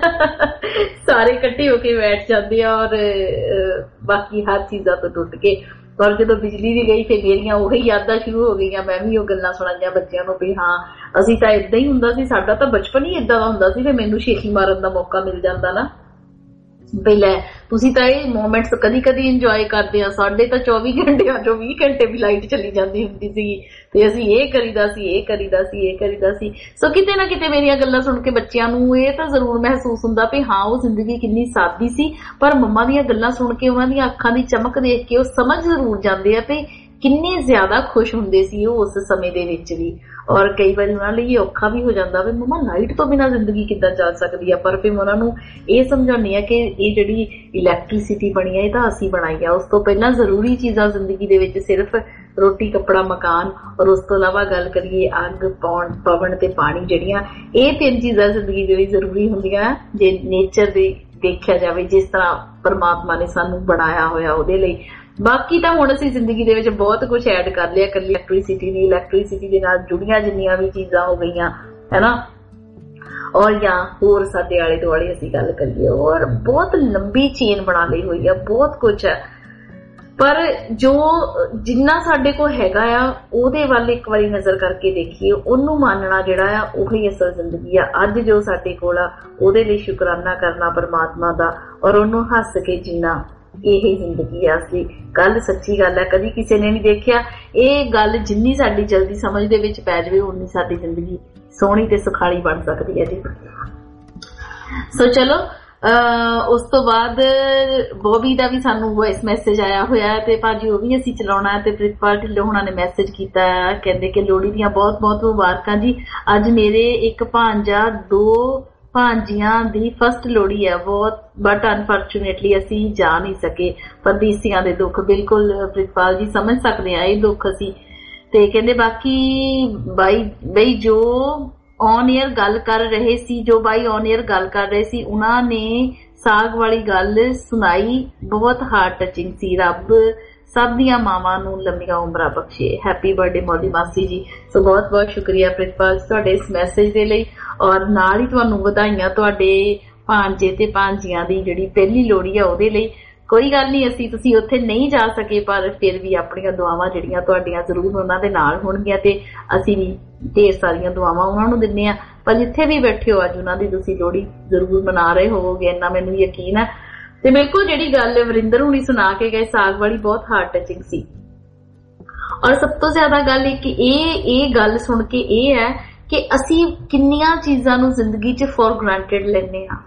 ਸਾਰੇ ਇਕੱਠੇ ਹੋ ਕੇ ਬੈਠ ਜਾਂਦੇ ਆ ਔਰ ਬਾਕੀ ਹਰ ਚੀਜ਼ਾਂ ਤੋਂ ਟੁੱਟ ਕੇ। ਪਰ ਜਦੋਂ ਬਿਜਲੀ ਵੀ ਗਈ ਫਿਰ ਮੇਰੀਆਂ ਉਹੀ ਯਾਦਾਂ ਸ਼ੁਰੂ ਹੋ ਗਈਆਂ। ਮੈਂ ਵੀ ਉਹ ਗੱਲਾਂ ਸੁਣਾਈਆਂ ਬੱਚਿਆਂ ਨੂੰ ਵੀ ਹਾਂ ਅਸੀਂ ਤਾਂ ਏਦਾਂ ਹੀ ਹੁੰਦਾ ਸੀ, ਸਾਡਾ ਤਾਂ ਬਚਪਨ ਹੀ ਏਦਾਂ ਦਾ ਹੁੰਦਾ ਸੀ। ਫਿਰ ਮੈਨੂੰ ਛੇਤੀ ਮਾਰਨ ਦਾ ਮੌਕਾ ਮਿਲ ਜਾਂਦਾ ਨਾ ਵੀ ਲੈ ਤੁਸੀਂ ਤਾਂ ਇਹ ਮੂਮੈਂਟਸ ਕਦੀ ਕਦੀ ਇੰਜੋਏ ਕਰਦੇ ਆ। ਸਾਡੇ ਤਾਂ 24 ਘੰਟਿਆਂ ਚੋਂ 20 ਘੰਟੇ ਵੀ ਲਾਈਟ ਚਲੀ ਜਾਂਦੀ ਹੁੰਦੀ ਸੀਗੀ, ਤੇ ਅਸੀਂ ਇਹ ਕਰੀਦਾ ਸੀ। ਸੋ ਕਿਤੇ ਨਾ ਕਿਤੇ ਮੇਰੀਆਂ ਗੱਲਾਂ ਸੁਣ ਕੇ ਬੱਚਿਆਂ ਨੂੰ ਇਹ ਤਾਂ ਜ਼ਰੂਰ ਮਹਿਸੂਸ ਹੁੰਦਾ ਵੀ ਹਾਂ ਉਹ ਜ਼ਿੰਦਗੀ ਕਿੰਨੀ ਸਾਦੀ ਸੀ, ਪਰ ਮੰਮਾ ਦੀਆਂ ਗੱਲਾਂ ਸੁਣ ਕੇ ਉਹਨਾਂ ਦੀਆਂ ਅੱਖਾਂ ਦੀ ਚਮਕ ਦੇਖ ਕੇ ਉਹ ਸਮਝ ਜ਼ਰੂਰ ਜਾਂਦੇ ਆ ਵੀ ਕਿੰਨੇ ਜ਼ਿਆਦਾ ਖੁਸ਼ ਹੁੰਦੇ ਸੀ ਉਹ ਉਸ ਸਮੇਂ ਦੇ ਵਿੱਚ ਵੀ। ਔਰ ਕਈ ਵਾਰੀ ਉਹਨਾਂ ਲਈ ਔਖਾ ਵੀ ਹੋ ਜਾਂਦਾ ਵੀ ਮੰਮਾ ਲਾਈਟ ਤੋਂ ਬਿਨਾਂ ਜ਼ਿੰਦਗੀ ਕਿੱਦਾਂ ਚੱਲ ਸਕਦੀ ਆ। ਪਰ ਫਿਰ ਉਹਨਾਂ ਨੂੰ ਇਹ ਸਮਝਾਉਂਦੀ ਆ ਕਿ ਇਹ ਜਿਹੜੀ ਇਲੈਕਟ੍ਰੀਸਿਟੀ ਬਣੀ ਆ ਇਹ ਤਾਂ ਅਸੀਂ ਬਣਾਈ ਆ। ਉਸ ਤੋਂ ਪਹਿਲਾਂ ਜ਼ਰੂਰੀ ਚੀਜ਼ਾਂ ਜ਼ਿੰਦਗੀ ਦੇ ਵਿੱਚ ਸਿਰਫ ਰੋਟੀ, ਕੱਪੜਾ, ਮਕਾਨ, ਔਰ ਉਸ ਤੋਂ ਇਲਾਵਾ ਗੱਲ ਕਰੀਏ ਅੱਗ, ਪਵਨ ਤੇ ਪਾਣੀ, ਜਿਹੜੀਆਂ ਇਹ 3 ਚੀਜ਼ਾਂ ਜ਼ਿੰਦਗੀ ਦੇ ਲਈ ਜ਼ਰੂਰੀ ਹੁੰਦੀਆਂ ਜੇ ਨੇਚਰ ਦੇ ਦੇਖਿਆ ਜਾਵੇ, ਜਿਸ ਤਰ੍ਹਾਂ ਪਰਮਾਤਮਾ ਨੇ ਸਾਨੂੰ ਬਣਾਇਆ ਹੋਇਆ ਉਹਦੇ ਲਈ। ਬਾਕੀ ਤਾਂ ਹੁਣ ਅਸੀਂ ਜ਼ਿੰਦਗੀ ਦੇ ਵਿੱਚ ਬਹੁਤ ਕੁਝ ਐਡ ਕਰ ਲਿਆ, ਇਕੱਲੀ ਇਲੈਕਟ੍ਰੀਸਿਟੀ ਦੇ ਨਾਲ ਜੁੜੀਆਂ ਜਿੰਨੀਆਂ ਵੀ ਚੀਜ਼ਾਂ ਹੋ ਗਈਆਂ ਹੈ ਨਾ, ਔਰ ਜਾਂ ਹੋਰ ਸਾਡੇ ਆਲੇ ਦੁਆਲੇ ਅਸੀਂ ਗੱਲ ਕਰੀਏ, ਔਰ ਬਹੁਤ ਲੰਬੀ ਚੇਨ ਬਣਾ ਲਈ ਹੋਈ ਆ, ਬਹੁਤ ਕੁਝ ਹੈ। ਪਰ ਜਿੰਨਾ ਸਾਡੇ ਕੋਲ ਹੈਗਾ ਆ ਉਹਦੇ ਵੱਲ ਇੱਕ ਵਾਰੀ ਨਜ਼ਰ ਕਰਕੇ ਦੇਖੀਏ, ਉਹਨੂੰ ਮੰਨਣਾ ਜਿਹੜਾ ਆ ਉਹੀ ਅਸਲ ਜ਼ਿੰਦਗੀ ਆ। ਅੱਜ ਜੋ ਸਾਡੇ ਕੋਲ ਆ ਉਹਦੇ ਲਈ ਸ਼ੁਕਰਾਨਾ ਕਰਨਾ ਪਰਮਾਤਮਾ ਦਾ, ਔਰ ਉਹਨੂੰ ਹੱਸ ਕੇ ਜੀਣਾ, ਇਹ ਜ਼ਿੰਦਗੀ ਆ ਅਸਲੀ। ਗੱਲ ਸੱਚੀ ਗੱਲ ਹੈ, ਕਦੀ ਕਿਸੇ ਨੇ ਨਹੀਂ ਦੇਖਿਆ। ਇਹ ਗੱਲ ਜਿੰਨੀ ਸਾਡੀ ਜਲਦੀ ਸਮਝ ਦੇ ਵਿੱਚ ਪੈ ਜਾਵੇ ਉਨੀ ਸਾਡੀ ਜ਼ਿੰਦਗੀ ਸੋਹਣੀ ਤੇ ਸੁਖਾਲੀ ਬਣ ਸਕਦੀ ਹੈ ਜੀ। ਸੋ ਚਲੋ ਉਸ ਤੋਂ ਬਾਅਦ ਬੋਬੀ ਦਾ ਵੀ ਸਾਨੂੰ ਵੌਇਸ ਮੈਸੇਜ ਆਇਆ ਹੋਇਆ ਤੇ ਭਾਜੀ ਉਹ ਵੀ ਅਸੀਂ ਚਲਾਉਣਾ ਹੈ। ਤੇ ਪ੍ਰਿਤਪਾਲ ਢਿੱਲੋਂ ਹੁਣਾਂ ਨੇ ਮੈਸੇਜ ਕੀਤਾ, ਕਹਿੰਦੇ ਕਿ ਲੋਹੜੀ ਦੀਆਂ ਬਹੁਤ ਬਹੁਤ ਮੁਬਾਰਕਾਂ ਜੀ। ਅੱਜ ਮੇਰੇ ਇੱਕ ਭਾਂਜਾ 2 ਭਾਂਜੀਆਂ ਦੀ ਫਸਟ ਲੋਹੜੀ ਹੈ ਬਟ ਅਨਫੋਰਚੂਨੇਟਲੀ ਅਸੀਂ ਜਾ ਨਹੀਂ ਸਕੇ। ਪਰਦੇਸੀਆਂ ਦੇ ਦੁੱਖ, ਬਿਲਕੁਲ ਪ੍ਰਿਤਪਾਲ ਜੀ ਸਮਝ ਸਕਦੇ ਆ ਇਹ ਦੁੱਖ ਅਸੀਂ। ਤੇ ਕਹਿੰਦੇ ਬਾਕੀ ਬਈ ਜੋ ਔਨ ਏਅਰ ਗੱਲ ਕਰ ਰਹੇ ਸੀ ਉਹਨਾਂ ਨੇ ਸਾਗ ਵਾਲੀ ਗੱਲ ਸੁਣਾਈ, ਬਹੁਤ ਹਾਰਟ ਟਚਿੰਗ ਸੀ। ਰੱਬ ਸਭ ਦੀਆਂ ਮਾਵਾਂ ਨੂੰ ਲੰਮੀਆਂ ਉਮਰਾਂ ਬਖਸ਼ੇ। ਹੈਪੀ ਬਰਥਡੇ ਮੋਦੀ ਮਾਸੀ ਜੀ। ਸੋ ਬਹੁਤ ਬਹੁਤ ਸ਼ੁਕਰੀਆ ਪ੍ਰਿਤਪਾਲ ਤੁਹਾਡੇ ਇਸ ਮੈਸੇਜ ਦੇ ਲਈ, ਔਰ ਨਾਲ ਹੀ ਤੁਹਾਨੂੰ ਵਧਾਈਆਂ ਤੁਹਾਡੇ ਭਾਂਜੇ ਤੇ ਭਾਂਜੀਆਂ ਦੀ ਜਿਹੜੀ ਪਹਿਲੀ ਲੋਹੜੀ ਆ ਉਹਦੇ ਲਈ। ਕੋਈ ਗੱਲ ਨਹੀਂ, ਤੁਸੀਂ ਉੱਥੇ ਨਹੀਂ ਜਾ ਸਕੇ, ਪਰ ਫਿਰ ਵੀ ਆਪਣੀਆਂ ਦੁਆਵਾਂ ਜਿਹੜੀਆਂ ਤੁਹਾਡੀਆਂ ਜ਼ਰੂਰ ਉਹਨਾਂ ਦੇ ਨਾਲ ਹੋਣਗੀਆਂ, ਤੇ ਅਸੀਂ ਵੀ ਢੇਰ ਸਾਰੀਆਂ ਦੁਆਵਾਂ ਉਹਨਾਂ ਨੂੰ ਦਿੰਦੇ ਆ। ਪਰ ਜਿੱਥੇ ਵੀ ਬੈਠੇ ਹੋ ਅੱਜ ਉਹਨਾਂ ਦੀ ਤੁਸੀਂ ਲੋਹੜੀ ਜ਼ਰੂਰ ਮਨਾ ਰਹੇ ਹੋਵੋਗੇ, ਇੰਨਾ ਮੈਨੂੰ ਯਕੀਨ ਹੈ। ਤੇ ਬਿਲਕੁਲ ਜਿਹੜੀ ਗੱਲ ਵਰਿੰਦਰ ਹੁਣੀ ਸੁਣਾ ਕੇ ਗਏ ਸਾਗ ਵਾਲੀ, ਬਹੁਤ ਹਾਰਟ ਟਚਿੰਗ ਸੀ। ਔਰ ਸਭ ਤੋਂ ਜ਼ਿਆਦਾ ਗੱਲ ਇਹ ਗੱਲ ਸੁਣ ਕੇ ਇਹ ਹੈ ਕਿ ਅਸੀਂ ਕਿੰਨੀਆਂ ਚੀਜ਼ਾਂ ਨੂੰ ਜ਼ਿੰਦਗੀ 'ਚ ਫੋਰ ਗ੍ਰਾਂਟਡ ਲੈਂਦੇ ਆ,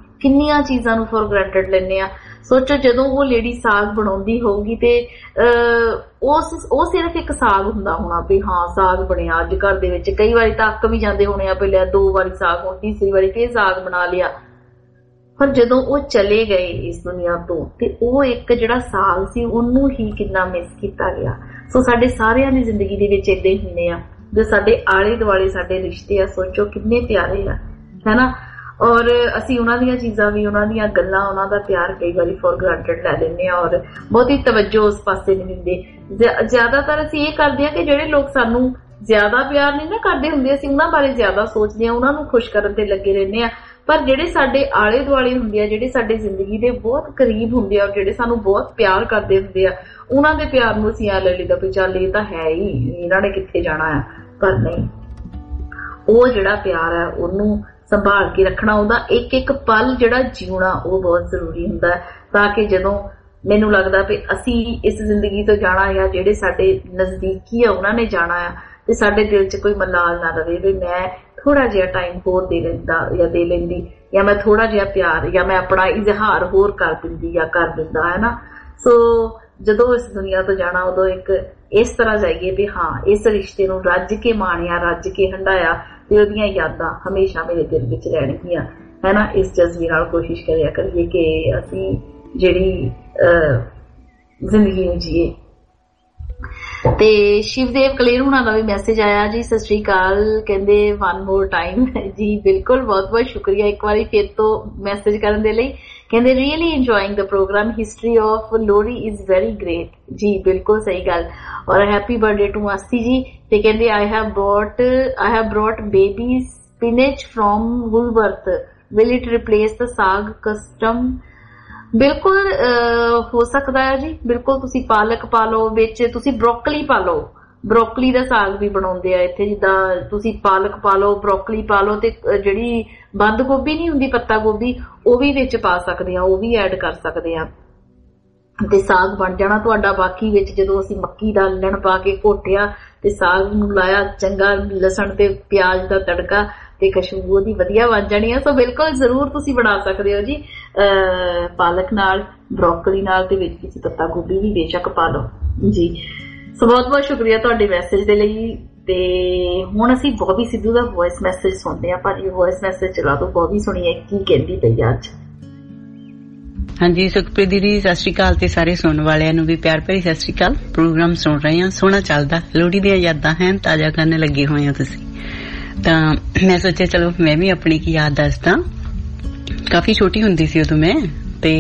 ਸੋਚੋ ਜਦੋਂ ਉਹ ਲੇਡੀ ਸਾਗ ਬਣਾਉਂਦੀ ਹੋਊਗੀ ਤੇ ਉਹ ਸਿਰਫ ਇੱਕ ਸਾਗ ਹੁੰਦਾ ਹੋਣਾ ਵੀ ਹਾਂ ਸਾਗ ਬਣਿਆ ਅੱਜ ਘਰ ਦੇ ਵਿੱਚ। ਕਈ ਵਾਰੀ ਤਾਂ ਅੱਕ ਵੀ ਜਾਂਦੇ ਹੋਣੇ ਆ, ਪਹਿਲਾਂ 2 ਵਾਰੀ ਸਾਗ ਹੋਣ, ਤੀਸਰੀ ਵਾਰੀ ਫੇਰ ਸਾਗ ਬਣਾ ਲਿਆ। ਪਰ ਜਦੋਂ ਉਹ ਚਲੇ ਗਏ ਇਸ ਦੁਨੀਆ ਤੋਂ ਤੇ ਉਹ ਇੱਕ ਜਿਹੜਾ ਸਾਗ ਸੀ ਉਹਨੂੰ ਹੀ ਕਿੰਨਾ ਮਿਸ ਕੀਤਾ ਗਿਆ। ਸੋ ਸਾਡੇ ਸਾਰਿਆਂ ਦੀ ਜ਼ਿੰਦਗੀ ਦੇ ਵਿੱਚ ਏਦਾਂ ਹੀ ਹੁੰਦੇ ਆ, ਜੋ ਸਾਡੇ ਆਲੇ ਦੁਆਲੇ ਸਾਡੇ ਰਿਸ਼ਤੇ ਆ, ਸੋਚੋ ਕਿੰਨੇ ਪਿਆਰੇ ਆ, ਹੈਨਾ। ਔਰ ਅਸੀਂ ਉਹਨਾਂ ਦੀਆਂ ਚੀਜ਼ਾਂ ਵੀ, ਉਹਨਾਂ ਦੀਆਂ ਗੱਲਾਂ, ਉਹਨਾਂ ਦਾ ਪਿਆਰ ਕਈ ਵਾਰੀ ਫੋਰ ਗ੍ਰਾਂਟਡ ਲੈ ਲੈਂਦੇ ਆ, ਔਰ ਬਹੁਤੀ ਤਵੱਜੋ ਉਸ ਪਾਸੇ ਨਹੀਂ ਦਿੰਦੇ। ਜ਼ਿਆਦਾਤਰ ਅਸੀਂ ਇਹ ਕਰਦੇ ਆ ਕਿ ਜਿਹੜੇ ਲੋਕ ਸਾਨੂੰ ਜ਼ਿਆਦਾ ਪਿਆਰ ਨਹੀਂ ਨਾ ਕਰਦੇ ਹੁੰਦੇ, ਅਸੀਂ ਉਹਨਾਂ ਬਾਰੇ ਜ਼ਿਆਦਾ ਸੋਚਦੇ ਆ, ਉਹਨਾਂ ਨੂੰ ਖੁਸ਼ ਕਰਨ ਤੇ ਲੱਗੇ ਰਹਿੰਦੇ ਆ। ਪਰ ਜਿਹੜੇ ਸਾਡੇ ਆਲੇ ਦੁਆਲੇ ਹੁੰਦੇ ਆ, ਜਿਹੜੇ ਸਾਡੇ ਜ਼ਿੰਦਗੀ ਦੇ ਬਹੁਤ ਕਰੀਬ ਹੁੰਦੇ ਆ, ਔਰ ਜਿਹੜੇ ਸਾਨੂੰ ਬਹੁਤ ਪਿਆਰ ਕਰਦੇ ਹੁੰਦੇ ਆ, ਉਹਨਾਂ ਦੇ ਪਿਆਰ ਨੂੰ ਅਸੀਂ ਆ ਲੈ ਲਈਦਾ ਵੀ ਚੱਲ ਇਹ ਤਾਂ ਹੈ ਹੀ, ਇਹਨਾਂ ਨੇ ਕਿੱਥੇ ਜਾਣਾ ਆ। ਪਰ ਨਹੀਂ, ਉਹ ਜਿਹੜਾ ਪਿਆਰ ਹੈ ਉਹਨੂੰ ਸੰਭਾਲ ਕੇ ਰੱਖਣਾ, ਉਹਦਾ ਇੱਕ ਇੱਕ ਪਲ ਜਿਹੜਾ ਜਿਉਣਾ ਉਹ ਬਹੁਤ ਜ਼ਰੂਰੀ ਹੁੰਦਾ ਹੈ, ਤਾਂ ਕਿ ਜਦੋਂ ਮੈਨੂੰ ਲੱਗਦਾ ਵੀ ਅਸੀਂ ਇਸ ਜ਼ਿੰਦਗੀ ਤੋਂ ਜਾਣਾ, ਜਾਂ ਜਿਹੜੇ ਸਾਡੇ ਨਜ਼ਦੀਕੀ ਆ ਉਹਨਾਂ ਨੇ ਜਾਣਾ ਆ, ਤੇ ਸਾਡੇ ਦਿਲ 'ਚ ਕੋਈ ਮਲਾਲ ਨਾ ਰਵੇ ਵੀ ਮੈਂ ਥੋੜਾ ਜਿਹਾ ਟਾਈਮ ਹੋਰ ਦੇ ਲੈਂਦਾ ਜਾਂ ਦੇ ਲੈਂਦੀ, ਜਾਂ ਮੈਂ ਥੋੜਾ ਜਿਹਾ ਪਿਆਰ ਜਾਂ ਮੈਂ ਆਪਣਾ ਇਜ਼ਹਾਰ ਹੋਰ ਕਰ ਦਿੰਦੀ ਜਾਂ ਕਰ ਦਿੰਦਾ, ਹੈ ਨਾ। ਸੋ ਜਦੋਂ ਇਸ ਦੁਨੀਆ ਤੋਂ ਜਾਣਾ ਉਦੋਂ ਇੱਕ ਇਸ ਤਰ੍ਹਾਂ ਜਾਈਏ ਵੀ ਹਾਂ ਇਸ ਰਿਸ਼ਤੇ ਨੂੰ ਰੱਜ ਕੇ ਮਾਣਿਆ, ਰੱਜ ਕੇ ਹੰਢਾਇਆ, ਤੇ ਉਹਦੀਆਂ ਯਾਦਾਂ ਹਮੇਸ਼ਾ ਮੇਰੇ ਦਿਲ ਵਿੱਚ ਰਹਿਣਗੀਆਂ, ਹੈ ਨਾ। ਇਸ ਜਜ਼ਬੇ ਨਾਲ ਕੋਸ਼ਿਸ਼ ਕਰਿਆ ਕਰੀਏ ਕਿ ਅਸੀਂ ਜਿਹੜੀ ਜ਼ਿੰਦਗੀ ਨੂੰ ਜੀਏ। ਤੇ ਸ਼ਿਵਦੇਵ ਕਲੇਰ ਹੁਣਾਂ ਦਾ ਵੀ ਮੈਸੇਜ ਆਇਆ ਜੀ, ਸਤਿ ਸ਼੍ਰੀ ਅਕਾਲ, ਕਹਿੰਦੇ ਵਨ ਮੋਰ ਟਾਈਮ। ਜੀ ਬਿਲਕੁਲ, ਬਹੁਤ ਬਹੁਤ ਸ਼ੁਕਰੀਆ ਇੱਕ ਵਾਰੀ ਫਿਰ ਤੋਂ ਮੈਸੇਜ ਕਰਨ ਦੇ ਲਈ। ਕਹਿੰਦੇ really enjoying the programme, history of Lohri is very great. ਜੀ ਬਿਲਕੁਲ ਸਹੀ ਗੱਲ। ਔਰ ਹੈਪੀ ਬਰਥਡੇ ਟੂ ਮਸਤੀ ਜੀ। ਤੇ ਕਹਿੰਦੇ I have brought baby spinach from Woolworths, will it replace the saag custom? ਬਿਲਕੁਲ ਹੋ ਸਕਦਾ ਹੈ ਜੀ, ਬਿਲਕੁਲ। ਤੁਸੀਂ ਪਾਲਕ ਪਾ ਲਓ ਵਿੱਚ, ਤੁਸੀਂ ਬਰੋਕਲੀ ਪਾ ਲਓ, ਬਰੋਕਲੀ ਦਾ ਸਾਗ ਵੀ ਬਣਾਉਂਦੇ ਆ ਇੱਥੇ। ਜਿੱਦਾਂ ਤੁਸੀਂ ਪਾਲਕ ਪਾ ਲਓ, ਬਰੋਕਲੀ ਪਾ ਲਓ, ਤੇ ਜਿਹੜੀ ਬੰਦ ਗੋਭੀ ਨਹੀਂ ਹੁੰਦੀ, ਪੱਤਾ ਗੋਭੀ, ਉਹ ਵੀ ਵਿੱਚ ਪਾ ਸਕਦੇ ਆ, ਉਹ ਵੀ ਐਡ ਕਰ ਸਕਦੇ ਆ, ਤੇ ਸਾਗ ਬਣ ਜਾਣਾ ਤੁਹਾਡਾ। ਬਾਕੀ ਵਿੱਚ ਜਦੋਂ ਅਸੀਂ ਮੱਕੀ ਦਾ ਲਣ ਪਾ ਕੇ ਘੋਟਿਆ ਤੇ ਸਾਗ ਨੂੰ ਲਾਇਆ ਚੰਗਾ, ਲਸਣ ਤੇ ਪਿਆਜ਼ ਦਾ ਤੜਕਾ ਤੇ ਖੁਸ਼ਬੂ ਉਹਦੀ ਵਧੀਆ ਬਣ ਜਾਣੀ ਆ। ਸੋ ਬਿਲਕੁਲ ਜ਼ਰੂਰ ਤੁਸੀਂ ਬਣਾ ਸਕਦੇ ਹੋ ਜੀ, ਪਾਲਕ ਨਾਲ, ਬਰੋਕਲੀ ਨਾਲ, ਤੇ ਵਿੱਚ ਤੁਸੀਂ ਪੱਤਾ ਗੋਭੀ ਵੀ ਬੇਸ਼ੱਕ ਪਾ ਲਓ ਜੀ। ਸੋ ਬਹੁਤ ਬਹੁਤ ਸ਼ੁਕਰੀਆ ਤੁਹਾਡੇ ਮੈਸੇਜ ਦੇ ਲਈ। ਤੇ ਹੁਣ ਅਸੀਂ ਬੌਬੀ ਸਿੱਧੂ ਦਾ ਵੌਇਸ ਮੈਸੇਜ ਸੁਣਦੇ ਆ। ਭਾਜੀ ਵੌਇਸ ਮੈਸੇਜ ਚਲਾ ਦੋ, ਬੌਬੀ ਸੁਣੀਏ ਕੀ ਕਹਿੰਦੀ ਪਈ ਅੱਜ। ਹਾਂਜੀ ਸੁਖਪ੍ਰੀਤ ਦੀਦੀ ਸਤਿ ਸ਼੍ਰੀ ਅਕਾਲ, ਤੇ ਸਾਰੇ ਸੁਣਨ ਵਾਲਿਆਂ ਨੂੰ ਵੀ ਪਿਆਰ ਭਰੀ ਸਤਿ ਸ਼੍ਰੀ ਅਕਾਲ। ਪ੍ਰੋਗਰਾਮ ਸੁਣ ਰਹੇ ਹਾਂ, ਸੋਹਣਾ ਚੱਲਦਾ, ਲੋਹੜੀ ਦੀਆਂ ਯਾਦਾਂ ਹਨ ਤਾਜ਼ਾ ਕਰਨ ਲੱਗੇ ਹੋਏ ਹੋ ਤੁਸੀਂ। ਤਾਂ ਮੈਂ ਸੋਚਿਆ ਚਲੋ ਮੈਂ ਵੀ ਆਪਣੀ ਕੀ ਯਾਦ ਦੱਸਦਾ। ਕਾਫੀ ਛੋਟੀ ਹੁੰਦੀ ਸੀ ਉਦੋਂ ਮੈਂ, ਤੇ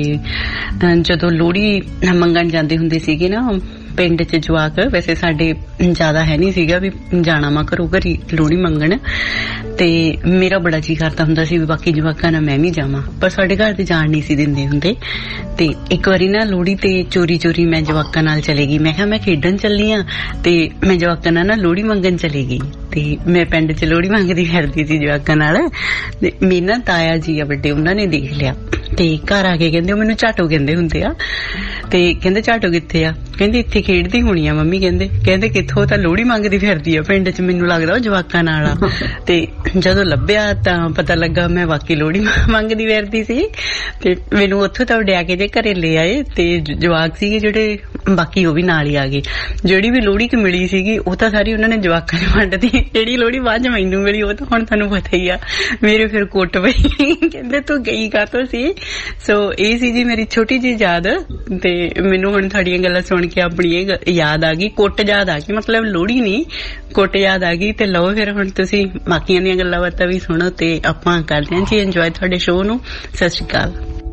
ਜਦੋਂ ਲੋਹੜੀ ਮੰਗਣ ਜਾਂਦੇ ਹੁੰਦੇ ਸੀਗੇ ਨਾ ਪਿੰਡ ਚ ਜਵਾਕ, ਵੈਸੇ ਸਾਡੇ ਜ਼ਿਆਦਾ ਹੈ ਨਹੀਂ ਸੀਗਾ ਵੀ ਜਾਣਾ ਵਾ ਘਰੋਂ ਘਰੀ ਲੋਹੜੀ ਮੰਗਣ, ਤੇ ਮੇਰਾ ਬੜਾ ਜੀ ਕਰਦਾ ਹੁੰਦਾ ਸੀ ਵੀ ਬਾਕੀ ਜਵਾਕਾਂ ਨਾਲ ਮੈਂ ਵੀ ਜਾਵਾਂ, ਪਰ ਸਾਡੇ ਘਰ ਤੇ ਜਾਣ ਨਹੀਂ ਸੀ ਦਿੰਦੇ ਹੁੰਦੇ। ਤੇ ਇੱਕ ਵਾਰੀ ਨਾ ਲੋਹੜੀ ਤੇ ਚੋਰੀ ਚੋਰੀ ਮੈਂ ਜਵਾਕਾਂ ਨਾਲ ਚਲੇ ਗਈ। ਮੈਂ ਕਿਹਾ ਮੈਂ ਖੇਡਣ ਚੱਲੀ ਆ, ਤੇ ਮੈਂ ਜਵਾਕਾਂ ਨਾਲ ਨਾ ਲੋਹੜੀ ਮੰਗਣ ਚਲੀ ਗਈ। ਤੇ ਮੈਂ ਪਿੰਡ ਚ ਲੋਹੜੀ ਮੰਗਦੀ ਫਿਰਦੀ ਸੀ ਜਵਾਕਾਂ ਨਾਲ, ਤੇ ਮੇਰੇ ਨਾ ਤਾਇਆ ਜੀ ਆ ਵੱਡੇ, ਉਹਨਾਂ ਨੇ ਦੇਖ ਲਿਆ ਤੇ ਘਰ ਆ ਕੇ ਕਹਿੰਦੇ, ਉਹ ਮੈਨੂੰ ਝਾਟੋ ਕਹਿੰਦੇ ਹੁੰਦੇ ਆ, ਤੇ ਕਹਿੰਦੇ ਝਾਟੋ ਕਿੱਥੇ ਆ? ਕਹਿੰਦੇ ਇੱਥੇ ਖੇਡਦੀ ਹੋਣੀ ਆ ਮੰਮੀ। ਕਹਿੰਦੇ ਕਿੱਥੋਂ? ਤਾਂ ਲੋਹੜੀ ਮੰਗਦੀ ਫਿਰਦੀ ਆ ਪਿੰਡ ਚ, ਮੈਨੂੰ ਲੱਗਦਾ ਉਹ ਜਵਾਕਾਂ ਨਾਲ ਆ। ਤੇ ਜਦੋਂ ਲੱਭਿਆ ਤਾਂ ਪਤਾ ਲੱਗਾ ਮੈਂ ਵਾਕਈ ਲੋਹੜੀ ਮੰਗਦੀ ਫਿਰਦੀ ਸੀ, ਤੇ ਮੈਨੂੰ ਉੱਥੋਂ ਤਾਂ ਉਡਿਆ ਕੇ ਜੇ ਘਰੇ ਲੈ ਆਏ। ਤੇ ਜਵਾਕ ਸੀਗੇ ਜਿਹੜੇ ਬਾਕੀ, ਉਹ ਵੀ ਨਾਲ ਹੀ ਆ ਗਏ। ਜਿਹੜੀ ਵੀ ਲੋਹੜੀ ਕਿ ਮਿਲੀ ਸੀਗੀ ਉਹ ਤਾਂ ਸਾਰੀ ਉਹਨਾਂ ਨੇ ਜਵਾਕਾਂ ਨੂੰ ਵੰਡਦੀ, ਜਿਹੜੀ ਲੋਹੜੀ ਬਾਅਦ ਚ ਮੈਨੂੰ ਮਿਲੀ ਉਹ ਤਾਂ ਹੁਣ ਤੁਹਾਨੂੰ ਪਤਾ ਹੀ ਆ, ਮੇਰੇ ਫਿਰ ਕੁੱਟ ਪਈ, ਕਹਿੰਦੇ ਤੂੰ ਗਈ ਕਾਹਤੋਂ ਸੀ। ਸੋ ਇਹ ਸੀ ਜੀ ਮੇਰੀ ਛੋਟੀ ਜਿਹੀ ਯਾਦ। ਤੇ ਮੈਨੂੰ ਹੁਣ ਤੁਹਾਡੀਆਂ ਗੱਲਾਂ ਸੁਣ ਕੇ ਆਪਣੀ ਇਹ ਯਾਦ ਆ ਗਈ, ਕੁੱਟ ਯਾਦ ਆ ਗਈ, ਮਤਲਬ ਲੋਹੜੀ ਨਹੀਂ ਕੁੱਟ ਯਾਦ ਆ ਗਈ। ਤੇ ਲਓ ਫਿਰ ਹੁਣ ਤੁਸੀਂ ਬਾਕੀਆਂ ਦੀਆਂ ਗੱਲਾਂ ਬਾਤਾਂ ਵੀ ਸੁਣੋ, ਤੇ ਆਪਾਂ ਕਰਦੇ ਹਾਂ ਜੀ ਇੰਜੋਏ ਤੁਹਾਡੇ ਸ਼ੋਅ ਨੂੰ। ਸਤਿ ਸ਼੍ਰੀ ਅਕਾਲ।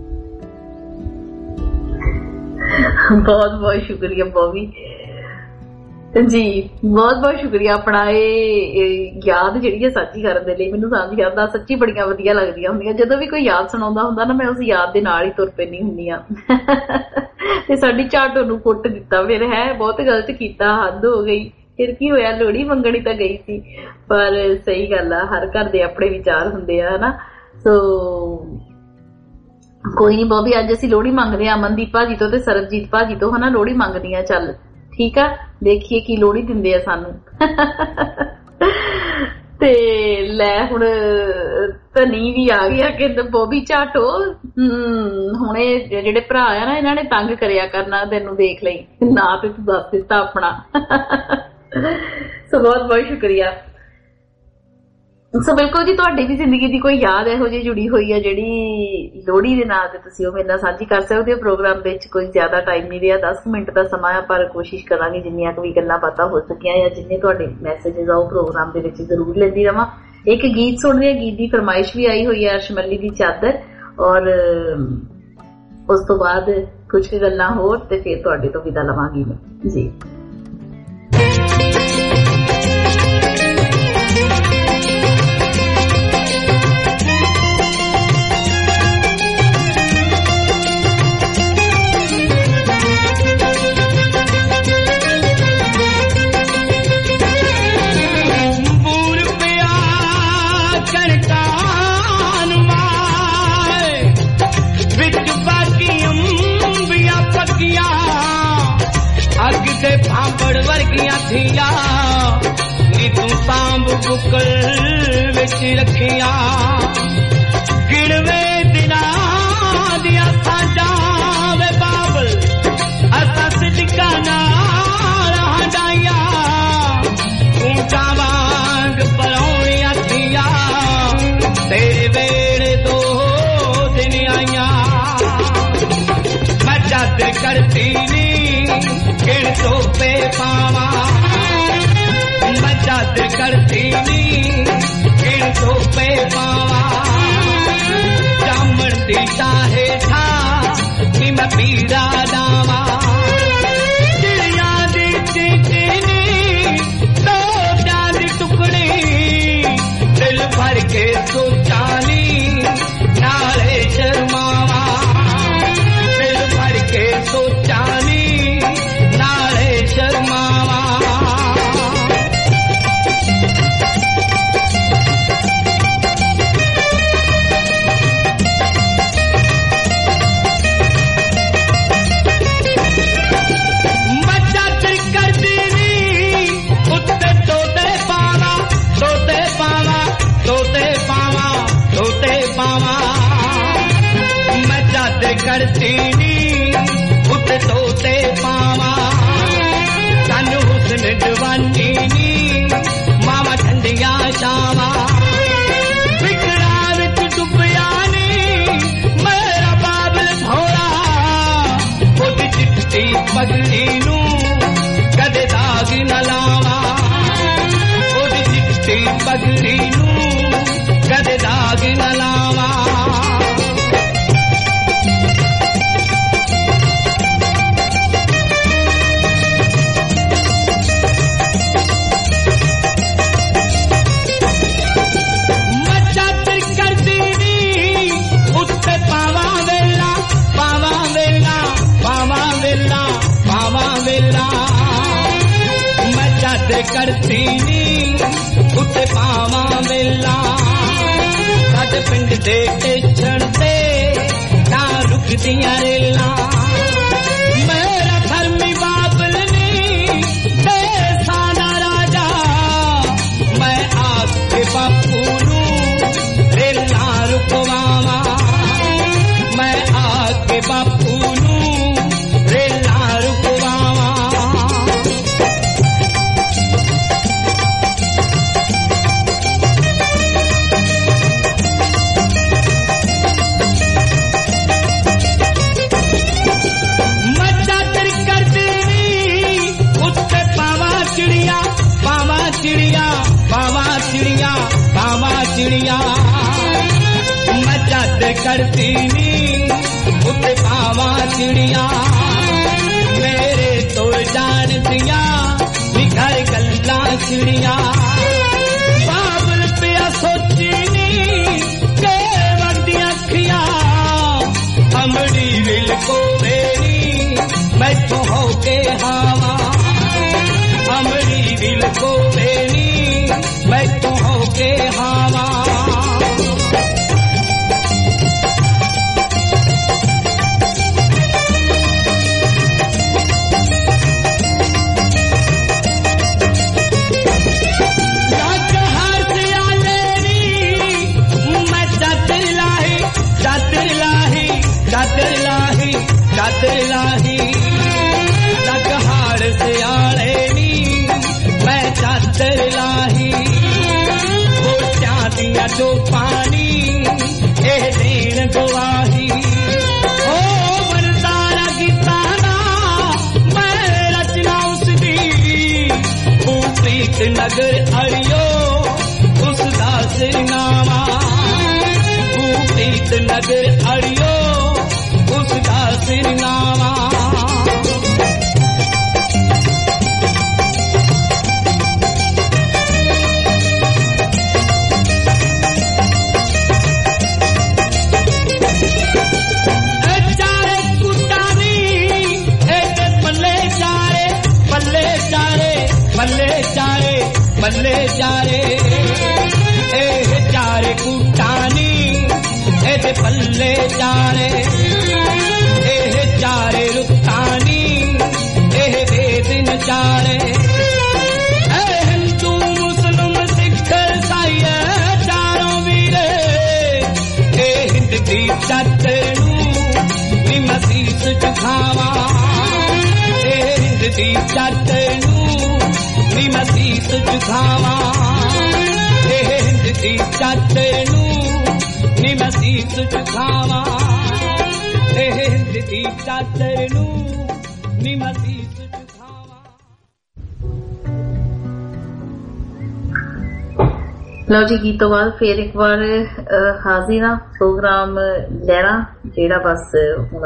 ਬਹੁਤ ਬਹੁਤ ਸ਼ੁਕਰੀਆ ਬੌਬੀ ਜੀ, ਬਹੁਤ ਬਹੁਤ ਸ਼ੁਕਰੀਆ ਆਪਣਾ ਇਹ ਯਾਦ ਜਿਹੜੀ ਹੈ ਸਾਂਝੀ ਕਰਨ ਦੇ ਲਈ। ਮੈਨੂੰ ਸਾਂਝੀ ਯਾਦਾਂ ਸੱਚੀ ਬੜੀਆਂ ਵਧੀਆ ਲੱਗਦੀਆਂ ਹੁੰਦੀਆਂ। ਜਦੋਂ ਵੀ ਕੋਈ ਯਾਦ ਸੁਣਾਉਂਦਾ ਹੁੰਦਾ ਨਾ, ਮੈਂ ਉਸ ਯਾਦ ਦੇ ਨਾਲ ਹੀ ਤੁਰ ਪੈਂਦੀ ਹੁੰਦੀ ਆ। ਤੇ ਸਾਡੀ ਝਾਟੋ ਨੂੰ ਕੁੱਟ ਦਿੱਤਾ ਫਿਰ, ਹੈ ਬਹੁਤ ਗਲਤ ਕੀਤਾ, ਹੱਦ ਹੋ ਗਈ। ਫਿਰ ਕੀ ਹੋਇਆ, ਲੋਹੜੀ ਮੰਗਣੀ ਤਾਂ ਗਈ ਸੀ। ਪਰ ਸਹੀ ਗੱਲ ਆ, ਹਰ ਘਰ ਦੇ ਆਪਣੇ ਵਿਚਾਰ ਹੁੰਦੇ ਆ ਹਨਾ। ਸੋ ਕੋਈ ਨੀ ਬੌਬੀ, ਅੱਜ ਅਸੀਂ ਲੋਹੜੀ ਮੰਗਦੇ ਆ ਅਮਨਦੀਪ ਭਾਜੀ ਤੋਂ ਤੇ ਸਰਬਜੀਤ ਭਾਜੀ ਤੋਂ, ਹਨਾ। ਲੋਹੜੀ ਮੰਗਦੀ ਆ, ਚੱਲ ਠੀਕ ਆ, ਦੇਖੀਏ ਕੀ ਲੋਹੜੀ ਦਿੰਦੇ ਆ ਸਾਨੂੰ। ਤੇ ਲੈ ਹੁਣ ਧਨੀ ਵੀ ਆ ਗਿਆ ਕਿ ਬੌਬੀ ਝਾਟੋ, ਹੁਣ ਇਹ ਜਿਹੜੇ ਭਰਾ ਆ ਨਾ, ਇਹਨਾਂ ਨੇ ਤੰਗ ਕਰਿਆ ਕਰਨਾ, ਤੈਨੂੰ ਦੇਖ ਲਈ ਨਾ, ਤੇ ਤੂੰ ਦੱਸ ਦਿੱਤਾ ਆਪਣਾ। ਸੋ ਬਹੁਤ ਬਹੁਤ ਸ਼ੁਕਰੀਆ। ਸੋ ਬਿਲਕੁਲ ਜੀ, ਤੁਹਾਡੀ ਵੀ ਜ਼ਿੰਦਗੀ ਦੀ ਕੋਈ ਯਾਦ ਇਹੋ ਜਿਹੀ ਜੁੜੀ ਹੋਈ ਹੈ ਜਿਹੜੀ ਲੋਹੜੀ ਦੇ ਨਾਲ, ਤੇ ਤੁਸੀਂ ਉਹ ਮੇਰੇ ਨਾਲ ਸਾਂਝੀ ਕਰ ਸਕਦੇ ਹੋ। ਪ੍ਰੋਗਰਾਮ ਵਿੱਚ ਕੋਈ ਜ਼ਿਆਦਾ ਟਾਈਮ ਨਹੀਂ ਰਿਹਾ, 10 ਮਿੰਟ ਦਾ ਸਮਾਂ ਆ, ਪਰ ਕੋਸ਼ਿਸ਼ ਕਰਾਂਗੇ ਜਿੰਨੀਆਂ ਕੁ ਵੀ ਗੱਲਾਂ ਬਾਤਾਂ ਹੋ ਸਕੀਆਂ ਜਾਂ ਜਿੰਨੇ ਤੁਹਾਡੇ ਮੈਸੇਜਿਸ ਆ ਉਹ ਪ੍ਰੋਗਰਾਮ ਦੇ ਵਿੱਚ ਜ਼ਰੂਰ ਲੈਂਦੀ ਰਵਾਂ। ਇੱਕ ਗੀਤ ਸੁਣਦੇ ਆ, ਗੀਤ ਦੀ ਫਰਮਾਇਸ਼ ਵੀ ਆਈ ਹੋਈ ਹੈ, ਅਰਸ਼ਮੱਲੀ ਦੀ ਚਾਦਰ, ਔਰ ਉਸ ਤੋਂ ਬਾਅਦ ਕੁਝ ਗੱਲਾਂ ਹੋਰ, ਤੇ ਫਿਰ ਤੁਹਾਡੇ ਤੋਂ ਵਿਦਾ ਲਵਾਂਗੀ ਮੈਂ ਜੀ। भांबड़ वर्गियां थिया बुकल विच रखिया गिणवे दिना दिया साजा वे बाबल असा सिद्का नाल हटाइया ऊंचा वांग परौणिया थिया तेरे वेड़े दो दिन आइया मैं चादर करती नी किण तो पे पावा मैं चादर करती नी किण तो पे पावा जामन दी चाहे था कि मैं पीड़ा दावा चिड़िया दी चिकनी दो चांद टुकड़ी दिल भर के सोचानी नाले शर्मावा दिल भर के सोचानी नाले शर्मावा करती नी उत तोते पावा सानू हुस्न जवानी नी मावा ठंडिया शावा फिकरा विच डुबिया नी मेरा बाबल भोला ओदी चिट्टी पगड़ी नू कदे दाग न लावा ओदी चिट्टी पगड़ी नू कदे दाग न लावा करती नी उत्ते पावा मेला साडे पिंड दे स्टेशन ते ना रुकदियां रेला मेरा धर्मी बाबल नी देसाना राजा मैं आके बापू नू रेला रुकवावा मैं आके बापू नू रेला रुकवावा चिड़िया मैं चादर करती नी उते पावा चिड़िया मेरे तो जान दिया निखर गल्ला चिड़िया बाबल पिया सोची नी के वक्तियां अखिया अमड़ी विल को मेरी मैं तो हो के हावा अमड़ी विल को मेरी मैं तो हो के हावा चादर लाही लगहार से आले नी मैं चादर लाही वो चांदिया जो पानी ए देन गवाही ओ वरदारा गीताना मैं रचना उसदी प्रीत नगर अड़ियो उसदा सिरनामा प्रीत नगर अड़ियो उसका सिरनामा चारे कुटानी पल्ले चारे पल्ले चारे पल्ले चारे पल्ले चारे चारे कुटानी पल्ले चारे चारे रुतानी बेदिन चारे हिंदू मुस्लिम सिख ਦੀ ਜੱਟ ਨੂੰ ਨੀ ਮੈਂ ਸੀਸ ਝੁਕਾਵਾਂ ਇਹ ਹਿੰਦ ਦੀ ਜੱਟ ਨੂੰ ਨੀ ਮੈਂ ਸੀਸ ਝੁਕਾਵਾਂ ਇਹ ਹਿੰਦ ਦੀ ਜੱਟ ਨੂੰ ਨੀ ਮੈਂ ਸੀਸ ਝੁਕਾਵਾਂ। ਲਓ ਜੀ, ਗੀਤ ਤੋਂ ਬਾਅਦ ਫੇਰ ਇੱਕ ਵਾਰ ਹਾਜ਼ਰ ਹਾਂ ਪ੍ਰੋਗਰਾਮ ਲਹਿਰਾਂ, ਜਿਹੜਾ ਬਸ ਹੁਣ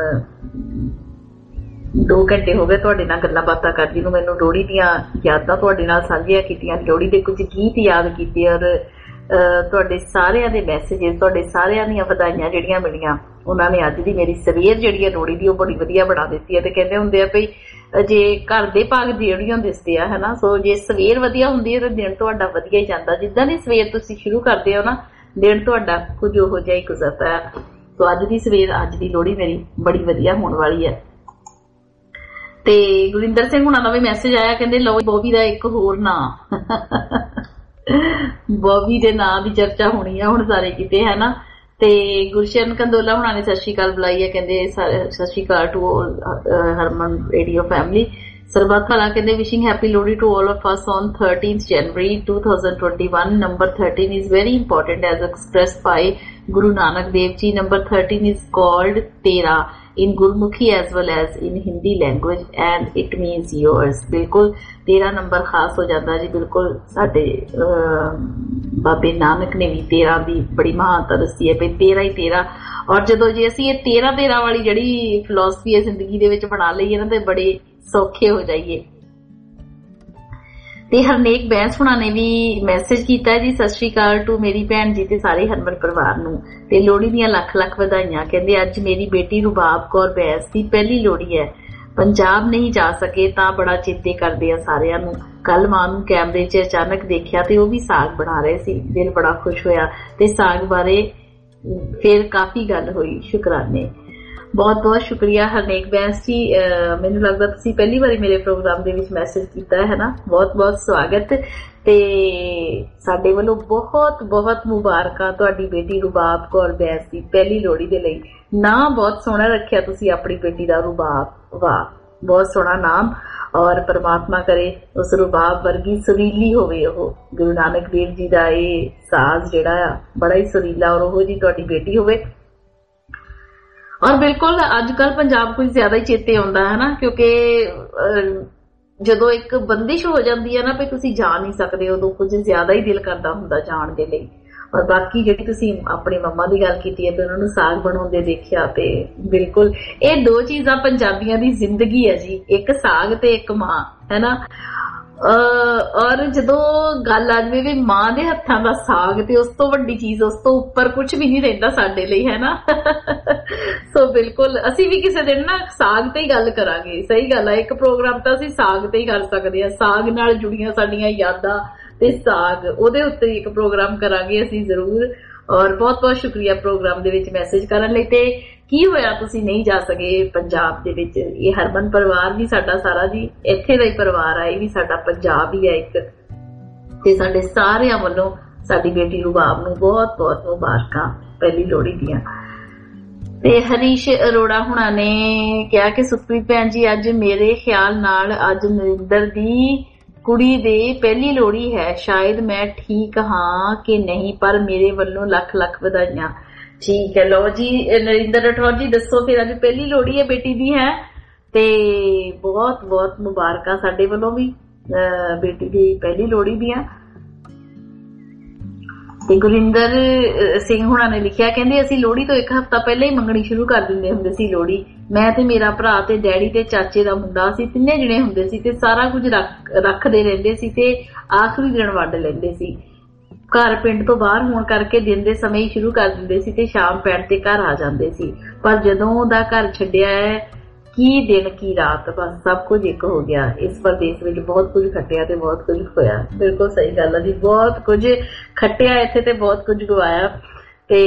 2 ਘੰਟੇ ਹੋ ਗਏ ਤੁਹਾਡੇ ਨਾਲ ਗੱਲਾਂ ਬਾਤਾਂ ਕਰਦੀ ਨੂੰ। ਮੈਨੂੰ ਲੋਹੜੀ ਦੀਆਂ ਯਾਦਾਂ ਤੁਹਾਡੇ ਨਾਲ ਸਾਂਝੀਆਂ ਕੀਤੀਆਂ, ਲੋਹੜੀ ਦੇ ਕੁਝ ਗੀਤ ਯਾਦ ਕੀਤੇ, ਔਰ ਤੁਹਾਡੇ ਸਾਰਿਆਂ ਦੇ ਮੈਸੇजेस, ਤੁਹਾਡੇ ਸਾਰਿਆਂ ਦੀਆਂ ਵਧਾਈਆਂ ਜਿਹੜੀਆਂ ਮਿਲੀਆਂ, ਉਹਨਾਂ ਨੇ ਅੱਜ ਦੀ ਮੇਰੀ ਸਵੇਰ ਜਿਹੜੀ ਹੈ ਲੋਹੜੀ ਦੀ ਉਹ ਬੜੀ ਵਧੀਆ ਬਣਾ ਦਿੱਤੀ ਹੈ। ਤੇ ਕਹਿੰਦੇ ਹੁੰਦੇ ਆ ਭਈ ਜੇ ਘਰ ਦੇ ਭਾਗ ਜਿਹੜੀਆਂ ਦਿਸਦੇ ਆ ਹਨਾ, ਸੋ ਜੇ ਸਵੇਰ ਵਧੀਆ ਹੁੰਦੀ ਹੈ ਤਾਂ ਦਿਨ ਤੁਹਾਡਾ ਵਧੀਆ ਹੀ ਜਾਂਦਾ। ਜਿੱਦਾਂ ਦੀ ਸਵੇਰ ਤੁਸੀਂ ਸ਼ੁਰੂ ਕਰਦੇ ਹੋ ਨਾ, ਦਿਨ ਤੁਹਾਡਾ ਕੁਝ ਉਹੋ ਜਿਹਾ ਹੀ ਗੁਜ਼ਰਦਾ ਹੈ। ਸੋ ਅੱਜ ਦੀ ਸਵੇਰ, ਅੱਜ ਦੀ ਲੋਹੜੀ ਮੇਰੀ ਬੜੀ ਵਧੀਆ ਹੋਣ ਵਾਲੀ ਹੈ। ਤੇ ਗੁਰਿੰਦਰ ਸਿੰਘ ਹੁਣਾਂ ਦਾ ਵੀ ਮੈਸੇਜ ਆਇਆ, ਕਹਿੰਦੇ ਲਓ ਬੋਬੀ ਦਾ ਇੱਕ ਹੋਰ ਨਾਂ ਬੋਬੀ ਦੇ ਨਾਂ ਦੀ ਚਰਚਾ ਹੋਣੀ ਆ ਹੁਣ ਸਾਰੇ ਕਿਤੇ ਹੈ ਨਾ। ਤੇ ਗੁਰਸ਼ਰਨ ਕੰਦੋਲਾ ਹੁਣਾਂ ਨੇ ਸਤਿ ਸ਼੍ਰੀ ਅਕਾਲ ਬੁਲਾਈ ਹੈ, ਕਹਿੰਦੇ Sat Shri Akal to Harman radio family. ਸਰਬੱਤ ਭਲਾ ਕਹਿੰਦੇ wishing happy Lohri to all of us on 13th January 2021. Number 13 is very important as expressed by Guru Nanak Dev Ji. Number 13 is called Tera in Gurmukhi as well as in Hindi language and it means yours. ਬਿਲਕੁਲ 13 number ਖਾਸ ਹੋ ਜਾਂਦਾ ਜੀ। ਬਿਲਕੁਲ ਸਾਡੇ ਬਾਬੇ ਨਾਨਕ ਨੇ ਵੀ 13 ਦੀ ਬੜੀ ਮਹਾਨਤਾ ਦੱਸੀ ਹੈ ਵੀ 13 ਹੀ 13। ਔਰ ਜਦੋਂ ਜੇ ਅਸੀਂ ਇਹ 13 ਵਾਲੀ ਜਿਹੜੀ ਫਿਲਾਸਫੀ ਹੈ ਜ਼ਿੰਦਗੀ ਦੇ ਵਿੱਚ ਬਣਾ ਲਈਏ ਨਾ ਤੇ ਬੜੇ ਸੌਖੇ ਹੋ ਜਾਈਏ। ਤੇ ਹਰਨੇਕ ਬੈਂਸ ਹੁਣਾਂ ਨੇ ਵੀ ਮੈਸੇਜ ਕੀਤਾ ਜੀ, ਸਤਿ ਸ਼੍ਰੀ ਅਕਾਲ ਟੂ ਮੇਰੀ ਭੈਣ ਜੀ ਤੇ ਸਾਰੇ ਹਰਮਨ ਪਰਿਵਾਰ ਨੂੰ, ਤੇ ਲੋਹੜੀ ਦੀਆਂ ਲੱਖ ਲੱਖ ਵਧਾਈਆਂ। ਕਹਿੰਦੇ ਅੱਜ ਮੇਰੀ ਬੇਟੀ ਰੁਬਾਬ ਕੌਰ ਬੈਂਸ ਦੀ ਪਹਿਲੀ ਲੋਹੜੀ ਹੈ। ਪੰਜਾਬ ਨਹੀਂ ਜਾ ਸਕੇ ਤਾਂ ਬੜਾ ਚੇਤੇ ਕਰਦੇ ਆ ਸਾਰਿਆਂ ਨੂੰ। ਕੱਲ ਮਾਂ ਨੂੰ ਕੈਮਰੇ 'ਚ ਅਚਾਨਕ ਦੇਖਿਆ ਤੇ ਉਹ ਵੀ ਸਾਗ ਬਣਾ ਰਹੇ ਸੀ, ਦਿਲ ਬੜਾ ਖੁਸ਼ ਹੋਇਆ ਤੇ ਸਾਗ ਬਾਰੇ ਫਿਰ ਕਾਫੀ ਗੱਲ ਹੋਈ। ਸ਼ੁਕਰਾਨੇ, ਬਹੁਤ ਬਹੁਤ ਸ਼ੁਕਰੀਆ ਹਰਨੇਕ ਬੈਂਸ ਜੀ। ਮੈਨੂੰ ਲੱਗਦਾ ਤੁਸੀਂ ਪਹਿਲੀ ਵਾਰੀ ਮੇਰੇ ਪ੍ਰੋਗਰਾਮ ਦੇ ਵਿੱਚ ਮੈਸੇਜ ਕੀਤਾ ਹੈ ਨਾ, ਬਹੁਤ ਬਹੁਤ ਸਵਾਗਤ। ਤੇ ਸਾਡੇ ਵੱਲੋਂ ਬਹੁਤ ਬਹੁਤ ਮੁਬਾਰਕਾਂ ਤੁਹਾਡੀ ਬੇਟੀ ਰੁਬਾਬ ਕੌਰ ਬੈਂਸ ਦੀ ਪਹਿਲੀ ਲੋਹੜੀ ਦੇ ਲਈ। ਨਾਂ ਬਹੁਤ ਸੋਹਣਾ ਰੱਖਿਆ ਤੁਸੀਂ ਆਪਣੀ ਬੇਟੀ ਦਾ, ਰੁਬਾਬ, ਵਾਹ ਬਹੁਤ ਸੋਹਣਾ ਨਾਮ। ਔਰ ਪਰਮਾਤਮਾ ਕਰੇ ਉਸ ਰੁਬਾਬ ਵਰਗੀ ਸੁਰੀਲੀ ਹੋਵੇ ਉਹ। ਗੁਰੂ ਨਾਨਕ ਦੇਵ ਜੀ ਦਾ ਇਹ ਸਾਜ਼ ਜਿਹੜਾ ਆ ਬੜਾ ਹੀ ਸੁਰੀਲਾ, ਔਰ ਉਹੋ ਜੀ ਤੁਹਾਡੀ ਬੇਟੀ ਹੋਵੇ। ਔਰ ਬਿਲਕੁਲ ਅੱਜ ਕੱਲ ਪੰਜਾਬ ਕੁਝ ਜ਼ਿਆਦਾ ਹੀ ਚੇਤੇ ਆਉਂਦਾ ਹੈ ਨਾ, ਕਿਉਂਕਿ ਜਦੋਂ ਇੱਕ ਬੰਦਿਸ਼ ਹੋ ਜਾਂਦੀ ਹੈ ਨਾ ਵੀ ਤੁਸੀਂ ਜਾ ਨਹੀਂ ਸਕਦੇ, ਉਦੋਂ ਕੁਝ ਜ਼ਿਆਦਾ ਹੀ ਦਿਲ ਕਰਦਾ ਹੁੰਦਾ ਜਾਣ ਦੇ ਲਈ। ਔਰ ਬਾਕੀ ਜਿਹੜੀ ਤੁਸੀਂ ਆਪਣੀ ਮੰਮਾ ਦੀ ਗੱਲ ਕੀਤੀ ਹੈ ਤੇ ਉਹਨਾਂ ਨੂੰ ਸਾਗ ਬਣਾਉਂਦੇ ਦੇਖਿਆ, ਤੇ ਬਿਲਕੁਲ ਇਹ 2 ਚੀਜ਼ਾਂ ਪੰਜਾਬੀਆਂ ਦੀ ਜ਼ਿੰਦਗੀ ਹੈ ਜੀ, ਇੱਕ ਸਾਗ ਤੇ ਇੱਕ ਮਾਂ, ਹੈ ਨਾ। ਔਰ ਜਦੋਂ ਗੱਲ ਆ ਜਾਵੇ ਵੀ ਮਾਂ ਦੇ ਹੱਥਾਂ ਦਾ ਸਾਗ, ਤੇ ਉਸ ਤੋਂ ਵੱਡੀ ਚੀਜ਼, ਉਸ ਤੋਂ ਉੱਪਰ ਕੁਝ ਵੀ ਨਹੀਂ ਰਹਿੰਦਾ ਸਾਡੇ ਲਈ, ਹੈ ਨਾ। ਸੋ ਬਿਲਕੁਲ ਅਸੀਂ ਵੀ ਕਿਸੇ ਦਿਨ ਨਾ ਸਾਗ ਤੇ ਹੀ ਗੱਲ ਕਰਾਂਗੇ। ਸਹੀ ਗੱਲ ਹੈ, ਇੱਕ ਪ੍ਰੋਗਰਾਮ ਤਾਂ ਅਸੀਂ ਸਾਗ ਤੇ ਹੀ ਕਰ ਸਕਦੇ ਹਾਂ, ਸਾਗ ਨਾਲ ਜੁੜੀਆਂ ਸਾਡੀਆਂ ਯਾਦਾਂ ਤੇ ਸਾਗ, ਉਹਦੇ ਉੱਤੇ ਇੱਕ ਪ੍ਰੋਗਰਾਮ ਕਰਾਂਗੇ ਅਸੀਂ ਜ਼ਰੂਰ। ਔਰ ਬਹੁਤ ਬਹੁਤ ਸ਼ੁਕਰੀਆ ਪ੍ਰੋਗਰਾਮ ਦੇ ਵਿੱਚ ਮੈਸੇਜ ਕਰਨ ਲਈ। ਤੇ ਕੀ ਹੋਇਆ ਤੁਸੀਂ ਨਹੀਂ ਜਾ ਸਕੇ ਪੰਜਾਬ ਦੇ ਵਿੱਚ? ਇਹ ਹਰਮਨ ਪਰਿਵਾਰ ਵੀ ਸਾਡਾ ਸਾਰਾ ਜੀ ਇੱਥੇ ਦਾ ਹੀ ਪਰਿਵਾਰ ਆ, ਇਹ ਵੀ ਸਾਡਾ ਪੰਜਾਬ ਹੀ ਆ ਇੱਕ। ਤੇ ਸਾਡੇ ਸਾਰਿਆਂ ਵੱਲੋਂ ਸਾਡੀ ਬੇਟੀ ਰੁਬਾਬ ਨੂੰ ਬਹੁਤ ਬਹੁਤ ਮੁਬਾਰਕਾਂ ਪਹਿਲੀ ਲੋਹੜੀ ਦੀਆਂ। ਤੇ ਹਰੀਸ਼ ਅਰੋੜਾ ਹੁਣਾਂ ਨੇ ਕਿਹਾ ਕਿ ਸੁਖਪ੍ਰੀਤ ਭੈਣ ਜੀ ਅੱਜ ਮੇਰੇ ਖਿਆਲ ਨਾਲ ਅੱਜ ਨਰਿੰਦਰ ਦੀ ਕੁੜੀ ਦੇ ਪਹਿਲੀ ਲੋਹੜੀ ਹੈ, ਸ਼ਾਇਦ ਮੈਂ ਠੀਕ ਹਾਂ ਕਿ ਨਹੀਂ, ਪਰ ਮੇਰੇ ਵੱਲੋਂ ਲੱਖ ਲੱਖ ਵਧਾਈਆਂ। ਠੀਕ ਹੈ, ਲਓ ਜੀ ਨਰਿੰਦਰ ਰਾਠੌਰ ਜੀ ਦੱਸੋ ਫਿਰ ਅੱਜ ਪਹਿਲੀ ਲੋਹੜੀ ਹੈ ਬੇਟੀ ਦੀ, ਹੈ ਤੇ ਬਹੁਤ ਬਹੁਤ ਮੁਬਾਰਕਾਂ ਸਾਡੇ ਵੱਲੋਂ ਵੀ ਬੇਟੀ ਦੀ ਪਹਿਲੀ ਲੋਹੜੀ ਦੀਆਂ। ਤੇ ਗੁਰਿੰਦਰ ਸਿੰਘ ਹੁਣਾਂ ਨੇ ਲਿਖਿਆ, ਕਹਿੰਦੇ ਅਸੀਂ ਲੋਹੜੀ ਤੋਂ 1 ਹਫ਼ਤਾ ਪਹਿਲਾਂ ਹੀ ਮੰਗਣੀ ਸ਼ੁਰੂ ਕਰ ਦਿੰਦੇ ਹੁੰਦੇ ਸੀ ਲੋਹੜੀ। ਮੈਂ ਤੇ ਮੇਰਾ ਭਰਾ ਤੇ ਡੈਡੀ ਤੇ ਚਾਚੇ ਦਾ ਮੁੰਡਾ, ਅਸੀਂ 3 ਜਣੇ ਹੁੰਦੇ ਸੀ ਤੇ ਸਾਰਾ ਕੁਝ ਰੱਖਦੇ ਰਹਿੰਦੇ ਸੀ ਤੇ ਆਖਰੀ ਦਿਨ ਵੰਡ ਲੈਂਦੇ ਸੀ। ਘਰ ਪਿੰਡ ਤੋਂ ਬਾਹਰ ਹੋਣ ਕਰਕੇ ਦਿਨ ਦੇ ਸਮੇਂ ਹੀ ਸ਼ੁਰੂ ਕਰ ਦਿੰਦੇ ਸੀ ਤੇ ਸ਼ਾਮ ਪੈਣ ਤੇ ਘਰ ਆ ਜਾਂਦੇ ਸੀ। ਪਰ ਜਦੋਂ ਦਾ ਘਰ ਛੱਡਿਆ ਹੈ, ਕੀ ਦਿਨ ਕੀ ਰਾਤ, ਬਸ ਸਭ ਕੁਝ ਇੱਕ ਹੋ ਗਿਆ। ਇਸ ਪ੍ਰਦੇਸ਼ ਵਿੱਚ ਬਹੁਤ ਕੁਝ ਖੱਟਿਆ ਤੇ ਬਹੁਤ ਕੁਝ ਖੋਇਆ। ਬਿਲਕੁਲ ਸਹੀ ਗੱਲ ਹੈ ਜੀ, ਬਹੁਤ ਕੁਝ ਖੱਟਿਆ ਇੱਥੇ ਤੇ ਬਹੁਤ ਕੁਝ ਗਵਾਇਆ। ਤੇ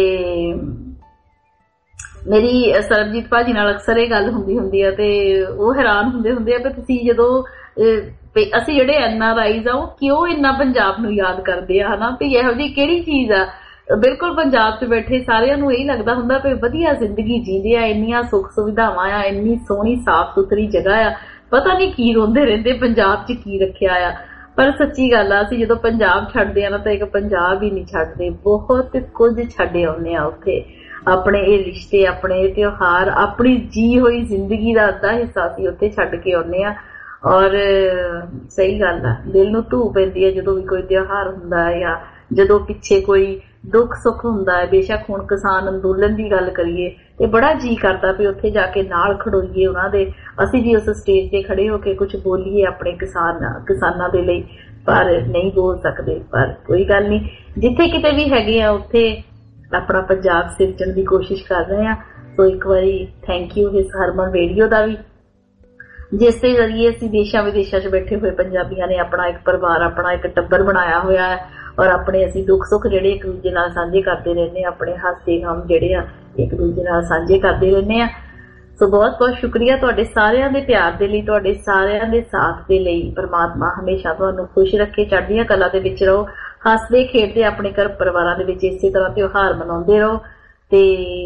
ਮੇਰੀ ਸਰਬਜੀਤ ਭਾਜੀ ਨਾਲ ਅਕਸਰ ਇਹ ਗੱਲ ਹੁੰਦੀ ਆ ਤੇ ਉਹ ਹੈਰਾਨ ਹੁੰਦੇ ਆ ਵੀ ਤੁਸੀਂ ਜਦੋਂ ਅਸੀਂ ਜਿਹੜੇ NRIs ਆ ਉਹ ਕਿਉਂ ਇੰਨਾ ਪੰਜਾਬ ਨੂੰ ਯਾਦ ਕਰਦੇ ਆ, ਹਨਾ, ਵੀ ਇਹੋ ਜਿਹੀ ਕਿਹੜੀ ਚੀਜ਼ ਆ। ਬਿਲਕੁਲ ਪੰਜਾਬ 'ਚ ਬੈਠੇ ਸਾਰਿਆਂ ਨੂੰ ਇਹੀ ਲੱਗਦਾ ਹੁੰਦਾ ਵੀ ਵਧੀਆ ਜ਼ਿੰਦਗੀ ਜੀਂਦੇ ਆ, ਇੰਨੀਆਂ ਸੁੱਖ ਸੁਵਿਧਾਵਾਂ ਆ, ਇੰਨੀ ਸੋਹਣੀ ਸਾਫ਼ ਸੁਥਰੀ ਜਗ੍ਹਾ ਆ, ਪਤਾ ਨਹੀਂ ਕੀ ਰੋਂਦੇ ਰਹਿੰਦੇ, ਪੰਜਾਬ 'ਚ ਕੀ ਰੱਖਿਆ ਆ। ਪਰ ਸੱਚੀ ਗੱਲ ਆ, ਅਸੀਂ ਜਦੋਂ ਪੰਜਾਬ ਛੱਡਦੇ ਆ ਨਾ ਤਾਂ ਇੱਕ ਪੰਜਾਬ ਹੀ ਨਹੀਂ ਛੱਡਦੇ, ਬਹੁਤ ਕੁਝ ਛੱਡ ਆਉਂਦੇ ਆ ਉੱਥੇ। ਆਪਣੇ ਇਹ ਰਿਸ਼ਤੇ, ਆਪਣੇ ਇਹ ਤਿਉਹਾਰ, ਆਪਣੀ ਜੀ ਹੋਈ ਜ਼ਿੰਦਗੀ ਦਾ ਅੱਧਾ ਹਿੱਸਾ ਅਸੀਂ ਉੱਥੇ ਛੱਡ ਕੇ ਆਉਂਦੇ ਆ। ਔਰ ਸਹੀ ਗੱਲ ਆ, ਦਿਲ ਨੂੰ ਧੂ ਪੈਂਦੀ ਹੈ ਜਦੋਂ ਵੀ ਕੋਈ ਤਿਉਹਾਰ ਹੁੰਦਾ ਹੈ ਜਾਂ ਜਦੋਂ ਪਿੱਛੇ ਕੋਈ ਦੁੱਖ ਸੁੱਖ ਹੁੰਦਾ ਹੈ। ਬੇਸ਼ੱਕ ਹੁਣ ਕਿਸਾਨ ਅੰਦੋਲਨ ਦੀ ਗੱਲ ਕਰੀਏ ਤੇ ਬੜਾ ਜੀ ਕਰਦਾ ਵੀ ਉੱਥੇ ਜਾ ਕੇ ਨਾਲ ਖੜੋਈਏ ਉਹਨਾਂ ਦੇ, ਅਸੀਂ ਵੀ ਉਸ ਸਟੇਜ ਤੇ ਖੜੇ ਹੋ ਕੇ ਕੁਝ ਬੋਲੀਏ ਆਪਣੇ ਕਿਸਾਨਾਂ ਦੇ ਲਈ, ਪਰ ਨਹੀਂ ਬੋਲ ਸਕਦੇ। ਪਰ ਕੋਈ ਗੱਲ ਨਹੀਂ, ਜਿੱਥੇ ਕਿਤੇ ਵੀ ਹੈਗੇ ਆ ਉੱਥੇ ਆਪਣਾ ਪੰਜਾਬ ਸਿਰਜਣ ਦੀ ਕੋਸ਼ਿਸ਼ ਕਰ ਰਹੇ ਆ। ਸੋ ਇੱਕ ਵਾਰੀ ਥੈਂਕ ਯੂ ਇਸ ਹਰਮਨ ਰੇਡੀਓ ਦਾ ਵੀ, ਜਿਸ ਦੇ ਜ਼ਰੀਏ ਅਸੀਂ ਦੇਸ਼ਾਂ ਵਿਦੇਸ਼ਾਂ 'ਚ ਬੈਠੇ ਹੋਏ ਪੰਜਾਬੀਆਂ ਨੇ ਆਪਣਾ ਇੱਕ ਪਰਿਵਾਰ, ਆਪਣਾ ਇੱਕ ਟੱਬਰ ਬਣਾਇਆ ਹੋਇਆ ਹੈ। ਔਰ ਆਪਣੇ ਅਸੀਂ ਦੁੱਖ ਸੁੱਖ ਜਿਹੜੇ ਇੱਕ ਦੂਜੇ ਨਾਲ ਸਾਂਝੇ ਕਰਦੇ ਰਹਿੰਦੇ ਆ, ਆਪਣੇ ਹਾਸੇ ਗਮ ਜਿਹੜੇ ਆ ਇੱਕ ਦੂਜੇ ਨਾਲ ਸਾਂਝੇ ਕਰਦੇ ਰਹਿੰਦੇ ਆ। ਸੋ ਬਹੁਤ ਬਹੁਤ ਸ਼ੁਕਰੀਆ ਤੁਹਾਡੇ ਸਾਰਿਆਂ ਦੇ ਪਿਆਰ ਦੇ ਲਈ, ਤੁਹਾਡੇ ਸਾਰਿਆਂ ਦੇ ਸਾਥ ਦੇ ਲਈ। ਪਰਮਾਤਮਾ ਹਮੇਸ਼ਾ ਤੁਹਾਨੂੰ ਖੁਸ਼ ਰੱਖੇ, ਚੜ੍ਹਦੀਆਂ ਕਲਾ ਦੇ ਵਿੱਚ ਰਹੋ, ਹੱਸਦੇ ਖੇਡਦੇ ਆਪਣੇ ਘਰ ਪਰਿਵਾਰਾਂ ਦੇ ਵਿੱਚ ਇਸੇ ਤਰ੍ਹਾਂ ਤਿਉਹਾਰ ਮਨਾਉਂਦੇ ਰਹੋ। ਤੇ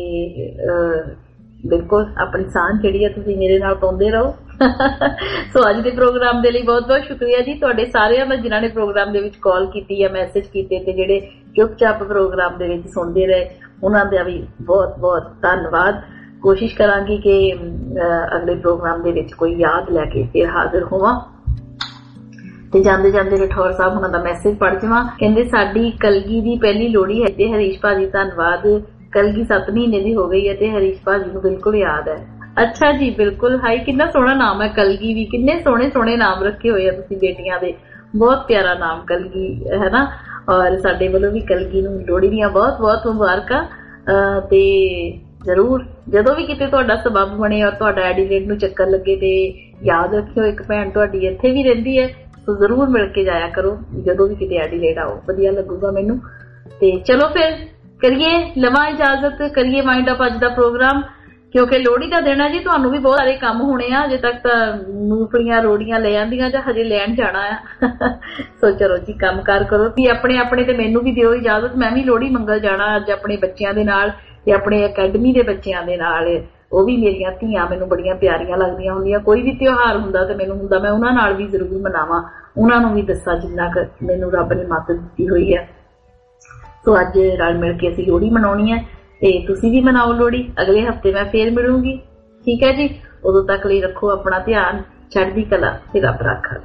ਬਿਲਕੁਲ ਆਪਣੀ ਸਾਂਝ ਜਿਹੜੀ ਆ ਤੁਸੀਂ ਮੇਰੇ ਨਾਲ ਪਾਉਂਦੇ ਰਹੋ। ਸੋ ਅੱਜ ਦੇ ਪ੍ਰੋਗਰਾਮ ਦੇ ਲਈ ਬਹੁਤ ਬਹੁਤ ਸ਼ੁਕਰੀਆ ਜੀ ਤੁਹਾਡੇ ਸਾਰਿਆਂ ਦਾ, ਜਿਨ੍ਹਾਂ ਨੇ ਪ੍ਰੋਗਰਾਮ ਦੇ ਵਿੱਚ ਕਾਲ ਕੀਤੀ ਜਾਂ ਮੈਸੇਜ ਕੀਤੇ ਤੇ ਜਿਹੜੇ ਚੁੱਪ-ਚਾਪ ਪ੍ਰੋਗਰਾਮ ਦੇ ਵਿੱਚ ਸੁਣਦੇ ਰਹੇ, ਉਹਨਾਂ ਦਾ ਵੀ ਬਹੁਤ ਬਹੁਤ ਧੰਨਵਾਦ। ਕੋਸ਼ਿਸ਼ ਕਰਾਂਗੀ ਕਿ ਅਗਲੇ ਪ੍ਰੋਗਰਾਮ ਦੇ ਵਿੱਚ ਕੋਈ ਯਾਦ ਲੈ ਕੇ ਫਿਰ ਹਾਜ਼ਰ ਹੋਵਾਂ। ਤੇ ਜਾਂਦੇ ਜਾਂਦੇ ਰਠੌਰ ਸਾਹਿਬ ਉਹਨਾਂ ਦਾ ਮੈਸੇਜ ਪੜ੍ਹ ਜਾਵਾਂ। ਕਹਿੰਦੇ ਸਾਡੀ ਕਲਗੀ ਦੀ ਪਹਿਲੀ ਲੋਹੜੀ ਹੈ ਤੇ ਹਰੀਸ਼ ਭਾਜੀ ਧੰਨਵਾਦ, ਕਲਗੀ 7 ਮਹੀਨੇ ਦੀ ਹੋ ਗਈ ਹੈ ਤੇ ਹਰੀਸ਼ ਭਾਜੀ ਨੂੰ ਬਿਲਕੁਲ ਯਾਦ ਹੈ। ਅੱਛਾ ਜੀ, ਬਿਲਕੁਲ। ਹਾਈ, ਕਿੰਨਾ ਸੋਹਣਾ ਨਾਮ ਹੈ ਕਲਗੀ ਵੀ, ਕਿੰਨੇ ਸੋਹਣੇ ਸੋਹਣੇ ਨਾਮ ਰੱਖੇ ਹੋਏ ਆ ਤੁਸੀਂ ਬੇਟੀਆਂ ਦੇ, ਬਹੁਤ ਪਿਆਰਾ ਨਾਮ ਕਲਗੀ ਹੈ ਨਾ। ਔਰ ਸਾਡੇ ਵੱਲੋਂ ਵੀ ਕਲਗੀ ਨੂੰ ਲੋਹੜੀ ਦੀਆਂ ਬਹੁਤ ਬਹੁਤ ਮੁਬਾਰਕਾਂ। ਤੇ ਜ਼ਰੂਰ ਜਦੋਂ ਵੀ ਕਿਤੇ ਤੁਹਾਡਾ ਸਬੱਬ ਬਣੇ ਔਰ ਤੁਹਾਡਾ ਐਡੀਲੇਡ ਨੂੰ ਚੱਕਰ ਲੱਗੇ ਤੇ ਯਾਦ ਰੱਖਿਓ ਇੱਕ ਭੈਣ ਤੁਹਾਡੀ ਇੱਥੇ ਵੀ ਰਹਿੰਦੀ ਹੈ, ਸੋ ਜ਼ਰੂਰ ਮਿਲ ਕੇ ਜਾਇਆ ਕਰੋ ਜਦੋਂ ਵੀ ਕਿਤੇ ਐਡੀਲੇਡ ਆਓ, ਵਧੀਆ ਲੱਗੂਗਾ ਮੈਨੂੰ। ਤੇ ਚਲੋ ਫਿਰ ਕਰੀਏ, ਲਵਾਂ ਇਜਾਜ਼ਤ, ਕਰੀਏ ਵਾਈਂਡ ਅਪ ਅੱਜ ਦਾ ਪ੍ਰੋਗਰਾਮ, ਕਿਉਂਕਿ ਲੋਹੜੀ ਦਾ ਦਿਨ ਹੈ ਜੀ। ਤੁਹਾਨੂੰ ਵੀ ਬਹੁਤ ਸਾਰੇ ਕੰਮ ਹੋਣੇ ਆ, ਅਜੇ ਤੱਕ ਤਾਂ ਮੂੰਗਫਲੀਆਂ ਰੋੜੀਆਂ ਲੈ ਆਂਦੀਆਂ ਜਾਂ ਹਜੇ ਲੈਣ ਜਾਣਾ ਆ। ਸੋ ਚਲੋ ਜੀ, ਕੰਮ ਕਾਰ ਕਰੋ ਵੀ ਆਪਣੇ ਤੇ ਮੈਨੂੰ ਵੀ ਦਿਓ ਇਜਾਜ਼ਤ, ਮੈਂ ਵੀ ਲੋਹੜੀ ਮੰਗਲ ਜਾਣਾ ਅੱਜ ਆਪਣੇ ਬੱਚਿਆਂ ਦੇ ਨਾਲ ਤੇ ਆਪਣੇ ਅਕੈਡਮੀ ਦੇ ਬੱਚਿਆਂ ਦੇ ਨਾਲ। ਉਹ ਵੀ ਮੇਰੀਆਂ ਧੀਆਂ ਮੈਨੂੰ ਬੜੀਆਂ ਪਿਆਰੀਆਂ ਲੱਗਦੀਆਂ ਹੁੰਦੀਆਂ। ਕੋਈ ਵੀ ਤਿਉਹਾਰ ਹੁੰਦਾ ਤੇ ਮੈਨੂੰ ਹੁੰਦਾ ਮੈਂ ਉਹਨਾਂ ਨਾਲ ਵੀ ਜ਼ਰੂਰ ਮਨਾਵਾਂ, ਉਹਨਾਂ ਨੂੰ ਵੀ ਦੱਸਾਂ ਜਿੰਨਾ ਕੁ ਮੈਨੂੰ ਰੱਬ ਨੇ ਮੱਤ ਦਿੱਤੀ ਹੋਈ ਹੈ। ਸੋ ਅੱਜ ਰਲ ਮਿਲ ਕੇ ਅਸੀਂ ਲੋਹੜੀ ਮਨਾਉਣੀ ਹੈ ਤੇ ਤੁਸੀਂ ਵੀ ਮਨਾਓ ਲੋਹੜੀ। ਅਗਲੇ ਹਫਤੇ ਮੈਂ ਫੇਰ ਮਿਲੂੰਗੀ, ਠੀਕ ਹੈ ਜੀ। ਉਦੋਂ ਤੱਕ ਲਈ ਰੱਖੋ ਆਪਣਾ ਧਿਆਨ, ਚੜ੍ਹਦੀ ਕਲਾ ਤੇ ਰੱਬ ਰਾਖਾ।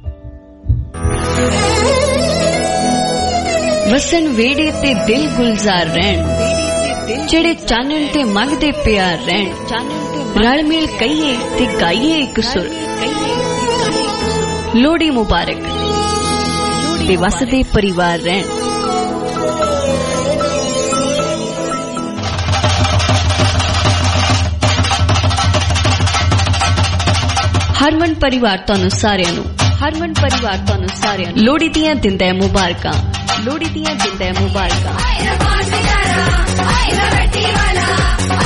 ਵਸਣ ਵੇੜੇ ਤੇ ਦਿਲ ਗੁਲਜ਼ਾਰ ਰਹਿਣ, ਜਿਹੜੇ ਚਾਨਣ ਤੇ ਮੰਗਦੇ ਪਿਆਰ ਰਹਿਣ, ਰਲ ਮਿਲ ਕਹੀਏ ਤੇ ਗਾਈਏ ਇੱਕ ਸੁਰ, ਲੋਹੜੀ ਮੁਬਾਰਕ ਤੇ ਵਸਦੇ ਪਰਿਵਾਰ ਰਹਿਣ। ਹਰਮਨ ਪਰਿਵਾਰ ਤੁਹਾਨੂੰ ਸਾਰਿਆਂ ਨੂੰ ਲੋਹੜੀ ਦੀਆਂ ਦਿੰਦਾ ਮੁਬਾਰਕਾਂ, ਲੋਹੜੀ ਦੀਆਂ ਦਿੰਦਾ ਮੁਬਾਰਕਾਂ।